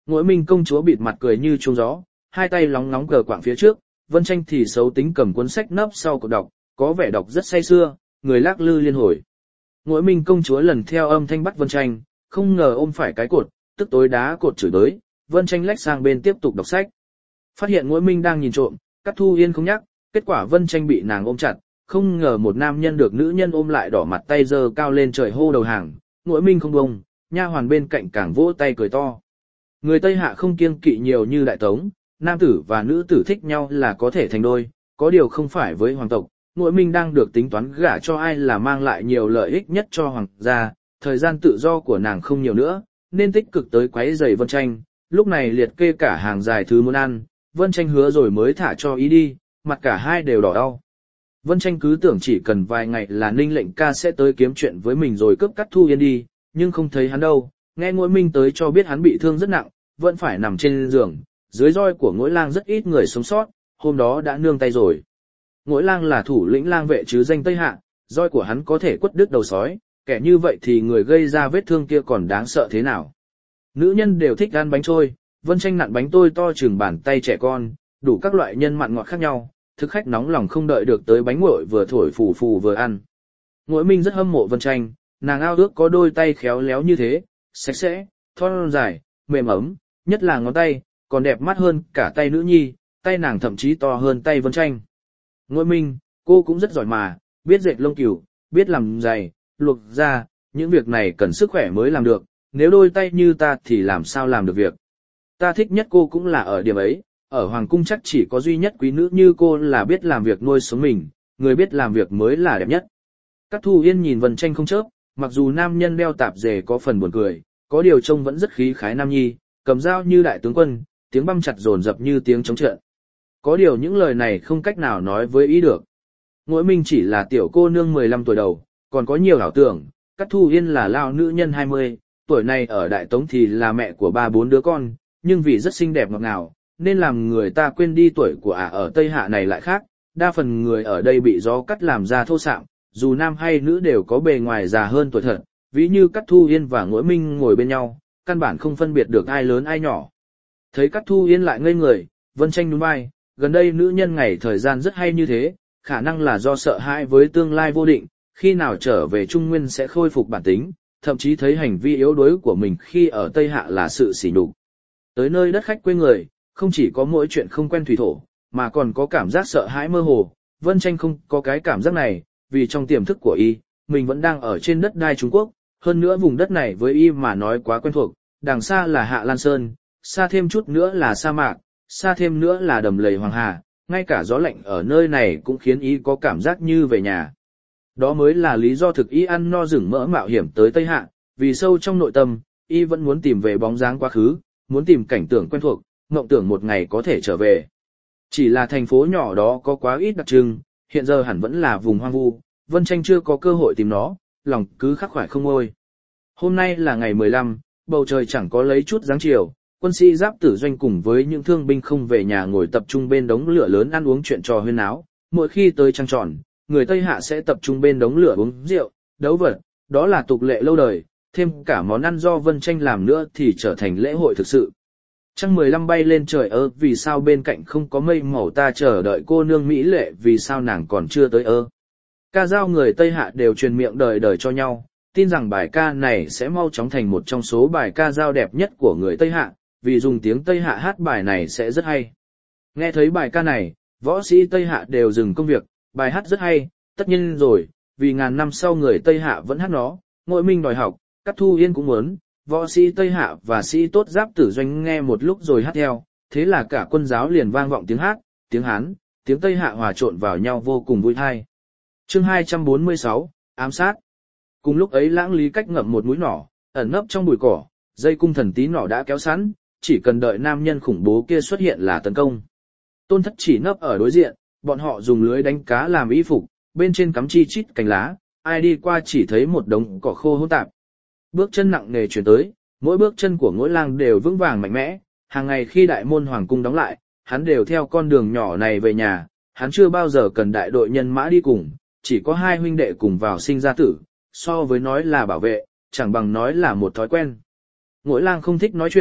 Ngỗi Minh công chúa bịt mặt cười như chuông gió, hai tay lóng ngóng cờ quạng phía trước, Vân Tranh thì xấu tính cầm cuốn sách nấp sau cột đọc, có vẻ đọc rất say sưa, người lắc lư liên hồi. Ngỗi Minh công chúa lần theo âm thanh bắt Vân Tranh, không ngờ ôm phải cái cột, tức tối đá cột chửi tới, Vân Tranh lách sang bên tiếp tục đọc sách. Phát hiện Ngỗi Minh đang nhìn trộm, Cát Thu Yên không nhắc, kết quả Vân Tranh bị nàng ôm chặt, không ngờ một nam nhân được nữ nhân ôm lại đỏ mặt tay giơ cao lên trời hô đầu hàng, Ngỗi Minh không bông, nha hoàn bên cạnh càng vỗ tay cười to. Người Tây Hạ không kiêng kỵ nhiều như Đại Tống, nam tử và nữ tử thích nhau là có thể thành đôi, có điều không phải với hoàng tộc. Ngỗi Minh đang được tính toán gả cho ai là mang lại nhiều lợi ích nhất cho hoàng gia, thời gian tự do của nàng không nhiều nữa, nên tích cực tới quấy rầy Vân Tranh, lúc này liệt kê cả hàng dài thứ muốn ăn, Vân Tranh hứa rồi mới thả cho ý đi, mặt cả hai đều đỏ đau. Vân Tranh cứ tưởng chỉ cần vài ngày là Ninh Lệnh Ca sẽ tới kiếm chuyện với mình rồi cướp Cát Thu Yên đi, nhưng không thấy hắn đâu, nghe Ngỗi Minh tới cho biết hắn bị thương rất nặng, vẫn phải nằm trên giường, dưới roi của Ngỗi Lang rất ít người sống sót, hôm đó đã nương tay rồi. Ngỗi Lang là thủ lĩnh lang vệ chứ danh Tây Hạ, roi của hắn có thể quất đứt đầu sói, kẻ như vậy thì người gây ra vết thương kia còn đáng sợ thế nào. Nữ nhân đều thích ăn bánh trôi, Vân Tranh nặn bánh tôi to chừng bàn tay trẻ con, đủ các loại nhân mặn ngọt khác nhau, thực khách nóng lòng không đợi được tới bánh nguội vừa thổi phù phù vừa ăn. Ngỗi Minh rất hâm mộ Vân Tranh, nàng ao ước có đôi tay khéo léo như thế, sạch sẽ, thon dài, mềm ấm, nhất là ngón tay, còn đẹp mắt hơn cả tay nữ nhi, tay nàng thậm chí to hơn tay Vân Tranh. Ngỗi Minh, cô cũng rất giỏi mà, biết dệt lông cừu, biết làm giày, luộc da, những việc này cần sức khỏe mới làm được, nếu đôi tay như ta thì làm sao làm được việc. Ta thích nhất cô cũng là ở điểm ấy, ở Hoàng cung chắc chỉ có duy nhất quý nữ như cô là biết làm việc nuôi sống mình, người biết làm việc mới là đẹp nhất. Cát Thu Yên nhìn Vân Tranh không chớp, mặc dù nam nhân đeo tạp dề có phần buồn cười, có điều trông vẫn rất khí khái nam nhi, cầm dao như đại tướng quân, tiếng băm chặt dồn dập như tiếng chống trận. Có điều những lời này không cách nào nói với ý được. Ngỗi Minh chỉ là tiểu cô nương mười lăm tuổi đầu, còn có nhiều ảo tưởng, Cát Thu Yên là lao nữ nhân hai mươi, tuổi này ở Đại Tống thì là mẹ của ba bốn đứa con, nhưng vì rất xinh đẹp ngọt ngào, nên làm người ta quên đi tuổi của ả ở Tây Hạ này lại khác, đa phần người ở đây bị gió cắt làm ra thô sạm, dù nam hay nữ đều có bề ngoài già hơn tuổi thật, ví như Cát Thu Yên và Ngỗi Minh ngồi bên nhau, căn bản không phân biệt được ai lớn ai nhỏ. Thấy Cát Thu Yên lại ngây người, Vân Tranh nhún vai, gần đây nữ nhân ngày thời gian rất hay như thế, khả năng là do sợ hãi với tương lai vô định, khi nào trở về Trung Nguyên sẽ khôi phục bản tính, thậm chí thấy hành vi yếu đuối của mình khi ở Tây Hạ là sự sỉ nhục. Tới nơi đất khách quê người, không chỉ có mỗi chuyện không quen thủy thổ, mà còn có cảm giác sợ hãi mơ hồ. Vân Tranh không có cái cảm giác này, vì trong tiềm thức của y, mình vẫn đang ở trên đất đai Trung Quốc, hơn nữa vùng đất này với y mà nói quá quen thuộc, đằng xa là Hạ Lan Sơn, xa thêm chút nữa là sa mạc, xa thêm nữa là đầm lầy Hoàng Hà, ngay cả gió lạnh ở nơi này cũng khiến y có cảm giác như về nhà. Đó mới là lý do thực y ăn no rừng mỡ mạo hiểm tới Tây Hạ, vì sâu trong nội tâm, y vẫn muốn tìm về bóng dáng quá khứ, muốn tìm cảnh tượng quen thuộc, mộng tưởng một ngày có thể trở về. Chỉ là thành phố nhỏ đó có quá ít đặc trưng, hiện giờ hẳn vẫn là vùng hoang vu, Vân Tranh chưa có cơ hội tìm nó, lòng cứ khắc khoải không ngôi. Hôm nay là ngày mười lăm, bầu trời chẳng có lấy chút dáng chiều, quân sĩ Giáp Tử Doanh cùng với những thương binh không về nhà ngồi tập trung bên đống lửa lớn ăn uống chuyện trò huyên náo, mỗi khi tới trăng tròn, người Tây Hạ sẽ tập trung bên đống lửa uống rượu, đấu vật, đó là tục lệ lâu đời, thêm cả món ăn do Vân Tranh làm nữa thì trở thành lễ hội thực sự. Trăng mười lăm bay lên trời ơ, vì sao bên cạnh không có mây màu, ta chờ đợi cô nương mỹ lệ, vì sao nàng còn chưa tới ơ. Ca dao người Tây Hạ đều truyền miệng đời đời cho nhau, tin rằng bài ca này sẽ mau chóng thành một trong số bài ca dao đẹp nhất của người Tây Hạ, vì dùng tiếng Tây Hạ hát bài này sẽ rất hay. Nghe thấy bài ca này, võ sĩ Tây Hạ đều dừng công việc, bài hát rất hay, tất nhiên rồi, vì ngàn năm sau người Tây Hạ vẫn hát nó, Ngỗi Minh đòi học, Cát Thu Yên cũng muốn, võ sĩ Tây Hạ và sĩ tốt Giáp Tử Doanh nghe một lúc rồi hát theo, thế là cả quân giáo liền vang vọng tiếng hát, tiếng Hán, tiếng Tây Hạ hòa trộn vào nhau vô cùng vui tai. Chương hai trăm bốn mươi sáu, ám sát. Cùng lúc ấy Lãng Lý cách ngậm một mũi nỏ, ẩn nấp trong bụi cỏ, dây cung thần tí nỏ đã kéo sẵn, chỉ cần đợi nam nhân khủng bố kia xuất hiện là tấn công. Tôn Thất chỉ nấp ở đối diện, bọn họ dùng lưới đánh cá làm y phục, bên trên cắm chi chít cành lá, ai đi qua chỉ thấy một đống cỏ khô hỗn tạp. Bước chân nặng nề chuyển tới, mỗi bước chân của Ngỗi Lang đều vững vàng mạnh mẽ, hàng ngày khi đại môn hoàng cung đóng lại, hắn đều theo con đường nhỏ này về nhà, hắn chưa bao giờ cần đại đội nhân mã đi cùng, chỉ có hai huynh đệ cùng vào sinh ra tử, so với nói là bảo vệ, chẳng bằng nói là một thói quen. Ngỗi Lang không thích nói chuyện,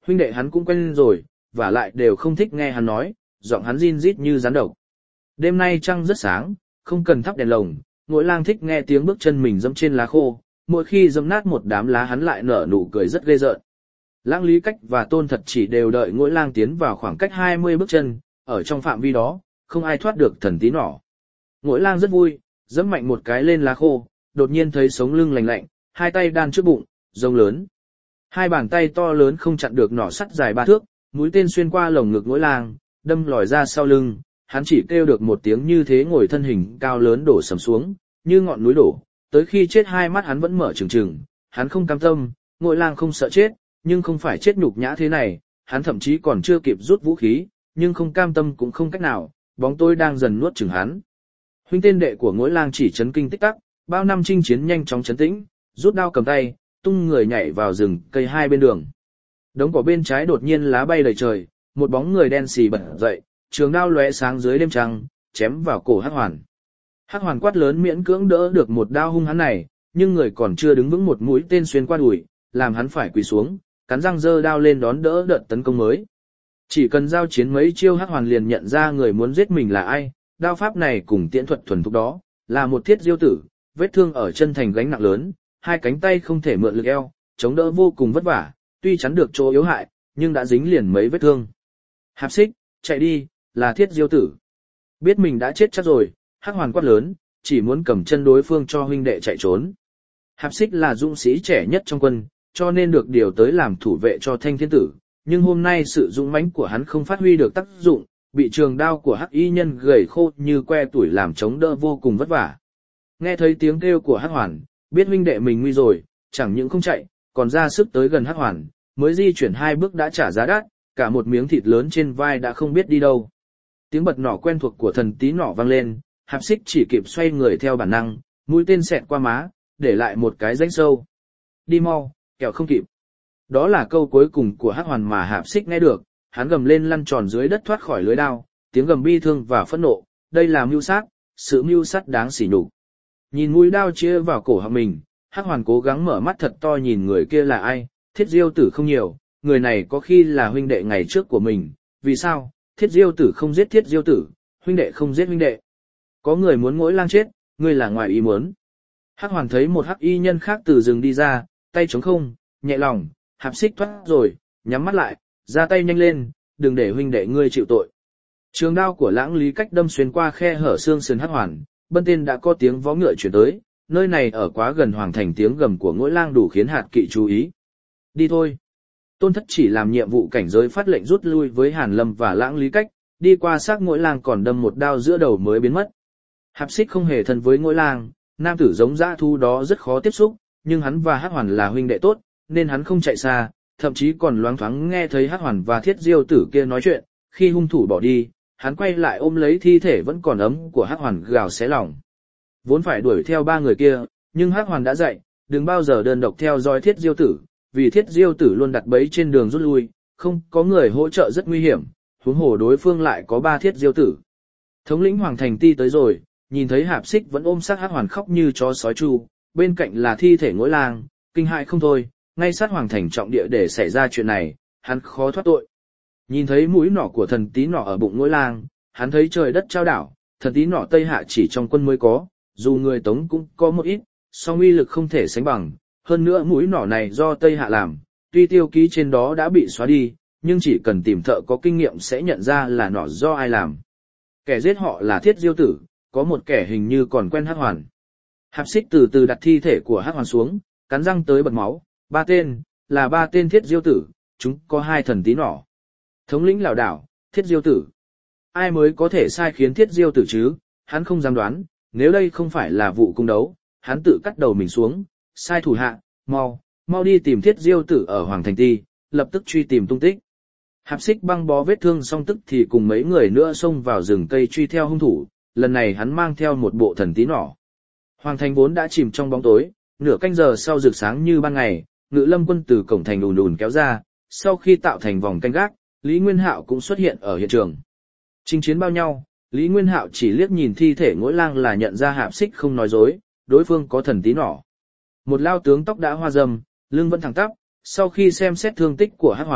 huynh đệ hắn cũng quen rồi, và lại đều không thích nghe hắn nói, giọng hắn rin rít như rắn độc. Đêm nay trăng rất sáng, không cần thắp đèn lồng, Ngũ Lang thích nghe tiếng bước chân mình dẫm trên lá khô, mỗi khi dẫm nát một đám lá hắn lại nở nụ cười rất ghê rợn. Lãng Lý Cách và Tôn Thật Chỉ đều đợi Ngũ Lang tiến vào khoảng cách hai mươi bước chân, ở trong phạm vi đó, không ai thoát được thần tí nỏ. Ngũ Lang rất vui, dẫm mạnh một cái lên lá khô, đột nhiên thấy sống lưng lạnh lạnh, hai tay đan trước bụng, rông lớn. Hai bàn tay to lớn không chặn được nỏ sắt dài ba thước, mũi tên xuyên qua lồng ngực Ngũ Lang, đâm lòi ra sau lưng, hắn chỉ kêu được một tiếng như thế ngồi thân hình cao lớn đổ sầm xuống, như ngọn núi đổ, tới khi chết hai mắt hắn vẫn mở trừng trừng, hắn không cam tâm, Ngũ Lang không sợ chết, nhưng không phải chết nhục nhã thế này, hắn thậm chí còn chưa kịp rút vũ khí, nhưng không cam tâm cũng không cách nào, bóng tối đang dần nuốt chửng hắn. Huynh tên đệ của Ngũ Lang chỉ chấn kinh tích tắc, bao năm chinh chiến nhanh chóng chấn tĩnh, rút đao cầm tay, tung người nhảy vào rừng cây hai bên đường. Đống cỏ bên trái đột nhiên lá bay đầy trời, một bóng người đen xì bật dậy, trường đao lóe sáng dưới đêm trăng, chém vào cổ Hắc Hoàn. Hắc Hoàn quát lớn miễn cưỡng đỡ được một đao hung hắn này, nhưng người còn chưa đứng vững một mũi tên xuyên qua đùi, làm hắn phải quỳ xuống, cắn răng giơ đao lên đón đỡ đợt tấn công mới. Chỉ cần giao chiến mấy chiêu Hắc Hoàn liền nhận ra người muốn giết mình là ai, đao pháp này cùng tiễn thuật thuần thục đó, là một thiết diêu tử, vết thương ở chân thành gánh nặng lớn, hai cánh tay không thể mượn lực eo, chống đỡ vô cùng vất vả, tuy chắn được chỗ yếu hại, nhưng đã dính liền mấy vết thương. Hạp Xích, chạy đi, là thiết diêu tử. Biết mình đã chết chắc rồi, Hắc Hoàn quát lớn, chỉ muốn cầm chân đối phương cho huynh đệ chạy trốn. Hạp Xích là dũng sĩ trẻ nhất trong quân, cho nên được điều tới làm thủ vệ cho Thanh Thiên Tử, nhưng hôm nay sự dũng mãnh của hắn không phát huy được tác dụng, bị trường đao của Hắc Y nhân gầy khô như que tuổi làm chống đỡ vô cùng vất vả. Nghe thấy tiếng kêu của Hắc Hoàn, biết huynh đệ mình nguy rồi, chẳng những không chạy, còn ra sức tới gần Hắc Hoàn, mới di chuyển hai bước đã trả giá đắt, cả một miếng thịt lớn trên vai đã không biết đi đâu. Tiếng bật nỏ quen thuộc của thần tí nỏ vang lên, Hạp Xích chỉ kịp xoay người theo bản năng, mũi tên xẹt qua má, để lại một cái rãnh sâu. Đi mau, kẻo không kịp. Đó là câu cuối cùng của Hắc Hoàn mà Hạp Xích nghe được, hắn gầm lên lăn tròn dưới đất thoát khỏi lưới đao, tiếng gầm bi thương và phẫn nộ, đây là mưu sát, sự mưu sát đáng sỉ nhục. Nhìn mũi đao chĩa vào cổ họng mình, Hắc Hoàn cố gắng mở mắt thật to nhìn người kia là ai, Thiết Diêu Tử không nhiều, người này có khi là huynh đệ ngày trước của mình, vì sao, Thiết Diêu Tử không giết Thiết Diêu Tử, huynh đệ không giết huynh đệ. Có người muốn Ngũ Lang chết, ngươi là ngoài ý muốn. Hắc Hoàn thấy một hắc y nhân khác từ rừng đi ra, tay trống không, nhẹ lòng, Hạp Xích thoát rồi, nhắm mắt lại, ra tay nhanh lên, đừng để huynh đệ ngươi chịu tội. Trường đao của Lãng Lý Cách đâm xuyên qua khe hở xương sườn Hắc Hoàn, bên tên đã có tiếng vó ngựa chuyển tới, nơi này ở quá gần hoàng thành, tiếng gầm của Ngũ Lang đủ khiến Hạt Kỵ chú ý. Đi thôi. Tôn Thất Chỉ làm nhiệm vụ cảnh giới phát lệnh rút lui với Hàn Lâm và Lãng Lý Cách, đi qua xác Ngũ Lang còn đâm một đao giữa đầu mới biến mất. Hạp Xích không hề thân với Ngũ Lang, nam tử giống dã thu đó rất khó tiếp xúc, nhưng hắn và Hắc Hoàn là huynh đệ tốt, nên hắn không chạy xa, thậm chí còn loáng thoáng nghe thấy Hắc Hoàn và Thiết Diêu Tử kia nói chuyện. Khi hung thủ bỏ đi, hắn quay lại ôm lấy thi thể vẫn còn ấm của Hắc Hoàn gào xé lòng. Vốn phải đuổi theo ba người kia, nhưng Hắc Hoàn đã dạy, đừng bao giờ đơn độc theo dõi Thiết Diêu Tử, vì Thiết Diêu Tử luôn đặt bẫy trên đường rút lui, không có người hỗ trợ rất nguy hiểm, huống hồ đối phương lại có ba Thiết Diêu Tử. Thống lĩnh Hoàng Thành Ti tới rồi, nhìn thấy Hạp Xích vẫn ôm xác Hắc Hoàn khóc như chó sói chu, bên cạnh là thi thể Ngũ Lang, kinh hại không thôi, ngay sát Hoàng Thành trọng địa để xảy ra chuyện này, hắn khó thoát tội. Nhìn thấy mũi nỏ của thần tí nỏ ở bụng Ngũ Lang, hắn thấy trời đất trao đảo, thần tí nỏ Tây Hạ chỉ trong quân mới có, dù người Tống cũng có một ít, song uy lực không thể sánh bằng. Hơn nữa mũi nỏ này do Tây Hạ làm, tuy tiêu ký trên đó đã bị xóa đi, nhưng chỉ cần tìm thợ có kinh nghiệm sẽ nhận ra là nỏ do ai làm. Kẻ giết họ là Thiết Diêu Tử, có một kẻ hình như còn quen Hắc Hoàn. Hạp Xích từ từ đặt thi thể của Hắc Hoàn xuống, cắn răng tới bật máu, ba tên, là ba tên Thiết Diêu Tử, chúng có hai thần tí nỏ. Thống lĩnh lảo đảo, Thiết Diêu Tử. Ai mới có thể sai khiến Thiết Diêu Tử chứ, hắn không dám đoán, nếu đây không phải là vụ cung đấu, hắn tự cắt đầu mình xuống, sai thủ hạ, mau, mau đi tìm Thiết Diêu Tử ở Hoàng Thành Ti, lập tức truy tìm tung tích. Hạp Xích băng bó vết thương xong tức thì cùng mấy người nữa xông vào rừng cây truy theo hung thủ, lần này hắn mang theo một bộ thần tí nỏ. Hoàng Thành vốn đã chìm trong bóng tối, nửa canh giờ sau rực sáng như ban ngày, Ngự Lâm quân từ cổng thành ùn ùn kéo ra, sau khi tạo thành vòng canh gác, Lý Nguyên Hạo cũng xuất hiện ở hiện trường. Chinh chiến bao nhau, Lý Nguyên Hạo chỉ liếc nhìn thi thể Ngũ Lang là nhận ra Hạp Xích không nói dối, đối phương có thần tí nỏ. Một lao tướng tóc đã hoa râm, lưng vẫn thẳng tắp, sau khi xem xét thương tích của Hắc Hoàn,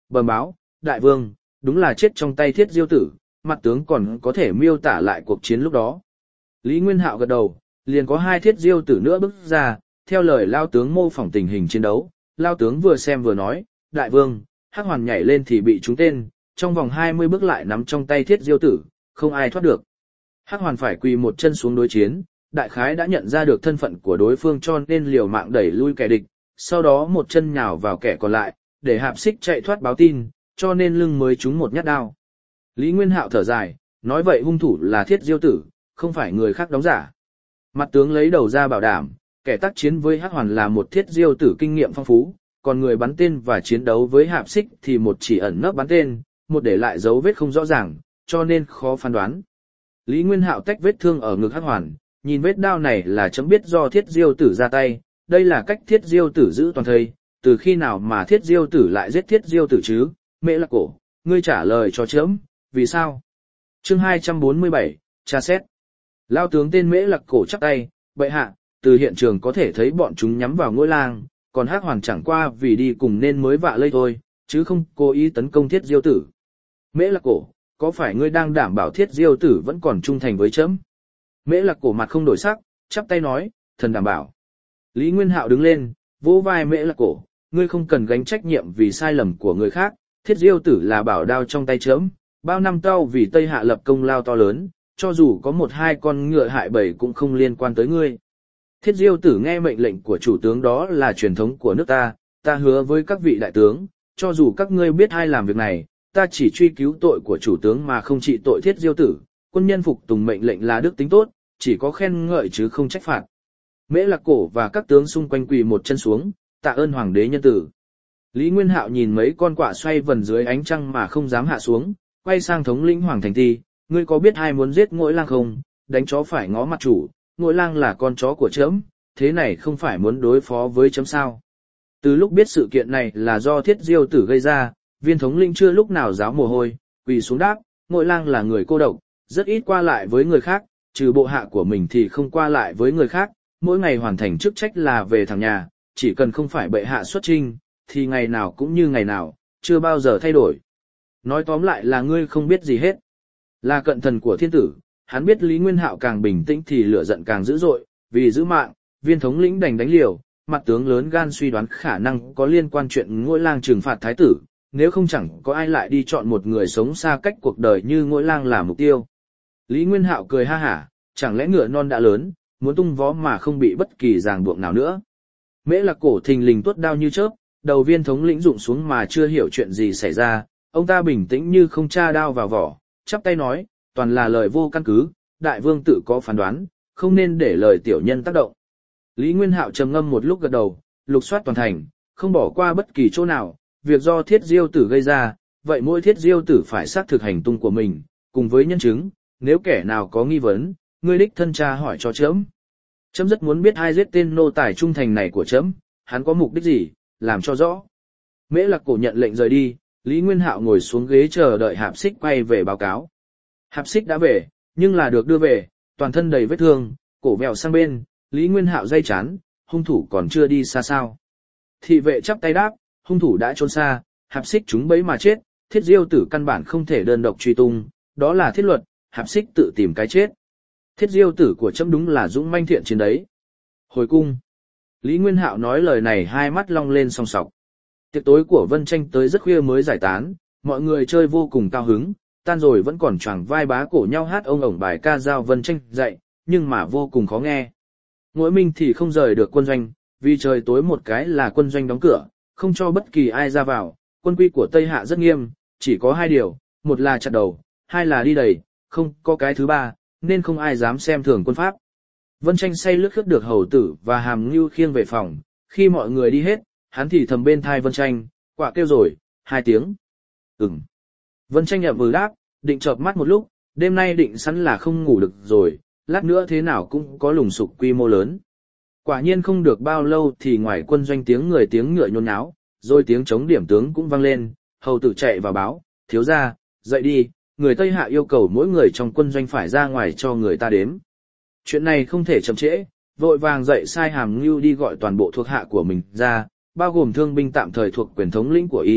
bẩm báo, đại vương, đúng là chết trong tay Thiết Diêu tử, mặt tướng còn có thể miêu tả lại cuộc chiến lúc đó. Lý Nguyên Hạo gật đầu, liền có hai Thiết Diêu tử nữa bước ra, theo lời lao tướng mô phỏng tình hình chiến đấu, lao tướng vừa xem vừa nói, đại vương, Hắc Hoàn nhảy lên thì bị trúng tên, trong vòng hai mươi bước lại nắm trong tay Thiết Diêu tử, không ai thoát được. Hắc Hoàn phải quỳ một chân xuống đối chiến, đại khái đã nhận ra được thân phận của đối phương cho nên liều mạng đẩy lui kẻ địch, sau đó một chân nhào vào kẻ còn lại, để Hạp Xích chạy thoát báo tin, cho nên lưng mới trúng một nhát đao. Lý Nguyên Hạo thở dài, nói vậy hung thủ là Thiết Diêu tử, không phải người khác đóng giả. Mặt tướng lấy đầu ra bảo đảm, kẻ tác chiến với Hắc Hoàn là một Thiết Diêu tử kinh nghiệm phong phú, còn người bắn tên và chiến đấu với Hạp Xích thì một chỉ ẩn nấp bắn tên, một để lại dấu vết không rõ ràng, cho nên khó phán đoán. Lý Nguyên Hạo tách vết thương ở ngực Hắc Hoàn, nhìn vết đao này là chấm biết do Thiết Diêu tử ra tay, đây là cách Thiết Diêu tử giữ toàn thây, từ khi nào mà Thiết Diêu tử lại giết Thiết Diêu tử chứ? Mễ Lạc Cổ, ngươi trả lời cho chấm, vì sao? Chương hai trăm bốn mươi bảy, tra xét. Lao tướng tên Mễ Lạc Cổ chắp tay, bệ hạ, từ hiện trường có thể thấy bọn chúng nhắm vào Ngũ Lang, còn Hắc Hoàn chẳng qua vì đi cùng nên mới vạ lây thôi, chứ không cố ý tấn công Thiết Diêu tử. Mễ Lạc Cổ, có phải ngươi đang đảm bảo Thiết Diêu tử vẫn còn trung thành với chấm? Mễ Lạc Cổ mặt không đổi sắc, chắp tay nói, thần đảm bảo. Lý Nguyên Hạo đứng lên, vỗ vai Mễ Lạc Cổ, ngươi không cần gánh trách nhiệm vì sai lầm của người khác, Thiết Diêu tử là bảo đao trong tay chấm, bao năm tao vì Tây Hạ lập công lao to lớn, cho dù có một hai con ngựa hại bầy cũng không liên quan tới ngươi. Thiết Diêu tử nghe mệnh lệnh của chủ tướng đó là truyền thống của nước ta, ta hứa với các vị đại tướng, cho dù các ngươi biết ai làm việc này, ta chỉ truy cứu tội của chủ tướng mà không trị tội Thiết Diêu tử, quân nhân phục tùng mệnh lệnh là đức tính tốt, chỉ có khen ngợi chứ không trách phạt. Mễ Lạc Cổ và các tướng xung quanh quỳ một chân xuống, tạ ơn hoàng đế nhân tử. Lý Nguyên Hạo nhìn mấy con quạ xoay vần dưới ánh trăng mà không dám hạ xuống, quay sang thống lĩnh Hoàng Thành Ti, ngươi có biết ai muốn giết Ngũ Lang không? Đánh chó phải ngó mặt chủ, Ngũ Lang là con chó của chấm, thế này không phải muốn đối phó với chấm sao? Từ lúc biết sự kiện này là do Thiết Diêu tử gây ra, viên thống lĩnh chưa lúc nào ráo mồ hôi, quỳ xuống đáp, Ngũ Lang là người cô độc, rất ít qua lại với người khác, trừ bộ hạ của mình thì không qua lại với người khác, mỗi ngày hoàn thành chức trách là về thẳng nhà, chỉ cần không phải bệ hạ xuất chinh, thì ngày nào cũng như ngày nào, chưa bao giờ thay đổi. Nói tóm lại là ngươi không biết gì hết. Là cận thần của thiên tử, hắn biết Lý Nguyên Hạo càng bình tĩnh thì lửa giận càng dữ dội, vì giữ mạng, viên thống lĩnh đành đánh liều, mặt tướng lớn gan suy đoán khả năng có liên quan chuyện Ngũ Lang trừng phạt thái tử, nếu không chẳng có ai lại đi chọn một người sống xa cách cuộc đời như Ngũ Lang làm mục tiêu. Lý Nguyên Hạo cười ha hả, chẳng lẽ ngựa non đã lớn, muốn tung vó mà không bị bất kỳ ràng buộc nào nữa. Mễ Lạc Cổ thình lình tuốt đao như chớp, đầu viên thống lĩnh rụng xuống mà chưa hiểu chuyện gì xảy ra, ông ta bình tĩnh như không tra đao vào vỏ, chắp tay nói, toàn là lời vô căn cứ, đại vương tự có phán đoán, không nên để lời tiểu nhân tác động. Lý Nguyên Hạo trầm ngâm một lúc gật đầu, lục soát toàn thành, không bỏ qua bất kỳ chỗ nào, việc do Thiết Diêu tử gây ra, vậy mỗi Thiết Diêu tử phải xác thực hành tung của mình, cùng với nhân chứng, nếu kẻ nào có nghi vấn, ngươi đích thân tra hỏi cho chấm. Chấm rất muốn biết ai giết tên nô tài trung thành này của chấm, hắn có mục đích gì, làm cho rõ. Mễ Lạc Cổ nhận lệnh rời đi, Lý Nguyên Hạo ngồi xuống ghế chờ đợi Hạp Xích quay về báo cáo. Hạp Xích đã về, nhưng là được đưa về, toàn thân đầy vết thương, cổ vèo sang bên, Lý Nguyên Hạo day chán, hung thủ còn chưa đi xa sao. Thị vệ chắp tay đáp, hung thủ đã trốn xa, Hạp Xích trúng bẫy mà chết, Thiết Diêu tử căn bản không thể đơn độc truy tung, đó là thiết luật, Hạp Xích tự tìm cái chết. Thiết Diêu tử của chấm đúng là dũng manh thiện chiến đấy. Hồi cung. Lý Nguyên Hạo nói lời này hai mắt long lên song sọc. Tiệc tối của Vân Tranh tới rất khuya mới giải tán, mọi người chơi vô cùng cao hứng, tan rồi vẫn còn choàng vai bá cổ nhau hát ông ổng bài ca giao Vân Tranh dạy, nhưng mà vô cùng khó nghe. Ngụy Minh thì không rời được quân doanh, vì trời tối một cái là quân doanh đóng cửa, không cho bất kỳ ai ra vào, quân quy của Tây Hạ rất nghiêm, chỉ có hai điều, một là chặt đầu, hai là đi đầy, không có cái thứ ba, nên không ai dám xem thường quân pháp. Vân Tranh say lướt khướt được hầu tử và Hàm Ngưu khiêng về phòng, khi mọi người đi hết, hắn thì thầm bên thai Vân Tranh, quả kêu rồi, hai tiếng. Ừm. Vân Tranh ậm ừ đáp, định chợp mắt một lúc, đêm nay định sẵn là không ngủ được rồi, lát nữa thế nào cũng có lùng sục quy mô lớn. Quả nhiên không được bao lâu thì ngoài quân doanh tiếng người tiếng ngựa nhốn nháo, rồi tiếng chống điểm tướng cũng vang lên, hầu tử chạy vào báo, thiếu gia, dậy đi, người Tây Hạ yêu cầu mỗi người trong quân doanh phải ra ngoài cho người ta đếm. Chuyện này không thể chậm trễ, vội vàng dậy sai Hàm Ngưu đi gọi toàn bộ thuộc hạ của mình ra, bao gồm thương binh tạm thời thuộc quyền thống lĩnh của y,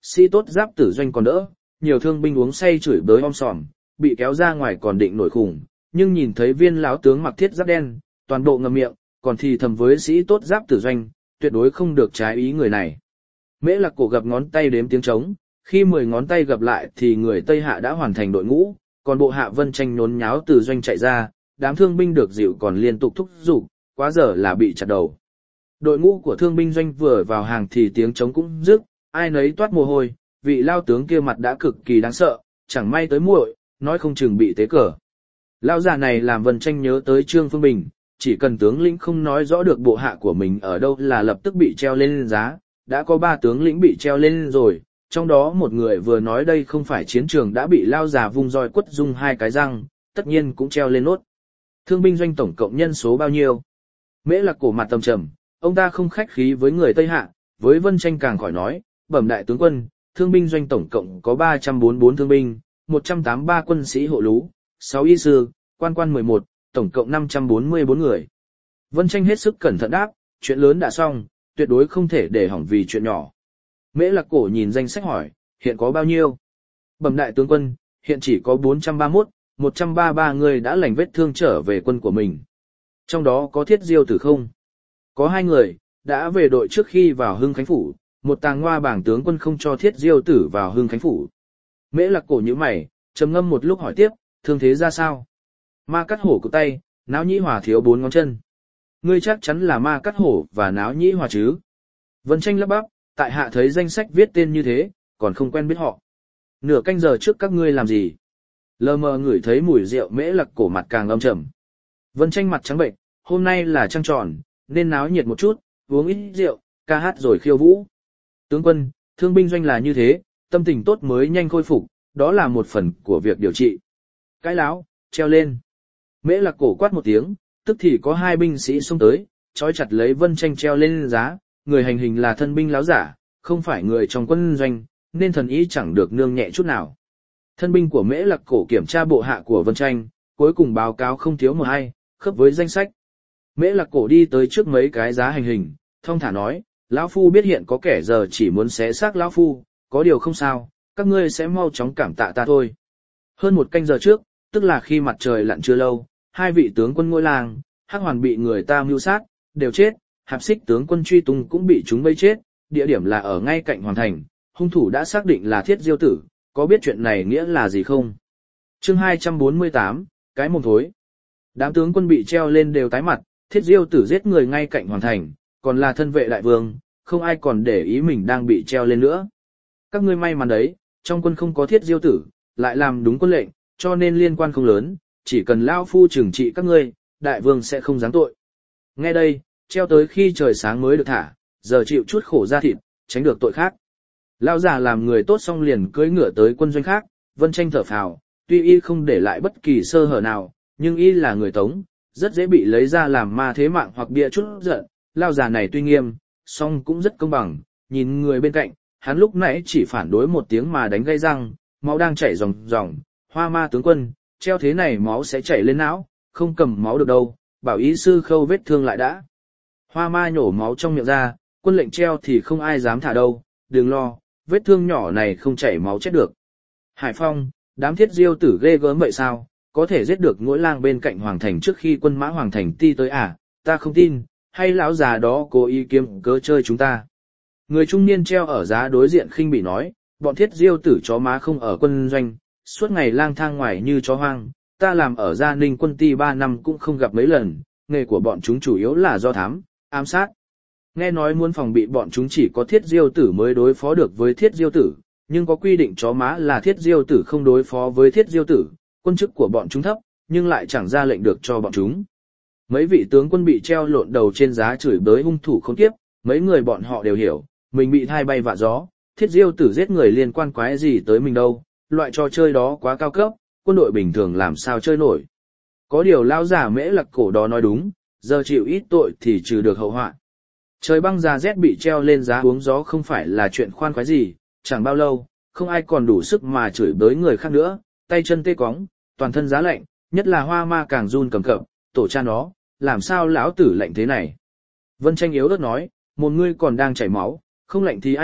sĩ tốt giáp tử doanh còn đỡ, nhiều thương binh uống say chửi bới om sòm, bị kéo ra ngoài còn định nổi khủng, nhưng nhìn thấy viên lão tướng mặc thiết giáp đen, toàn bộ ngậm miệng, còn thì thầm với sĩ tốt giáp tử doanh, tuyệt đối không được trái ý người này. Mễ Lạc Cổ gập ngón tay đếm tiếng trống, khi mười ngón tay gập lại thì người Tây Hạ đã hoàn thành đội ngũ, còn bộ hạ Vân Tranh nhốn nháo từ doanh chạy ra, đám thương binh được dịu còn liên tục thúc giục, quá giờ là bị chặt đầu. Đội ngũ của thương binh doanh vừa vào hàng thì tiếng trống cũng rức, ai nấy toát mồ hôi, vị lao tướng kia mặt đã cực kỳ đáng sợ, chẳng may tới muội, nói không chừng bị tế cờ. Lao già này làm Vân Tranh nhớ tới Trương Phương Bình, chỉ cần tướng lĩnh không nói rõ được bộ hạ của mình ở đâu là lập tức bị treo lên giá, đã có ba tướng lĩnh bị treo lên rồi, trong đó một người vừa nói đây không phải chiến trường đã bị lao già vung roi quất dung hai cái răng, tất nhiên cũng treo lên nốt. Thương binh doanh tổng cộng nhân số bao nhiêu? Mễ Lạc Cổ mặt trầm trầm, ông ta không khách khí với người Tây Hạ, với Vân Tranh càng khỏi nói, bẩm đại tướng quân, thương binh doanh tổng cộng có ba trăm bốn mươi bốn thương binh, một trăm tám mươi ba quân sĩ hộ lú, sáu y sư, quan quan mười một, tổng cộng năm trăm bốn mươi bốn người. Vân Tranh hết sức cẩn thận đáp, chuyện lớn đã xong, tuyệt đối không thể để hỏng vì chuyện nhỏ. Mễ Lạc Cổ nhìn danh sách hỏi, hiện có bao nhiêu? Bẩm đại tướng quân, hiện chỉ có bốn trăm ba mươi mốt, một trăm ba mươi ba người đã lành vết thương trở về quân của mình. Trong đó có Thiết Diêu Tử không? Có hai người, đã về đội trước khi vào Hưng Khánh Phủ, một tàng ngoa bảng tướng quân không cho Thiết Diêu Tử vào Hưng Khánh Phủ. Mễ Lạc Cổ nhíu mày, trầm ngâm một lúc hỏi tiếp, thương thế ra sao? Ma Cắt Hổ cụt tay, Náo Nhĩ Hòa thiếu bốn ngón chân. Ngươi chắc chắn là Ma Cắt Hổ và Náo Nhĩ Hòa chứ? Vân Tranh lắp bắp, tại hạ thấy danh sách viết tên như thế, còn không quen biết họ. Nửa canh giờ trước các ngươi làm gì? Lờ mờ ngửi thấy mùi rượu. Mễ Lạc Cổ mặt càng âm trầm. Vân Tranh mặt trắng bệnh, hôm nay là trăng tròn, nên náo nhiệt một chút, uống ít rượu, ca hát rồi khiêu vũ. Tướng quân, thương binh doanh là như thế, tâm tình tốt mới nhanh khôi phục, đó là một phần của việc điều trị. Cái láo, treo lên. Mễ Lạc Cổ quát một tiếng, tức thì có hai binh sĩ xông tới, trói chặt lấy Vân Tranh treo lên giá, người hành hình là thân binh láo giả, không phải người trong quân doanh, nên thần ý chẳng được nương nhẹ chút nào. Thân binh của Mễ Lạc Cổ kiểm tra bộ hạ của Vân Tranh, cuối cùng báo cáo không thiếu một ai, khớp với danh sách. Mễ Lạc Cổ đi tới trước mấy cái giá hành hình, thong thả nói, lão phu biết hiện có kẻ giờ chỉ muốn xé xác lão phu, có điều không sao, các ngươi sẽ mau chóng cảm tạ ta thôi. Hơn một canh giờ trước, tức là khi mặt trời lặn chưa lâu, hai vị tướng quân ngôi làng, Hắc Hoàn bị người ta mưu sát, đều chết, Hạp Xích tướng quân truy tung cũng bị chúng vây chết, địa điểm là ở ngay cạnh Hoàng thành, hung thủ đã xác định là Thiết Diêu Tử, có biết chuyện này nghĩa là gì không? Chương hai trăm bốn mươi tám, cái mồm thối. Đám tướng quân bị treo lên đều tái mặt, Thiết Diêu Tử giết người ngay cạnh Hoàng thành, còn là thân vệ đại vương, không ai còn để ý mình đang bị treo lên nữa. Các ngươi may mắn đấy, trong quân không có Thiết Diêu Tử, lại làm đúng quân lệnh, cho nên liên quan không lớn, chỉ cần lão phu trừng trị các ngươi, đại vương sẽ không giáng tội. Nghe đây, treo tới khi trời sáng mới được thả, giờ chịu chút khổ ra thịt, tránh được tội khác. Lão già làm người tốt xong liền cưỡi ngựa tới quân doanh khác, Vân Tranh thở phào, tuy y không để lại bất kỳ sơ hở nào, nhưng y là người Tống, rất dễ bị lấy ra làm ma thế mạng hoặc bịa chút giận. Lão già này tuy nghiêm, song cũng rất công bằng, nhìn người bên cạnh, hắn lúc nãy chỉ phản đối một tiếng mà đánh gây răng, máu đang chảy ròng ròng. Hoa Ma tướng quân, treo thế này máu sẽ chảy lên não, không cầm máu được đâu, bảo ý sư khâu vết thương lại đã. Hoa Ma nhổ máu trong miệng ra, quân lệnh treo thì không ai dám thả đâu, đừng lo, vết thương nhỏ này không chảy máu chết được. Hải Phong, đám Thiết Diêu Tử ghê gớm vậy sao, có thể giết được ngỗi lang bên cạnh Hoàng thành trước khi quân mã Hoàng thành ti tới à, ta không tin, hay lão già đó cố ý kiếm cớ chơi chúng ta. Người trung niên treo ở giá đối diện khinh bỉ nói, bọn Thiết Diêu Tử chó má không ở quân doanh, suốt ngày lang thang ngoài như chó hoang, ta làm ở Gia Ninh quân ti ba năm cũng không gặp mấy lần, nghề của bọn chúng chủ yếu là do thám, ám sát. Nghe nói muốn phòng bị bọn chúng chỉ có Thiết Diêu Tử mới đối phó được với Thiết Diêu Tử, nhưng có quy định chó má là Thiết Diêu Tử không đối phó với Thiết Diêu Tử, quân chức của bọn chúng thấp, nhưng lại chẳng ra lệnh được cho bọn chúng. Mấy vị tướng quân bị treo lộn đầu trên giá chửi bới hung thủ khốn kiếp, mấy người bọn họ đều hiểu, mình bị thai bay vạ gió, Thiết Diêu Tử giết người liên quan quái gì tới mình đâu, loại trò chơi đó quá cao cấp, quân đội bình thường làm sao chơi nổi. Có điều lão giả Mễ Lạc Cổ đó nói đúng, giờ chịu ít tội thì trừ được hậu họa. Trời băng giá rét bị treo lên giá uống gió không phải là chuyện khoan khoái gì, chẳng bao lâu, không ai còn đủ sức mà chửi bới người khác nữa, tay chân tê cóng, toàn thân giá lạnh, nhất là Hoa Ma càng run cầm cập, tổ cha nó, làm sao lão tử lạnh thế này. Vân Tranh yếu ớt nói, một ngươi còn đang chảy máu, không lạnh thì ai lạnh,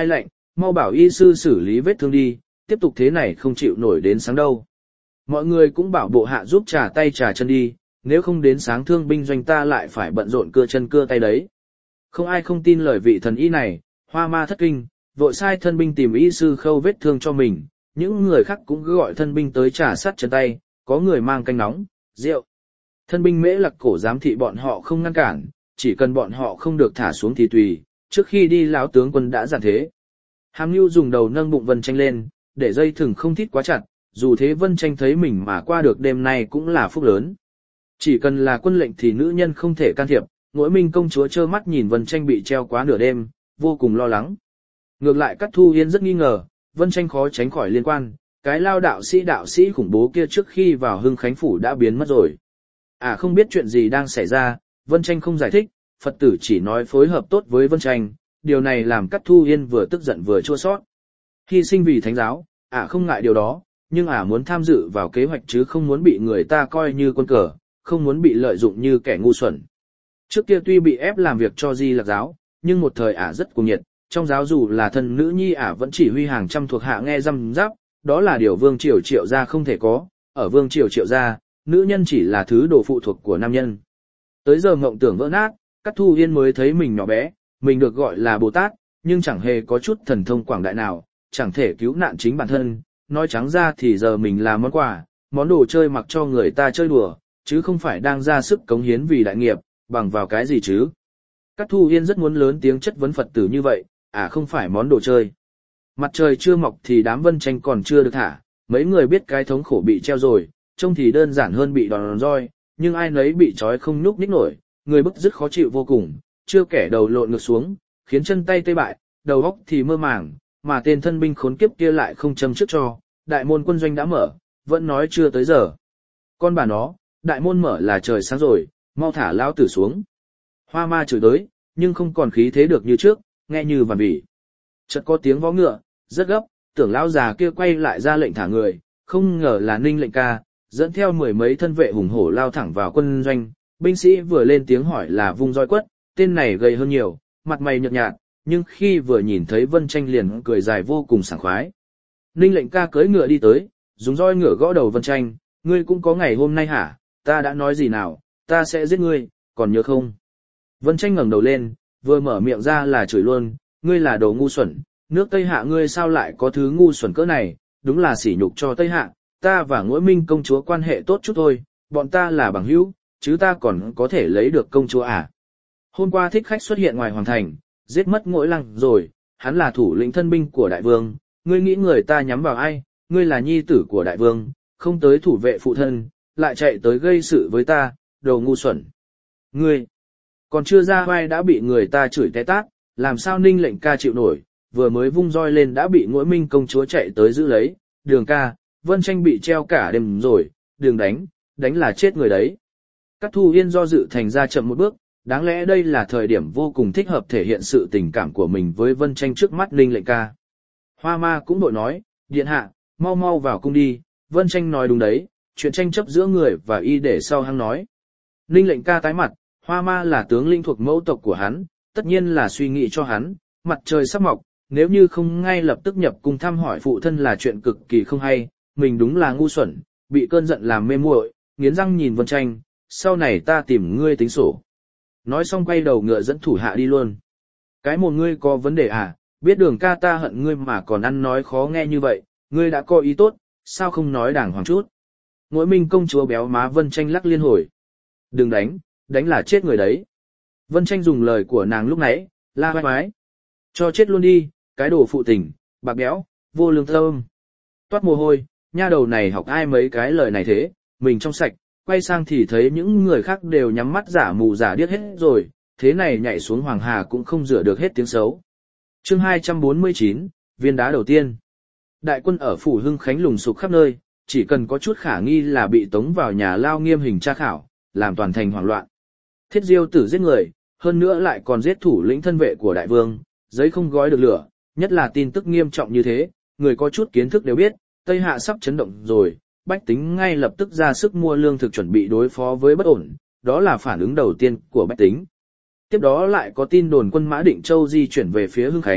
mau bảo y sư xử lý vết thương đi, tiếp tục thế này không chịu nổi đến sáng đâu. Mọi người cũng bảo bộ hạ giúp trà tay trà chân đi, nếu không đến sáng thương binh doanh ta lại phải bận rộn cưa chân cưa tay đấy. Không ai không tin lời vị thần y này, Hoa Ma thất kinh, vội sai thân binh tìm y sư khâu vết thương cho mình, những người khác cũng cứ gọi thân binh tới trà sát chân tay, có người mang canh nóng, rượu. Thân binh Mễ Lặc cổ giám thị bọn họ không ngăn cản, chỉ cần bọn họ không được thả xuống thì tùy, trước khi đi lão tướng quân đã dặn thế. Hàm Nhu dùng đầu nâng bụng Vân Tranh lên, để dây thừng không thít quá chặt, dù thế Vân Tranh thấy mình mà qua được đêm nay cũng là phúc lớn. Chỉ cần là quân lệnh thì nữ nhân không thể can thiệp, Ngỗi Minh công chúa trơ mắt nhìn Vân Tranh bị treo quá nửa đêm, vô cùng lo lắng. Ngược lại Cát Thu Yên rất nghi ngờ, Vân Tranh khó tránh khỏi liên quan, cái lao đạo sĩ đạo sĩ khủng bố kia trước khi vào Hưng Khánh phủ đã biến mất rồi. À không biết chuyện gì đang xảy ra, Vân Tranh không giải thích, Phật tử chỉ nói phối hợp tốt với Vân Tranh, điều này làm Cát Thu Yên vừa tức giận vừa chua xót. Hy sinh vì thánh giáo, à không ngại điều đó, nhưng à muốn tham dự vào kế hoạch chứ không muốn bị người ta coi như quân cờ, không muốn bị lợi dụng như kẻ ngu xuẩn. Trước kia tuy bị ép làm việc cho Di Lặc giáo, nhưng một thời ả rất cuồng nhiệt, trong giáo dù là thân nữ nhi ả vẫn chỉ huy hàng trăm thuộc hạ nghe răm rắp, đó là điều Vương Triều Triệu gia không thể có, ở Vương Triều Triệu gia, nữ nhân chỉ là thứ đồ phụ thuộc của nam nhân. Tới giờ mộng tưởng vỡ nát, Cát Thu Yên mới thấy mình nhỏ bé, mình được gọi là Bồ Tát, nhưng chẳng hề có chút thần thông quảng đại nào, chẳng thể cứu nạn chính bản thân, nói trắng ra thì giờ mình là món quà, món đồ chơi mặc cho người ta chơi đùa, chứ không phải đang ra sức cống hiến vì đại nghiệp, bằng vào cái gì chứ. Cát Thu Yên rất muốn lớn tiếng chất vấn Phật tử như vậy, à không phải món đồ chơi. Mặt trời chưa mọc thì đám Vân Tranh còn chưa được thả, mấy người biết cái thống khổ bị treo rồi, trông thì đơn giản hơn bị đòn roi, nhưng ai nấy bị trói không nhúc nhích nổi, người bức dứt khó chịu vô cùng, chưa kẻ đầu lộn ngược xuống, khiến chân tay tê bại, đầu óc thì mơ màng, mà tên thân binh khốn kiếp kia lại không châm trước cho, đại môn quân doanh đã mở, vẫn nói chưa tới giờ. Con bà nó, đại môn mở là trời sáng rồi, mau thả lão tử xuống. Hoa Ma chửi tới, nhưng không còn khí thế được như trước, nghe như vằn vỉ. Chợt có tiếng vó ngựa, rất gấp, tưởng lão già kia quay lại ra lệnh thả người, không ngờ là Ninh lệnh ca, dẫn theo mười mấy thân vệ hùng hổ lao thẳng vào quân doanh, binh sĩ vừa lên tiếng hỏi là Vung Roi Quất, tên này gầy hơn nhiều, mặt mày nhợt nhạt, nhưng khi vừa nhìn thấy Vân Tranh liền cười dài vô cùng sảng khoái. Ninh lệnh ca cưỡi ngựa đi tới, dùng roi ngựa gõ đầu Vân Tranh, ngươi cũng có ngày hôm nay hả, ta đã nói gì nào, ta sẽ giết ngươi, còn nhớ không? Vân Tranh ngẩng đầu lên, vừa mở miệng ra là chửi luôn, ngươi là đồ ngu xuẩn, nước Tây Hạ ngươi sao lại có thứ ngu xuẩn cỡ này, đúng là sỉ nhục cho Tây Hạ, ta và Ngỗi Minh công chúa quan hệ tốt chút thôi, bọn ta là bằng hữu, chứ ta còn có thể lấy được công chúa à? Hôm qua thích khách xuất hiện ngoài hoàng thành, giết mất Ngỗi Lăng rồi, hắn là thủ lĩnh thân binh của đại vương, ngươi nghĩ người ta nhắm vào ai, ngươi là nhi tử của đại vương, không tới thủ vệ phụ thân, lại chạy tới gây sự với ta, đồ ngu xuẩn. Ngươi, còn chưa ra vai đã bị người ta chửi té tát, làm sao Ninh lệnh ca chịu nổi, vừa mới vung roi lên đã bị Ngỗi Minh công chúa chạy tới giữ lấy, Đường ca, Vân Tranh bị treo cả đêm rồi, đừng đánh, đánh là chết người đấy. Cát Thu Yên do dự thành ra chậm một bước, đáng lẽ đây là thời điểm vô cùng thích hợp thể hiện sự tình cảm của mình với Vân Tranh trước mắt Ninh lệnh ca. Hoa Ma cũng đội nói, điện hạ, mau mau vào cung đi, Vân Tranh nói đúng đấy, chuyện tranh chấp giữa người và y để sau hăng nói. Ninh lệnh ca tái mặt, Hoa Ma là tướng lĩnh thuộc mẫu tộc của hắn, tất nhiên là suy nghĩ cho hắn, mặt trời sắp mọc, nếu như không ngay lập tức nhập cung thăm hỏi phụ thân là chuyện cực kỳ không hay, mình đúng là ngu xuẩn, bị cơn giận làm mê muội, nghiến răng nhìn Vân Tranh, sau này ta tìm ngươi tính sổ. Nói xong quay đầu ngựa dẫn thủ hạ đi luôn. Cái một ngươi có vấn đề à, biết Đường ca ta hận ngươi mà còn ăn nói khó nghe như vậy, ngươi đã có ý tốt, sao không nói đàng hoàng chút. Ngỗi Minh công chúa béo má Vân Tranh lắc liên hồi. Đừng đánh, đánh là chết người đấy. Vân Tranh dùng lời của nàng lúc nãy, la vai mái. Cho chết luôn đi, cái đồ phụ tình, bạc béo, vô lương tâm. Toát mồ hôi, nha đầu này học ai mấy cái lời này thế, mình trong sạch, quay sang thì thấy những người khác đều nhắm mắt giả mù giả điếc hết rồi, thế này nhảy xuống Hoàng Hà cũng không rửa được hết tiếng xấu. Chương hai trăm bốn mươi chín, viên đá đầu tiên. Đại quân ở phủ Hưng Khánh lùng sục khắp nơi, chỉ cần có chút khả nghi là bị tống vào nhà lao nghiêm hình tra khảo, làm toàn thành hoảng loạn. Thiết Diêu tử giết người, hơn nữa lại còn giết thủ lĩnh thân vệ của đại vương, giấy không gói được lửa, nhất là tin tức nghiêm trọng như thế, người có chút kiến thức đều biết, Tây Hạ sắp chấn động rồi, bách tính ngay lập tức ra sức mua lương thực chuẩn bị đối phó với bất ổn, đó là phản ứng đầu tiên của bách tính. Tiếp đó lại có tin đồn quân Mã Định Châu di chuyển về phía Hưng Khánh,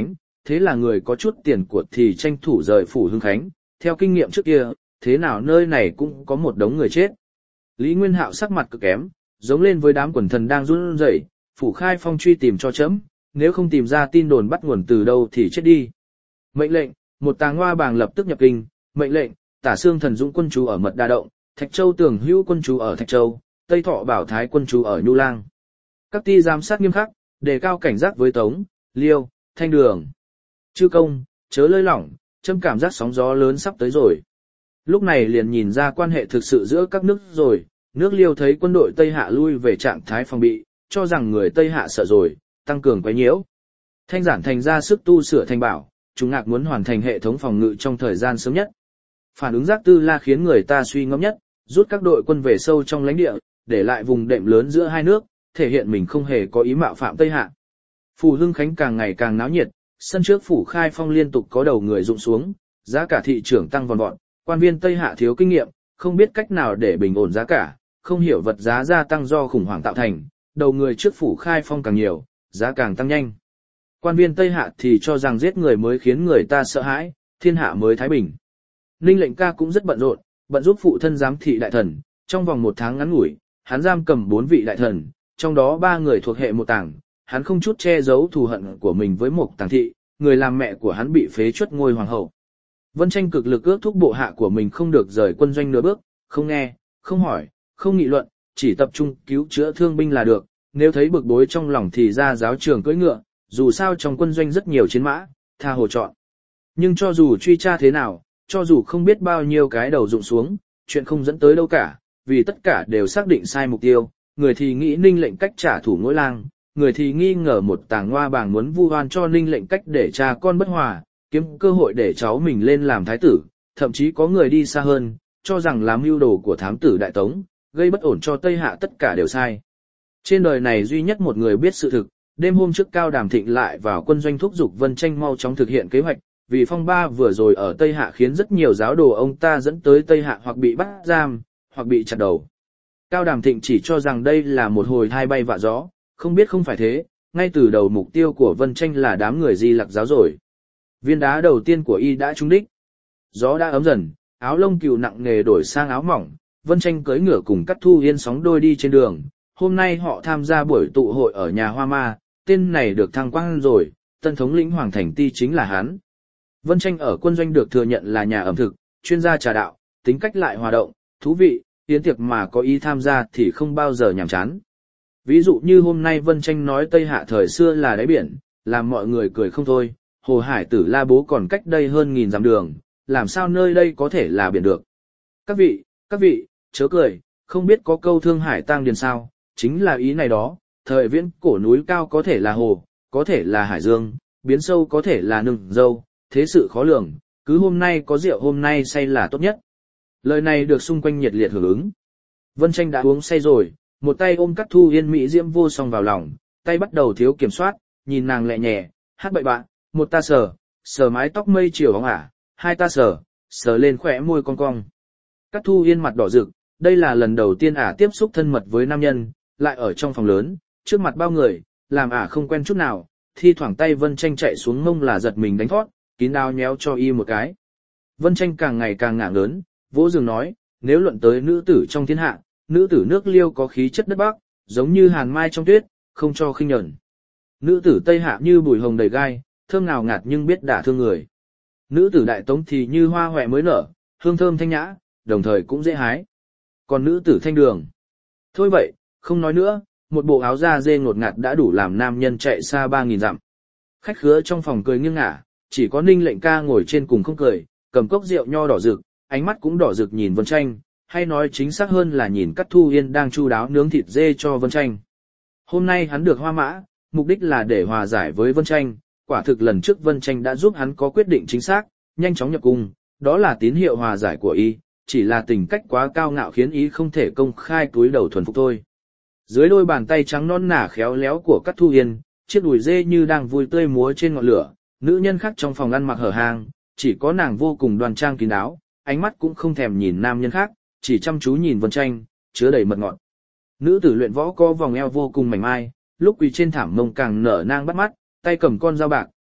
thế là người có chút tiền của thì tranh thủ rời phủ Hưng Khánh, theo kinh nghiệm trước kia, thế nào nơi này cũng có một đống người chết. Lý Nguyên Hạo sắc mặt cực kém, giống lên với đám quần thần đang run rẩy, phủ Khai Phong truy tìm cho chấm, nếu không tìm ra tin đồn bắt nguồn từ đâu thì chết đi. Mệnh lệnh, một tàng hoa bàng lập tức nhập kinh, mệnh lệnh, Tả Xương Thần Dũng quân chú ở Mật Đa Động, Thạch Châu Tường Hữu quân chú ở Thạch Châu, Tây Thọ Bảo Thái quân chú ở Nhu Lang. Các ty giám sát nghiêm khắc, đề cao cảnh giác với Tống, Liêu, Thanh Đường. Chư công, chớ lơi lỏng, châm cảm giác sóng gió lớn sắp tới rồi. Lúc này liền nhìn ra quan hệ thực sự giữa các nước rồi, nước Liêu thấy quân đội Tây Hạ lui về trạng thái phòng bị, cho rằng người Tây Hạ sợ rồi, tăng cường quấy nhiễu. Thanh Giản thành ra sức tu sửa thành bảo, chúng ngạc muốn hoàn thành hệ thống phòng ngự trong thời gian sớm nhất. Phản ứng Giác Tư La khiến người ta suy ngẫm nhất, rút các đội quân về sâu trong lãnh địa, để lại vùng đệm lớn giữa hai nước, thể hiện mình không hề có ý mạo phạm Tây Hạ. Phủ Hưng Khánh càng ngày càng náo nhiệt, sân trước phủ Khai Phong liên tục có đầu người rụng xuống, giá cả thị trường tăng vòn vọt, quan viên Tây Hạ thiếu kinh nghiệm, không biết cách nào để bình ổn giá cả, không hiểu vật giá gia tăng do khủng hoảng tạo thành, đầu người trước phủ Khai Phong càng nhiều, giá càng tăng nhanh. Quan viên Tây Hạ thì cho rằng giết người mới khiến người ta sợ hãi, thiên hạ mới thái bình. Ninh Lệnh Ca cũng rất bận rộn, bận giúp phụ thân giám thị đại thần, trong vòng một tháng ngắn ngủi, hắn giam cầm bốn vị đại thần, trong đó ba người thuộc hệ một tảng, hắn không chút che giấu thù hận của mình với một tàng thị, người làm mẹ của hắn bị phế truất ngôi hoàng hậu. Vân Tranh cực lực ước thúc bộ hạ của mình không được rời quân doanh nửa bước, không nghe, không hỏi, không nghị luận, chỉ tập trung cứu chữa thương binh là được, nếu thấy bực bối trong lòng thì ra giáo trường cưỡi ngựa, dù sao trong quân doanh rất nhiều chiến mã, tha hồ chọn. Nhưng cho dù truy tra thế nào, cho dù không biết bao nhiêu cái đầu rụng xuống, chuyện không dẫn tới đâu cả, vì tất cả đều xác định sai mục tiêu, người thì nghĩ Ninh Lệnh Cách trả thù Ngỗi Lang, người thì nghi ngờ một tàng hoa bàng muốn vu oan cho Ninh Lệnh Cách để cha con bất hòa, kiếm cơ hội để cháu mình lên làm thái tử, thậm chí có người đi xa hơn, cho rằng làm mưu đồ của thám tử Đại Tống, gây bất ổn cho Tây Hạ tất cả đều sai. Trên đời này duy nhất một người biết sự thực, đêm hôm trước Cao Đàm Thịnh lại vào quân doanh thúc giục Vân Tranh mau chóng thực hiện kế hoạch, vì phong ba vừa rồi ở Tây Hạ khiến rất nhiều giáo đồ ông ta dẫn tới Tây Hạ hoặc bị bắt giam, hoặc bị chặt đầu. Cao Đàm Thịnh chỉ cho rằng đây là một hồi thai bay vạ gió, không biết không phải thế, ngay từ đầu mục tiêu của Vân Tranh là đám người Di Lặc giáo rồi. Viên đá đầu tiên của y đã trúng đích. Gió đã ấm dần, áo lông cừu nặng nề đổi sang áo mỏng, Vân Tranh cưỡi ngựa cùng Cát Thu Yên sóng đôi đi trên đường. Hôm nay họ tham gia buổi tụ hội ở nhà Hoa Ma, tên này được thăng quang rồi, tân thống lĩnh Hoàng Thành Ti chính là hắn. Vân Tranh ở quân doanh được thừa nhận là nhà ẩm thực, chuyên gia trà đạo, tính cách lại hòa động, thú vị, yến tiệc mà có ý tham gia thì không bao giờ nhàm chán. Ví dụ như hôm nay Vân Tranh nói Tây Hạ thời xưa là đáy biển, làm mọi người cười không thôi, Hồ Hải Tử La Bố còn cách đây hơn nghìn dặm đường, làm sao nơi đây có thể là biển được. Các vị, các vị, chớ cười, không biết có câu Thương Hải Tang Điền sao, chính là ý này đó, thời viễn cổ núi cao có thể là hồ, có thể là hải dương, biến sâu có thể là nừng dâu, thế sự khó lường, cứ hôm nay có rượu hôm nay say là tốt nhất. Lời này được xung quanh nhiệt liệt hưởng ứng. Vân Tranh đã uống say rồi, một tay ôm Cát Thu Yên mỹ diễm vô song vào lòng, tay bắt đầu thiếu kiểm soát, nhìn nàng lẹ nhẹ, hát bậy bạ, một ta sờ, sờ mái tóc mây chiều óng ả, hai ta sờ, sờ lên khỏe môi cong cong. Cát Thu Yên mặt đỏ rực, đây là lần đầu tiên ả tiếp xúc thân mật với nam nhân, lại ở trong phòng lớn, trước mặt bao người, làm ả không quen chút nào, thi thoảng tay Vân Tranh chạy xuống mông là giật mình đánh thót, kín đao nhéo cho y một cái. Vân Tranh càng ngày càng ngạng lớn, vỗ giường nói, nếu luận tới nữ tử trong thiên hạ, nữ tử nước Liêu có khí chất đất Bắc, giống như hàn mai trong tuyết, không cho khinh nhẫn. Nữ tử Tây Hạ như bùi hồng đầy gai, thơm ngào ngạt nhưng biết đả thương người. Nữ tử Đại Tống thì như hoa hoẹ mới nở, hương thơm thanh nhã, đồng thời cũng dễ hái. Còn nữ tử Thanh Đường, thôi vậy, không nói nữa, một bộ áo da dê ngột ngạt đã đủ làm nam nhân chạy xa ba nghìn dặm. Khách khứa trong phòng cười nghiêng ngả, chỉ có Ninh Lệnh Ca ngồi trên cùng không cười, cầm cốc rượu nho đỏ rực, ánh mắt cũng đỏ rực nhìn Vân Tranh, hay nói chính xác hơn là nhìn Cát Thu Yên đang chu đáo nướng thịt dê cho Vân Tranh. Hôm nay hắn được Hoa Mã, mục đích là để hòa giải với Vân Tranh, quả thực lần trước Vân Tranh đã giúp hắn có quyết định chính xác, nhanh chóng nhập cung, đó là tín hiệu hòa giải của y, chỉ là tình cách quá cao ngạo khiến y không thể công khai túi đầu thuần phục thôi. Dưới đôi bàn tay trắng non nả khéo léo của Cát Thu Yên, chiếc đùi dê như đang vui tươi múa trên ngọn lửa, nữ nhân khác trong phòng ăn mặc hở hang, chỉ có nàng vô cùng đoan trang kín đáo, ánh mắt cũng không thèm nhìn nam nhân khác, chỉ chăm chú nhìn Vân Tranh, chứa đầy mật ngọt. Nữ tử luyện võ có vòng eo vô cùng mảnh mai, lúc quỳ trên thảm mông càng nở nang bắt mắt, tay cầm con dao bạc,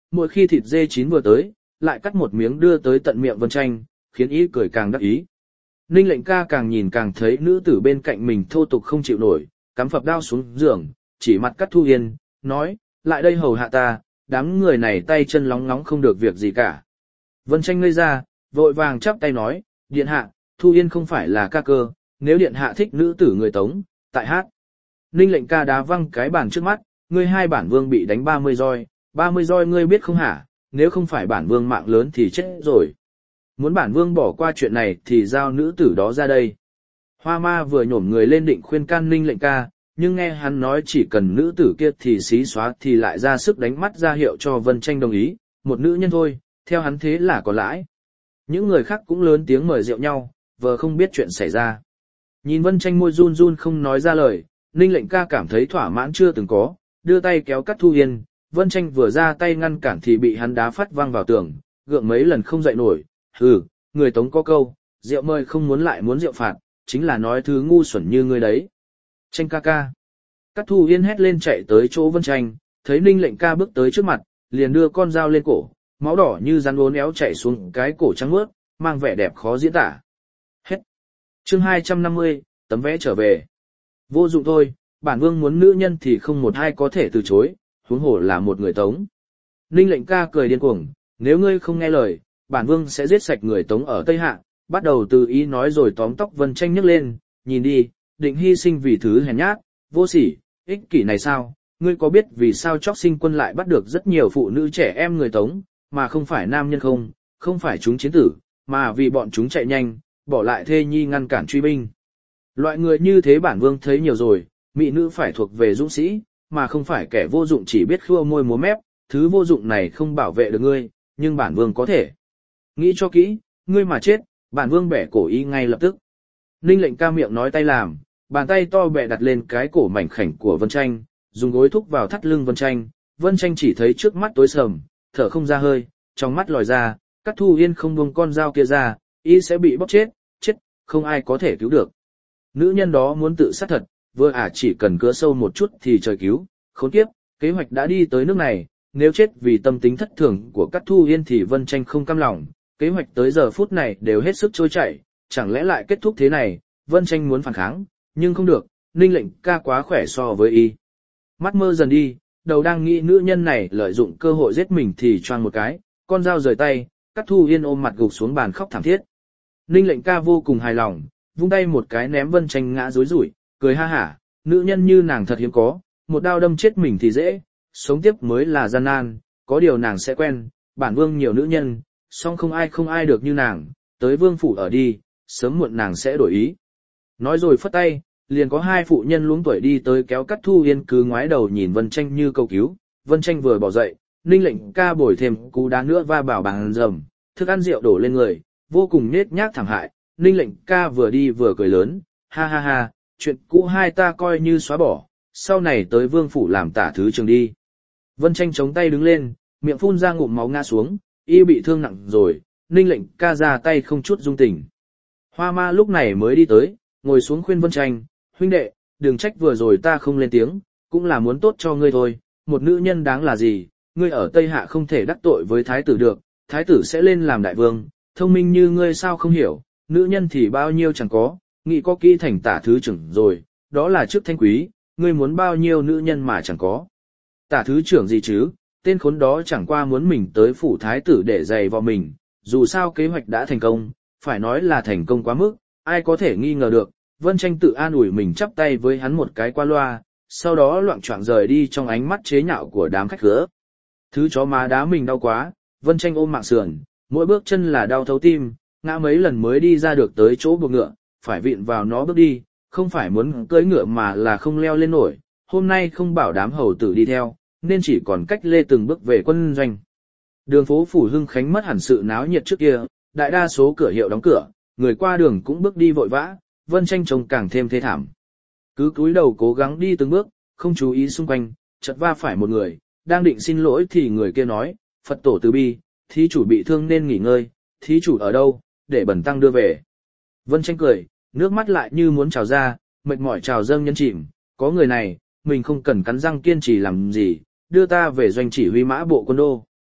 mỗi khi thịt dê chín vừa tới, lại cắt một miếng đưa tới tận miệng Vân Tranh, khiến ý cười càng đắc ý. Ninh Lệnh Ca càng nhìn càng thấy nữ tử bên cạnh mình thô tục không chịu nổi, cắm phập đao xuống giường, chỉ mặt Cát Thu Yên, nói, lại đây hầu hạ ta, đám người này tay chân lóng ngóng không được việc gì cả. Vân Tranh ngây ra, vội vàng chắp tay nói, điện hạ, Thu Yên không phải là ca cơ, nếu điện hạ thích nữ tử người Tống, tại hát. Ninh Lệnh Ca đá văng cái bàn trước mắt, ngươi hai bản vương bị đánh ba mươi roi, ba mươi roi ngươi biết không hả, nếu không phải bản vương mạng lớn thì chết rồi. Muốn bản vương bỏ qua chuyện này thì giao nữ tử đó ra đây. Hoa ma vừa nhổm người lên định khuyên can Ninh Lệnh Ca, nhưng nghe hắn nói chỉ cần nữ tử kia thì xí xóa thì lại ra sức đánh mắt ra hiệu cho Vân Tranh đồng ý, một nữ nhân thôi, theo hắn thế là có lãi. Những người khác cũng lớn tiếng mời rượu nhau, vờ không biết chuyện xảy ra. Nhìn Vân Tranh môi run run không nói ra lời, Ninh Lệnh Ca cảm thấy thỏa mãn chưa từng có, đưa tay kéo Cát Thu Yên, Vân Tranh vừa ra tay ngăn cản thì bị hắn đá phát văng vào tường, gượng mấy lần không dậy nổi. Hừ, người Tống có câu, rượu mời không muốn lại muốn rượu phạt, chính là nói thứ ngu xuẩn như ngươi đấy. Tranh ca ca. Cát Thu Yên hét lên chạy tới chỗ Vân Tranh, thấy Ninh Lệnh Ca bước tới trước mặt, liền đưa con dao lên cổ, máu đỏ như rắn uốn éo chảy xuống cái cổ trắng mướt, mang vẻ đẹp khó diễn tả. Hết. Chương hai trăm năm mươi, tấm vé trở về. Vô dụng thôi, bản vương muốn nữ nhân thì không một ai có thể từ chối, huống hồ là một người Tống. Ninh Lệnh Ca cười điên cuồng, nếu ngươi không nghe lời, bản vương sẽ giết sạch người Tống ở Tây Hạ, bắt đầu từ ý nói rồi tóm tóc Vân Tranh nhấc lên, nhìn đi, định hy sinh vì thứ hèn nhát, vô sỉ, ích kỷ này sao, ngươi có biết vì sao Chóc Sinh quân lại bắt được rất nhiều phụ nữ trẻ em người Tống, mà không phải nam nhân không, không phải chúng chiến tử, mà vì bọn chúng chạy nhanh, bỏ lại thê nhi ngăn cản truy binh. Loại người như thế bản vương thấy nhiều rồi, mỹ nữ phải thuộc về dũng sĩ, mà không phải kẻ vô dụng chỉ biết khua môi múa mép, thứ vô dụng này không bảo vệ được ngươi, nhưng bản vương có thể. Nghĩ cho kỹ, ngươi mà chết, bản vương bẻ cổ y ngay lập tức. Ninh Lệnh Ca miệng nói tay làm, bàn tay to bẻ đặt lên cái cổ mảnh khảnh của Vân Tranh, dùng gối thúc vào thắt lưng Vân Tranh. Vân Tranh chỉ thấy trước mắt tối sầm, thở không ra hơi, trong mắt lòi ra, Cát Thu Yên không buông con dao kia ra, y sẽ bị bóp chết, chết, không ai có thể cứu được. Nữ nhân đó muốn tự sát thật, vừa ả chỉ cần cứa sâu một chút thì trời cứu, khốn kiếp, kế hoạch đã đi tới nước này, nếu chết vì tâm tính thất thường của Cát Thu Yên thì Vân Tranh không cam lòng, kế hoạch tới giờ phút này đều hết sức trôi chảy, chẳng lẽ lại kết thúc thế này, Vân Tranh muốn phản kháng, nhưng không được, Ninh Lệnh Ca quá khỏe so với y. Mắt mơ dần đi, đầu đang nghĩ nữ nhân này lợi dụng cơ hội giết mình thì choang một cái, con dao rời tay, Cát Thu Yên ôm mặt gục xuống bàn khóc thảm thiết. Ninh Lệnh Ca vô cùng hài lòng, vung tay một cái ném Vân Tranh ngã rối rủi, cười ha hả, nữ nhân như nàng thật hiếm có, một đao đâm chết mình thì dễ, sống tiếp mới là gian nan, có điều nàng sẽ quen, bản vương nhiều nữ nhân, song không ai không ai được như nàng, tới vương phủ ở đi, sớm muộn nàng sẽ đổi ý. Nói rồi phất tay, liền có hai phụ nhân luống tuổi đi tới kéo Cát Thu Yên cứ ngoái đầu nhìn Vân Tranh như cầu cứu, Vân Tranh vừa bỏ dậy, Ninh Lệnh Ca bồi thêm cú đá nữa va bảo bàn rầm, thức ăn rượu đổ lên người, vô cùng nhếch nhác thảm hại, Ninh Lệnh Ca vừa đi vừa cười lớn, ha ha ha, chuyện cũ hai ta coi như xóa bỏ, sau này tới vương phủ làm tả thứ trường đi. Vân Tranh chống tay đứng lên, miệng phun ra ngụm máu ngã xuống, y bị thương nặng rồi, Ninh Lệnh Ca ra tay không chút dung tình. Hoa ma lúc này mới đi tới, ngồi xuống khuyên Vân Tranh, huynh đệ, đừng trách vừa rồi ta không lên tiếng, cũng là muốn tốt cho ngươi thôi, một nữ nhân đáng là gì, ngươi ở Tây Hạ không thể đắc tội với thái tử được, thái tử sẽ lên làm đại vương, thông minh như ngươi sao không hiểu, nữ nhân thì bao nhiêu chẳng có, nghĩ có kỹ thành tả thứ trưởng rồi, đó là chức thanh quý, ngươi muốn bao nhiêu nữ nhân mà chẳng có. Tả thứ trưởng gì chứ, tên khốn đó chẳng qua muốn mình tới phủ thái tử để giày vào mình, dù sao kế hoạch đã thành công, phải nói là thành công quá mức, ai có thể nghi ngờ được. Vân Tranh tự an ủi mình chắp tay với hắn một cái qua loa, sau đó loạng choạng rời đi trong ánh mắt chế nhạo của đám khách khứa. Thứ chó má đá mình đau quá, Vân Tranh ôm mạng sườn, mỗi bước chân là đau thấu tim, ngã mấy lần mới đi ra được tới chỗ buộc ngựa, phải vịn vào nó bước đi, không phải muốn cưỡi ngựa mà là không leo lên nổi, hôm nay không bảo đám hầu tử đi theo, nên chỉ còn cách lê từng bước về quân doanh. Đường phố Phủ Hưng Khánh mất hẳn sự náo nhiệt trước kia, đại đa số cửa hiệu đóng cửa, người qua đường cũng bước đi vội vã, Vân Tranh trông càng thêm thê thảm. Cứ cúi đầu cố gắng đi từng bước, không chú ý xung quanh, chợt va phải một người, đang định xin lỗi thì người kia nói, Phật tổ từ bi, thí chủ bị thương nên nghỉ ngơi, thí chủ ở đâu, để bần tăng đưa về. Vân Tranh cười, nước mắt lại như muốn trào ra, mệt mỏi trào dâng nhân chìm, có người này, mình không cần cắn răng kiên trì làm gì, đưa ta về doanh chỉ huy mã bộ quân đô.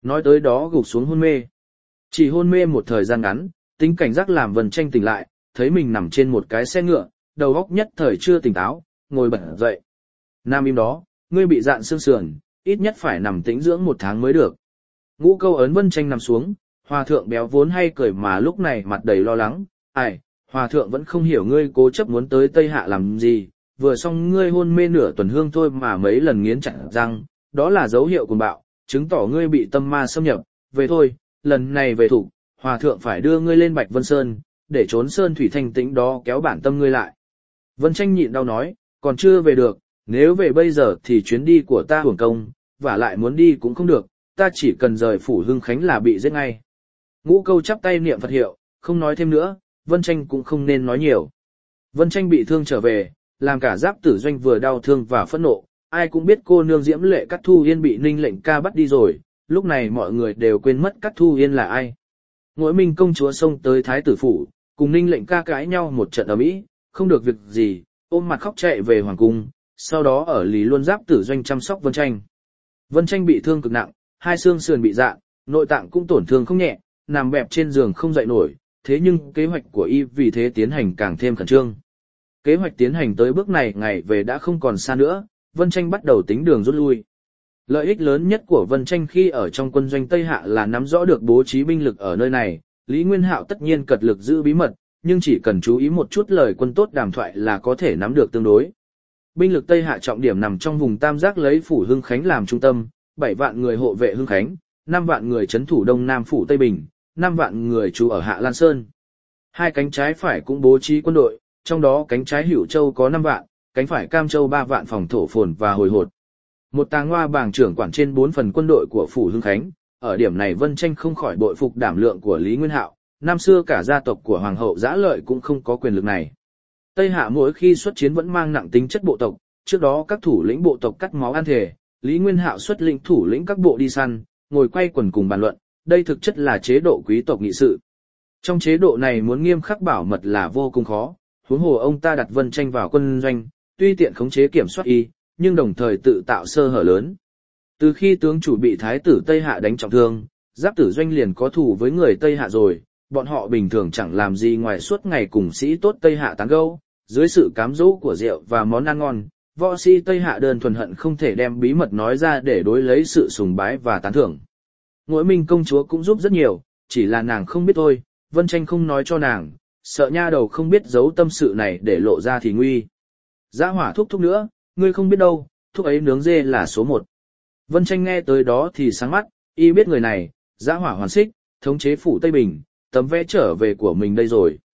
nói tới đó gục xuống hôn mê. Chỉ hôn mê một thời gian ngắn, tính cảnh giác làm Vân Tranh tỉnh lại, thấy mình nằm trên một cái xe ngựa, đầu óc nhất thời chưa tỉnh táo, ngồi bật dậy. Nam im đó, ngươi bị dạn xương sườn, ít nhất phải nằm tĩnh dưỡng một tháng mới được. Ngũ Câu ấn Vân Tranh nằm xuống, hòa thượng béo vốn hay cười mà lúc này mặt đầy lo lắng, ai, hòa thượng vẫn không hiểu ngươi cố chấp muốn tới Tây Hạ làm gì, vừa xong ngươi hôn mê nửa tuần hương thôi mà mấy lần nghiến chặt răng, đó là dấu hiệu cuồng bạo, chứng tỏ ngươi bị tâm ma xâm nhập, về thôi, lần này về thủ, hòa thượng phải đưa ngươi lên Bạch Vân Sơn, để trốn sơn thủy thanh tĩnh đó kéo bản tâm ngươi lại. Vân Tranh nhịn đau nói, còn chưa về được, nếu về bây giờ thì chuyến đi của ta hưởng công, và lại muốn đi cũng không được, ta chỉ cần rời phủ Hưng Khánh là bị giết ngay. Ngũ Câu chắp tay niệm Phật hiệu, không nói thêm nữa, Vân Tranh cũng không nên nói nhiều. Vân Tranh bị thương trở về, làm cả Giáp Tử Doanh vừa đau thương và phẫn nộ, ai cũng biết cô nương Diễm Lệ Cát Thu Yên bị Ninh Lệnh Ca bắt đi rồi, lúc này mọi người đều quên mất Cát Thu Yên là ai. Ngụy Minh công chúa xông tới Thái tử phủ, cùng Ninh Lệnh Ca cãi nhau một trận ầm ĩ, không được việc gì, ôm mặt khóc chạy về hoàng cung, sau đó ở Lý Luân Giáp Tử Doanh chăm sóc Vân Tranh. Vân Tranh bị thương cực nặng, hai xương sườn bị rạn, nội tạng cũng tổn thương không nhẹ, nằm bẹp trên giường không dậy nổi, thế nhưng kế hoạch của y vì thế tiến hành càng thêm khẩn trương. Kế hoạch tiến hành tới bước này ngày về đã không còn xa nữa, Vân Tranh bắt đầu tính đường rút lui. Lợi ích lớn nhất của Vân Tranh khi ở trong quân doanh Tây Hạ là nắm rõ được bố trí binh lực ở nơi này, Lý Nguyên Hạo tất nhiên cật lực giữ bí mật, nhưng chỉ cần chú ý một chút lời quân tốt đàm thoại là có thể nắm được tương đối. Binh lực Tây Hạ trọng điểm nằm trong vùng Tam Giác lấy phủ Hưng Khánh làm trung tâm, bảy vạn người hộ vệ Hưng Khánh, năm vạn người trấn thủ Đông Nam phủ Tây Bình, năm vạn người trú ở Hạ Lan Sơn. Hai cánh trái phải cũng bố trí quân đội, trong đó cánh trái Hữu Châu có năm vạn, cánh phải Cam Châu ba vạn phòng thổ phồn và hồi hột. Một tàng hoa bảng trưởng quản trên bốn phần quân đội của phủ Hưng Khánh, ở điểm này Vân Tranh không khỏi bội phục đảm lượng của Lý Nguyên Hạo, năm xưa cả gia tộc của Hoàng hậu Dã Lợi cũng không có quyền lực này. Tây Hạ mỗi khi xuất chiến vẫn mang nặng tính chất bộ tộc, trước đó các thủ lĩnh bộ tộc cắt máu ăn thề, Lý Nguyên Hạo xuất lĩnh thủ lĩnh các bộ đi săn, ngồi quay quần cùng bàn luận, đây thực chất là chế độ quý tộc nghị sự. Trong chế độ này muốn nghiêm khắc bảo mật là vô cùng khó, huống hồ ông ta đặt Vân Tranh vào quân doanh, tuy tiện khống chế kiểm soát y, nhưng đồng thời tự tạo sơ hở lớn. Từ khi tướng chủ bị thái tử Tây Hạ đánh trọng thương, Giáp Tử Doanh liền có thù với người Tây Hạ rồi, bọn họ bình thường chẳng làm gì ngoài suốt ngày cùng sĩ tốt Tây Hạ tán gẫu, dưới sự cám dỗ của rượu và món ăn ngon, võ sĩ Tây Hạ đơn thuần hận không thể đem bí mật nói ra để đối lấy sự sùng bái và tán thưởng. Ngụy Minh công chúa cũng giúp rất nhiều, chỉ là nàng không biết thôi, Vân Tranh không nói cho nàng, sợ nha đầu không biết giấu tâm sự này để lộ ra thì nguy. Dã Hỏa thúc thúc nữa, ngươi không biết đâu, thúc ấy nướng dê là số một. Vân Tranh nghe tới đó thì sáng mắt, y biết người này, Dã Hỏa hoàn xích, thống chế phủ Tây Bình, tấm vé trở về của mình đây rồi.